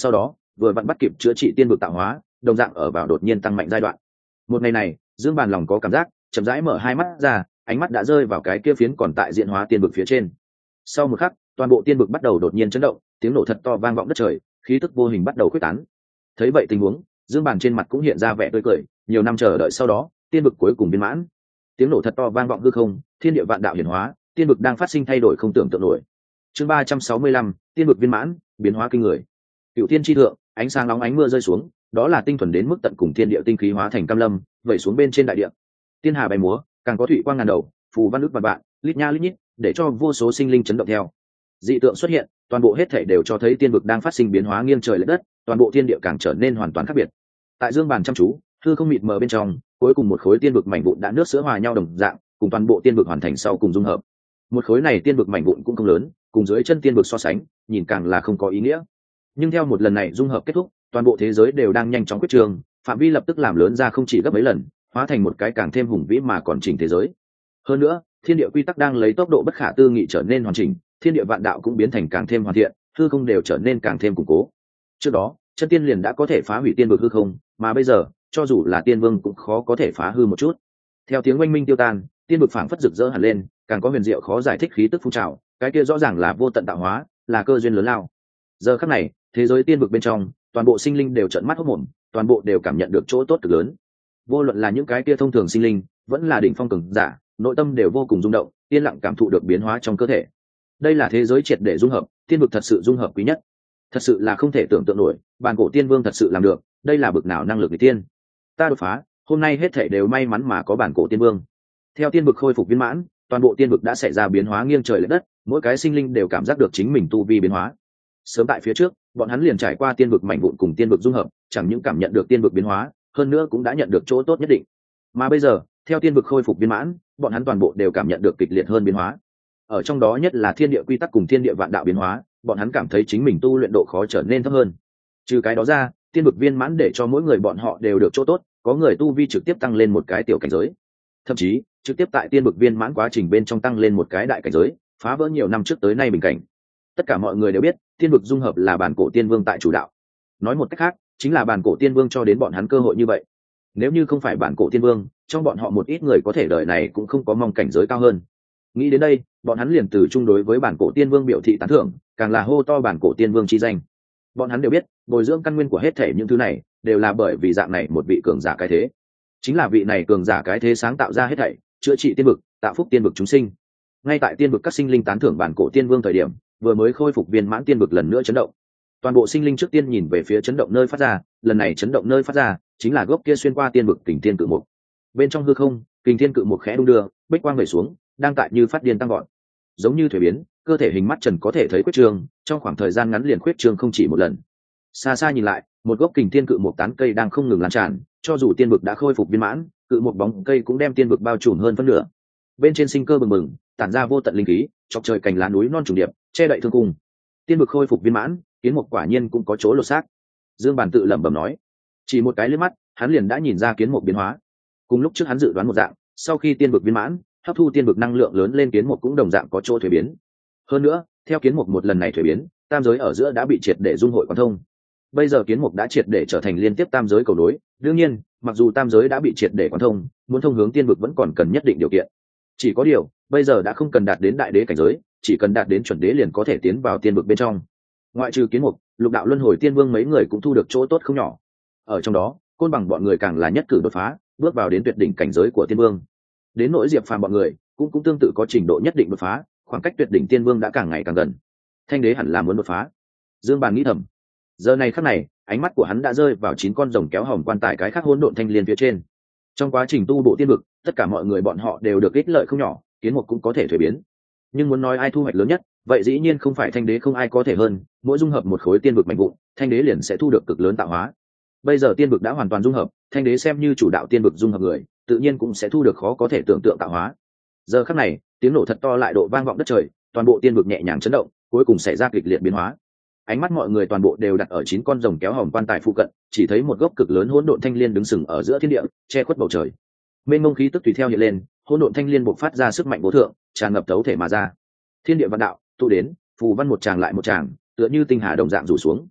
Speaker 1: vừa vặn bắt kịp chữa trị tiên vực tạo hóa, đồng dạng ở vào đột nhiên tăng mạnh giai đoạn. Một ngày này, Dương Bàn lòng có cảm giác, chậm rãi mở hai mắt ra, ánh mắt đã rơi vào cái kia phiến còn tại diễn hóa tiên vực phía trên. Sau một khắc, toàn bộ tiên vực bắt đầu đột nhiên chấn động, tiếng nổ thật to vang vọng đất trời, khí tức vô hình bắt đầu khuếch tán. Thấy vậy tình huống, Dương Bàn trên mặt cũng hiện ra vẻ tươi cười, nhiều năm chờ đợi sau đó, tiên vực cuối cùng viên mãn. Tiếng nổ thật to vang vọng hư không, thiên địa vạn đạo hiển hóa, tiên vực đang phát sinh thay đổi không tưởng tượng nổi. Chương 365, tiên vực viên mãn, biến hóa kinh người. Cựu tiên chi thượng, ánh sáng nóng ánh mưa rơi xuống, đó là tinh thuần đến mức tận cùng thiên địa tinh khí hóa thành cam lâm, vẩy xuống bên trên đại địa. Tiên hà bay múa, càng có thủy quang ngàn đầu, phù văn ức vạn vạn, lít nha lít nhít, để cho vô số sinh linh chấn động theo. Dị tượng xuất hiện, toàn bộ hết thảy đều cho thấy tiên vực đang phát sinh biến hóa nghiêng trời lệch đất, toàn bộ thiên địa càng trở nên hoàn toàn khác biệt. Tại Dương Bàn chăm chú, hư không mịt mờ bên trong, cuối cùng một khối tiên vực mảnh vụn đã nước sữa hòa nhau đồng dạng, cùng toàn bộ tiên vực hoàn thành sau cùng dung hợp. Một khối này tiên vực mảnh vụn cũng không lớn, cùng dưới chân tiên vực so sánh, nhìn càng là không có ý nghĩa. Nhưng theo một lần này dung hợp kết thúc, toàn bộ thế giới đều đang nhanh chóng quyết trường, phạm vi lập tức làm lớn ra không chỉ gấp mấy lần, hóa thành một cái càng thêm hùng vĩ mà còn chỉnh thế giới. Hơn nữa, thiên địa quy tắc đang lấy tốc độ bất khả tư nghị trở nên hoàn chỉnh, thiên địa vạn đạo cũng biến thành càng thêm hoàn thiện, hư không đều trở nên càng thêm củng cố. Trước đó, chân tiên liền đã có thể phá hủy tiên vực hư không, mà bây giờ, cho dù là tiên vương cũng khó có thể phá hư một chút. Theo tiếng oanh minh tiêu tan, tiên vực phảng phất rực rỡ hẳn lên, càng có huyền diệu khó giải thích khí tức phun trào, cái kia rõ ràng là vô tận tạo hóa, là cơ duyên lớn lao. Giờ khắc này, thế giới tiên vực bên trong, toàn bộ sinh linh đều trợn mắt hốt mồm, toàn bộ đều cảm nhận được chỗ tốt cực lớn. Vô luận là những cái kia thông thường sinh linh, vẫn là đỉnh phong cường giả, nội tâm đều vô cùng rung động, yên lặng cảm thụ được biến hóa trong cơ thể. Đây là thế giới triệt để dung hợp, tiên vực thật sự dung hợp quý nhất. Thật sự là không thể tưởng tượng nổi, bàn cổ tiên vương thật sự làm được, đây là bực nào năng lực người tiên. Ta đột phá, hôm nay hết thảy đều may mắn mà có bản cổ tiên vương. Theo tiên vực khôi phục viên mãn, toàn bộ tiên vực đã xảy ra biến hóa nghiêng trời lệch đất, mỗi cái sinh linh đều cảm giác được chính mình tu vi biến hóa. Sớm tại phía trước, bọn hắn liền trải qua tiên vực mảnh vụn cùng tiên vực dung hợp, chẳng những cảm nhận được tiên vực biến hóa, hơn nữa cũng đã nhận được chỗ tốt nhất định. Mà bây giờ, theo tiên vực khôi phục viên mãn, bọn hắn toàn bộ đều cảm nhận được kịch liệt hơn biến hóa. Ở trong đó nhất là thiên địa quy tắc cùng thiên địa vạn đạo biến hóa, bọn hắn cảm thấy chính mình tu luyện độ khó trở nên thấp hơn. Trừ cái đó ra, tiên vực viên mãn để cho mỗi người bọn họ đều được chỗ tốt, có người tu vi trực tiếp tăng lên một cái tiểu cảnh giới, thậm chí trực tiếp tại tiên vực viên mãn quá trình bên trong tăng lên một cái đại cảnh giới, phá vỡ nhiều năm trước tới nay bình cảnh. Tất cả mọi người đều biết, tiên vực dung hợp là bản cổ tiên vương tại chủ đạo. Nói một cách khác, chính là bản cổ tiên vương cho đến bọn hắn cơ hội như vậy. Nếu như không phải bản cổ tiên vương, trong bọn họ một ít người có thể đời này cũng không có mong cảnh giới cao hơn. Nghĩ đến đây, bọn hắn liền từ chung đối với bản cổ tiên vương biểu thị tán thưởng, càng là hô to bản cổ tiên vương chi danh. Bọn hắn đều biết, bồi dưỡng căn nguyên của hết thể những thứ này đều là bởi vì dạng này một vị cường giả cái thế. Chính là vị này cường giả cái thế sáng tạo ra hết thảy, chữa trị tiên vực, tạo phúc tiên vực chúng sinh. Ngay tại tiên vực các sinh linh tán thưởng bản cổ tiên vương thời điểm, vừa mới khôi phục viên mãn tiên vực lần nữa chấn động. Toàn bộ sinh linh trước tiên nhìn về phía chấn động nơi phát ra, lần này chấn động nơi phát ra chính là gốc kia xuyên qua tiên vực kình thiên cự mục. Bên trong hư không, kình thiên cự mục khẽ đung đưa, bích quang vẩy xuống, đang tại như phát điên tăng gọn. Giống như thủy biến, cơ thể hình mắt trần có thể thấy quyết trường, trong khoảng thời gian ngắn liền quyết trường không chỉ một lần. Xa xa nhìn lại, một gốc kình thiên cự mục tán cây đang không ngừng lan tràn, cho dù tiên vực đã khôi phục viên mãn, cự mục bóng cây cũng đem tiên vực bao trùm hơn phân nửa. Bên trên sinh cơ bừng bừng, tản ra vô tận linh khí, chọc trời cành lá núi non trùng điệp, che đậy thương cung. Tiên vực khôi phục viên mãn, kiến mục quả nhiên cũng có chỗ lột xác. Dương Bàn tự lẩm bẩm nói, chỉ một cái liếc mắt, hắn liền đã nhìn ra kiến mục biến hóa. Cùng lúc trước hắn dự đoán một dạng, sau khi tiên vực viên mãn, hấp thu tiên vực năng lượng lớn lên kiến mục cũng đồng dạng có chỗ thuế biến. Hơn nữa, theo kiến mục một lần này thuế biến, tam giới ở giữa đã bị triệt để dung hội quán thông. Bây giờ kiến mục đã triệt để trở thành liên tiếp tam giới cầu nối. Đương nhiên, mặc dù tam giới đã bị triệt để quán thông, muốn thông hướng tiên vực vẫn còn cần nhất định điều kiện. Chỉ có điều, bây giờ đã không cần đạt đến đại đế cảnh giới, chỉ cần đạt đến chuẩn đế liền có thể tiến vào tiên vực bên trong. Ngoại trừ kiến mục, lục đạo luân hồi tiên vương mấy người cũng thu được chỗ tốt không nhỏ. Ở trong đó, côn bằng bọn người càng là nhất cử đột phá, bước vào đến tuyệt đỉnh cảnh giới của tiên vương. Đến nỗi Diệp Phàm bọn người cũng tương tự có trình độ nhất định đột phá, khoảng cách tuyệt đỉnh tiên vương đã càng ngày càng gần. Thanh đế hẳn là muốn đột phá. Dương Bàn nghĩ thầm. Giờ này khắc này, ánh mắt của hắn đã rơi vào 9 con rồng kéo hòm quan tài cái khác hỗn độn thanh liên phía trên. Trong quá trình tu bộ tiên vực, tất cả mọi người bọn họ đều được ích lợi không nhỏ, kiến mục cũng có thể thuế biến. Nhưng muốn nói ai thu hoạch lớn nhất, vậy dĩ nhiên không phải thanh đế, không ai có thể hơn. Mỗi dung hợp một khối tiên vực mạnh vụn, thanh đế liền sẽ thu được cực lớn tạo hóa. Bây giờ tiên vực đã hoàn toàn dung hợp, thanh đế xem như chủ đạo tiên vực dung hợp người, tự nhiên cũng sẽ thu được khó có thể tưởng tượng tạo hóa. Giờ khắc này, tiếng nổ thật to lại độ vang vọng đất trời, toàn bộ tiên vực nhẹ nhàng chấn động, cuối cùng xảy ra kịch liệt biến hóa. Ánh mắt mọi người toàn bộ đều đặt ở 9 con rồng kéo hòm quan tài phụ cận, chỉ thấy một gốc cực lớn hỗn độn thanh liên đứng sừng ở giữa thiên địa, che khuất bầu trời. Mênh mông khí tức tùy theo hiện lên, hỗn độn thanh liên bộc phát ra sức mạnh vô thượng, tràn ngập thấu thể mà ra. Thiên địa vạn đạo tụ đến, phù văn một tràng lại một tràng, tựa như tinh hà đồng dạng rủ xuống.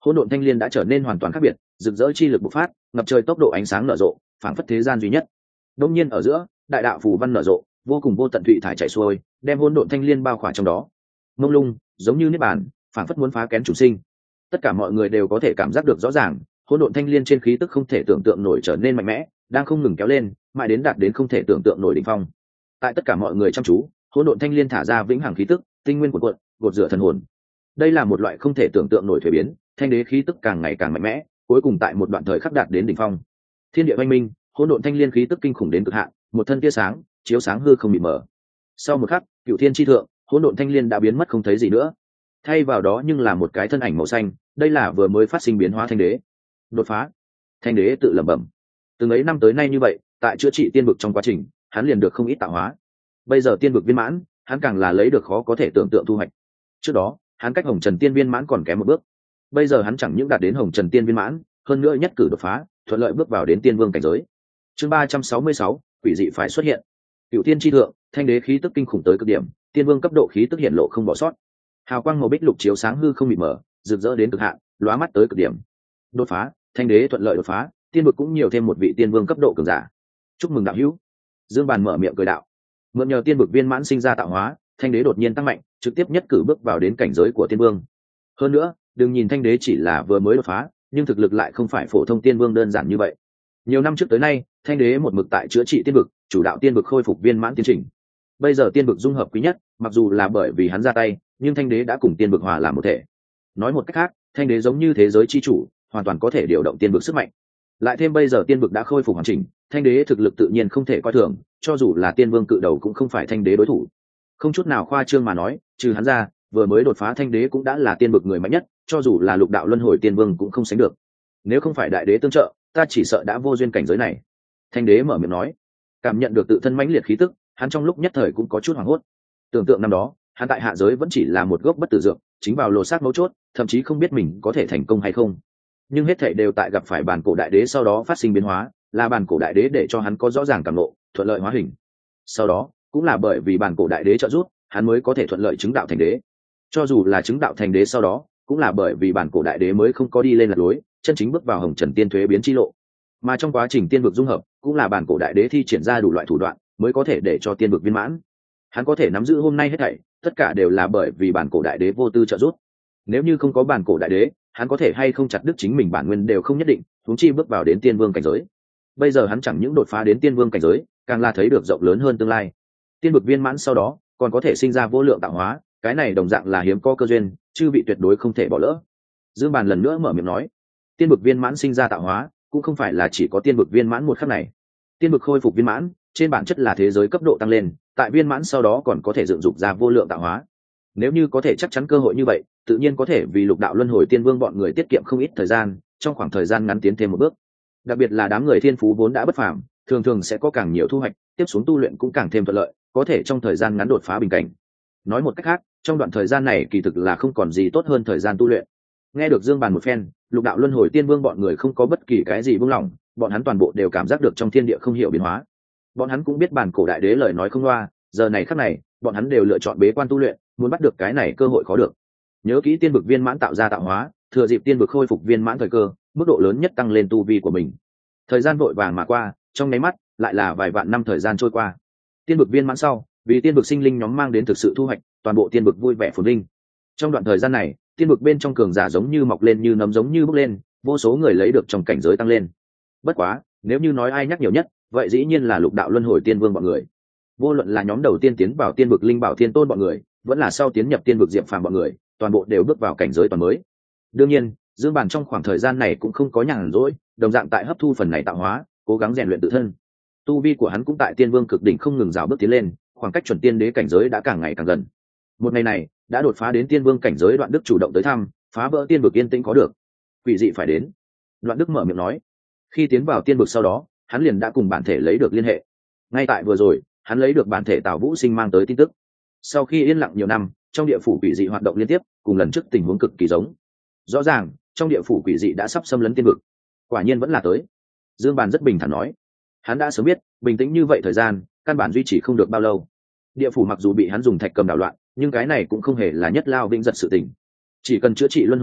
Speaker 1: hỗn độn thanh liên đã trở nên hoàn toàn khác biệt, rực rỡ chi lực bộc phát, ngập trời tốc độ ánh sáng nở rộ, phảng phất thế gian duy nhất. Đông nhiên ở giữa, đại đạo phù văn nở rộ, vô cùng vô tận thủy thải chảy xuôi, đem hỗn độn thanh liên bao khỏa trong đó. Mông lung, giống như niết bàn, phảng phất muốn phá kén chủ sinh. Tất cả mọi người đều có thể cảm giác được rõ ràng, hỗn độn thanh liên trên khí tức không thể tưởng tượng nổi trở nên mạnh mẽ, đang không ngừng kéo lên, mãi đến đạt đến không thể tưởng tượng nổi đỉnh phong. Tại tất cả mọi người chăm chú, hỗn độn thanh liên thả ra vĩnh hằng khí tức, tinh nguyên cuộn cuộn, gột rửa thần hồn. Đây là một loại không thể tưởng tượng nổi thuế biến, thanh đế khí tức càng ngày càng mạnh mẽ, cuối cùng tại một đoạn thời khắc đạt đến đỉnh phong. Thiên địa oanh minh, hỗn độn thanh liên khí tức kinh khủng đến cực hạn, một thân tia sáng chiếu sáng hư không bị mở. Sau một khắc, cựu thiên chi thượng, hỗn độn thanh liên đã biến mất không thấy gì nữa, thay vào đó nhưng là một cái thân ảnh màu xanh. Đây là vừa mới phát sinh biến hóa thanh đế. Đột phá. Thanh đế tự lẩm bẩm. Từng ấy năm tới nay như vậy, tại chữa trị tiên vực trong quá trình, hắn liền được không ít tạo hóa. Bây giờ tiên vực viên mãn, hắn càng là lấy được khó có thể tưởng tượng thu hoạch. Trước đó, hắn cách hồng trần tiên viên mãn còn kém một bước. Bây giờ hắn chẳng những đạt đến hồng trần tiên viên mãn, hơn nữa nhất cử đột phá, thuận lợi bước vào đến tiên vương cảnh giới. Chương 366, quỷ dị phải xuất hiện. Cựu tiên chi thượng, thanh đế khí tức kinh khủng tới cực điểm, tiên vương cấp độ khí tức hiện lộ không bỏ sót. Hào quang màu bích lục chiếu sáng hư không mịt mờ, rực rỡ đến cực hạn, lóa mắt tới cực điểm. Đột phá, thanh đế thuận lợi đột phá, tiên vực cũng nhiều thêm một vị tiên vương cấp độ cường giả. Chúc mừng đạo hữu. Dương Bàn mở miệng cười đạo. Mượn nhờ tiên vực viên mãn sinh ra tạo hóa, thanh đế đột nhiên tăng mạnh, trực tiếp nhất cử bước vào đến cảnh giới của tiên vương. Hơn nữa, đừng nhìn thanh đế chỉ là vừa mới đột phá, nhưng thực lực lại không phải phổ thông tiên vương đơn giản như vậy. Nhiều năm trước tới nay, thanh đế một mực tại chữa trị tiên vực, chủ đạo tiên vực khôi phục viên mãn tiến trình. Bây giờ tiên vực dung hợp quý nhất, mặc dù là bởi vì hắn ra tay, nhưng thanh đế đã cùng tiên vực hòa làm một thể. Nói một cách khác, thanh đế giống như thế giới chi chủ, hoàn toàn có thể điều động tiên vực sức mạnh. Lại thêm bây giờ tiên vực đã khôi phục hoàn chỉnh, thanh đế thực lực tự nhiên không thể coi thường, cho dù là tiên vương cự đầu cũng không phải thanh đế đối thủ. Không chút nào khoa trương mà nói, trừ hắn ra, vừa mới đột phá thanh đế cũng đã là tiên vực người mạnh nhất, cho dù là lục đạo luân hồi tiên vương cũng không sánh được. Nếu không phải đại đế tương trợ, ta chỉ sợ đã vô duyên cảnh giới này. Thanh đế mở miệng nói, cảm nhận được tự thân mãnh liệt khí tức, hắn trong lúc nhất thời cũng có chút hoảng hốt. Tưởng tượng năm đó, hắn tại hạ giới vẫn chỉ là một gốc bất tử dược, chính vào lô sát mấu chốt, thậm chí không biết mình có thể thành công hay không. Nhưng hết thảy đều tại gặp phải bản cổ đại đế sau đó phát sinh biến hóa, là bản cổ đại đế để cho hắn có rõ ràng cảm ngộ, thuận lợi hóa hình. Sau đó, cũng là bởi vì bản cổ đại đế trợ giúp, hắn mới có thể thuận lợi chứng đạo thành đế. Cho dù là chứng đạo thành đế sau đó, cũng là bởi vì bản cổ đại đế mới không có đi lên lạc lối, chân chính bước vào hồng trần tiên thuế biến chi lộ. Mà trong quá trình tiên vực dung hợp, cũng là bản cổ đại đế thi triển ra đủ loại thủ đoạn, mới có thể để cho tiên vực viên mãn. Hắn có thể nắm giữ hôm nay hết thảy, tất cả đều là bởi vì bản cổ đại đế vô tư trợ giúp. Nếu như không có bản cổ đại đế, hắn có thể hay không chặt đứt chính mình bản nguyên đều không nhất định, huống chi bước vào đến tiên vương cảnh giới. Bây giờ hắn chẳng những đột phá đến tiên vương cảnh giới, càng là thấy được rộng lớn hơn tương lai. Tiên vực viên mãn sau đó, còn có thể sinh ra vô lượng tạo hóa, cái này đồng dạng là hiếm có cơ duyên, chư vị tuyệt đối không thể bỏ lỡ. Dương Bàn lần nữa mở miệng nói, tiên vực viên mãn sinh ra tạo hóa, cũng không phải là chỉ có tiên vực viên mãn một khắc này. Tiên vực khôi phục viên mãn, trên bản chất là thế giới cấp độ tăng lên, tại viên mãn sau đó còn có thể dựng dục ra vô lượng tạo hóa. Nếu như có thể chắc chắn cơ hội như vậy, tự nhiên có thể vì lục đạo luân hồi tiên vương bọn người tiết kiệm không ít thời gian, trong khoảng thời gian ngắn tiến thêm một bước. Đặc biệt là đám người thiên phú vốn đã bất phàm, thường thường sẽ có càng nhiều thu hoạch, tiếp xuống tu luyện cũng càng thêm thuận lợi, có thể trong thời gian ngắn đột phá bình cảnh. Nói một cách khác, trong đoạn thời gian này kỳ thực là không còn gì tốt hơn thời gian tu luyện. Nghe được Dương Bàn một phen, lục đạo luân hồi tiên vương bọn người không có bất kỳ cái gì buông lỏng, bọn hắn toàn bộ đều cảm giác được trong thiên địa không hiểu biến hóa. Bọn hắn cũng biết bản cổ đại đế lời nói không loa, giờ này khắc này, bọn hắn đều lựa chọn bế quan tu luyện, muốn bắt được cái này cơ hội khó được. Nhớ kỹ tiên vực viên mãn tạo ra tạo hóa, thừa dịp tiên vực khôi phục viên mãn thời cơ, mức độ lớn nhất tăng lên tu vi của mình. Thời gian vội vàng mà qua, trong nháy mắt lại là vài vạn năm thời gian trôi qua. Tiên vực viên mãn sau, vì tiên vực sinh linh nhóm mang đến thực sự thu hoạch, toàn bộ tiên vực vui vẻ phồn vinh. Trong đoạn thời gian này, tiên vực bên trong cường giả giống như mọc lên như nấm giống như bốc lên, vô số người lấy được trong cảnh giới tăng lên. Bất quá, nếu như nói ai nhắc nhiều nhất, vậy dĩ nhiên là lục đạo luân hồi tiên vương bọn người. Vô luận là nhóm đầu tiên tiến vào tiên vực linh bảo thiên tôn bọn người, vẫn là sau tiến nhập tiên vực diệm phàm bọn người, toàn bộ đều bước vào cảnh giới toàn mới. Đương nhiên, Dương Bàn trong khoảng thời gian này cũng không có nhàn rỗi, đồng dạng tại hấp thu phần này tạo hóa, cố gắng rèn luyện tự thân. Tu vi của hắn cũng tại tiên vương cực đỉnh không ngừng rào bước tiến lên, khoảng cách chuẩn tiên đế cảnh giới đã càng ngày càng gần. Một ngày này, đã đột phá đến tiên vương cảnh giới Đoạn Đức chủ động tới thăm, phá vỡ tiên vực yên tĩnh có được. Quỷ dị phải đến. Đoạn Đức mở miệng nói. Khi tiến vào tiên vực sau đó, hắn liền đã cùng bản thể lấy được liên hệ. Ngay tại vừa rồi, hắn lấy được bản thể Tào Vũ Sinh mang tới tin tức. Sau khi yên lặng nhiều năm, trong địa phủ quỷ dị hoạt động liên tiếp, cùng lần trước tình huống cực kỳ giống. Rõ ràng, trong địa phủ quỷ dị đã sắp xâm lấn tiên vực. Quả nhiên vẫn là tới. Dương Bàn rất bình thản nói. Hắn đã sớm biết, bình tĩnh như vậy thời gian, căn bản duy trì không được bao lâu. Địa phủ mặc dù bị hắn dùng thạch cầm đảo loạn, nhưng cái này cũng không hề là nhất lao vĩnh giật sự tình. Chỉ cần chữa trị luân hồi lộ,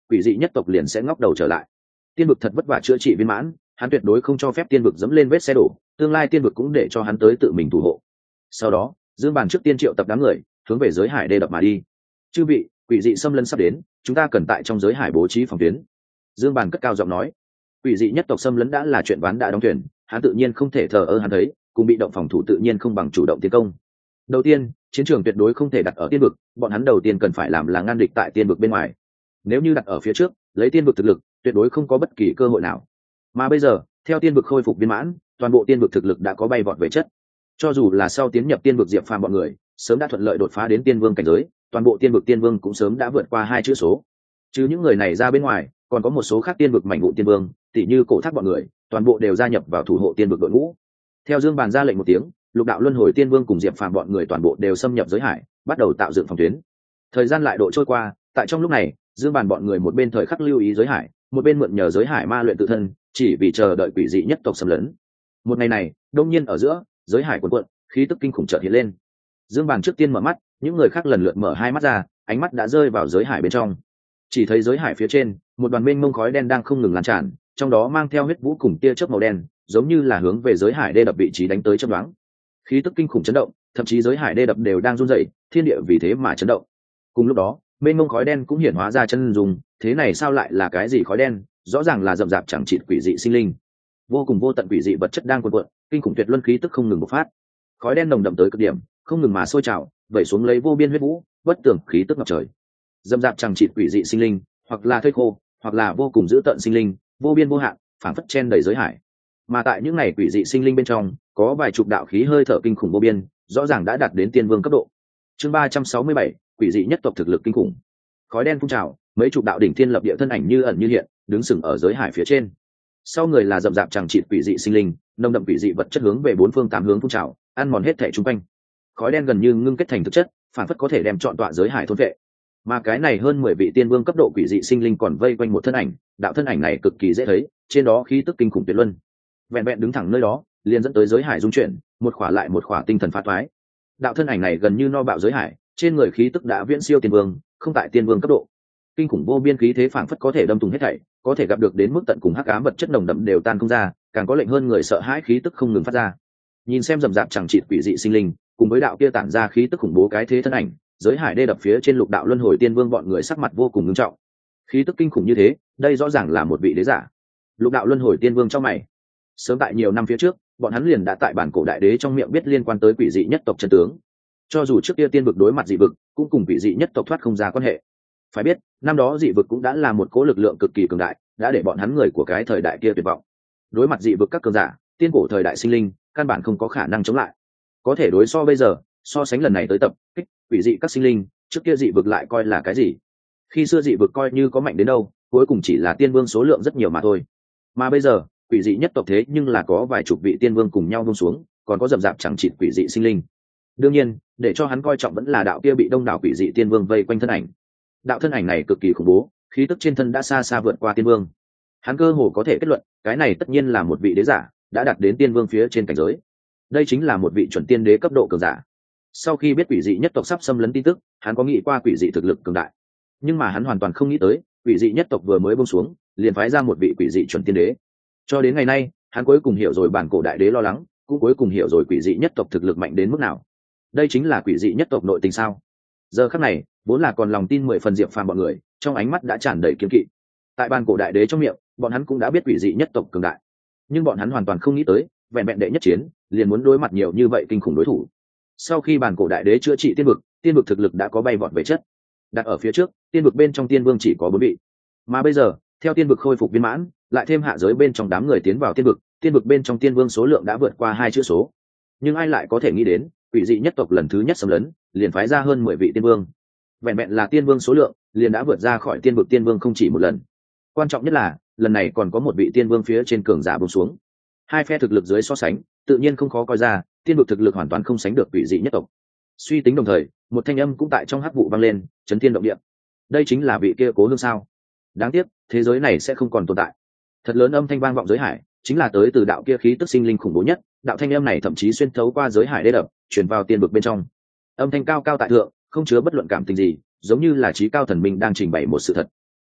Speaker 1: quỷ dị nhất tộc liền sẽ ngóc đầu trở lại. Tiên vực thật vất vả chữa trị viên mãn, hắn tuyệt đối không cho phép tiên vực dẫm lên vết xe đổ, tương lai tiên vực cũng để cho hắn tới tự mình thủ hộ. Sau đó Dương Bàn trước tiên triệu tập đám người hướng về giới hải đê đập mà đi. Chư vị, quỷ dị xâm lấn sắp đến, chúng ta cần tại trong giới hải bố trí phòng tuyến. Dương Bàn cất cao giọng nói. Quỷ dị nhất tộc xâm lấn đã là chuyện ván đã đóng thuyền, hắn tự nhiên không thể thờ ơ hắn thấy, cùng bị động phòng thủ tự nhiên không bằng chủ động tiến công. Đầu tiên, chiến trường tuyệt đối không thể đặt ở tiên vực, bọn hắn đầu tiên cần phải làm là ngăn địch tại tiên vực bên ngoài. Nếu như đặt ở phía trước, lấy tiên vực thực lực, tuyệt đối không có bất kỳ cơ hội nào. Mà bây giờ, theo tiên vực khôi phục viên mãn, toàn bộ tiên vực thực lực đã có bay vọt về chất. Cho dù là sau tiến nhập tiên vực Diệp Phàm bọn người, sớm đã thuận lợi đột phá đến tiên vương cảnh giới, toàn bộ tiên vực tiên vương cũng sớm đã vượt qua 2 chữ số. Chứ những người này ra bên ngoài, còn có một số khác tiên vực mảnh vụ tiên vương, tỉ như Cổ Thác bọn người, toàn bộ đều gia nhập vào thủ hộ tiên vực đội ngũ. Theo Dương Bàn ra lệnh một tiếng, Lục Đạo Luân Hồi Tiên Vương cùng Diệp Phàm bọn người toàn bộ đều xâm nhập giới hải, bắt đầu tạo dựng phòng tuyến. Thời gian lại độ trôi qua, tại trong lúc này, Dương Bàn bọn người một bên thời khắc lưu ý giới hải, một bên mượn nhờ giới hải ma luyện tự thân, chỉ vì chờ đợi quỷ dị nhất tộc xâm lấn. Một ngày này, đông nhiên ở giữa, giới hải cuộn cuộn, khí tức kinh khủng chợt hiện lên. Dương Bàn trước tiên mở mắt, những người khác lần lượt mở hai mắt ra, ánh mắt đã rơi vào giới hải bên trong. Chỉ thấy giới hải phía trên, một đoàn mênh mông khói đen đang không ngừng lan tràn, trong đó mang theo huyết vũ cùng tia chớp màu đen, giống như là hướng về giới hải đê đập vị trí đánh tới chớp nhoáng. Khí tức kinh khủng chấn động, thậm chí giới hải đê đập đều đang run rẩy, thiên địa vì thế mà chấn động. Cùng lúc đó, mênh mông khói đen cũng hiển hóa ra chân dùng, thế này sao lại là cái gì khói đen, rõ ràng là rậm rạp chẳng chịt quỷ dị sinh linh. Vô cùng vô tận quỷ dị vật chất đang cuồn cuộn, kinh khủng tuyệt luân khí tức không ngừng bộc phát. Khói đen nồng đậm tới cực điểm, không ngừng mà sôi trào, vẩy xuống lấy vô biên huyết vũ, bất tường khí tức ngập trời. Rậm rạp chẳng chịt quỷ dị sinh linh, hoặc là thây khô, hoặc là vô cùng dữ tợn sinh linh, vô biên vô hạn, phảng phất chen đầy giới hải. Mà tại những này quỷ dị sinh linh bên trong, có vài chục đạo khí hơi thở kinh khủng vô biên, rõ ràng đã đạt đến tiên vương cấp độ. Chương 367, quỷ dị nhất tộc thực lực kinh khủng. Khói đen phun trào, mấy chục đạo đỉnh thiên lập địa thân ảnh như ẩn như hiện, đứng sừng ở giới hải phía trên. Sau người là rậm rạp chẳng chịt quỷ dị sinh linh, nồng đậm quỷ dị vật chất hướng về bốn phương tám hướng phun trào, ăn mòn hết thảy xung quanh. Khói đen gần như ngưng kết thành thực chất, phản phất có thể đem trọn tọa giới hải thôn vệ. Mà cái này hơn 10 vị tiên vương cấp độ quỷ dị sinh linh còn vây quanh một thân ảnh, đạo thân ảnh này cực kỳ dễ thấy, trên đó khí tức kinh khủng tuyệt luân. Vẹn vẹn đứng thẳng nơi đó, liền dẫn tới giới hải dung chuyển, một khỏa lại một khỏa tinh thần phá toái. Đạo thân ảnh này gần như no bạo giới hải, trên người khí tức đã viễn siêu tiên vương, không tại tiên vương cấp độ. Kinh khủng vô biên khí thế phảng phất có thể đâm thủng hết thảy, có thể gặp được đến mức tận cùng hắc ám vật chất nồng đậm đều tan không ra, càng có lệnh hơn người sợ hãi khí tức không ngừng phát ra. Nhìn xem rậm rạp chẳng chịt quỷ dị sinh linh, cùng với đạo kia tản ra khí tức khủng bố cái thế thân ảnh, giới hải đê đập phía trên Lục Đạo Luân Hồi Tiên Vương bọn người sắc mặt vô cùng nghiêm trọng. Khí tức kinh khủng như thế, đây rõ ràng là một vị đế giả. Lục Đạo Luân Hồi Tiên Vương trong mày. Sớm tại nhiều năm phía trước, bọn hắn liền đã tại bản cổ đại đế trong miệng biết liên quan tới quỷ dị nhất tộc chân tướng. Cho dù trước kia tiên vực đối mặt dị vực, cũng cùng quỷ dị nhất tộc thoát không ra quan hệ. Phải biết, năm đó dị vực cũng đã là một cỗ lực lượng cực kỳ cường đại, đã để bọn hắn người của cái thời đại kia tuyệt vọng. Đối mặt dị vực các cường giả, tiên cổ thời đại sinh linh, căn bản không có khả năng chống lại. Có thể đối so bây giờ, so sánh lần này tới tập kích quỷ dị các sinh linh, trước kia dị vực lại coi là cái gì? Khi xưa dị vực coi như có mạnh đến đâu, cuối cùng chỉ là tiên vương số lượng rất nhiều mà thôi. Mà bây giờ, quỷ dị nhất tộc thế nhưng là có vài chục vị tiên vương cùng nhau buông xuống, còn có rậm rạp chẳng chịt quỷ dị sinh linh. Đương nhiên, để cho hắn coi trọng vẫn là đạo kia bị đông đảo quỷ dị tiên vương vây quanh thân ảnh. Đạo thân ảnh này cực kỳ khủng bố, khí tức trên thân đã xa xa vượt qua tiên vương. Hắn cơ hồ có thể kết luận, cái này tất nhiên là một vị đế giả, đã đạt đến tiên vương phía trên cảnh giới. Đây chính là một vị chuẩn tiên đế cấp độ cường giả. Sau khi biết quỷ dị nhất tộc sắp xâm lấn tin tức, hắn có nghĩ qua quỷ dị thực lực cường đại, nhưng mà hắn hoàn toàn không nghĩ tới, quỷ dị nhất tộc vừa mới buông xuống, liền phái ra một vị quỷ dị chuẩn tiên đế. Cho đến ngày nay, hắn cuối cùng hiểu rồi bản cổ đại đế lo lắng, cũng cuối cùng hiểu rồi quỷ dị nhất tộc thực lực mạnh đến mức nào. Đây chính là quỷ dị nhất tộc nội tình sao? Giờ khắc này, vốn là còn lòng tin 10 phần Diệp Phàm bọn người, trong ánh mắt đã tràn đầy kiêng kỵ. Tại bản cổ đại đế trong miệng, bọn hắn cũng đã biết quỷ dị nhất tộc cường đại, nhưng bọn hắn hoàn toàn không nghĩ tới, vẹn vẹn đệ nhất chiến, liền muốn đối mặt nhiều như vậy kinh khủng đối thủ. Sau khi bản cổ đại đế chữa trị tiên vực thực lực đã có bay vọt về chất. Đặt ở phía trước, tiên vực bên trong tiên vương chỉ có 4 vị, mà bây giờ, theo tiên vực khôi phục viên mãn, lại thêm hạ giới bên trong đám người tiến vào tiên vực bên trong tiên vương số lượng đã vượt qua 2 chữ số. Nhưng ai lại có thể nghĩ đến, quỷ dị nhất tộc lần thứ nhất xâm lấn, liền phái ra hơn 10 vị tiên vương. Vẹn vẹn là tiên vương số lượng, liền đã vượt ra khỏi tiên vực tiên vương không chỉ một lần. Quan trọng nhất là, lần này còn có một vị tiên vương phía trên cường giả buông xuống. Hai phe thực lực dưới so sánh, tự nhiên không khó coi ra, tiên vực thực lực hoàn toàn không sánh được quỷ dị nhất tộc. Suy tính đồng thời, một thanh âm cũng tại trong hắc vụ vang lên, chấn thiên động địa. Đây chính là vị kia Cố Hương sao? Đáng tiếc, thế giới này sẽ không còn tồn tại. Thật lớn âm thanh vang vọng giới hải, chính là tới từ đạo kia khí tức sinh linh khủng bố nhất. Đạo thanh âm này thậm chí xuyên thấu qua giới hải đê đập, truyền vào tiên vực bên trong. Âm thanh cao cao tại thượng, không chứa bất luận cảm tình gì, giống như là trí cao thần minh đang trình bày một sự thật.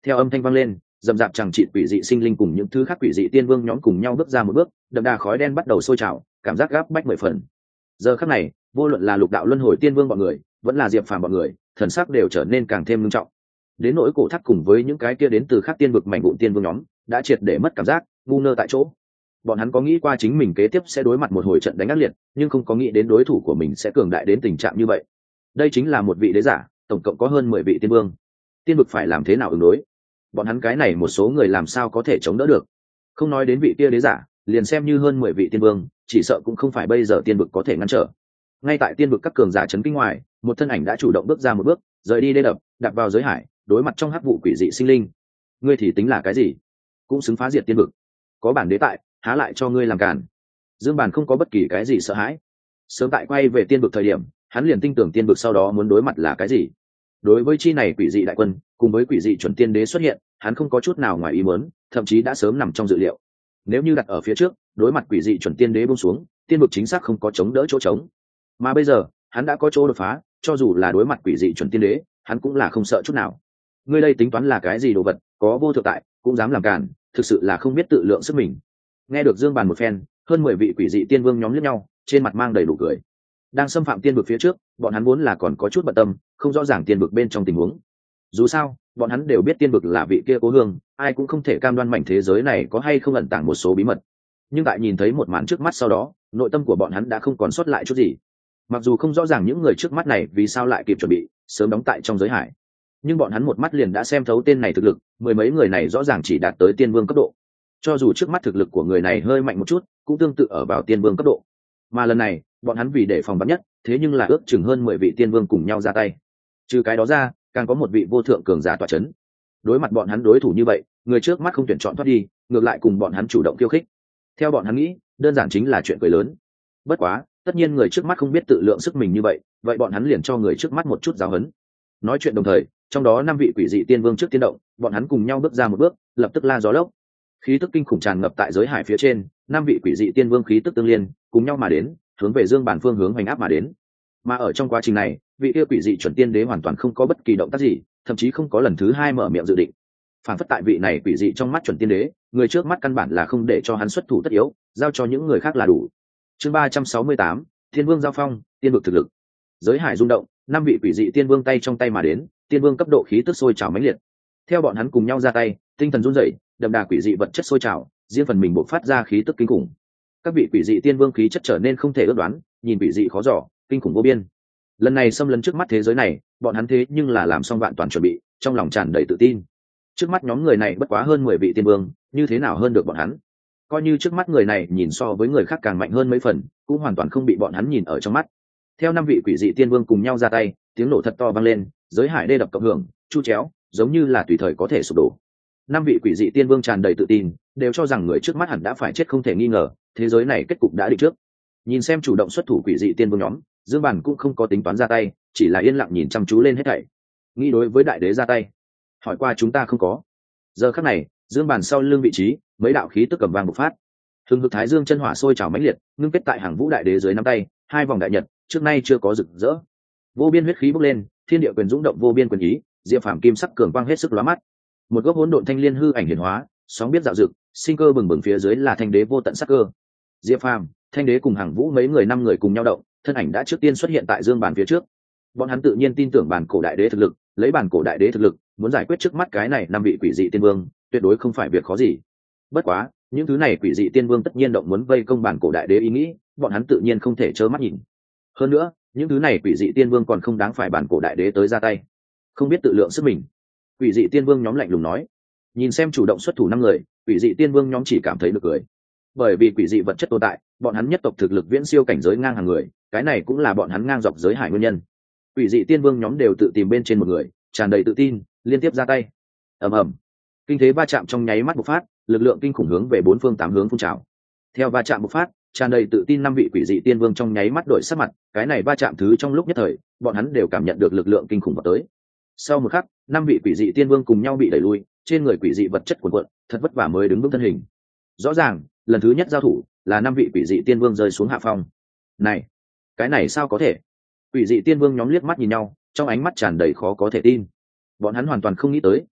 Speaker 1: Theo âm thanh vang lên, dầm dạp chẳng trị quỷ dị sinh linh cùng những thứ khác quỷ dị tiên vương nhóm cùng nhau bước ra một bước, đậm đà khói đen bắt đầu sôi trào, cảm giác gáp bách 10 phần. Giờ khắc này, vô luận là lục đạo luân hồi tiên vương bọn người, vẫn là diệp phàm bọn người, thần sắc đều trở nên càng thêm nghiêm trọng. Đến nỗi cổ thác cùng với những cái kia đến từ khác tiên vực mảnh vụn tiên vương nhóm, đã triệt để mất cảm giác, ngu ngơ tại chỗ. Bọn hắn có nghĩ qua chính mình kế tiếp sẽ đối mặt một hồi trận đánh ác liệt, nhưng không có nghĩ đến đối thủ của mình sẽ cường đại đến tình trạng như vậy. Đây chính là một vị đế giả, tổng cộng có hơn 10 vị tiên vương. Tiên vực phải làm thế nào ứng đối? Bọn hắn cái này một số người làm sao có thể chống đỡ được? Không nói đến vị kia đế giả, liền xem như hơn 10 vị tiên vương, chỉ sợ cũng không phải bây giờ tiên vực có thể ngăn trở. Ngay tại tiên vực các cường giả chấn kinh ngoài, một thân ảnh đã chủ động bước ra một bước, rời đi đê đập, đặt vào giới hải, đối mặt trong hắc vụ quỷ dị sinh linh. Ngươi thì tính là cái gì? Cũng xứng phá diệt tiên vực? Có bản đế tại, há lại cho ngươi làm cản? Dương Bàn không có bất kỳ cái gì sợ hãi. Sớm tại quay về tiên vực thời điểm, hắn liền tin tưởng tiên vực sau đó muốn đối mặt là cái gì. Đối với chi này quỷ dị đại quân, cùng với quỷ dị chuẩn tiên đế xuất hiện, hắn không có chút nào ngoài ý muốn, thậm chí đã sớm nằm trong dự liệu. Nếu như đặt ở phía trước, đối mặt quỷ dị chuẩn tiên đế buông xuống, tiên vực chính xác không có chống đỡ chỗ trống. Mà bây giờ, hắn đã có chỗ đột phá, cho dù là đối mặt quỷ dị chuẩn tiên đế, hắn cũng là không sợ chút nào. Ngươi đây tính toán là cái gì đồ vật, có vô thượng tại, cũng dám làm cản, thực sự là không biết tự lượng sức mình. Nghe được Dương Bàn một phen, hơn 10 vị quỷ dị tiên vương nhóm liếc nhau, trên mặt mang đầy đủ cười. Đang xâm phạm tiên vực phía trước, bọn hắn vốn là còn có chút bận tâm, không rõ ràng tiên vực bên trong tình huống. Dù sao, bọn hắn đều biết tiên vực là vị kia cố hương, ai cũng không thể cam đoan mảnh thế giới này có hay không ẩn tàng một số bí mật. Nhưng tại nhìn thấy một màn trước mắt sau đó, nội tâm của bọn hắn đã không còn sót lại chút gì. Mặc dù không rõ ràng những người trước mắt này vì sao lại kịp chuẩn bị, sớm đóng tại trong giới hải, nhưng bọn hắn một mắt liền đã xem thấu tên này thực lực, mười mấy người này rõ ràng chỉ đạt tới tiên vương cấp độ. Cho dù trước mắt thực lực của người này hơi mạnh một chút, cũng tương tự ở vào tiên vương cấp độ. Mà lần này, bọn hắn vì để phòng vắn nhất, thế nhưng là ước chừng hơn 10 vị tiên vương cùng nhau ra tay. Trừ cái đó ra, càng có một vị vô thượng cường giả tọa chấn. Đối mặt bọn hắn đối thủ như vậy, người trước mắt không tuyển chọn thoát đi, ngược lại cùng bọn hắn chủ động khiêu khích. Theo bọn hắn nghĩ, đơn giản chính là chuyện cười lớn. Bất quá, tất nhiên người trước mắt không biết tự lượng sức mình như vậy, vậy bọn hắn liền cho người trước mắt một chút giáo huấn. Nói chuyện đồng thời, trong đó 5 vị quỷ dị tiên vương trước tiên động, bọn hắn cùng nhau bước ra một bước, lập tức la gió lốc. Khí tức kinh khủng tràn ngập tại giới hải phía trên, 5 vị quỷ dị tiên vương khí tức tương liên, cùng nhau mà đến, hướng về Dương Bản phương hướng hoành áp mà đến. Mà ở trong quá trình này, vị kia quỷ dị chuẩn tiên đế hoàn toàn không có bất kỳ động tác gì, thậm chí không có lần thứ 2 mở miệng dự định. Phản phất tại vị này quỷ dị trong mắt chuẩn tiên đế, người trước mắt căn bản là không để cho hắn xuất thủ tất yếu, giao cho những người khác là đủ. Chương 368, Thiên Vương giao phong, tiên vực thực lực. Giới hải rung động, 5 vị quỷ dị tiên vương tay trong tay mà đến, tiên vương cấp độ khí tức sôi trào mãnh liệt. Theo bọn hắn cùng nhau ra tay, tinh thần run rẩy, đậm đà quỷ dị vật chất sôi trào, riêng phần mình bộc phát ra khí tức kinh khủng. Các vị quỷ dị tiên vương khí chất trở nên không thể ước đoán, nhìn quỷ dị khó dò, kinh khủng vô biên. Lần này xâm lấn trước mắt thế giới này, bọn hắn thế nhưng là làm xong vạn toàn chuẩn bị, trong lòng tràn đầy tự tin. Trước mắt nhóm người này bất quá hơn 10 vị tiên vương, như thế nào hơn được bọn hắn? Coi như trước mắt người này nhìn so với người khác càng mạnh hơn mấy phần, cũng hoàn toàn không bị bọn hắn nhìn ở trong mắt. Theo 5 vị quỷ dị tiên vương cùng nhau ra tay, tiếng nổ thật to vang lên, giới hải đê đập cộng hưởng, chu chéo, giống như là tùy thời có thể sụp đổ. 5 vị quỷ dị tiên vương tràn đầy tự tin, đều cho rằng người trước mắt hẳn đã phải chết không thể nghi ngờ, thế giới này kết cục đã định trước. Nhìn xem chủ động xuất thủ quỷ dị tiên vương nhóm, Dương Bản cũng không có tính toán ra tay, chỉ là yên lặng nhìn chăm chú lên hết thảy. Nghĩ đối với đại đế ra tay, hỏi qua chúng ta không có. Giờ khắc này, Dương Bản sau lưng vị trí, mấy đạo khí tức cầm vang bộc phát. Hừng hực thái dương chân hỏa sôi trào mãnh liệt, ngưng kết tại hàng vũ đại đế dưới nắm tay, 2 vòng đại nhật, trước nay chưa có rực rỡ. Vô biên huyết khí bốc lên, thiên địa quyền dũng động vô biên quyền ý, diệp phàm kim sắc cường quang hết sức lóa mắt. Một gốc hỗn độn thanh liên hư ảnh hiển hóa, sóng biết dạo dực, sinh cơ bừng bừng, phía dưới là thanh đế vô tận sắc cơ. Diệp phàm, thanh đế cùng hàng vũ mấy người 5 người cùng nhau động, thân ảnh đã trước tiên xuất hiện tại Dương Bản phía trước. Bọn hắn tự nhiên tin tưởng bản cổ đại đế thực lực, lấy bản cổ đại đế thực lực, muốn giải quyết trước mắt cái này 5 vị quỷ dị tiên vương, tuyệt đối không phải việc khó gì. Bất quá, những thứ này quỷ dị tiên vương tất nhiên động muốn vây công bản cổ đại đế ý nghĩ, bọn hắn tự nhiên không thể trơ mắt nhìn. Hơn nữa, những thứ này quỷ dị tiên vương còn không đáng phải bản cổ đại đế tới ra tay, không biết tự lượng sức mình. Quỷ dị tiên vương nhóm lạnh lùng nói. Nhìn xem chủ động xuất thủ 5 người, quỷ dị tiên vương nhóm chỉ cảm thấy được cười. Bởi vì quỷ dị vật chất tồn tại, bọn hắn nhất tộc thực lực viễn siêu cảnh giới ngang hàng người, cái này cũng là bọn hắn ngang dọc giới hải nguyên nhân. Quỷ dị tiên vương nhóm đều tự tìm bên trên một người, tràn đầy tự tin, liên tiếp ra tay. Ầm ầm, kinh thế va chạm trong nháy mắt bộc phát, lực lượng kinh khủng hướng về 4 phương 8 hướng phun trào. Theo va chạm bộc phát, tràn đầy tự tin 5 vị quỷ dị tiên vương trong nháy mắt đổi sắc mặt, cái này va chạm thứ trong lúc nhất thời, bọn hắn đều cảm nhận được lực lượng kinh khủng vào tới. Sau một khắc, 5 vị quỷ dị tiên vương cùng nhau bị đẩy lui, trên người quỷ dị vật chất cuồn cuộn, thật vất vả mới đứng vững thân hình. Rõ ràng, lần thứ nhất giao thủ là 5 vị quỷ dị tiên vương rơi xuống hạ phong. Này, cái này sao có thể? Quỷ dị tiên vương nhóm liếc mắt nhìn nhau, trong ánh mắt tràn đầy khó có thể tin. Bọn hắn hoàn toàn không nghĩ tới,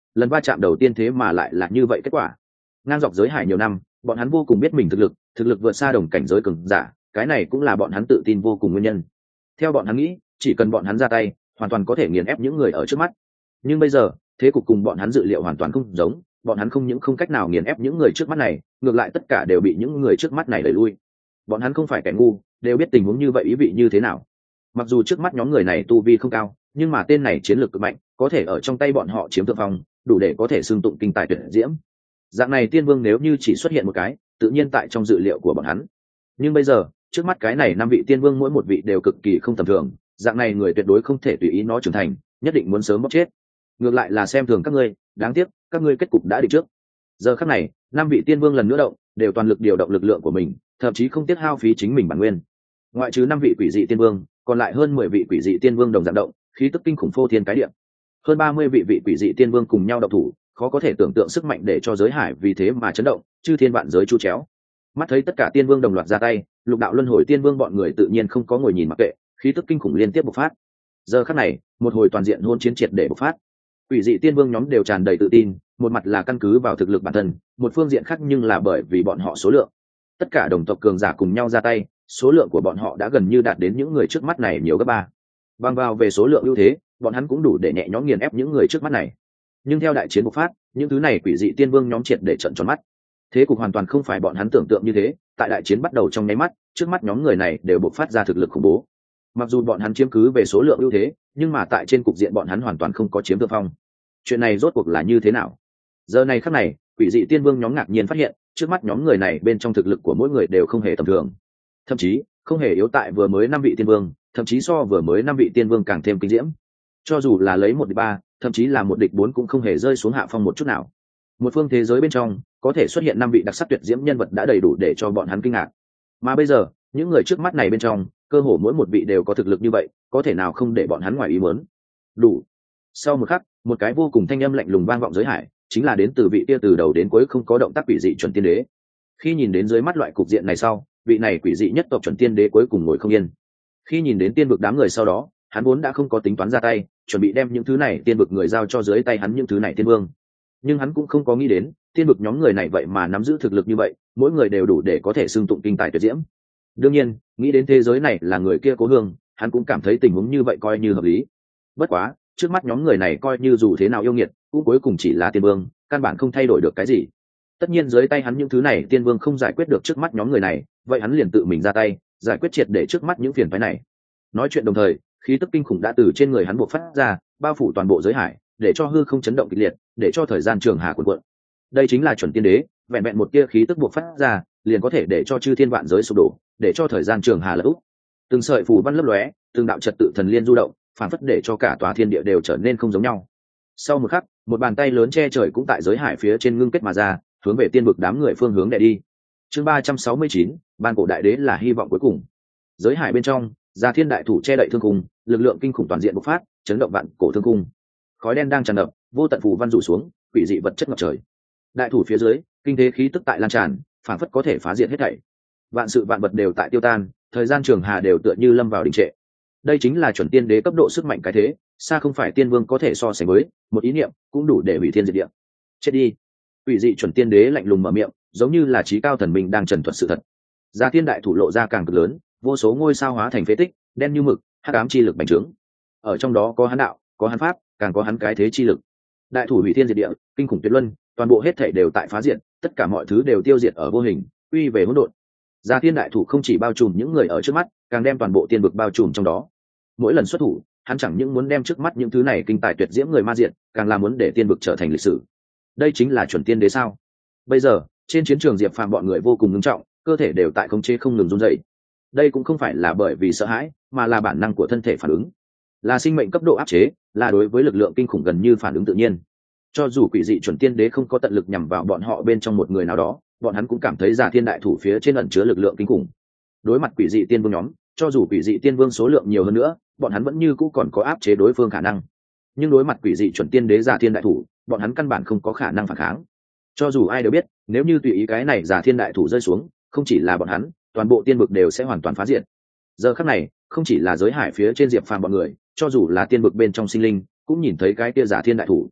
Speaker 1: lần va chạm đầu tiên thế mà lại là như vậy kết quả. Ngang dọc giới hải nhiều năm, bọn hắn vô cùng biết mình thực lực vượt xa đồng cảnh giới cường giả, cái này cũng là bọn hắn tự tin vô cùng nguyên nhân. Theo bọn hắn nghĩ, chỉ cần bọn hắn ra tay, hoàn toàn có thể nghiền ép những người ở trước mắt. Nhưng bây giờ, thế cục cùng bọn hắn dự liệu hoàn toàn không giống, bọn hắn không những không cách nào nghiền ép những người trước mắt này, ngược lại tất cả đều bị những người trước mắt này đẩy lui. Bọn hắn không phải kẻ ngu, đều biết tình huống như vậy ý vị như thế nào. Mặc dù trước mắt nhóm người này tu vi không cao, nhưng mà tên này chiến lược cực mạnh, có thể ở trong tay bọn họ chiếm thượng phong, đủ để có thể xưng tụng kinh tài tuyệt diễm. Dạng này tiên vương nếu như chỉ xuất hiện một cái, tự nhiên tại trong dự liệu của bọn hắn. Nhưng bây giờ, trước mắt cái này 5 vị tiên vương mỗi một vị đều cực kỳ không tầm thường, dạng này người tuyệt đối không thể tùy ý nó trưởng thành, nhất định muốn sớm bóc chết. Ngược lại là xem thường các ngươi, đáng tiếc, các ngươi kết cục đã định trước. Giờ khắc này, 5 vị tiên vương lần nữa động, đều toàn lực điều động lực lượng của mình, thậm chí không tiếc hao phí chính mình bản nguyên. Ngoại trừ 5 vị quỷ dị tiên vương, còn lại hơn 10 vị quỷ dị tiên vương đồng dạng động, khí tức kinh khủng phô thiên cái địa. Hơn 30 vị quỷ dị tiên vương cùng nhau động thủ, khó có thể tưởng tượng sức mạnh để cho giới hải vì thế mà chấn động, chư thiên vạn giới chu chéo. Mắt thấy tất cả tiên vương đồng loạt ra tay, lục đạo luân hồi tiên vương bọn người tự nhiên không có ngồi nhìn mặc kệ, khí tức kinh khủng liên tiếp bộc phát. Giờ khắc này, một hồi toàn diện hôn chiến triệt để bộc phát. Quỷ dị tiên vương nhóm đều tràn đầy tự tin, một mặt là căn cứ vào thực lực bản thân, một phương diện khác nhưng là bởi vì bọn họ số lượng. Tất cả đồng tộc cường giả cùng nhau ra tay, số lượng của bọn họ đã gần như đạt đến những người trước mắt này nhiều gấp 3. Bằng vào về số lượng ưu thế, bọn hắn cũng đủ để nhẹ nhõm nghiền ép những người trước mắt này. Nhưng theo đại chiến bộc phát, những thứ này quỷ dị tiên vương nhóm triệt để trợn tròn mắt. Thế cục hoàn toàn không phải bọn hắn tưởng tượng như thế, tại đại chiến bắt đầu trong nháy mắt, trước mắt nhóm người này đều bộc phát ra thực lực khủng bố. Mặc dù bọn hắn chiếm cứ về số lượng ưu thế, nhưng mà tại trên cục diện bọn hắn hoàn toàn không có chiếm thượng phong. Chuyện này rốt cuộc là như thế nào? Giờ này khắc này, quỷ dị tiên vương nhóm ngạc nhiên phát hiện, trước mắt nhóm người này bên trong thực lực của mỗi người đều không hề tầm thường, thậm chí không hề yếu tại vừa mới 5 vị tiên vương, thậm chí so vừa mới 5 vị tiên vương càng thêm kinh diễm. Cho dù là lấy 1-3, thậm chí là 1-4 cũng không hề rơi xuống hạ phong một chút nào. Một phương thế giới bên trong có thể xuất hiện 5 vị đặc sắc tuyệt diễm nhân vật đã đầy đủ để cho bọn hắn kinh ngạc. Mà bây giờ, những người trước mắt này bên trong, cơ hồ mỗi một vị đều có thực lực như vậy, có thể nào không để bọn hắn ngoài ý muốn. Đủ. Sau một khắc, một cái vô cùng thanh âm lạnh lùng vang vọng giới hải, chính là đến từ vị kia từ đầu đến cuối không có động tác quỷ dị chuẩn tiên đế. Khi nhìn đến dưới mắt loại cục diện này sau, vị này quỷ dị nhất tộc chuẩn tiên đế cuối cùng ngồi không yên. Khi nhìn đến tiên vực đám người sau đó, hắn vốn đã không có tính toán ra tay, chuẩn bị đem những thứ này tiên vực người giao cho dưới tay hắn những thứ này tiên vương. Nhưng hắn cũng không có nghĩ đến, tiên vực nhóm người này vậy mà nắm giữ thực lực như vậy, mỗi người đều đủ để có thể xưng tụng kinh tài tuyệt diễm. Đương nhiên, nghĩ đến thế giới này là người kia cố hương, hắn cũng cảm thấy tình huống như vậy coi như hợp lý. Bất quá, trước mắt nhóm người này coi như dù thế nào yêu nghiệt, cũng cuối cùng chỉ là tiên vương, căn bản không thay đổi được cái gì. Tất nhiên dưới tay hắn những thứ này tiên vương không giải quyết được trước mắt nhóm người này, vậy hắn liền tự mình ra tay, giải quyết triệt để trước mắt những phiền phái này. Nói chuyện đồng thời, khí tức kinh khủng đã từ trên người hắn bộc phát ra, bao phủ toàn bộ giới hải, để cho hư không chấn động kịch liệt, để cho thời gian trường hà cuộn cuộn. Đây chính là chuẩn tiên đế, vẹn vẹn một tia khí tức bộc phát ra, liền có thể để cho chư thiên vạn giới sụp đổ, để cho thời gian trường hà lật úp. Từng sợi phù văn lấp lóe, từng đạo trật tự thần liên du động, phản phất để cho cả tòa thiên địa đều trở nên không giống nhau. Sau một khắc, một bàn tay lớn che trời cũng tại giới hải phía trên ngưng kết mà ra, hướng về tiên vực đám người phương hướng đè đi. Chương 369, ban cổ đại đế là hy vọng cuối cùng. Giới hải bên trong, Già Thiên đại thủ che đậy thương cung, lực lượng kinh khủng toàn diện bộc phát, chấn động vạn cổ thương cung. Khói đen đang tràn ngập, vô tận phù văn rủ xuống, quỷ dị vật chất ngập trời. Đại thủ phía dưới, kinh thế khí tức tại lan tràn, phản phất có thể phá diệt hết thảy. Vạn sự vạn vật đều tại tiêu tan, thời gian trường hà đều tựa như lâm vào đình trệ. Đây chính là chuẩn tiên đế cấp độ sức mạnh cái thế, xa không phải tiên vương có thể so sánh với, một ý niệm cũng đủ để hủy thiên diệt địa. Chết đi. Quỷ dị chuẩn tiên đế lạnh lùng mở miệng, giống như là trí cao thần minh đang trần thuật sự thật. Già Thiên đại thủ lộ ra càng cực lớn, vô số ngôi sao hóa thành phế tích, đen như mực, hắc ám chi lực bành trướng. Ở trong đó có hắn đạo, có hắn pháp, càng có hắn cái thế chi lực. Đại thủ hủy thiên diệt địa, kinh khủng tuyệt luân, toàn bộ hết thảy đều tại phá diệt, tất cả mọi thứ đều tiêu diệt ở vô hình, quy về hỗn độn. Già Thiên đại thủ không chỉ bao trùm những người ở trước mắt, càng đem toàn bộ tiên vực bao trùm trong đó. Mỗi lần xuất thủ, hắn chẳng những muốn đem trước mắt những thứ này kinh tài tuyệt diễm người ma diệt, càng là muốn để tiên vực trở thành lịch sử. Đây chính là chuẩn tiên đế sao? Bây giờ, trên chiến trường Diệp Phàm bọn người vô cùng nghiêm trọng, cơ thể đều tại khống chế không ngừng run rẩy. Đây cũng không phải là bởi vì sợ hãi, mà là bản năng của thân thể phản ứng, là sinh mệnh cấp độ áp chế, là đối với lực lượng kinh khủng gần như phản ứng tự nhiên. Cho dù quỷ dị chuẩn tiên đế không có tận lực nhằm vào bọn họ bên trong một người nào đó, bọn hắn cũng cảm thấy Già Thiên đại thủ phía trên ẩn chứa lực lượng kinh khủng. Đối mặt quỷ dị tiên vương nhóm, cho dù quỷ dị tiên vương số lượng nhiều hơn nữa, bọn hắn vẫn như cũ còn có áp chế đối phương khả năng. Nhưng đối mặt quỷ dị chuẩn tiên đế Già Thiên đại thủ, bọn hắn căn bản không có khả năng phản kháng. Cho dù ai đều biết, nếu như tùy ý cái này Già Thiên đại thủ rơi xuống, không chỉ là bọn hắn, toàn bộ tiên vực đều sẽ hoàn toàn phá diệt. Giờ khắc này, không chỉ là giới hải phía trên Diệp Phàm bọn người, cho dù là tiên vực bên trong sinh linh, cũng nhìn thấy cái kia Già Thiên đại thủ.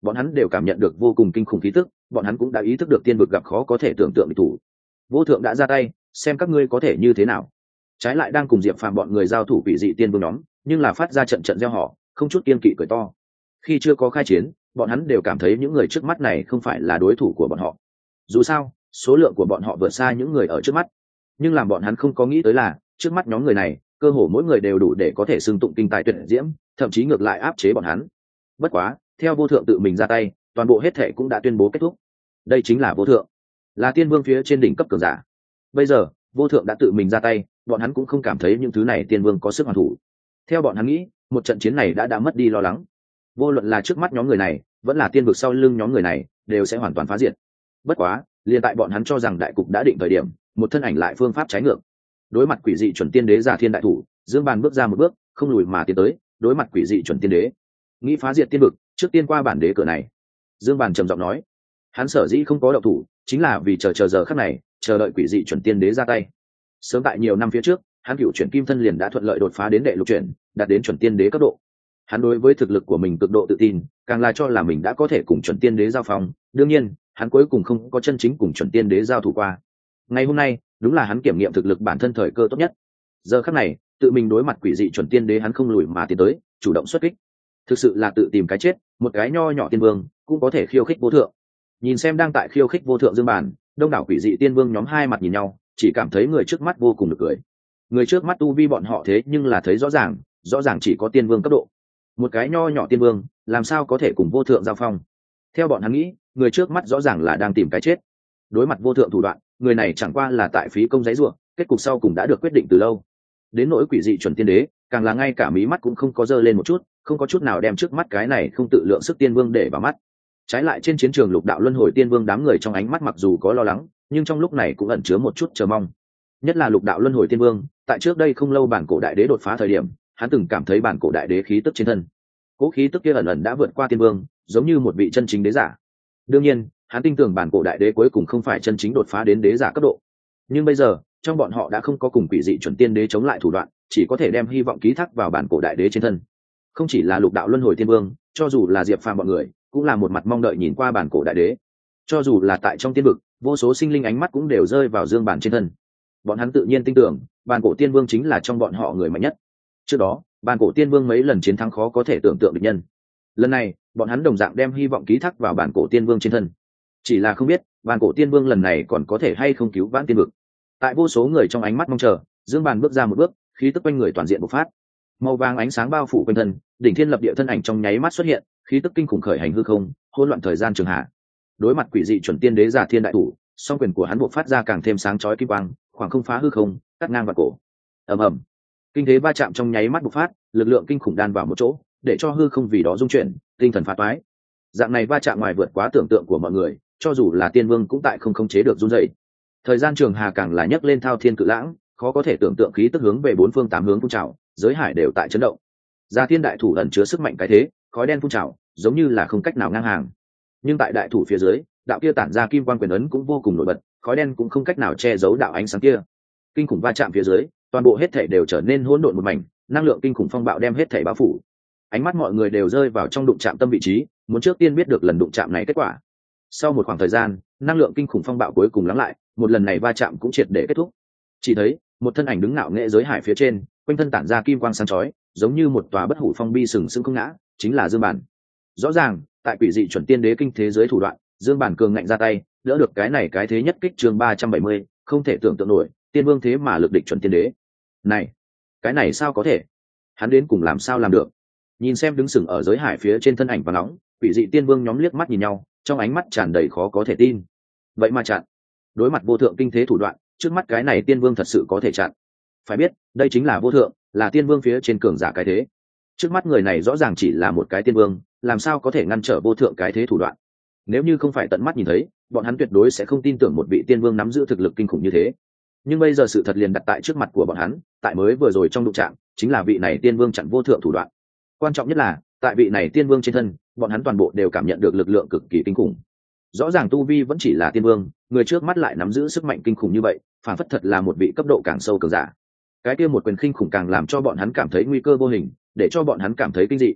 Speaker 1: bọn hắn đều cảm nhận được vô cùng kinh khủng khí tức, bọn hắn cũng đã ý thức được tiên vực gặp khó có thể tưởng tượng địch thủ. Vô thượng đã ra tay, xem các ngươi có thể như thế nào. Trái lại đang cùng Diệp Phàm bọn người giao thủ quỷ dị tiên vương nhóm, nhưng là phát ra trận trận gieo họ, không chút kiêng kỵ cười to. Khi chưa có khai chiến, bọn hắn đều cảm thấy những người trước mắt này không phải là đối thủ của bọn họ. Dù sao, số lượng của bọn họ vượt xa những người ở trước mắt. Nhưng làm bọn hắn không có nghĩ tới là, trước mắt nhóm người này, cơ hồ mỗi người đều đủ để có thể xưng tụng kinh tài tuyệt diễm, thậm chí ngược lại áp chế bọn hắn. Bất quá, theo vô thượng tự mình ra tay, toàn bộ hết thể cũng đã tuyên bố kết thúc. Đây chính là vô thượng, là tiên vương phía trên đỉnh cấp cường giả. Bây giờ, vô thượng đã tự mình ra tay, bọn hắn cũng không cảm thấy những thứ này tiên vương có sức hoàn thủ. Theo bọn hắn nghĩ, một trận chiến này đã mất đi lo lắng. Vô luận là trước mắt nhóm người này, vẫn là tiên vực sau lưng nhóm người này, đều sẽ hoàn toàn phá diệt. Bất quá, liền tại bọn hắn cho rằng đại cục đã định thời điểm, một thân ảnh lại phương pháp trái ngược. Đối mặt quỷ dị chuẩn tiên đế giả thiên đại thủ, Dương Bàn bước ra một bước, không lùi mà tiến tới, đối mặt quỷ dị chuẩn tiên đế, nghĩ phá diệt tiên vực, trước tiên qua bản đế cửa này. Dương Bàn trầm giọng nói, hắn sở dĩ không có động thủ, chính là vì chờ giờ khắc này, chờ đợi quỷ dị chuẩn tiên đế ra tay. Sớm tại nhiều năm phía trước, hắn cựu chuyển kim thân liền đã thuận lợi đột phá đến đệ lục chuyển, đạt đến chuẩn tiên đế cấp độ. Hắn đối với thực lực của mình cực độ tự tin, càng là cho là mình đã có thể cùng chuẩn tiên đế giao phong. Đương nhiên, hắn cuối cùng không có chân chính cùng chuẩn tiên đế giao thủ qua. Ngày hôm nay, đúng là hắn kiểm nghiệm thực lực bản thân thời cơ tốt nhất. Giờ khắc này, tự mình đối mặt quỷ dị chuẩn tiên đế, hắn không lùi mà tiến tới, chủ động xuất kích. Thực sự là tự tìm cái chết, một cái nho nhỏ tiên vương cũng có thể khiêu khích vô thượng. Nhìn xem đang tại khiêu khích vô thượng Dương Bàn, đông đảo quỷ dị tiên vương nhóm hai mặt nhìn nhau, chỉ cảm thấy người trước mắt vô cùng được cười. Người trước mắt tu vi bọn họ thế nhưng là thấy rõ ràng chỉ có tiên vương cấp độ. Một cái nho nhỏ tiên vương làm sao có thể cùng vô thượng giao phong? Theo bọn hắn nghĩ, người trước mắt rõ ràng là đang tìm cái chết. Đối mặt vô thượng thủ đoạn, người này chẳng qua là tại phí công giấy ruộng, kết cục sau cùng đã được quyết định từ lâu. Đến nỗi quỷ dị chuẩn tiên đế, càng là ngay cả mí mắt cũng không có dơ lên một chút, không có chút nào đem trước mắt cái này không tự lượng sức tiên vương để vào mắt. Trái lại trên chiến trường lục đạo luân hồi tiên vương, đám người trong ánh mắt mặc dù có lo lắng, nhưng trong lúc này cũng ẩn chứa một chút chờ mong. Nhất là lục đạo luân hồi tiên vương, tại trước đây không lâu bản cổ đại đế đột phá thời điểm, hắn từng cảm thấy bản cổ đại đế khí tức trên thân, cố khí tức kia ẩn ẩn đã vượt qua tiên vương, giống như một vị chân chính đế giả. Đương nhiên, hắn tin tưởng bản cổ đại đế cuối cùng không phải chân chính đột phá đến đế giả cấp độ. Nhưng bây giờ, trong bọn họ đã không có cùng quỷ dị chuẩn tiên đế chống lại thủ đoạn, chỉ có thể đem hy vọng ký thác vào bản cổ đại đế trên thân. Không chỉ là lục đạo luân hồi tiên vương, cho dù là Diệp Phàm bọn người, cũng là một mặt mong đợi nhìn qua bản cổ đại đế. Cho dù là tại trong tiên vực, vô số sinh linh ánh mắt cũng đều rơi vào Dương Bàn trên thân. Bọn hắn tự nhiên tin tưởng, bản cổ tiên vương chính là trong bọn họ người mạnh nhất. Trước đó, bản cổ tiên vương mấy lần chiến thắng khó có thể tưởng tượng địch nhân. Lần này, bọn hắn đồng dạng đem hy vọng ký thác vào bản cổ tiên vương trên thân. Chỉ là không biết, bản cổ tiên vương lần này còn có thể hay không cứu vãn tiên vực. Tại vô số người trong ánh mắt mong chờ, Dương Bàn bước ra một bước, khí tức quanh người toàn diện bộc phát. Màu vàng ánh sáng bao phủ quanh thân, đỉnh thiên lập địa thân ảnh trong nháy mắt xuất hiện, khí tức kinh khủng khởi hành hư không, hỗn loạn thời gian trường hạ. Đối mặt quỷ dị chuẩn tiên đế giả thiên đại thủ, song quyền của hắn bộc phát ra càng thêm sáng chói kim quang, khoảng không phá hư không, cắt ngang vào cổ. Ầm ầm. Kinh thế va chạm trong nháy mắt bộc phát, lực lượng kinh khủng đan vào một chỗ, để cho hư không vì đó rung chuyển, tinh thần phá toái. Dạng này va chạm ngoài vượt quá tưởng tượng của mọi người, cho dù là tiên vương cũng tại không khống chế được run rẩy. Thời gian trường hà càng là nhấc lên thao thiên cự lãng, khó có thể tưởng tượng khí tức hướng về bốn phương tám hướng phun trào, giới hải đều tại chấn động. Gia thiên đại thủ ẩn chứa sức mạnh cái thế, khói đen phun trào, giống như là không cách nào ngang hàng. Nhưng tại đại thủ phía dưới, đạo kia tản ra kim quang quyền ấn cũng vô cùng nổi bật, khói đen cũng không cách nào che giấu đạo ánh sáng kia. Kinh khủng va chạm phía dưới, toàn bộ hết thảy đều trở nên hỗn độn một mảnh, năng lượng kinh khủng phong bạo đem hết thảy bao phủ. Ánh mắt mọi người đều rơi vào trong đụng chạm tâm vị trí, muốn trước tiên biết được lần đụng chạm này kết quả. Sau một khoảng thời gian, năng lượng kinh khủng phong bạo cuối cùng lắng lại, một lần này va chạm cũng triệt để kết thúc. Chỉ thấy một thân ảnh đứng ngạo nghệ giới hải phía trên, quanh thân tản ra kim quang sáng chói, giống như một tòa bất hủ phong bi sừng sững không ngã, chính là Dương Bàn. Rõ ràng, tại quỷ dị chuẩn tiên đế kinh thế giới thủ đoạn, Dương Bàn cường ngạnh ra tay, đỡ được cái này cái thế nhất kích chương 370, không thể tưởng tượng nổi, tiên vương thế mà lực địch chuẩn tiên đế. Này, cái này sao có thể? Hắn đến cùng làm sao làm được? Nhìn xem đứng sừng ở giới hải phía trên thân ảnh vàng nóng, quỷ dị tiên vương nhóm liếc mắt nhìn nhau, trong ánh mắt tràn đầy khó có thể tin. Vậy mà chặn. Đối mặt vô thượng kinh thế thủ đoạn, trước mắt cái này tiên vương thật sự có thể chặn. Phải biết, đây chính là vô thượng, là tiên vương phía trên cường giả cái thế. Trước mắt người này rõ ràng chỉ là một cái tiên vương, làm sao có thể ngăn trở vô thượng cái thế thủ đoạn? Nếu như không phải tận mắt nhìn thấy, bọn hắn tuyệt đối sẽ không tin tưởng một vị tiên vương nắm giữ thực lực kinh khủng như thế. Nhưng bây giờ sự thật liền đặt tại trước mặt của bọn hắn, tại mới vừa rồi trong đụng chạm, chính là vị này tiên vương chặn vô thượng thủ đoạn. Quan trọng nhất là, tại vị này tiên vương trên thân, bọn hắn toàn bộ đều cảm nhận được lực lượng cực kỳ kinh khủng. Rõ ràng tu vi vẫn chỉ là tiên vương, người trước mắt lại nắm giữ sức mạnh kinh khủng như vậy, phản phất thật là một vị cấp độ càng sâu cường giả. Cái kia một quyền kinh khủng càng làm cho bọn hắn cảm thấy nguy cơ vô hình, để cho bọn hắn cảm thấy kinh dị.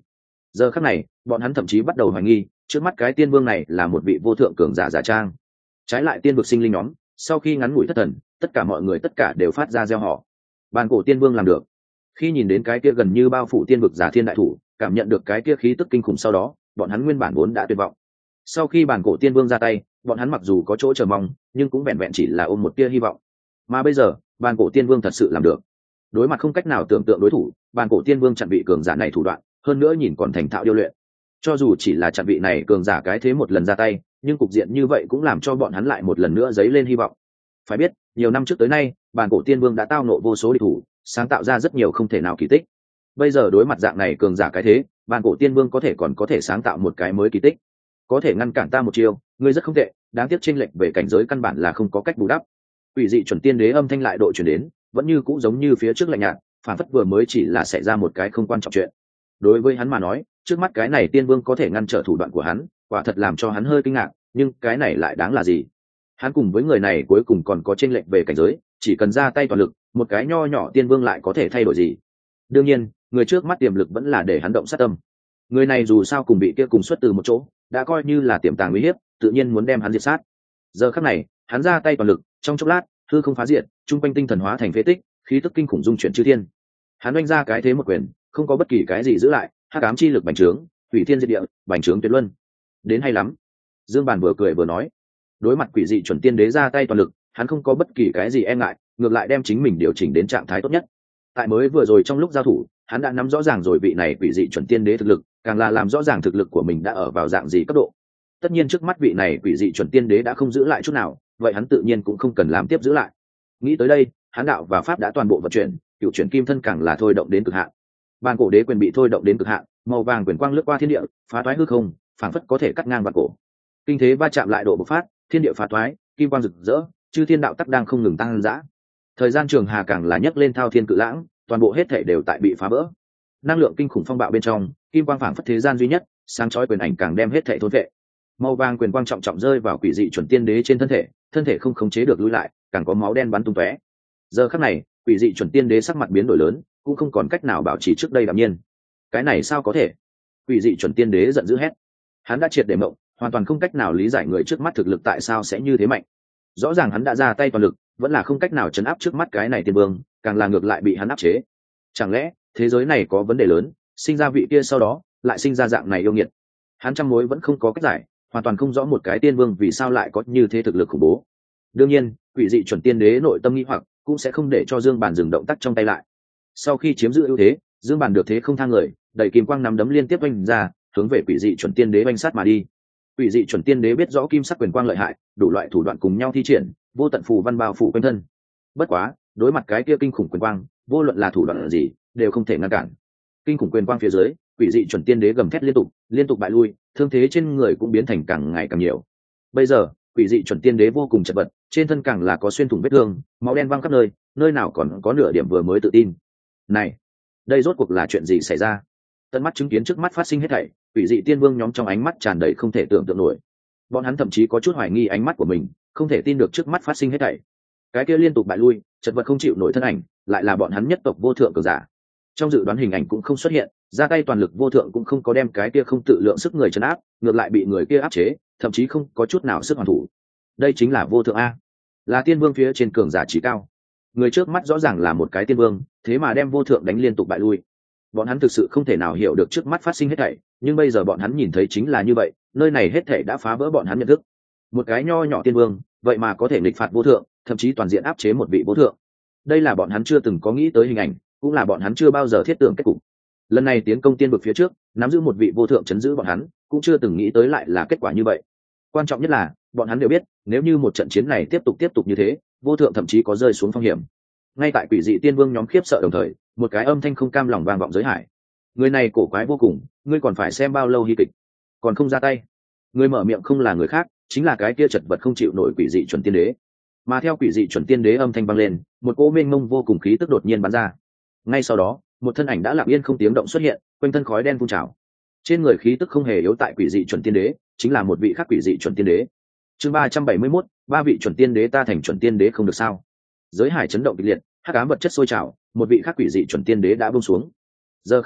Speaker 1: Giờ khắc này bọn hắn thậm chí bắt đầu hoài nghi trước mắt cái tiên vương này là một vị vô thượng cường giả giả trang. Trái lại tiên vực sinh linh nhóm sau khi ngắn ngủi thất thần, tất cả mọi người tất cả đều phát ra gieo họ. Bàn cổ tiên vương làm được. Khi nhìn đến cái kia gần như bao phủ tiên vực giả thiên đại thủ, cảm nhận được cái kia khí tức kinh khủng sau đó, bọn hắn nguyên bản vốn đã tuyệt vọng. Sau khi bàn cổ tiên vương ra tay, bọn hắn mặc dù có chỗ chờ mong, nhưng cũng vẹn vẹn chỉ là ôm một tia hy vọng. Mà bây giờ, bàn cổ tiên vương thật sự làm được. Đối mặt không cách nào tưởng tượng đối thủ, bàn cổ tiên vương chặn vị cường giả này thủ đoạn, hơn nữa nhìn còn thành thạo điêu luyện. Cho dù chỉ là chặn vị này cường giả cái thế một lần ra tay, nhưng cục diện như vậy cũng làm cho bọn hắn lại một lần nữa dấy lên hy vọng. Phải biết, nhiều năm trước tới nay, bàn cổ tiên vương đã tao nộ vô số địch thủ, sáng tạo ra rất nhiều không thể nào kỳ tích. Bây giờ đối mặt dạng này cường giả cái thế, bàn cổ tiên vương còn có thể sáng tạo một cái mới kỳ tích. Có thể ngăn cản ta một chiêu, ngươi rất không tệ, đáng tiếc chênh lệch về cảnh giới căn bản là không có cách bù đắp. Quỷ dị chuẩn tiên đế âm thanh lại độ chuyển đến, vẫn như cũ giống như phía trước lạnh nhạt, phản phất vừa mới chỉ là xảy ra một cái không quan trọng chuyện. Đối với hắn mà nói, trước mắt cái này tiên vương có thể ngăn trở thủ đoạn của hắn, quả thật làm cho hắn hơi kinh ngạc, nhưng cái này lại đáng là gì? Hắn cùng với người này cuối cùng còn có chênh lệch về cảnh giới, chỉ cần ra tay toàn lực, một cái nho nhỏ tiên vương lại có thể thay đổi gì? Đương nhiên, người trước mắt tiềm lực vẫn là để hắn động sát tâm. Người này dù sao cùng bị kia cùng xuất từ một chỗ, đã coi như là tiềm tàng uy hiếp, tự nhiên muốn đem hắn diệt sát. Giờ khắc này, hắn ra tay toàn lực, trong chốc lát, hư không phá diệt, trung quanh tinh thần hóa thành phế tích, khí tức kinh khủng dung chuyển chư thiên. Hắn oanh ra cái thế một quyền, không có bất kỳ cái gì giữ lại, hắc ám chi lực bành trướng, hủy thiên diệt địa, bành trướng tuyệt luân. Đến hay lắm. Dương Bàn vừa cười vừa nói. Đối mặt quỷ dị chuẩn tiên đế ra tay toàn lực, hắn không có bất kỳ cái gì e ngại, ngược lại đem chính mình điều chỉnh đến trạng thái tốt nhất. Tại mới vừa rồi trong lúc giao thủ, hắn đã nắm rõ ràng rồi vị này quỷ dị chuẩn tiên đế thực lực, càng là làm rõ ràng thực lực của mình đã ở vào dạng gì cấp độ. Tất nhiên trước mắt vị này quỷ dị chuẩn tiên đế đã không giữ lại chút nào, vậy hắn tự nhiên cũng không cần làm tiếp giữ lại. Nghĩ tới đây, hắn đạo và pháp đã toàn bộ vận chuyển, cựu chuyển kim thân càng là thôi động đến cực hạn. Bàn cổ đế quyền bị thôi động đến cực hạn, màu vàng quyền quang lướt qua thiên địa, phá toái hư không, phảng phất có thể cắt ngang vạn cổ. Kinh thế va chạm lại độ bộc phát, thiên địa phá toái, kim quang rực rỡ, chư thiên đạo tắc đang không ngừng tăng dã. Thời gian trường hà càng là nhấc lên thao thiên cự lãng, toàn bộ hết thể đều tại bị phá vỡ. Năng lượng kinh khủng phong bạo bên trong, kim quang phảng phất thế gian duy nhất, sáng chói quyền ảnh càng đem hết thể thôn vệ. Màu vàng quyền quang trọng trọng rơi vào quỷ dị chuẩn tiên đế trên thân thể không khống chế được lùi lại, càng có máu đen bắn tung tóe. Giờ khắc này, quỷ dị chuẩn tiên đế sắc mặt biến đổi lớn, cũng không còn cách nào bảo trì trước đây đạm nhiên. Cái này sao có thể? Quỷ dị chuẩn tiên đế giận dữ hét. Hắn đã triệt để mộng, hoàn toàn không cách nào lý giải người trước mắt thực lực tại sao sẽ như thế mạnh. Rõ ràng hắn đã ra tay toàn lực, vẫn là không cách nào chấn áp trước mắt cái này tiên vương, càng là ngược lại bị hắn áp chế. Chẳng lẽ thế giới này có vấn đề lớn, sinh ra vị kia sau đó lại sinh ra dạng này yêu nghiệt? Hắn trăm mối vẫn không có cách giải, hoàn toàn không rõ một cái tiên vương vì sao lại có như thế thực lực khủng bố. Đương nhiên, quỷ dị chuẩn tiên đế nội tâm nghi hoặc cũng sẽ không để cho Dương Bàn dừng động tác trong tay lại. Sau khi chiếm giữ ưu thế, Dương Bàn được thế không thang người, đẩy kim quang nắm đấm liên tiếp oanh ra, hướng về quỷ dị chuẩn tiên đế oanh sát mà đi. Quỷ dị chuẩn tiên đế biết rõ kim sắc quyền quang lợi hại, đủ loại thủ đoạn cùng nhau thi triển, vô tận phù văn bao phủ quanh thân. Bất quá, đối mặt cái kia kinh khủng quyền quang, vô luận là thủ đoạn gì, đều không thể ngăn cản. Kinh khủng quyền quang phía dưới, quỷ dị chuẩn tiên đế gầm thét liên tục bại lui, thương thế trên người cũng biến thành càng ngày càng nhiều. Bây giờ, quỷ dị chuẩn tiên đế vô cùng chật vật, trên thân càng là có xuyên thủng vết thương, máu đen văng khắp nơi, nơi nào còn có nửa điểm vừa mới tự tin. Này, đây rốt cuộc là chuyện gì xảy ra? Tận mắt chứng kiến trước mắt phát sinh hết thảy, quỷ dị tiên vương nhóm trong ánh mắt tràn đầy không thể tưởng tượng nổi. Bọn hắn thậm chí có chút hoài nghi ánh mắt của mình, không thể tin được trước mắt phát sinh hết thảy. Cái kia liên tục bại lui, chật vật không chịu nổi thân ảnh, lại là bọn hắn nhất tộc vô thượng cường giả. Trong dự đoán hình ảnh cũng không xuất hiện, ra tay toàn lực vô thượng cũng không có đem cái kia không tự lượng sức người trấn áp, ngược lại bị người kia áp chế, thậm chí không có chút nào sức hoàn thủ. Đây chính là vô thượng a, là tiên vương phía trên cường giả trí cao. Người trước mắt rõ ràng là một cái tiên vương, thế mà đem vô thượng đánh liên tục bại lui. Bọn hắn thực sự không thể nào hiểu được trước mắt phát sinh hết thảy, nhưng bây giờ bọn hắn nhìn thấy chính là như vậy, nơi này hết thảy đã phá vỡ bọn hắn nhận thức. Một cái nho nhỏ tiên vương, vậy mà có thể nghịch phạt vô thượng, thậm chí toàn diện áp chế một vị vô thượng. Đây là bọn hắn chưa từng có nghĩ tới hình ảnh, cũng là bọn hắn chưa bao giờ thiết tưởng kết cục. Lần này tiến công tiên vực phía trước, nắm giữ một vị vô thượng chấn giữ bọn hắn, cũng chưa từng nghĩ tới lại là kết quả như vậy. Quan trọng nhất là, bọn hắn đều biết, nếu như một trận chiến này tiếp tục như thế, vô thượng thậm chí có rơi xuống phong hiểm. Ngay tại quỷ dị tiên vương nhóm khiếp sợ đồng thời, một cái âm thanh không cam lòng vang vọng giới hải. Người này cổ quái vô cùng, ngươi còn phải xem bao lâu hy kịch, còn không ra tay. Người mở miệng không là người khác, chính là cái kia chật vật không chịu nổi quỷ dị chuẩn tiên đế. Mà theo quỷ dị chuẩn tiên đế âm thanh vang lên, một cỗ mênh mông vô cùng khí tức đột nhiên bắn ra. Ngay sau đó, một thân ảnh đã lặng yên không tiếng động xuất hiện, quanh thân khói đen phun trào. Trên người khí tức không hề yếu tại quỷ dị chuẩn tiên đế, chính là một vị khác quỷ dị chuẩn tiên đế. Chương 371, ba vị chuẩn tiên đế ta thành chuẩn tiên đế không được sao? Giới hải chấn động kịch liệt, hắc ám vật chất sôi trào, một vị khác quỷ dị chuẩn tiên đế đã buông xuống. Giờ khắc này,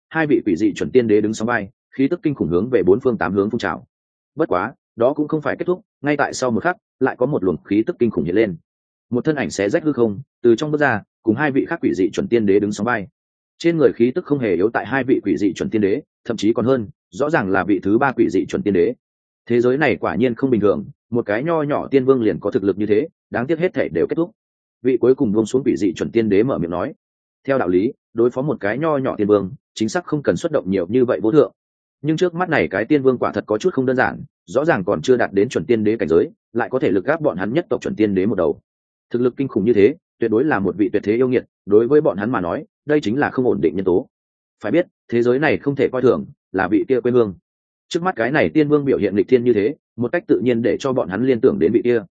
Speaker 1: hai vị quỷ dị chuẩn tiên đế đứng sóng vai, khí tức kinh khủng hướng về bốn phương tám hướng phun trào. Bất quá đó cũng không phải kết thúc, ngay tại sau một khắc lại có một luồng khí tức kinh khủng hiện lên, một thân ảnh xé rách hư không từ trong bước ra, cùng hai vị khác quỷ dị chuẩn tiên đế đứng sóng vai. Trên người khí tức không hề yếu tại hai vị quỷ dị chuẩn tiên đế, thậm chí còn hơn, rõ ràng là vị thứ ba quỷ dị chuẩn tiên đế. Thế giới này quả nhiên không bình thường, một cái nho nhỏ tiên vương liền có thực lực như thế, đáng tiếc hết thể đều kết thúc. Vị cuối cùng buông xuống quỷ dị chuẩn tiên đế mở miệng nói, theo đạo lý đối phó một cái nho nhỏ tiên vương chính xác không cần xuất động nhiều như vậy vô thượng, nhưng trước mắt này cái tiên vương quả thật có chút không đơn giản, rõ ràng còn chưa đạt đến chuẩn tiên đế cảnh giới, lại có thể lực gáp bọn hắn nhất tộc chuẩn tiên đế một đầu. Thực lực kinh khủng như thế tuyệt đối là một vị tuyệt thế yêu nghiệt, đối với bọn hắn mà nói đây chính là không ổn định nhân tố. Phải biết thế giới này không thể coi thường, là vị kia quê hương. Trước mắt cái này tiên vương biểu hiện lịch thiên như thế, một cách tự nhiên để cho bọn hắn liên tưởng đến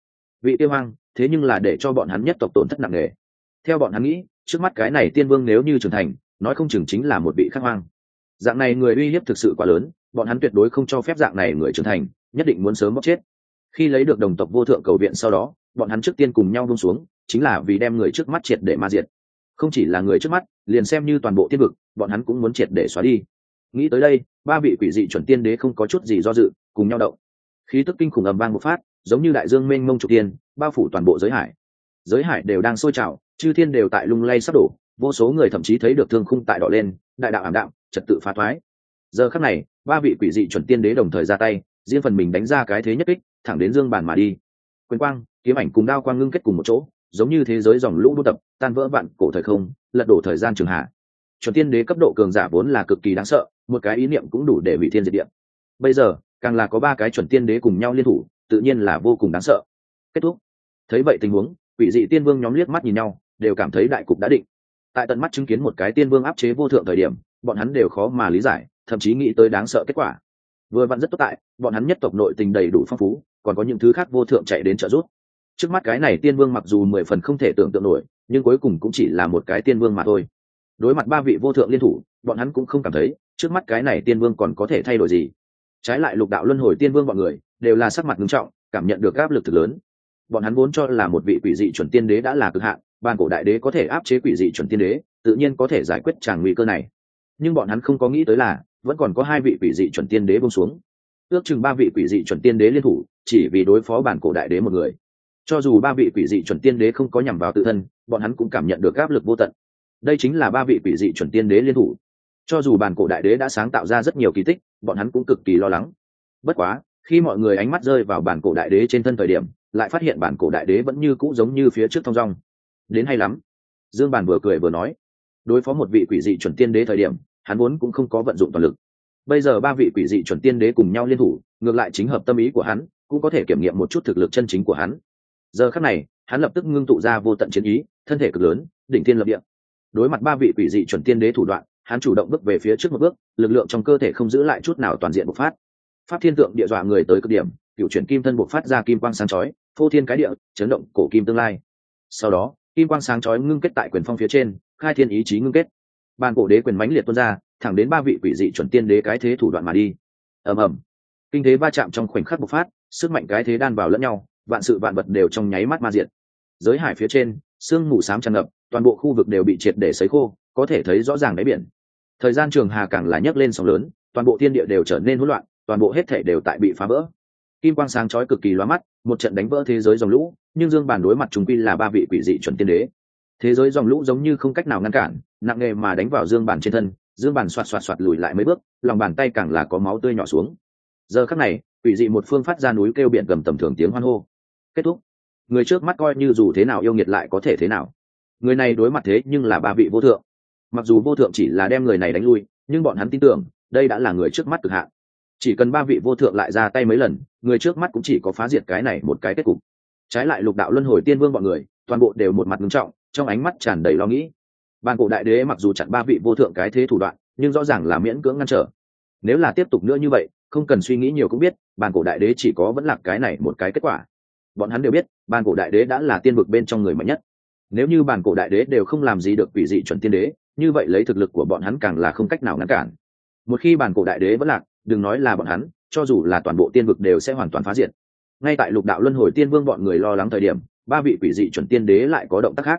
Speaker 1: vị kia hoang, thế nhưng là để cho bọn hắn nhất tộc tổn thất nặng nề. Theo bọn hắn nghĩ, trước mắt cái này tiên vương nếu như trưởng thành, nói không chừng chính là một vị khắc hoang. Dạng này người uy hiếp thực sự quá lớn, bọn hắn tuyệt đối không cho phép dạng này người trưởng thành, nhất định muốn sớm bóc chết. Khi lấy được đồng tộc vô thượng cầu viện sau đó, bọn hắn trước tiên cùng nhau buông xuống, chính là vì đem người trước mắt triệt để ma diệt. Không chỉ là người trước mắt, liền xem như toàn bộ tiên vực, bọn hắn cũng muốn triệt để xóa đi. Nghĩ tới đây, ba vị quỷ dị chuẩn tiên đế không có chút gì do dự, cùng nhau động. Khí tức kinh khủng ầm vang một phát, giống như đại dương mênh mông trục tiên, bao phủ toàn bộ giới hải. Giới hải đều đang sôi trào, chư thiên đều tại lung lay sắp đổ, vô số người thậm chí thấy được thương khung tại đỏ lên, đại đạo ảm đạm, trật tự phá thoái. Giờ khắc này, ba vị quỷ dị chuẩn tiên đế đồng thời ra tay, riêng phần mình đánh ra cái thế nhất kích, thẳng đến dương bàn mà đi. Quyền quang, kiếm ảnh cùng đao quang ngưng kết cùng một chỗ, giống như thế giới dòng lũ buôn tập, tan vỡ vạn cổ thời không, lật đổ thời gian trường hạ. Chuẩn tiên đế cấp độ cường giả vốn là cực kỳ đáng sợ, một cái ý niệm cũng đủ để hủy thiên diệt địa. Bây giờ, càng là có ba cái chuẩn tiên đế cùng nhau liên thủ, tự nhiên là vô cùng đáng sợ. Kết thúc. Thấy vậy tình huống, quỷ dị tiên vương nhóm liếc mắt nhìn nhau, đều cảm thấy đại cục đã định. Tại tận mắt chứng kiến một cái tiên vương áp chế vô thượng thời điểm, bọn hắn đều khó mà lý giải, thậm chí nghĩ tới đáng sợ kết quả. Vừa vặn rất tốt tại, bọn hắn nhất tộc nội tình đầy đủ phong phú, còn có những thứ khác vô thượng chạy đến trợ giúp. Trước mắt cái này tiên vương mặc dù 10 phần không thể tưởng tượng nổi, nhưng cuối cùng cũng chỉ là một cái tiên vương mà thôi. Đối mặt ba vị vô thượng liên thủ, bọn hắn cũng không cảm thấy trước mắt cái này tiên vương còn có thể thay đổi gì. Trái lại lục đạo luân hồi tiên vương bọn người đều là sắc mặt nghiêm trọng, cảm nhận được áp lực thực lớn. Bọn hắn vốn cho là một vị quỷ dị chuẩn tiên đế đã là cực hạn, bàn cổ đại đế có thể áp chế quỷ dị chuẩn tiên đế, tự nhiên có thể giải quyết tràng nguy cơ này. Nhưng bọn hắn không có nghĩ tới là vẫn còn có hai vị quỷ dị chuẩn tiên đế buông xuống. Ước chừng ba vị quỷ dị chuẩn tiên đế liên thủ, chỉ vì đối phó bàn cổ đại đế một người. Cho dù ba vị quỷ dị chuẩn tiên đế không có nhằm vào tự thân, bọn hắn cũng cảm nhận được áp lực vô tận. Đây chính là ba vị quỷ dị chuẩn tiên đế liên thủ. Cho dù bàn cổ đại đế đã sáng tạo ra rất nhiều kỳ tích, bọn hắn cũng cực kỳ lo lắng. Bất quá, khi mọi người ánh mắt rơi vào bàn cổ đại đế trên thân thời điểm, lại phát hiện bàn cổ đại đế vẫn như cũ giống như phía trước thong dong. Đến hay lắm. Dương Bàn vừa cười vừa nói, đối phó một vị quỷ dị chuẩn tiên đế thời điểm, hắn vốn cũng không có vận dụng toàn lực. Bây giờ ba vị quỷ dị chuẩn tiên đế cùng nhau liên thủ, ngược lại chính hợp tâm ý của hắn, cũng có thể kiểm nghiệm một chút thực lực chân chính của hắn. Giờ khắc này, hắn lập tức ngưng tụ ra vô tận chiến ý, thân thể cực lớn, đỉnh thiên lập địa. Đối mặt ba vị quỷ dị chuẩn tiên đế thủ đoạn, hắn chủ động bước về phía trước một bước, lực lượng trong cơ thể không giữ lại chút nào toàn diện bộc phát. Pháp thiên tượng địa dọa người tới cực điểm, cựu chuyển kim thân bộc phát ra kim quang sáng chói, phô thiên cái địa, chấn động cổ kim tương lai. Sau đó, kim quang sáng chói ngưng kết tại quyền phong phía trên, khai thiên ý chí ngưng kết. Bàn cổ đế quyền mãnh liệt tuôn ra, thẳng đến ba vị quỷ dị chuẩn tiên đế cái thế thủ đoạn mà đi. Ầm ầm, kinh thế va chạm trong khoảnh khắc bộc phát, sức mạnh cái thế đan vào lẫn nhau, vạn sự vạn vật đều trong nháy mắt ma diệt. Giới hải phía trên, sương mù xám tràn ngập, toàn bộ khu vực đều bị triệt để sấy khô, có thể thấy rõ ràng đáy biển. Thời gian trường hà càng là nhấc lên sóng lớn, toàn bộ thiên địa đều trở nên hỗn loạn, toàn bộ hết thể đều tại bị phá vỡ. Kim quang sáng chói cực kỳ lóa mắt, một trận đánh vỡ thế giới dòng lũ, nhưng Dương Bàn đối mặt trùng quy là ba vị quỷ dị chuẩn tiên đế. Thế giới dòng lũ giống như không cách nào ngăn cản, nặng nề mà đánh vào Dương Bàn trên thân, Dương Bàn xoạt xoạt xoạt lùi lại mấy bước, lòng bàn tay càng là có máu tươi nhỏ xuống. Giờ khắc này, quỷ dị một phương phát ra núi kêu biển gầm tầm thường tiếng hoan hô. Kết thúc. Người trước mắt coi như dù thế nào yêu nghiệt lại có thể thế nào. Người này đối mặt thế nhưng là ba vị vô thượng. Mặc dù vô thượng chỉ là đem người này đánh lui, nhưng bọn hắn tin tưởng đây đã là người trước mắt cực hạn. Chỉ cần ba vị vô thượng lại ra tay mấy lần, người trước mắt cũng chỉ có phá diệt cái này một cái kết cục. Trái lại lục đạo luân hồi tiên vương bọn người, toàn bộ đều một mặt nghiêm trọng, trong ánh mắt tràn đầy lo nghĩ. Bàn cổ đại đế mặc dù chặn ba vị vô thượng cái thế thủ đoạn, nhưng rõ ràng là miễn cưỡng ngăn trở. Nếu là tiếp tục nữa như vậy, không cần suy nghĩ nhiều cũng biết, bàn cổ đại đế chỉ có vẫn là cái này một cái kết quả. Bọn hắn đều biết, bàn cổ đại đế đã là tiên vực bên trong người mạnh nhất. Nếu như bàn cổ đại đế đều không làm gì được quỷ dị chuẩn tiên đế, như vậy lấy thực lực của bọn hắn càng là không cách nào ngăn cản. Một khi bàn cổ đại đế vẫn lạc, đừng nói là bọn hắn, cho dù là toàn bộ tiên vực đều sẽ hoàn toàn phá diệt. Ngay tại lục đạo luân hồi tiên vương bọn người lo lắng thời điểm, ba vị quỷ dị chuẩn tiên đế lại có động tác khác.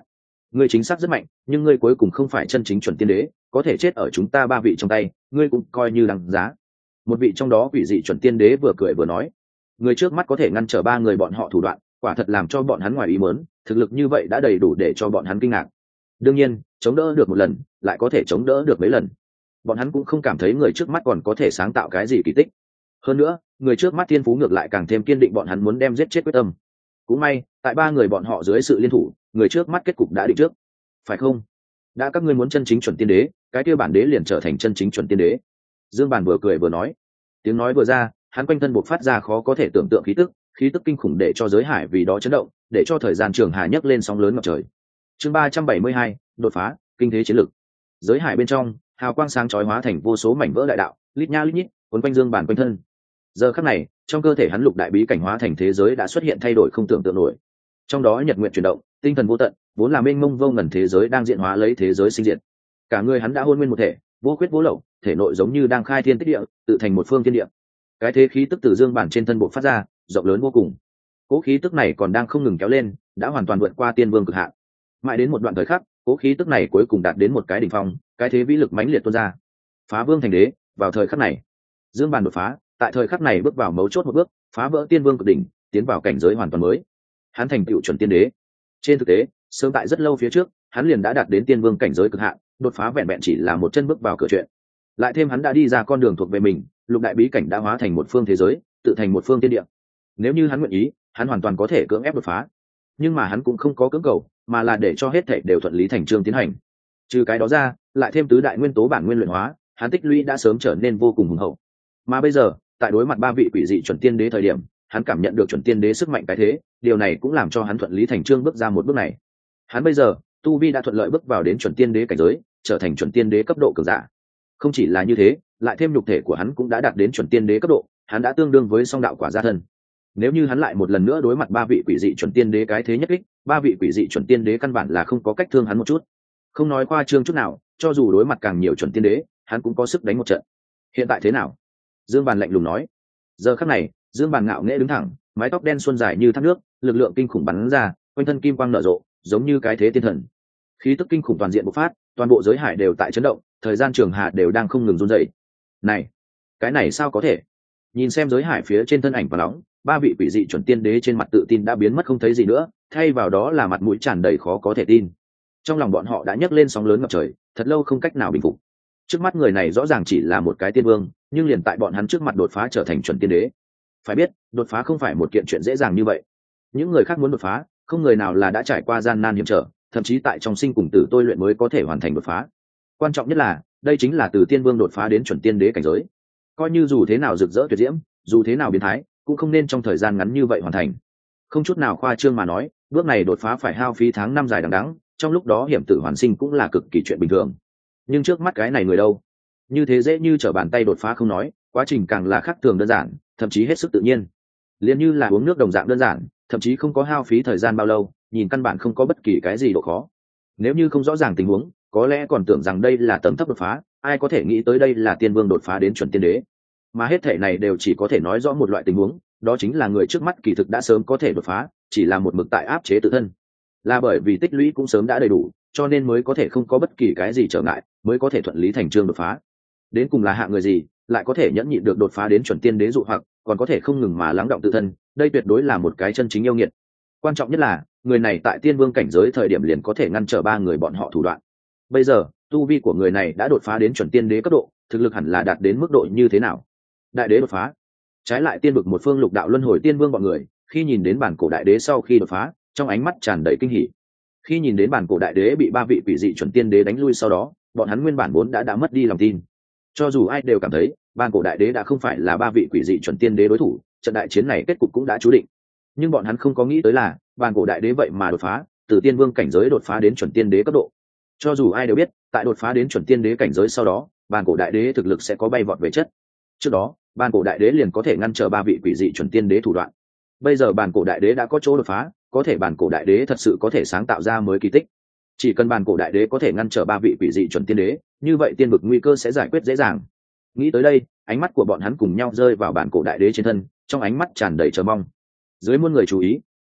Speaker 1: ngươi chính xác rất mạnh, nhưng ngươi cuối cùng không phải chân chính chuẩn tiên đế, có thể chết ở chúng ta ba vị trong tay, ngươi cũng coi như đáng giá. Một vị trong đó quỷ dị chuẩn tiên đế vừa cười vừa nói, người trước mắt có thể ngăn trở ba người bọn họ thủ đoạn, quả thật làm cho bọn hắn ngoài ý muốn, thực lực như vậy đã đầy đủ để cho bọn hắn kinh ngạc. Đương nhiên, chống đỡ được một lần, lại có thể chống đỡ được mấy lần. Bọn hắn cũng không cảm thấy người trước mắt còn có thể sáng tạo cái gì kỳ tích. Hơn nữa, người trước mắt thiên phú ngược lại càng thêm kiên định bọn hắn muốn đem giết chết quyết tâm. Cũng may, tại ba người bọn họ dưới sự liên thủ, người trước mắt kết cục đã định trước. Phải không? Đã các ngươi muốn chân chính chuẩn tiên đế, cái kia bản đế liền trở thành chân chính chuẩn tiên đế. Dương Bàn vừa cười vừa nói. Tiếng nói vừa ra, hắn quanh thân bộc phát ra khó có thể tưởng tượng khí tức kinh khủng để cho giới hải vì đó chấn động, để cho thời gian trường hà nhấc lên sóng lớn ngập trời. Chương 372, đột phá, kinh thế chiến lực. Giới hải bên trong, hào quang sáng chói hóa thành vô số mảnh vỡ đại đạo, lít nha lít nhít, cuốn quanh Dương Bàn quanh thân. Giờ khắc này, trong cơ thể hắn lục đại bí cảnh hóa thành thế giới đã xuất hiện thay đổi không tưởng tượng nổi. Trong đó nhật nguyện chuyển động, tinh thần vô tận, vốn là mênh mông vô ngần thế giới đang diễn hóa lấy thế giới sinh diệt. Cả người hắn đã hôn nguyên một thể, vô quyết vô lậu, thể nội giống như đang khai thiên tích địa, tự thành một phương thiên địa. Cái thế khí tức từ Dương Bản trên thân bộ phát ra, rộng lớn vô cùng. Cố khí tức này còn đang không ngừng kéo lên, đã hoàn toàn vượt qua tiên vương cực hạn. Mãi đến một đoạn thời khắc, cố khí tức này cuối cùng đạt đến một cái đỉnh phong, cái thế vĩ lực mãnh liệt tuôn ra. Phá vương thành đế, vào thời khắc này, Dương Bản đột phá, tại thời khắc này bước vào mấu chốt một bước, phá vỡ tiên vương cực đỉnh, tiến vào cảnh giới hoàn toàn mới. Hắn thành tựu chuẩn tiên đế. Trên thực tế, sớm tại rất lâu phía trước, hắn liền đã đạt đến tiên vương cảnh giới cực hạn, đột phá vẹn vẹn chỉ là một chân bước vào cửa chuyện. Lại thêm hắn đã đi ra con đường thuộc về mình, lục đại bí cảnh đã hóa thành một phương thế giới, tự thành một phương tiên địa. Nếu như hắn nguyện ý, hắn hoàn toàn có thể cưỡng ép đột phá. Nhưng mà hắn cũng không có cưỡng cầu, mà là để cho hết thảy đều thuận lý thành chương tiến hành. Trừ cái đó ra, lại thêm tứ đại nguyên tố bản nguyên luyện hóa, hắn tích lũy đã sớm trở nên vô cùng hùng hậu. Mà bây giờ, tại đối mặt ba vị quỷ dị chuẩn tiên đế thời điểm, hắn cảm nhận được chuẩn tiên đế sức mạnh cái thế, điều này cũng làm cho hắn thuận lý thành chương bước ra một bước này. Hắn bây giờ, tu vi đã thuận lợi bước vào đến chuẩn tiên đế cảnh giới, trở thành chuẩn tiên đế cấp độ cường giả. Không chỉ là như thế, lại thêm nhục thể của hắn cũng đã đạt đến chuẩn tiên đế cấp độ, hắn đã tương đương với song đạo quả gia thân. Nếu như hắn lại một lần nữa đối mặt ba vị quỷ dị chuẩn tiên đế cái thế nhất kích, ba vị quỷ dị chuẩn tiên đế căn bản là không có cách thương hắn một chút. Không nói qua trương chút nào, cho dù đối mặt càng nhiều chuẩn tiên đế, hắn cũng có sức đánh một trận. Hiện tại thế nào? Dương Bàn lạnh lùng nói. Giờ khắc này, Dương Bàn ngạo nghễ đứng thẳng, mái tóc đen xuân dài như thác nước, lực lượng kinh khủng bắn ra, quanh thân kim quang nở rộ, giống như cái thế tiên thần. Khí tức kinh khủng toàn diện bộc phát, toàn bộ giới hải đều tại chấn động, thời gian trường hà đều đang không ngừng run rẩy. Này, cái này sao có thể? Nhìn xem giới hải phía trên thân ảnh và nóng, ba vị quỷ dị chuẩn tiên đế trên mặt tự tin đã biến mất không thấy gì nữa, thay vào đó là mặt mũi tràn đầy khó có thể tin. Trong lòng bọn họ đã nhấc lên sóng lớn ngập trời, thật lâu không cách nào bình phục. Trước mắt người này rõ ràng chỉ là một cái tiên vương, nhưng liền tại bọn hắn trước mặt đột phá trở thành chuẩn tiên đế. Phải biết, đột phá không phải một kiện chuyện dễ dàng như vậy. Những người khác muốn đột phá, không người nào là đã trải qua gian nan hiểm trở, thậm chí tại trong sinh cùng tử tôi luyện mới có thể hoàn thành đột phá. Quan trọng nhất là, đây chính là từ tiên vương đột phá đến chuẩn tiên đế cảnh giới. Coi như dù thế nào rực rỡ tuyệt diễm, dù thế nào biến thái, cũng không nên trong thời gian ngắn như vậy hoàn thành. Không chút nào khoa trương mà nói, bước này đột phá phải hao phí tháng năm dài đằng đẵng, trong lúc đó hiểm tử hoàn sinh cũng là cực kỳ chuyện bình thường. Nhưng trước mắt cái này người đâu, như thế dễ như trở bàn tay đột phá không nói, quá trình càng là khác thường đơn giản, thậm chí hết sức tự nhiên. Liền như là uống nước đồng dạng đơn giản, thậm chí không có hao phí thời gian bao lâu, nhìn căn bản không có bất kỳ cái gì độ khó. Nếu như không rõ ràng tình huống, có lẽ còn tưởng rằng đây là tầng thấp đột phá, ai có thể nghĩ tới đây là tiên vương đột phá đến chuẩn tiên đế. Mà hết thể này đều chỉ có thể nói rõ một loại tình huống, đó chính là người trước mắt kỳ thực đã sớm có thể đột phá, chỉ là một mực tại áp chế tự thân. Là bởi vì tích lũy cũng sớm đã đầy đủ, cho nên mới có thể không có bất kỳ cái gì trở ngại, mới có thể thuận lý thành chương đột phá. Đến cùng là hạng người gì, lại có thể nhẫn nhịn được đột phá đến chuẩn tiên đế dụ hoặc, còn có thể không ngừng mà lắng động tự thân, đây tuyệt đối là một cái chân chính yêu nghiệt. Quan trọng nhất là, người này tại tiên vương cảnh giới thời điểm liền có thể ngăn trở ba người bọn họ thủ đoạn. Bây giờ, tu vi của người này đã đột phá đến chuẩn tiên đế cấp độ, thực lực hẳn là đạt đến mức độ như thế nào? Đại đế đột phá. Trái lại tiên vực một phương lục đạo luân hồi tiên vương bọn người, khi nhìn đến bản cổ đại đế sau khi đột phá, trong ánh mắt tràn đầy kinh hỉ. Khi nhìn đến bản cổ đại đế bị ba vị quỷ dị chuẩn tiên đế đánh lui sau đó, bọn hắn nguyên bản vốn đã mất đi lòng tin. Cho dù ai đều cảm thấy, bản cổ đại đế đã không phải là ba vị quỷ dị chuẩn tiên đế đối thủ, trận đại chiến này kết cục cũng đã chú định. Nhưng bọn hắn không có nghĩ tới là, bản cổ đại đế vậy mà đột phá, từ tiên vương cảnh giới đột phá đến chuẩn tiên đế cấp độ. Cho dù ai đều biết, tại đột phá đến chuẩn tiên đế cảnh giới sau đó, bản cổ đại đế thực lực sẽ có bay vọt về chất. Trước đó, bản cổ đại đế liền có thể ngăn trở ba vị quỷ dị chuẩn tiên đế thủ đoạn. Bây giờ bản cổ đại đế đã có chỗ đột phá, có thể bản cổ đại đế thật sự có thể sáng tạo ra mới kỳ tích. Chỉ cần bản cổ đại đế có thể ngăn trở ba vị quỷ dị chuẩn tiên đế, như vậy tiên vực nguy cơ sẽ giải quyết dễ dàng. Nghĩ tới đây, ánh mắt của bọn hắn cùng nhau rơi vào bản cổ đại đế trên thân, trong ánh mắt tràn đầy chờ mong. Dưới muôn người chú ý,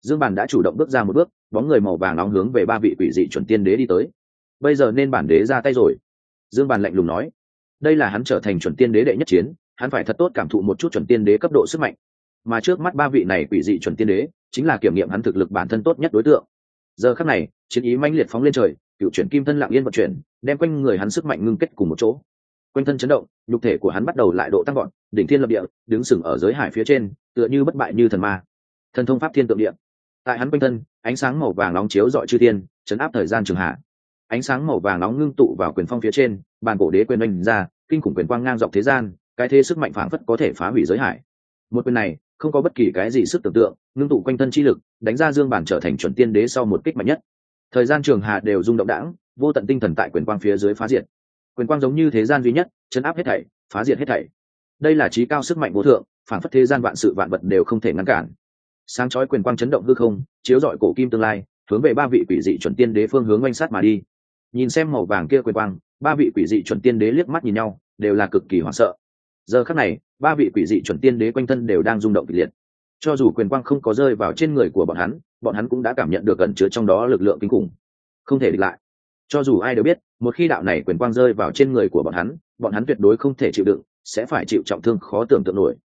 Speaker 1: Dương Bản đã chủ động bước ra một bước, bóng người màu vàng nóng hướng về ba vị quỷ dị chuẩn tiên đế đi tới. Bây giờ nên bản đế ra tay rồi. Dương Bản lạnh lùng nói. Đây là hắn trở thành chuẩn tiên đế đệ nhất chiến, hắn phải thật tốt cảm thụ một chút chuẩn tiên đế cấp độ sức mạnh. Mà trước mắt ba vị này quỷ dị chuẩn tiên đế, chính là kiểm nghiệm hắn thực lực bản thân tốt nhất đối tượng. Giờ khắc này, chiến ý mãnh liệt phóng lên trời, cựu chuyển kim thân lặng yên vận chuyển, đem quanh người hắn sức mạnh ngưng kết cùng một chỗ. Quanh thân chấn động, nhục thể của hắn bắt đầu lại độ tăng vọt, đỉnh thiên lập địa, đứng sừng ở giới hải phía trên, tựa như bất bại như thần ma. Thần thông pháp thiên tượng địa. Tại hắn quanh thân, ánh sáng màu vàng nóng chiếu rọi chư thiên, chấn áp thời gian trường hạ. Ánh sáng màu vàng nóng ngưng tụ vào quyền phong phía trên, bàn cổ đế quyền oanh ra, kinh khủng quyền quang ngang dọc thế gian, cái thế sức mạnh phảng phất có thể phá hủy giới hải. Một quyền này, không có bất kỳ cái gì sức tưởng tượng, ngưng tụ quanh thân chi lực, đánh ra Dương Bản trở thành chuẩn tiên đế sau một kích mạnh nhất. Thời gian trường hạ đều rung động đãng, vô tận tinh thần tại quyền quang phía dưới phá diệt. Quyền quang giống như thế gian duy nhất, chấn áp hết thảy, phá diệt hết thảy. Đây là trí cao sức mạnh vô thượng, phảng phất thế gian vạn sự vạn vật đều không thể ngăn cản. Sáng chói quyền quang chấn động hư không, chiếu rọi cổ kim tương lai, hướng về ba vị quỷ dị chuẩn tiên đế phương hướng oanh sát mà đi. Nhìn xem màu vàng kia quyền quang, ba vị quỷ dị chuẩn tiên đế liếc mắt nhìn nhau, đều là cực kỳ hoảng sợ. Giờ khắc này, ba vị quỷ dị chuẩn tiên đế quanh thân đều đang rung động kịch liệt. Cho dù quyền quang không có rơi vào trên người của bọn hắn cũng đã cảm nhận được ẩn chứa trong đó lực lượng kinh khủng, không thể địch lại. Cho dù ai đều biết, một khi đạo này quyền quang rơi vào trên người của bọn hắn tuyệt đối không thể chịu đựng, sẽ phải chịu trọng thương khó tưởng tượng nổi,